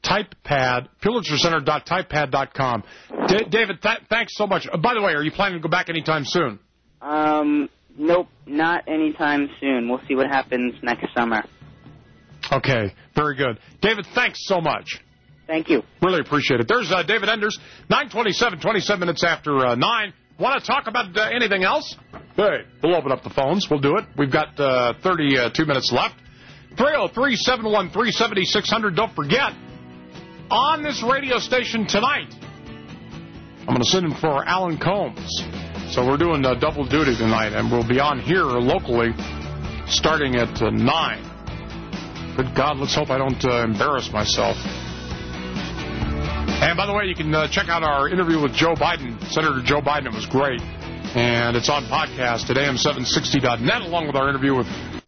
[SPEAKER 6] PulitzerCenter.typepad.com. David, thanks so much. By the way, are you planning to go back anytime soon?
[SPEAKER 2] Nope, not anytime soon. We'll see what happens next summer.
[SPEAKER 6] Okay, very good. David, thanks so much.
[SPEAKER 2] Thank you.
[SPEAKER 6] Really appreciate it. There's David Enders, 9:27, 27 minutes after 9. Want to talk about anything else? Hey, we'll open up the phones. We'll do it. We've got 32 minutes left. 303-713-7600. Don't forget, on this radio station tonight, I'm going to send in for Alan Combs. So we're doing double duty tonight, and we'll be on here locally starting at 9. Good God, let's hope I don't embarrass myself. And by the way, you can check out our interview with Joe Biden, Senator Joe Biden. It was great. And it's on podcast at am760.net, along with our interview with...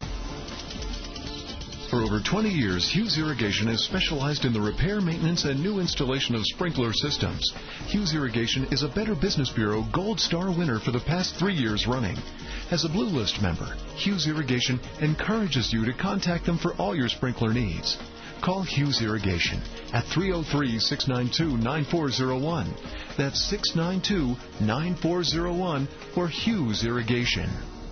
[SPEAKER 4] For over 20 years, Hughes Irrigation has specialized in the repair, maintenance, and new installation of sprinkler systems. Hughes Irrigation is a Better Business Bureau Gold Star winner for the past 3 years running. As a Blue List member, Hughes Irrigation encourages you to contact them for all your sprinkler needs. Call Hughes Irrigation at 303-692-9401. That's 692-9401 for Hughes Irrigation.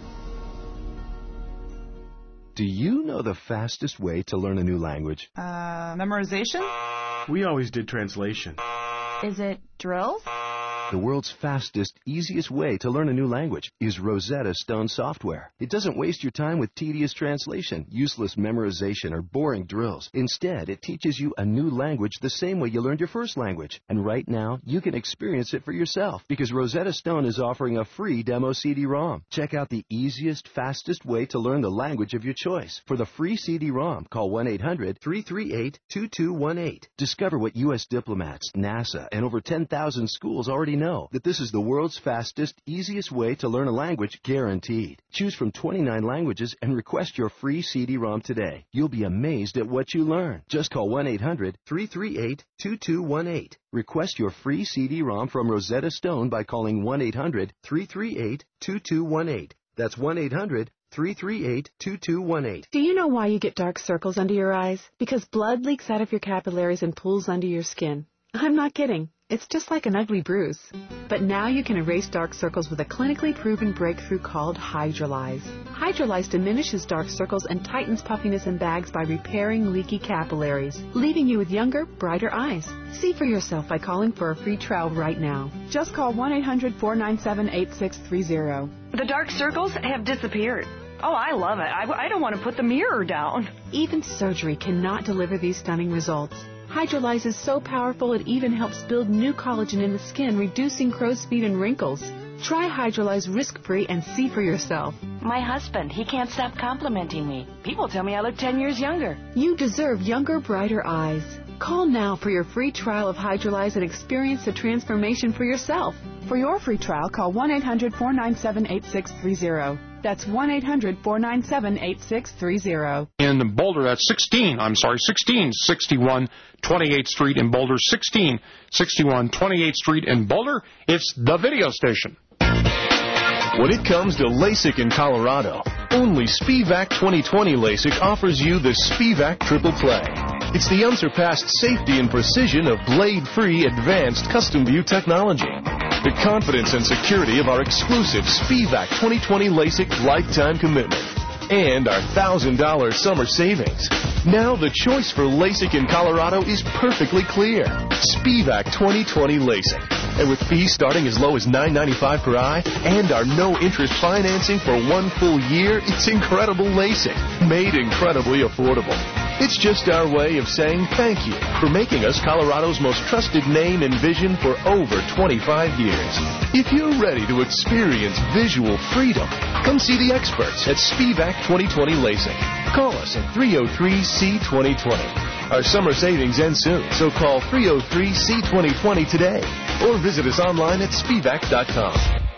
[SPEAKER 7] Do you know the fastest way to learn a new language?
[SPEAKER 12] Memorization?
[SPEAKER 13] We always did translation.
[SPEAKER 12] Is it drills?
[SPEAKER 7] The world's fastest, easiest way to learn a new language is Rosetta Stone software. It doesn't waste your time with tedious translation, useless memorization, or boring drills. Instead, it teaches you a new language the same way you learned your first language. And right now, you can experience it for yourself because Rosetta Stone is offering a free demo CD-ROM. Check out the easiest, fastest way to learn the language of your choice. For the free CD-ROM, call 1-800-338-2218. Discover what U.S. diplomats, NASA, and over 10,000 schools already know, that this is the world's fastest, easiest way to learn a language, guaranteed. Choose from 29 languages and request your free CD-ROM today. You'll be amazed at what you learn. Just call 1-800-338-2218. Request your free CD-ROM from Rosetta Stone by calling 1-800-338-2218. That's 1-800-338-2218.
[SPEAKER 24] Do you know why you get dark circles under your eyes? Because blood leaks out of your capillaries and pools under your skin. I'm not kidding. It's just like an ugly bruise. But now you can erase dark circles with a clinically proven breakthrough called Hydrolyze. Hydrolyze diminishes dark circles and tightens puffiness and bags by repairing leaky capillaries, leaving you with younger, brighter eyes. See for yourself by calling for a free trial right now. Just call 1-800-497-8630.
[SPEAKER 14] The dark circles have disappeared. Oh, I love it. I don't want to put the mirror down.
[SPEAKER 24] Even surgery cannot deliver these stunning results. Hydrolyze is so powerful it even helps build new collagen in the skin, reducing crow's feet and wrinkles. Try Hydrolyze risk-free and see for yourself.
[SPEAKER 14] My husband, he can't stop complimenting me. People tell me I look 10 years younger.
[SPEAKER 24] You deserve younger, brighter eyes. Call now for your free trial of Hydrolyze and experience the transformation for yourself. For your free trial, call 1-800-497-8630. That's 1-800-497-8630.
[SPEAKER 6] In Boulder, that's 1661 28th Street in Boulder, 1661 28th Street in Boulder. It's the video station.
[SPEAKER 15] When it comes to LASIK in Colorado, only Spivac 2020 LASIK offers you the Spivac Triple Play. It's the unsurpassed safety and precision of blade-free advanced custom view technology. The confidence and security of our exclusive Spivac 2020 LASIK lifetime commitment. And our $1,000 summer savings. Now the choice for LASIK in Colorado is perfectly clear. Spivac 2020 LASIK. And with fees starting as low as $9.95 per eye and our no-interest financing for 1 full year, it's incredible LASIK, made incredibly affordable. It's just our way of saying thank you for making us Colorado's most trusted name and vision for over 25 years. If you're ready to experience visual freedom, come see the experts at Spivac 2020 LASIK. Call us at 303-C-2020. Our summer savings end soon, so call 303-C-2020 today or visit us online at Spivac.com.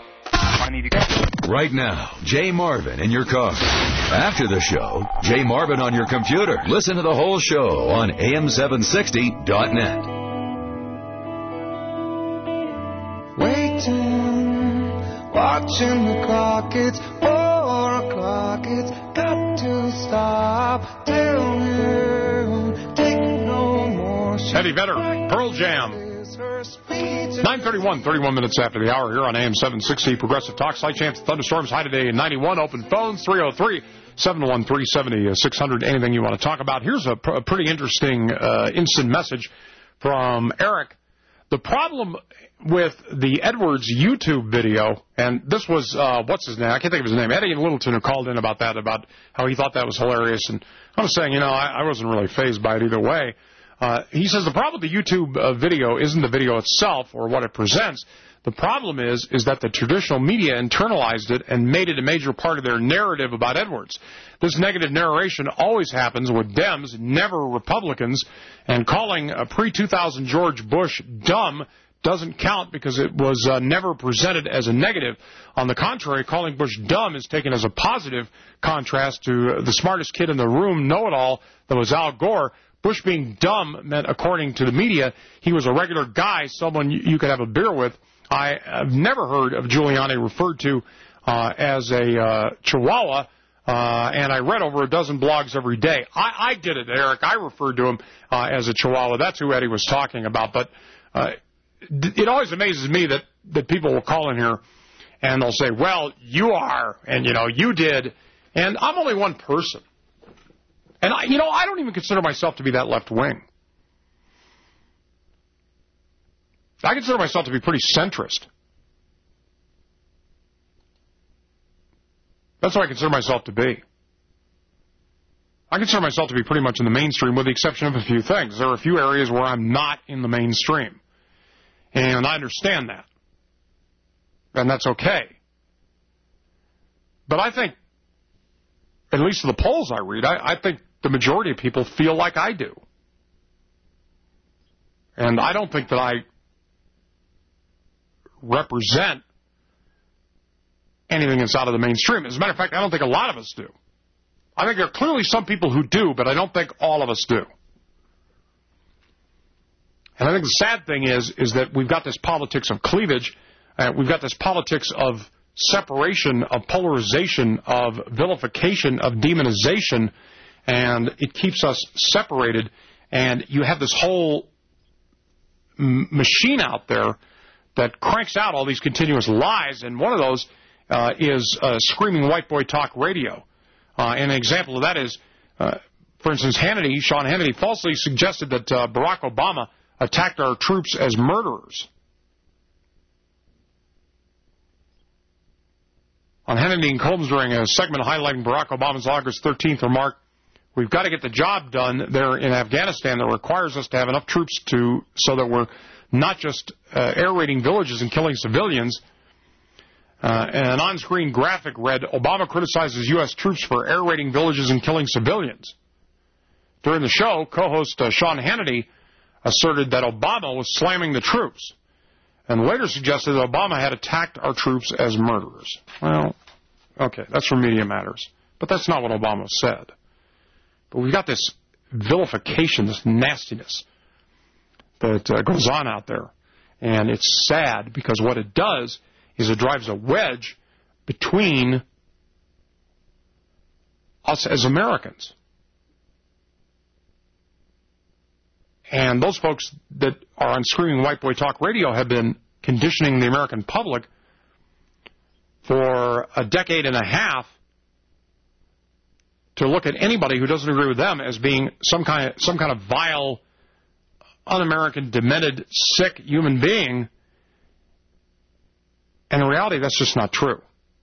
[SPEAKER 8] Right now, Jay Marvin in your car. After the show, Jay Marvin on your computer. Listen to the whole show on am760.net.
[SPEAKER 27] Waiting while
[SPEAKER 3] watching the clock, it's 4 o'clock, it's got to stop. Tell him, take no more.
[SPEAKER 6] Eddie Vedder, Pearl Jam. 9:31, 31 minutes after the hour here on AM 760 Progressive Talk. Slight chance of thunderstorms. High today at 91. Open phones 303-713-7600. Anything you want to talk about. Here's a pretty interesting instant message from Eric. The problem with the Edwards YouTube video, and this was, what's his name? I can't think of his name. Eddie Littleton, who called in about that, about how he thought that was hilarious. And I was saying, I wasn't really fazed by it either way. He says the problem with the YouTube video isn't the video itself or what it presents. The problem is that the traditional media internalized it and made it a major part of their narrative about Edwards. This negative narration always happens with Dems, never Republicans, and calling pre-2000 George Bush dumb doesn't count because it was never presented as a negative. On the contrary, calling Bush dumb is taken as a positive contrast to the smartest kid in the room, know-it-all, that was Al Gore. Bush being dumb meant, according to the media, he was a regular guy, someone you could have a beer with. I have never heard of Giuliani referred to as a Chihuahua, and I read over a dozen blogs every day. I did it, Eric. I referred to him as a Chihuahua. That's who Eddie was talking about. But it always amazes me that people will call in here and they'll say, well, you are, and, you did. And I'm only one person. And, I don't even consider myself to be that left-wing. I consider myself to be pretty centrist. That's what I consider myself to be. I consider myself to be pretty much in the mainstream with the exception of a few things. There are a few areas where I'm not in the mainstream. And I understand that. And that's okay. But I think, at least the polls I read, I think the majority of people feel like I do. And I don't think that I represent anything that's out of the mainstream. As a matter of fact, I don't think a lot of us do. I think there are clearly some people who do, but I don't think all of us do. And I think the sad thing is that we've got this politics of cleavage, we've got this politics of separation, of polarization, of vilification, of demonization, and it keeps us separated. And you have this whole machine out there that cranks out all these continuous lies, and one of those is screaming white boy talk radio. And an example of that is, for instance, Sean Hannity falsely suggested that Barack Obama attacked our troops as murderers. On Hannity and Combs during a segment highlighting Barack Obama's August 13th remark, we've got to get the job done there in Afghanistan that requires us to have enough troops so that we're not just air raiding villages and killing civilians. And an on-screen graphic read, Obama criticizes U.S. troops for air raiding villages and killing civilians. During the show, co-host Sean Hannity asserted that Obama was slamming the troops and later suggested that Obama had attacked our troops as murderers. Well, okay, that's from Media Matters. But that's not what Obama said. But we've got this vilification, this nastiness that goes on out there. And it's sad because what it does is it drives a wedge between us as Americans. And those folks that are on Screaming White Boy Talk Radio have been conditioning the American public for a decade and a half to look at anybody who doesn't agree with them as being some kind of vile, un-American, demented, sick human being. And in reality, that's just not true.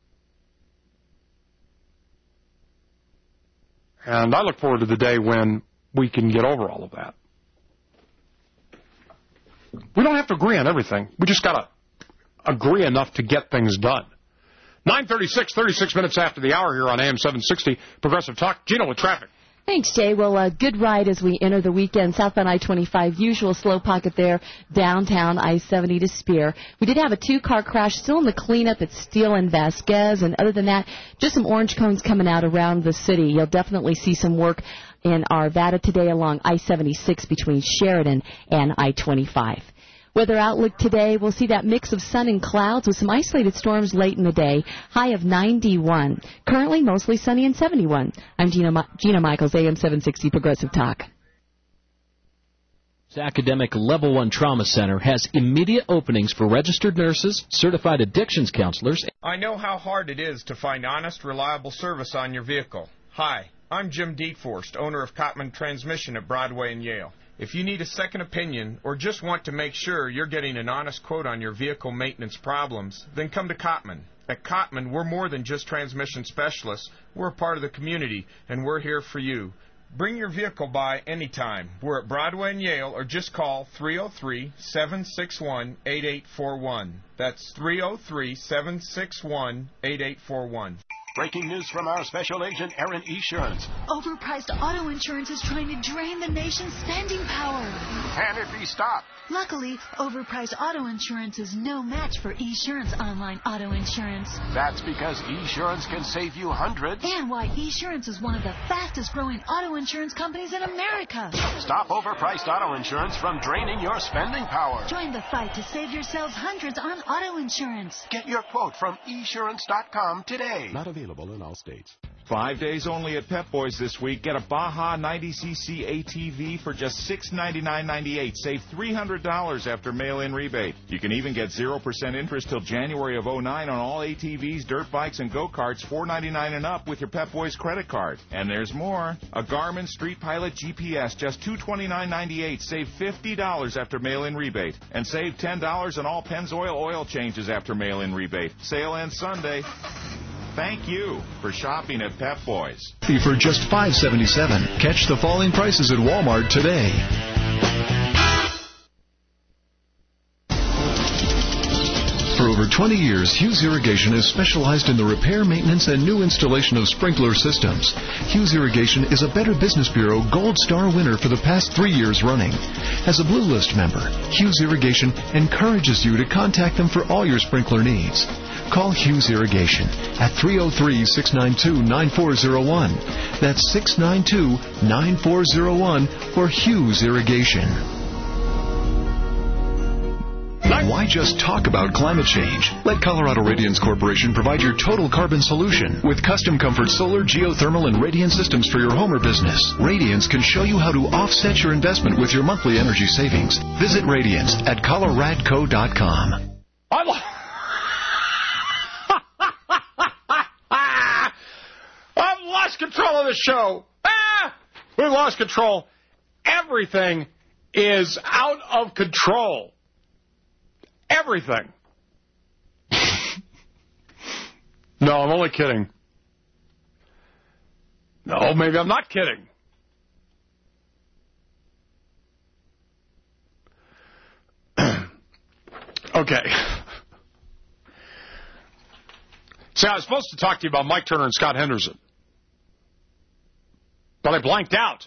[SPEAKER 6] And I look forward to the day when we can get over all of that. We don't have to agree on everything. We just got to agree enough to get things done. 9:36, 36 minutes after the hour here on AM 760, Progressive Talk. Gino with traffic.
[SPEAKER 23] Thanks, Jay. Well, good ride as we enter the weekend. Southbound I-25, usual slow pocket there, downtown I-70 to Spear. We did have a two-car crash, still in the cleanup at Steele and Vasquez, and other than that, just some orange cones coming out around the city. You'll definitely see some work in Arvada today along I-76 between Sheridan and I-25. Weather outlook today, we'll see that mix of sun and clouds with some isolated storms late in the day, high of 91. Currently, mostly sunny and 71. I'm Gina Michaels, AM 760 Progressive Talk.
[SPEAKER 5] Academic Level 1 Trauma Center has immediate openings for registered nurses, certified addictions counselors.
[SPEAKER 10] I know how hard it is to find honest, reliable service on your vehicle. Hi, I'm Jim Dietforst, owner of Cotman Transmission at Broadway and Yale. If you need a second opinion or just want to make sure you're getting an honest quote on your vehicle maintenance problems, then come to Cotman. At Cotman, we're more than just transmission specialists. We're a part of the community, and we're here for you. Bring your vehicle by anytime. We're at Broadway and Yale, or just call 303-761-8841. That's 303-761-8841.
[SPEAKER 18] Breaking news from our special agent, Erin Esurance.
[SPEAKER 20] Overpriced auto insurance is trying to drain the nation's spending power.
[SPEAKER 18] Can it be stopped?
[SPEAKER 20] Luckily, overpriced auto insurance is no match for Esurance online auto insurance.
[SPEAKER 18] That's because Esurance can save you hundreds.
[SPEAKER 20] And why Esurance is one of the fastest growing auto insurance companies in America.
[SPEAKER 18] Stop overpriced auto insurance from draining your spending power.
[SPEAKER 20] Join the fight to save yourselves hundreds on auto insurance.
[SPEAKER 18] Get your quote from Esurance.com today.
[SPEAKER 21] Not available in all states.
[SPEAKER 25] 5 days only at Pep Boys this week. Get a Baja 90cc ATV for just $699.98. Save $300 after mail-in rebate. You can even get 0% interest till January of 2009 on all ATVs, dirt bikes, and go-karts, $499 and up with your Pep Boys credit card. And there's more. A Garmin Street Pilot GPS, just $229.98. Save $50 after mail-in rebate. And save $10 on all Pennzoil oil changes after mail-in rebate. Sale ends Sunday. Thank you for shopping at Pep Boys.
[SPEAKER 4] For just $5.77. Catch the falling prices at Walmart today. For over 20 years, Hughes Irrigation has specialized in the repair, maintenance, and new installation of sprinkler systems. Hughes Irrigation is a Better Business Bureau Gold Star winner for the past 3 years running. As a Blue List member, Hughes Irrigation encourages you to contact them for all your sprinkler needs. Call Hughes Irrigation at 303-692-9401. That's 692-9401 for Hughes Irrigation. Why just talk about climate change? Let Colorado Radiance Corporation provide your total carbon solution with custom comfort solar, geothermal, and radiant systems for your home or business. Radiance can show you how to offset your investment with your monthly energy savings. Visit Radiance at coloradco.com.
[SPEAKER 6] I've lost control of the show. We lost control. Everything is out of control. Everything. No, I'm only kidding. No, maybe I'm not kidding. Okay. See, I was supposed to talk to you about Mike Turner and Scott Henderson, but I blanked out.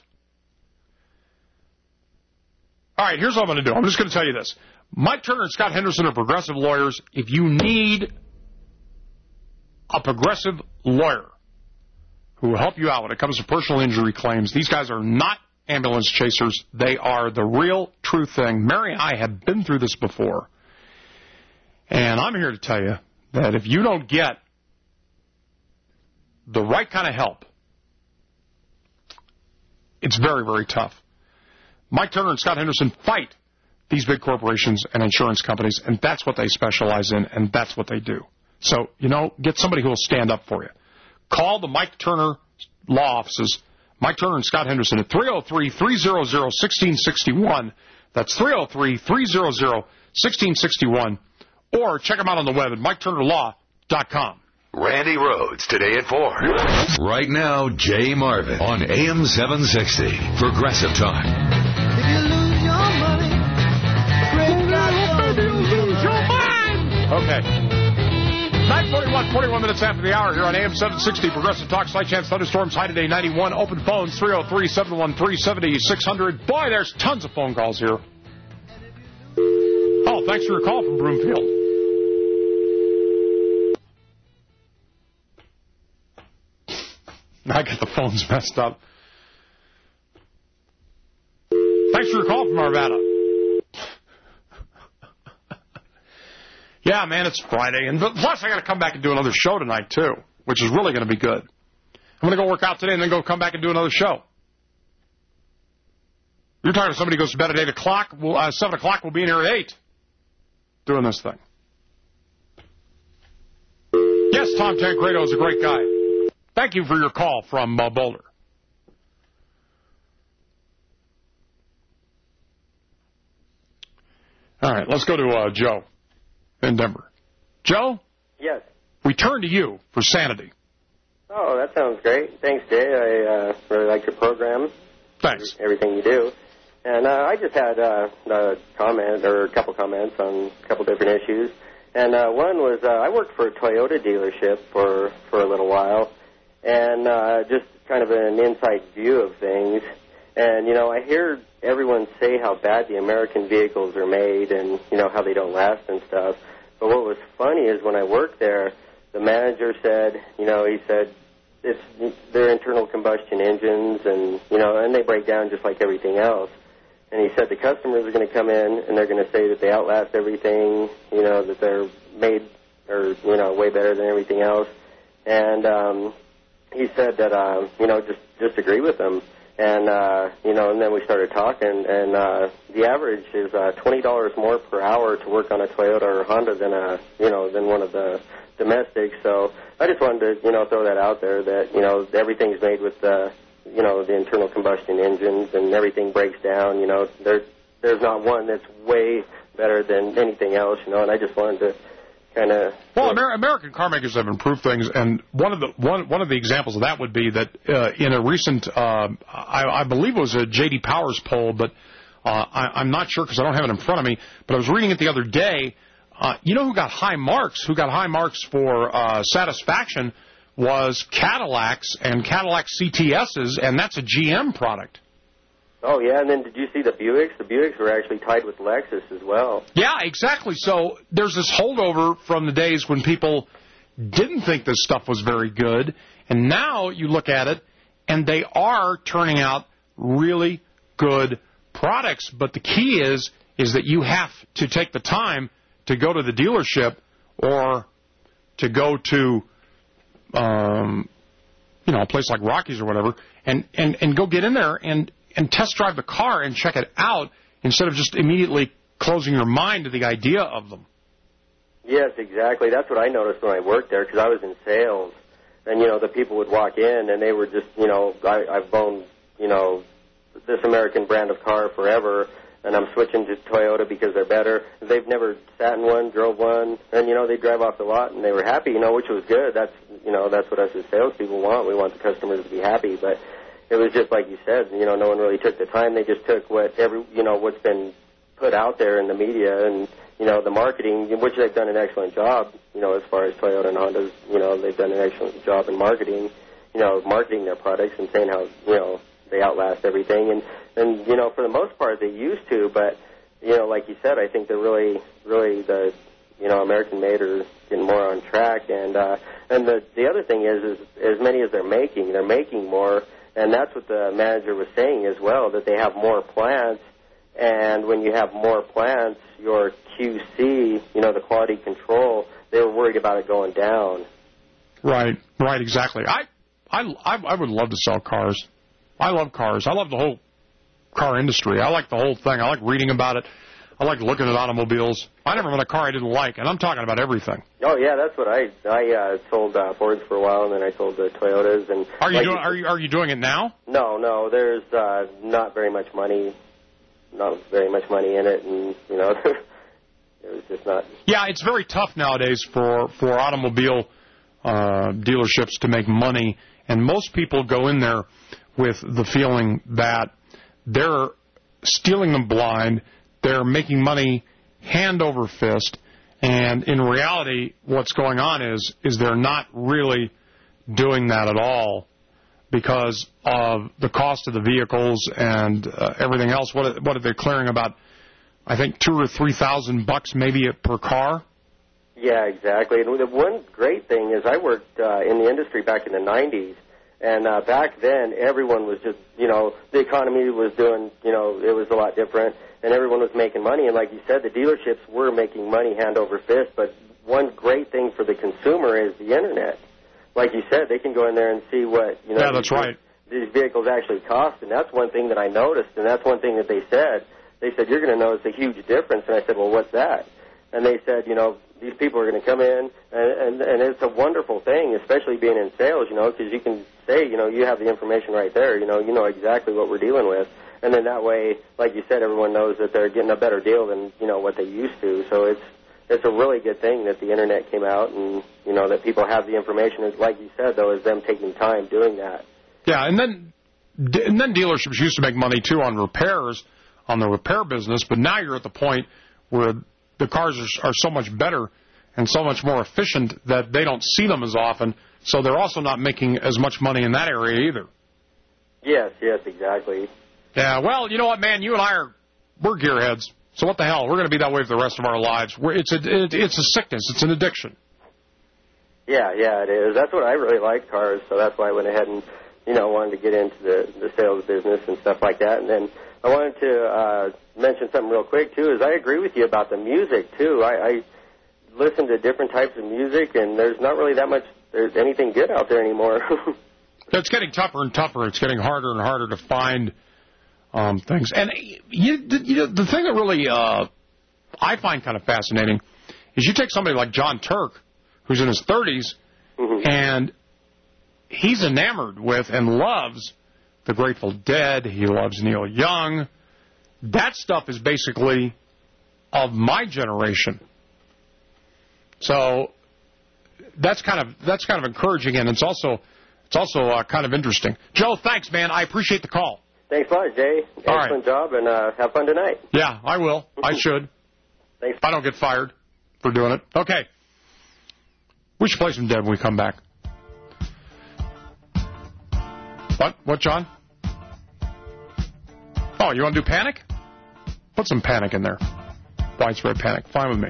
[SPEAKER 6] All right, here's what I'm going to do. I'm just going to tell you this. Mike Turner and Scott Henderson are progressive lawyers. If you need a progressive lawyer who will help you out when it comes to personal injury claims, these guys are not ambulance chasers. They are the real true thing. Mary and I have been through this before. And I'm here to tell you that if you don't get the right kind of help, it's very, very tough. Mike Turner and Scott Henderson fight these big corporations and insurance companies, and that's what they specialize in, and that's what they do. So, get somebody who will stand up for you. Call the Mike Turner law offices, Mike Turner and Scott Henderson, at 303-300-1661. That's 303-300-1661. Or check them out on the web at MikeTurnerLaw.com.
[SPEAKER 8] Randy Rhodes, today at 4. Right now, Jay Marvin on AM 760. Progressive Talk.
[SPEAKER 3] If you lose your money,
[SPEAKER 6] Okay. 9:41, 41 minutes after the hour here on AM 760. Progressive Talk. Slight chance thunderstorms. High today 91. Open phones 303-713-7600. Boy, there's tons of phone calls here. Oh, thanks for your call from Broomfield. I got the phones messed up. Thanks for your call from Arvada. Yeah, man, it's Friday. And plus, I got to come back and do another show tonight, too, which is really going to be good. I'm going to go work out today and then go come back and do another show. You're talking to somebody who goes to bed at 8 o'clock. 7 o'clock, we'll be in here at 8 doing this thing. Yes, Tom Tancredo is a great guy. Thank you for your call from Boulder. All right, let's go to Joe in Denver. Joe?
[SPEAKER 1] Yes.
[SPEAKER 6] We turn to you for sanity.
[SPEAKER 1] Oh, that sounds great. Thanks, Jay. I really like your program.
[SPEAKER 6] Thanks.
[SPEAKER 1] Everything you do. And I just had a comment or a couple comments on a couple different issues. And one was I worked for a Toyota dealership for a little while, and just kind of an inside view of things. And, you know, I hear everyone say how bad the American vehicles are made and, you know, how they don't last and stuff. But what was funny is when I worked there, the manager said, you know, he said, they're internal combustion engines and, you know, and they break down just like everything else. And he said the customers are going to come in and they're going to say that they outlast everything, you know, that they're made or, you know, way better than everything else. And he said that, you know, just agree with them. And, you know, and then we started talking, and the average is $20 more per hour to work on a Toyota or Honda than one of the domestics. So I just wanted to, you know, throw that out there that, you know, everything's made with you know, the internal combustion engines and everything breaks down. You know, there's not one that's way better than anything else, you know, and I just wanted to kind of...
[SPEAKER 6] Well, American car makers have improved things, and one of the examples of that would be that in a recent, I believe it was a J.D. Powers poll, but I'm not sure because I don't have it in front of me, but I was reading it the other day. You know who got high marks for satisfaction was Cadillacs and Cadillac CTSs, and that's a GM product.
[SPEAKER 1] Oh, yeah, and then did you see the Buicks? The Buicks were actually tied with Lexus as well.
[SPEAKER 6] Yeah, exactly. So there's this holdover from the days when people didn't think this stuff was very good, and now you look at it, and they are turning out really good products. But the key is that you have to take the time to go to the dealership or to go to you know, a place like Rockies or whatever, and go get in there and test drive the car and check it out instead of just immediately closing your mind to the idea of them.
[SPEAKER 1] Yes, exactly. That's what I noticed when I worked there because I was in sales. And, you know, the people would walk in and they were just, you know, I've owned, you know, this American brand of car forever, and I'm switching to Toyota because they're better. They've never sat in one, drove one, and, you know, they drive off the lot and they were happy, you know, which was good. That's, you know, that's what us as salespeople want. We want the customers to be happy, but it was just like you said, you know, no one really took the time. They just took what's been put out there in the media and, you know, the marketing, which they've done an excellent job, you know, as far as Toyota and Honda's, you know, they've done an excellent job in marketing, you know, marketing their products and saying how, you know, they outlast everything. And you know, for the most part, they used to, but, you know, like you said, I think they're really the, you know, American-made are getting more on track. And the other thing is as many as they're making more, and that's what the manager was saying as well, that they have more plants, and when you have more plants, your QC, you know, the quality control, they were worried about it going down. Right,
[SPEAKER 6] exactly. I would love to sell cars. I love cars. I love the whole car industry. I like the whole thing. I like reading about it. I like looking at automobiles. I never had a car I didn't like, and I'm talking about everything.
[SPEAKER 1] Oh yeah, that's what I sold Fords for a while, and then I sold the Toyotas. And
[SPEAKER 6] are you doing it now?
[SPEAKER 1] No. There's not very much money in it, and you know, it was just not.
[SPEAKER 6] Yeah, it's very tough nowadays for automobile dealerships to make money, and most people go in there with the feeling that they're stealing them blind, they're making money hand over fist, and in reality what's going on is they're not really doing that at all because of the cost of the vehicles and everything else. What are they clearing about, I think, $2,000 or $3,000 maybe per car?
[SPEAKER 1] Yeah, exactly. And the one great thing is I worked in the industry back in the 90s, And back then, everyone was just, the economy was doing, it was a lot different, and everyone was making money. And like you said, the dealerships were making money hand over fist. But one great thing for the consumer is the Internet. Like you said, they can go in there and see what,
[SPEAKER 6] that's right.
[SPEAKER 1] These vehicles actually cost. And that's one thing that I noticed, and that's one thing that they said. They said, you're going to notice a huge difference. And I said, well, what's that? And they said, these people are going to come in, and it's a wonderful thing, especially being in sales, because you can say, you have the information right there, you know exactly what we're dealing with. And then that way, like you said, everyone knows that they're getting a better deal than, what they used to. So it's a really good thing that the Internet came out and, that people have the information. It's like you said, though, is them taking time doing that.
[SPEAKER 6] Yeah, and then dealerships used to make money, too, on repairs, on the repair business, but now you're at the point where the cars are so much better and so much more efficient that they don't see them as often, so they're also not making as much money in that area either.
[SPEAKER 1] Yes, exactly.
[SPEAKER 6] Yeah, well, you know what, man, you and I we're gearheads, so what the hell? We're going to be that way for the rest of our lives. It's a sickness. It's an addiction.
[SPEAKER 1] Yeah, it is. That's what I really like, cars, so that's why I went ahead and, wanted to get into the sales business and stuff like that. And then I wanted to mention something real quick, too, is I agree with you about the music, too. I listen to different types of music, and there's not really there's anything good out there anymore.
[SPEAKER 6] It's getting tougher and tougher. It's getting harder and harder to find things. And the thing that really I find kind of fascinating is you take somebody like John Turk, who's in his 30s, and he's enamored with and loves the Grateful Dead. He loves Neil Young. That stuff is basically of my generation. So that's kind of encouraging, and it's also kind of interesting. Joe, thanks, man. I appreciate the call.
[SPEAKER 1] Thanks a lot, Jay. Excellent job, and have fun tonight.
[SPEAKER 6] Yeah, I will. I should.
[SPEAKER 1] Thanks.
[SPEAKER 6] I don't get fired for doing it. Okay. We should play some Dead when we come back. What, John? Oh, you want to do Panic? Put some Panic in there. Widespread Panic. Fine with me.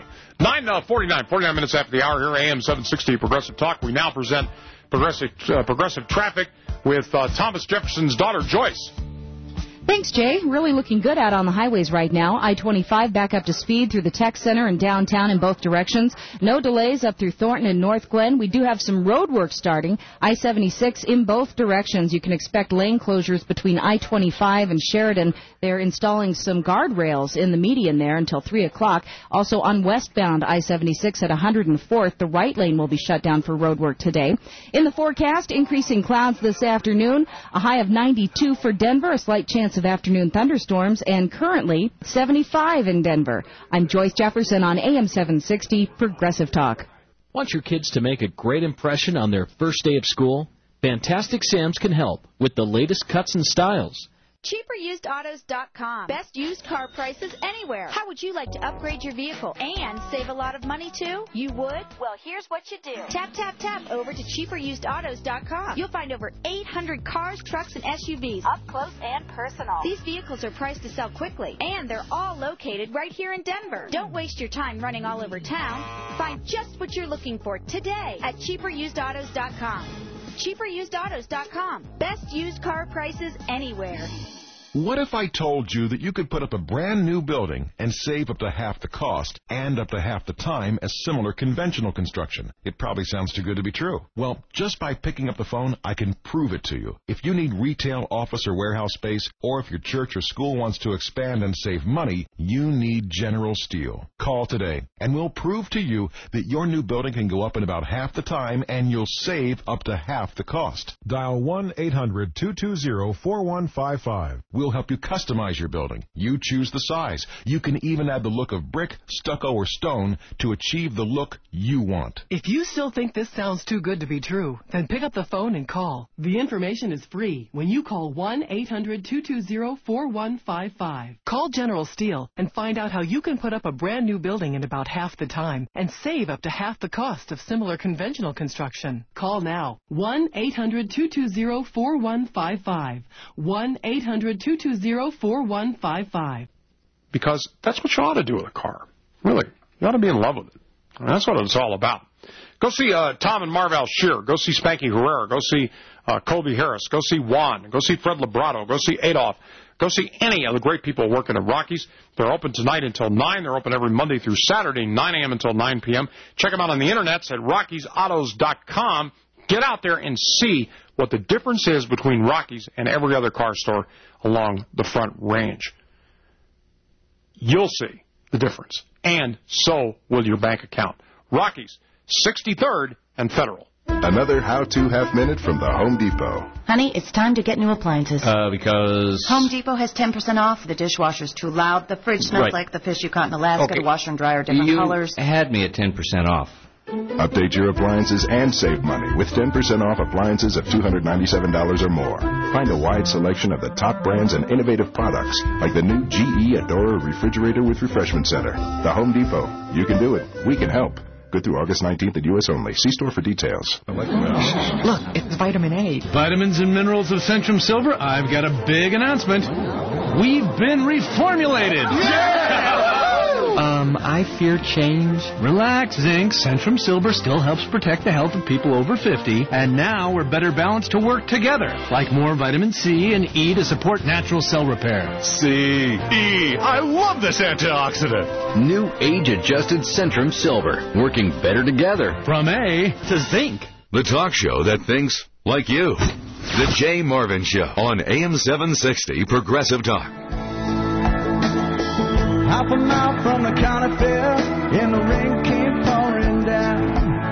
[SPEAKER 6] 49 minutes after the hour here, AM 760 Progressive Talk. We now present Progressive Traffic with Thomas Jefferson's daughter, Joyce.
[SPEAKER 9] Thanks, Jay. Really looking good out on the highways right now. I-25 back up to speed through the Tech Center and downtown in both directions. No delays up through Thornton and North Glen. We do have some road work starting. I-76 in both directions. You can expect lane closures between I-25 and Sheridan. They're installing some guardrails in the median there until 3 o'clock. Also on westbound I-76 at 104th, the right lane will be shut down for road work today. In the forecast, increasing clouds this afternoon. A high of 92 for Denver, a slight chance of afternoon thunderstorms, and currently 75 in Denver. I'm Joyce Jefferson on AM 760 Progressive Talk.
[SPEAKER 5] Want your kids to make a great impression on their first day of school? Fantastic Sam's can help with the latest cuts and styles.
[SPEAKER 11] CheaperUsedAutos.com. Best used car prices anywhere. How would you like to upgrade your vehicle and save a lot of money too? You would? Well, here's what you do. Tap over to CheaperUsedAutos.com. You'll find over 800 cars, trucks, and SUVs up close and personal. These vehicles are priced to sell quickly, and they're all located right here in Denver. Don't waste your time running all over town. Find just what you're looking for today at CheaperUsedAutos.com. CheaperUsedAutos.com. Best used car prices anywhere.
[SPEAKER 17] What if I told you that you could put up a brand new building and save up to half the cost and up to half the time as similar conventional construction? It probably sounds too good to be true. Well, just by picking up the phone, I can prove it to you. If you need retail, office, or warehouse space, or if your church or school wants to expand and save money, you need General Steel. Call today, and we'll prove to you that your new building can go up in about half the time and you'll save up to half the cost.
[SPEAKER 19] Dial 1-800-220-4155.
[SPEAKER 17] We'll help you customize your building. You choose the size. You can even add the look of brick, stucco, or stone to achieve the look you want.
[SPEAKER 21] If you still think this sounds too good to be true, then pick up the phone and call. The information is free when you call 1-800-220-4155. Call General Steel and find out how you can put up a brand new building in about half the time and save up to half the cost of similar conventional construction. Call now. 1-800-220-4155. 1-800-220-4155.
[SPEAKER 6] Because that's what you ought to do with a car. Really. You ought to be in love with it. And that's what it's all about. Go see Tom and Marval Shear. Go see Spanky Herrera. Go see Colby Harris. Go see Juan. Go see Fred Librato. Go see Adolf. Go see any of the great people working at Rockies. They're open tonight until 9. They're open every Monday through Saturday, 9 a.m. until 9 p.m. Check them out on the internet at RockiesAutos.com. Get out there and see what the difference is between Rockies and every other car store along the Front Range. You'll see the difference, and so will your bank account. Rockies, 63rd and Federal.
[SPEAKER 2] Another how-to half-minute from the Home Depot.
[SPEAKER 13] Honey, it's time to get new appliances.
[SPEAKER 16] Because...
[SPEAKER 13] Home Depot has 10% off. The dishwasher's too loud. The fridge smells like the fish you caught in Alaska.
[SPEAKER 16] Okay.
[SPEAKER 13] The washer and dryer are different colors.
[SPEAKER 16] You had me at 10% off.
[SPEAKER 2] Update your appliances and save money with 10% off appliances of $297 or more. Find a wide selection of the top brands and innovative products, like the new GE Adora refrigerator with refreshment center. The Home Depot. You can do it. We can help. Good through August 19th at U.S. only. See store for details.
[SPEAKER 19] Look, it's vitamin A. Vitamins and minerals of Centrum Silver. I've got a big announcement. We've been reformulated. Yeah! I fear change. Relax, Zinc. Centrum Silver still helps protect the health of people over 50, and now we're better balanced to work together, like more vitamin C and E to support natural cell repair. C, E. I love this antioxidant.
[SPEAKER 22] New age-adjusted Centrum Silver, working better together.
[SPEAKER 19] From A to Zinc.
[SPEAKER 8] The talk show that thinks like you. The Jay Marvin Show on AM 760 Progressive Talk.
[SPEAKER 3] Half a mile from the county fair, and the rain came pouring down.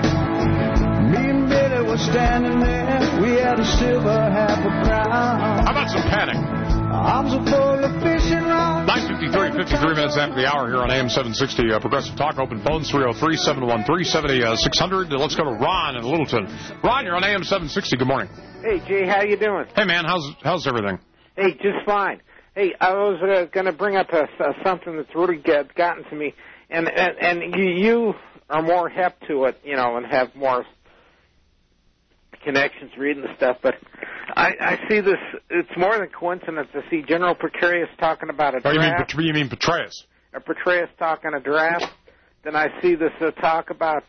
[SPEAKER 3] Me and Billy were standing there, we had a silver half a crown.
[SPEAKER 6] How about some panic?
[SPEAKER 3] Arms are full of fishing rods.
[SPEAKER 6] 9:53, 53 minutes after the hour here on AM 760 Progressive Talk. Open phones 303-713-7600. Let's go to Ron in Littleton. Ron, you're on AM 760. Good morning.
[SPEAKER 26] Hey, Jay, how you doing?
[SPEAKER 6] Hey, man, how's everything?
[SPEAKER 26] Hey, just fine. Hey, I was going to bring up something that's really gotten to me, and you are more hep to it, you know, and have more connections reading the stuff, but I see this, it's more than coincidence to see General Petraeus talking about a draft.
[SPEAKER 6] You mean Petraeus?
[SPEAKER 26] Petraeus talking a draft. Then I see this talk about,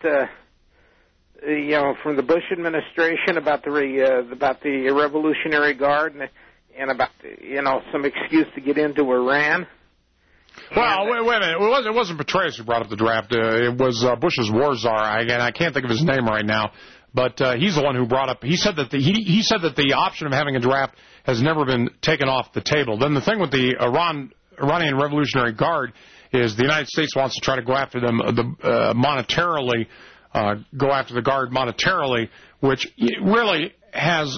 [SPEAKER 26] you know, from the Bush administration about the Revolutionary Guard and about, you know, some excuse to get into Iran.
[SPEAKER 6] Well, wait a minute. It wasn't Petraeus who brought up the draft. It was Bush's war czar. Again, I can't think of his name right now, but he's the one who brought up. He said that he said that the option of having a draft has never been taken off the table. Then the thing with the Iranian Revolutionary Guard is the United States wants to try to go after them monetarily, go after the Guard monetarily, which really has.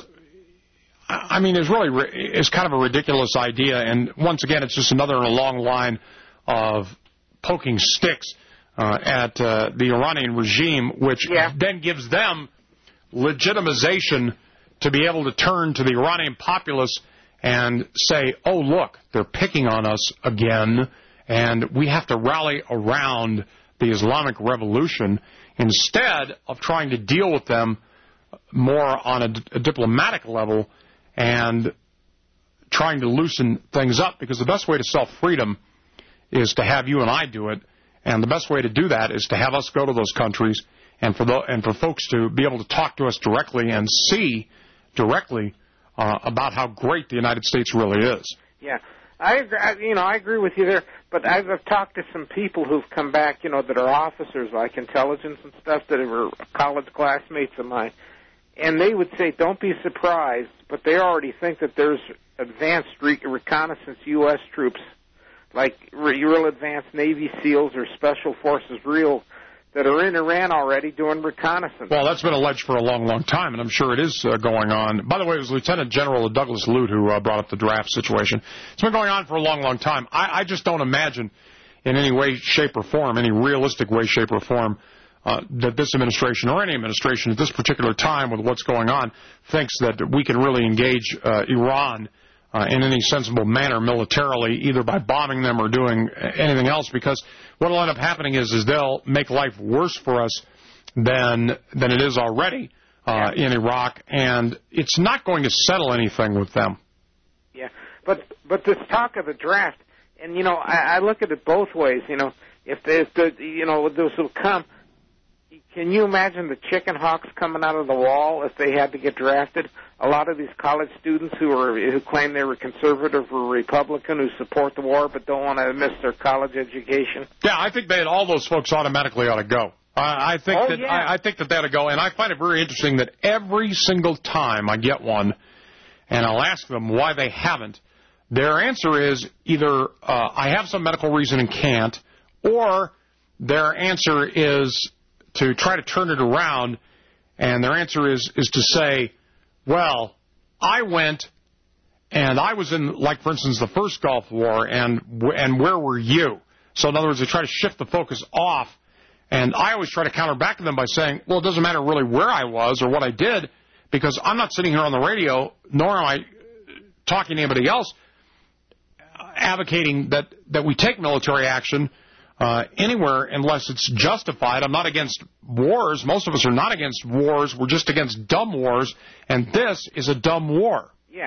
[SPEAKER 6] I mean, is kind of a ridiculous idea, and once again, it's just another in a long line of poking sticks at the Iranian regime, which then gives them legitimization to be able to turn to the Iranian populace and say, oh, look, they're picking on us again, and we have to rally around the Islamic Revolution instead of trying to deal with them more on a diplomatic level and trying to loosen things up, because the best way to sell freedom is to have you and I do it, and the best way to do that is to have us go to those countries and for folks to be able to talk to us directly and see directly about how great the United States really is.
[SPEAKER 26] Yeah, I agree with you there, but I've talked to some people who've come back, you know, that are officers like intelligence and stuff that were college classmates of mine. And they would say, don't be surprised, but they already think that there's advanced reconnaissance U.S. troops, like real advanced Navy SEALs or Special Forces that are in Iran already doing reconnaissance.
[SPEAKER 6] Well, that's been alleged for a long, long time, and I'm sure it is going on. By the way, it was Lieutenant General Douglas Lute who brought up the draft situation. It's been going on for a long, long time. I just don't imagine in any way, shape, or form, any realistic way, shape, or form, that this administration or any administration at this particular time with what's going on thinks that we can really engage Iran in any sensible manner militarily, either by bombing them or doing anything else, because what will end up happening is they'll make life worse for us than it is already in Iraq, and it's not going to settle anything with them.
[SPEAKER 26] Yeah, but this talk of a draft, and, you know, I look at it both ways, you know, if you know, this will come, Can you imagine the chicken hawks coming out of the wall if they had to get drafted? A lot of these college students who claim they were conservative or Republican, who support the war but don't want to miss their college education.
[SPEAKER 6] Yeah, I think all those folks automatically ought to go. I think that they ought to go, and I find it very interesting that every single time I get one, and I'll ask them why they haven't, their answer is either I have some medical reason and can't, or their answer is to try to turn it around, and their answer is to say, well, I went, and I was in, like, for instance, the first Gulf War, and where were you? So, in other words, they try to shift the focus off, and I always try to counter back to them by saying, well, it doesn't matter really where I was or what I did, because I'm not sitting here on the radio, nor am I talking to anybody else, advocating that we take military action anywhere unless it's justified. I'm not against wars. Most of us are not against wars. We're just against dumb wars, and this is a dumb war.
[SPEAKER 26] Yeah.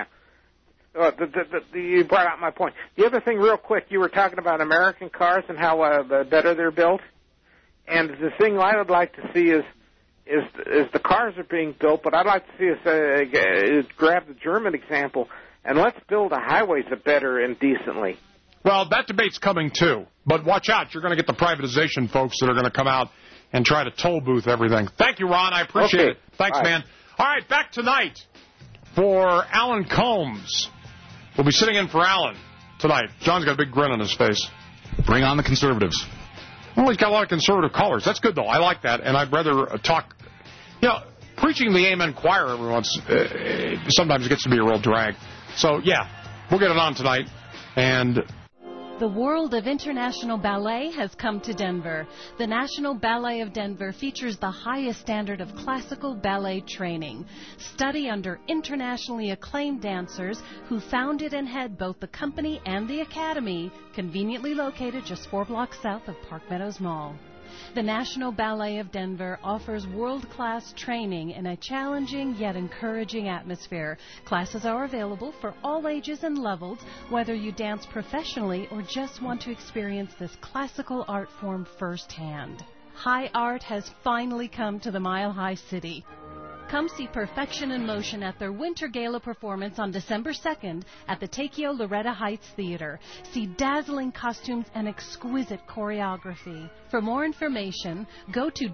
[SPEAKER 26] You brought out my point. The other thing, real quick, you were talking about American cars and how better they're built. And the thing I would like to see is the cars are being built, but I'd like to see us grab the German example, and let's build the highways better and decently.
[SPEAKER 6] Well, that debate's coming, too. But watch out. You're going to get the privatization folks that are going to come out and try to toll booth everything. Thank you, Ron. I appreciate it. Thanks, man. All right, back tonight for Alan Combs. We'll be sitting in for Alan tonight. John's got a big grin on his face.
[SPEAKER 7] Bring on the conservatives.
[SPEAKER 6] Well, he's got a lot of conservative callers. That's good, though. I like that, and I'd rather talk. You know, preaching the Amen choir every once, sometimes it gets to be a real drag. So, yeah, we'll get it on tonight. And
[SPEAKER 12] the world of international ballet has come to Denver. The National Ballet of Denver features the highest standard of classical ballet training. Study under internationally acclaimed dancers who founded and head both the company and the academy, conveniently located just 4 blocks south of Park Meadows Mall. The National Ballet of Denver offers world-class training in a challenging yet encouraging atmosphere. Classes are available for all ages and levels, whether you dance professionally or just want to experience this classical art form firsthand. High art has finally come to the Mile High City. Come see Perfection in Motion at their Winter Gala performance on December 2nd at the Takeo Loretta Heights Theater. See dazzling costumes and exquisite choreography. For more information, go to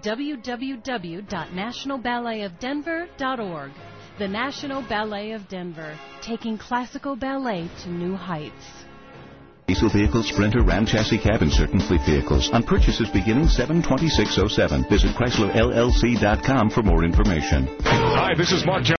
[SPEAKER 12] www.nationalballetofdenver.org. The National Ballet of Denver, taking classical ballet to new heights.
[SPEAKER 14] Diesel vehicles, Sprinter, Ram chassis cab, and certain fleet vehicles. On purchases beginning 7/26/07. Visit ChryslerLLC.com for more information.
[SPEAKER 6] Hi, this is Mark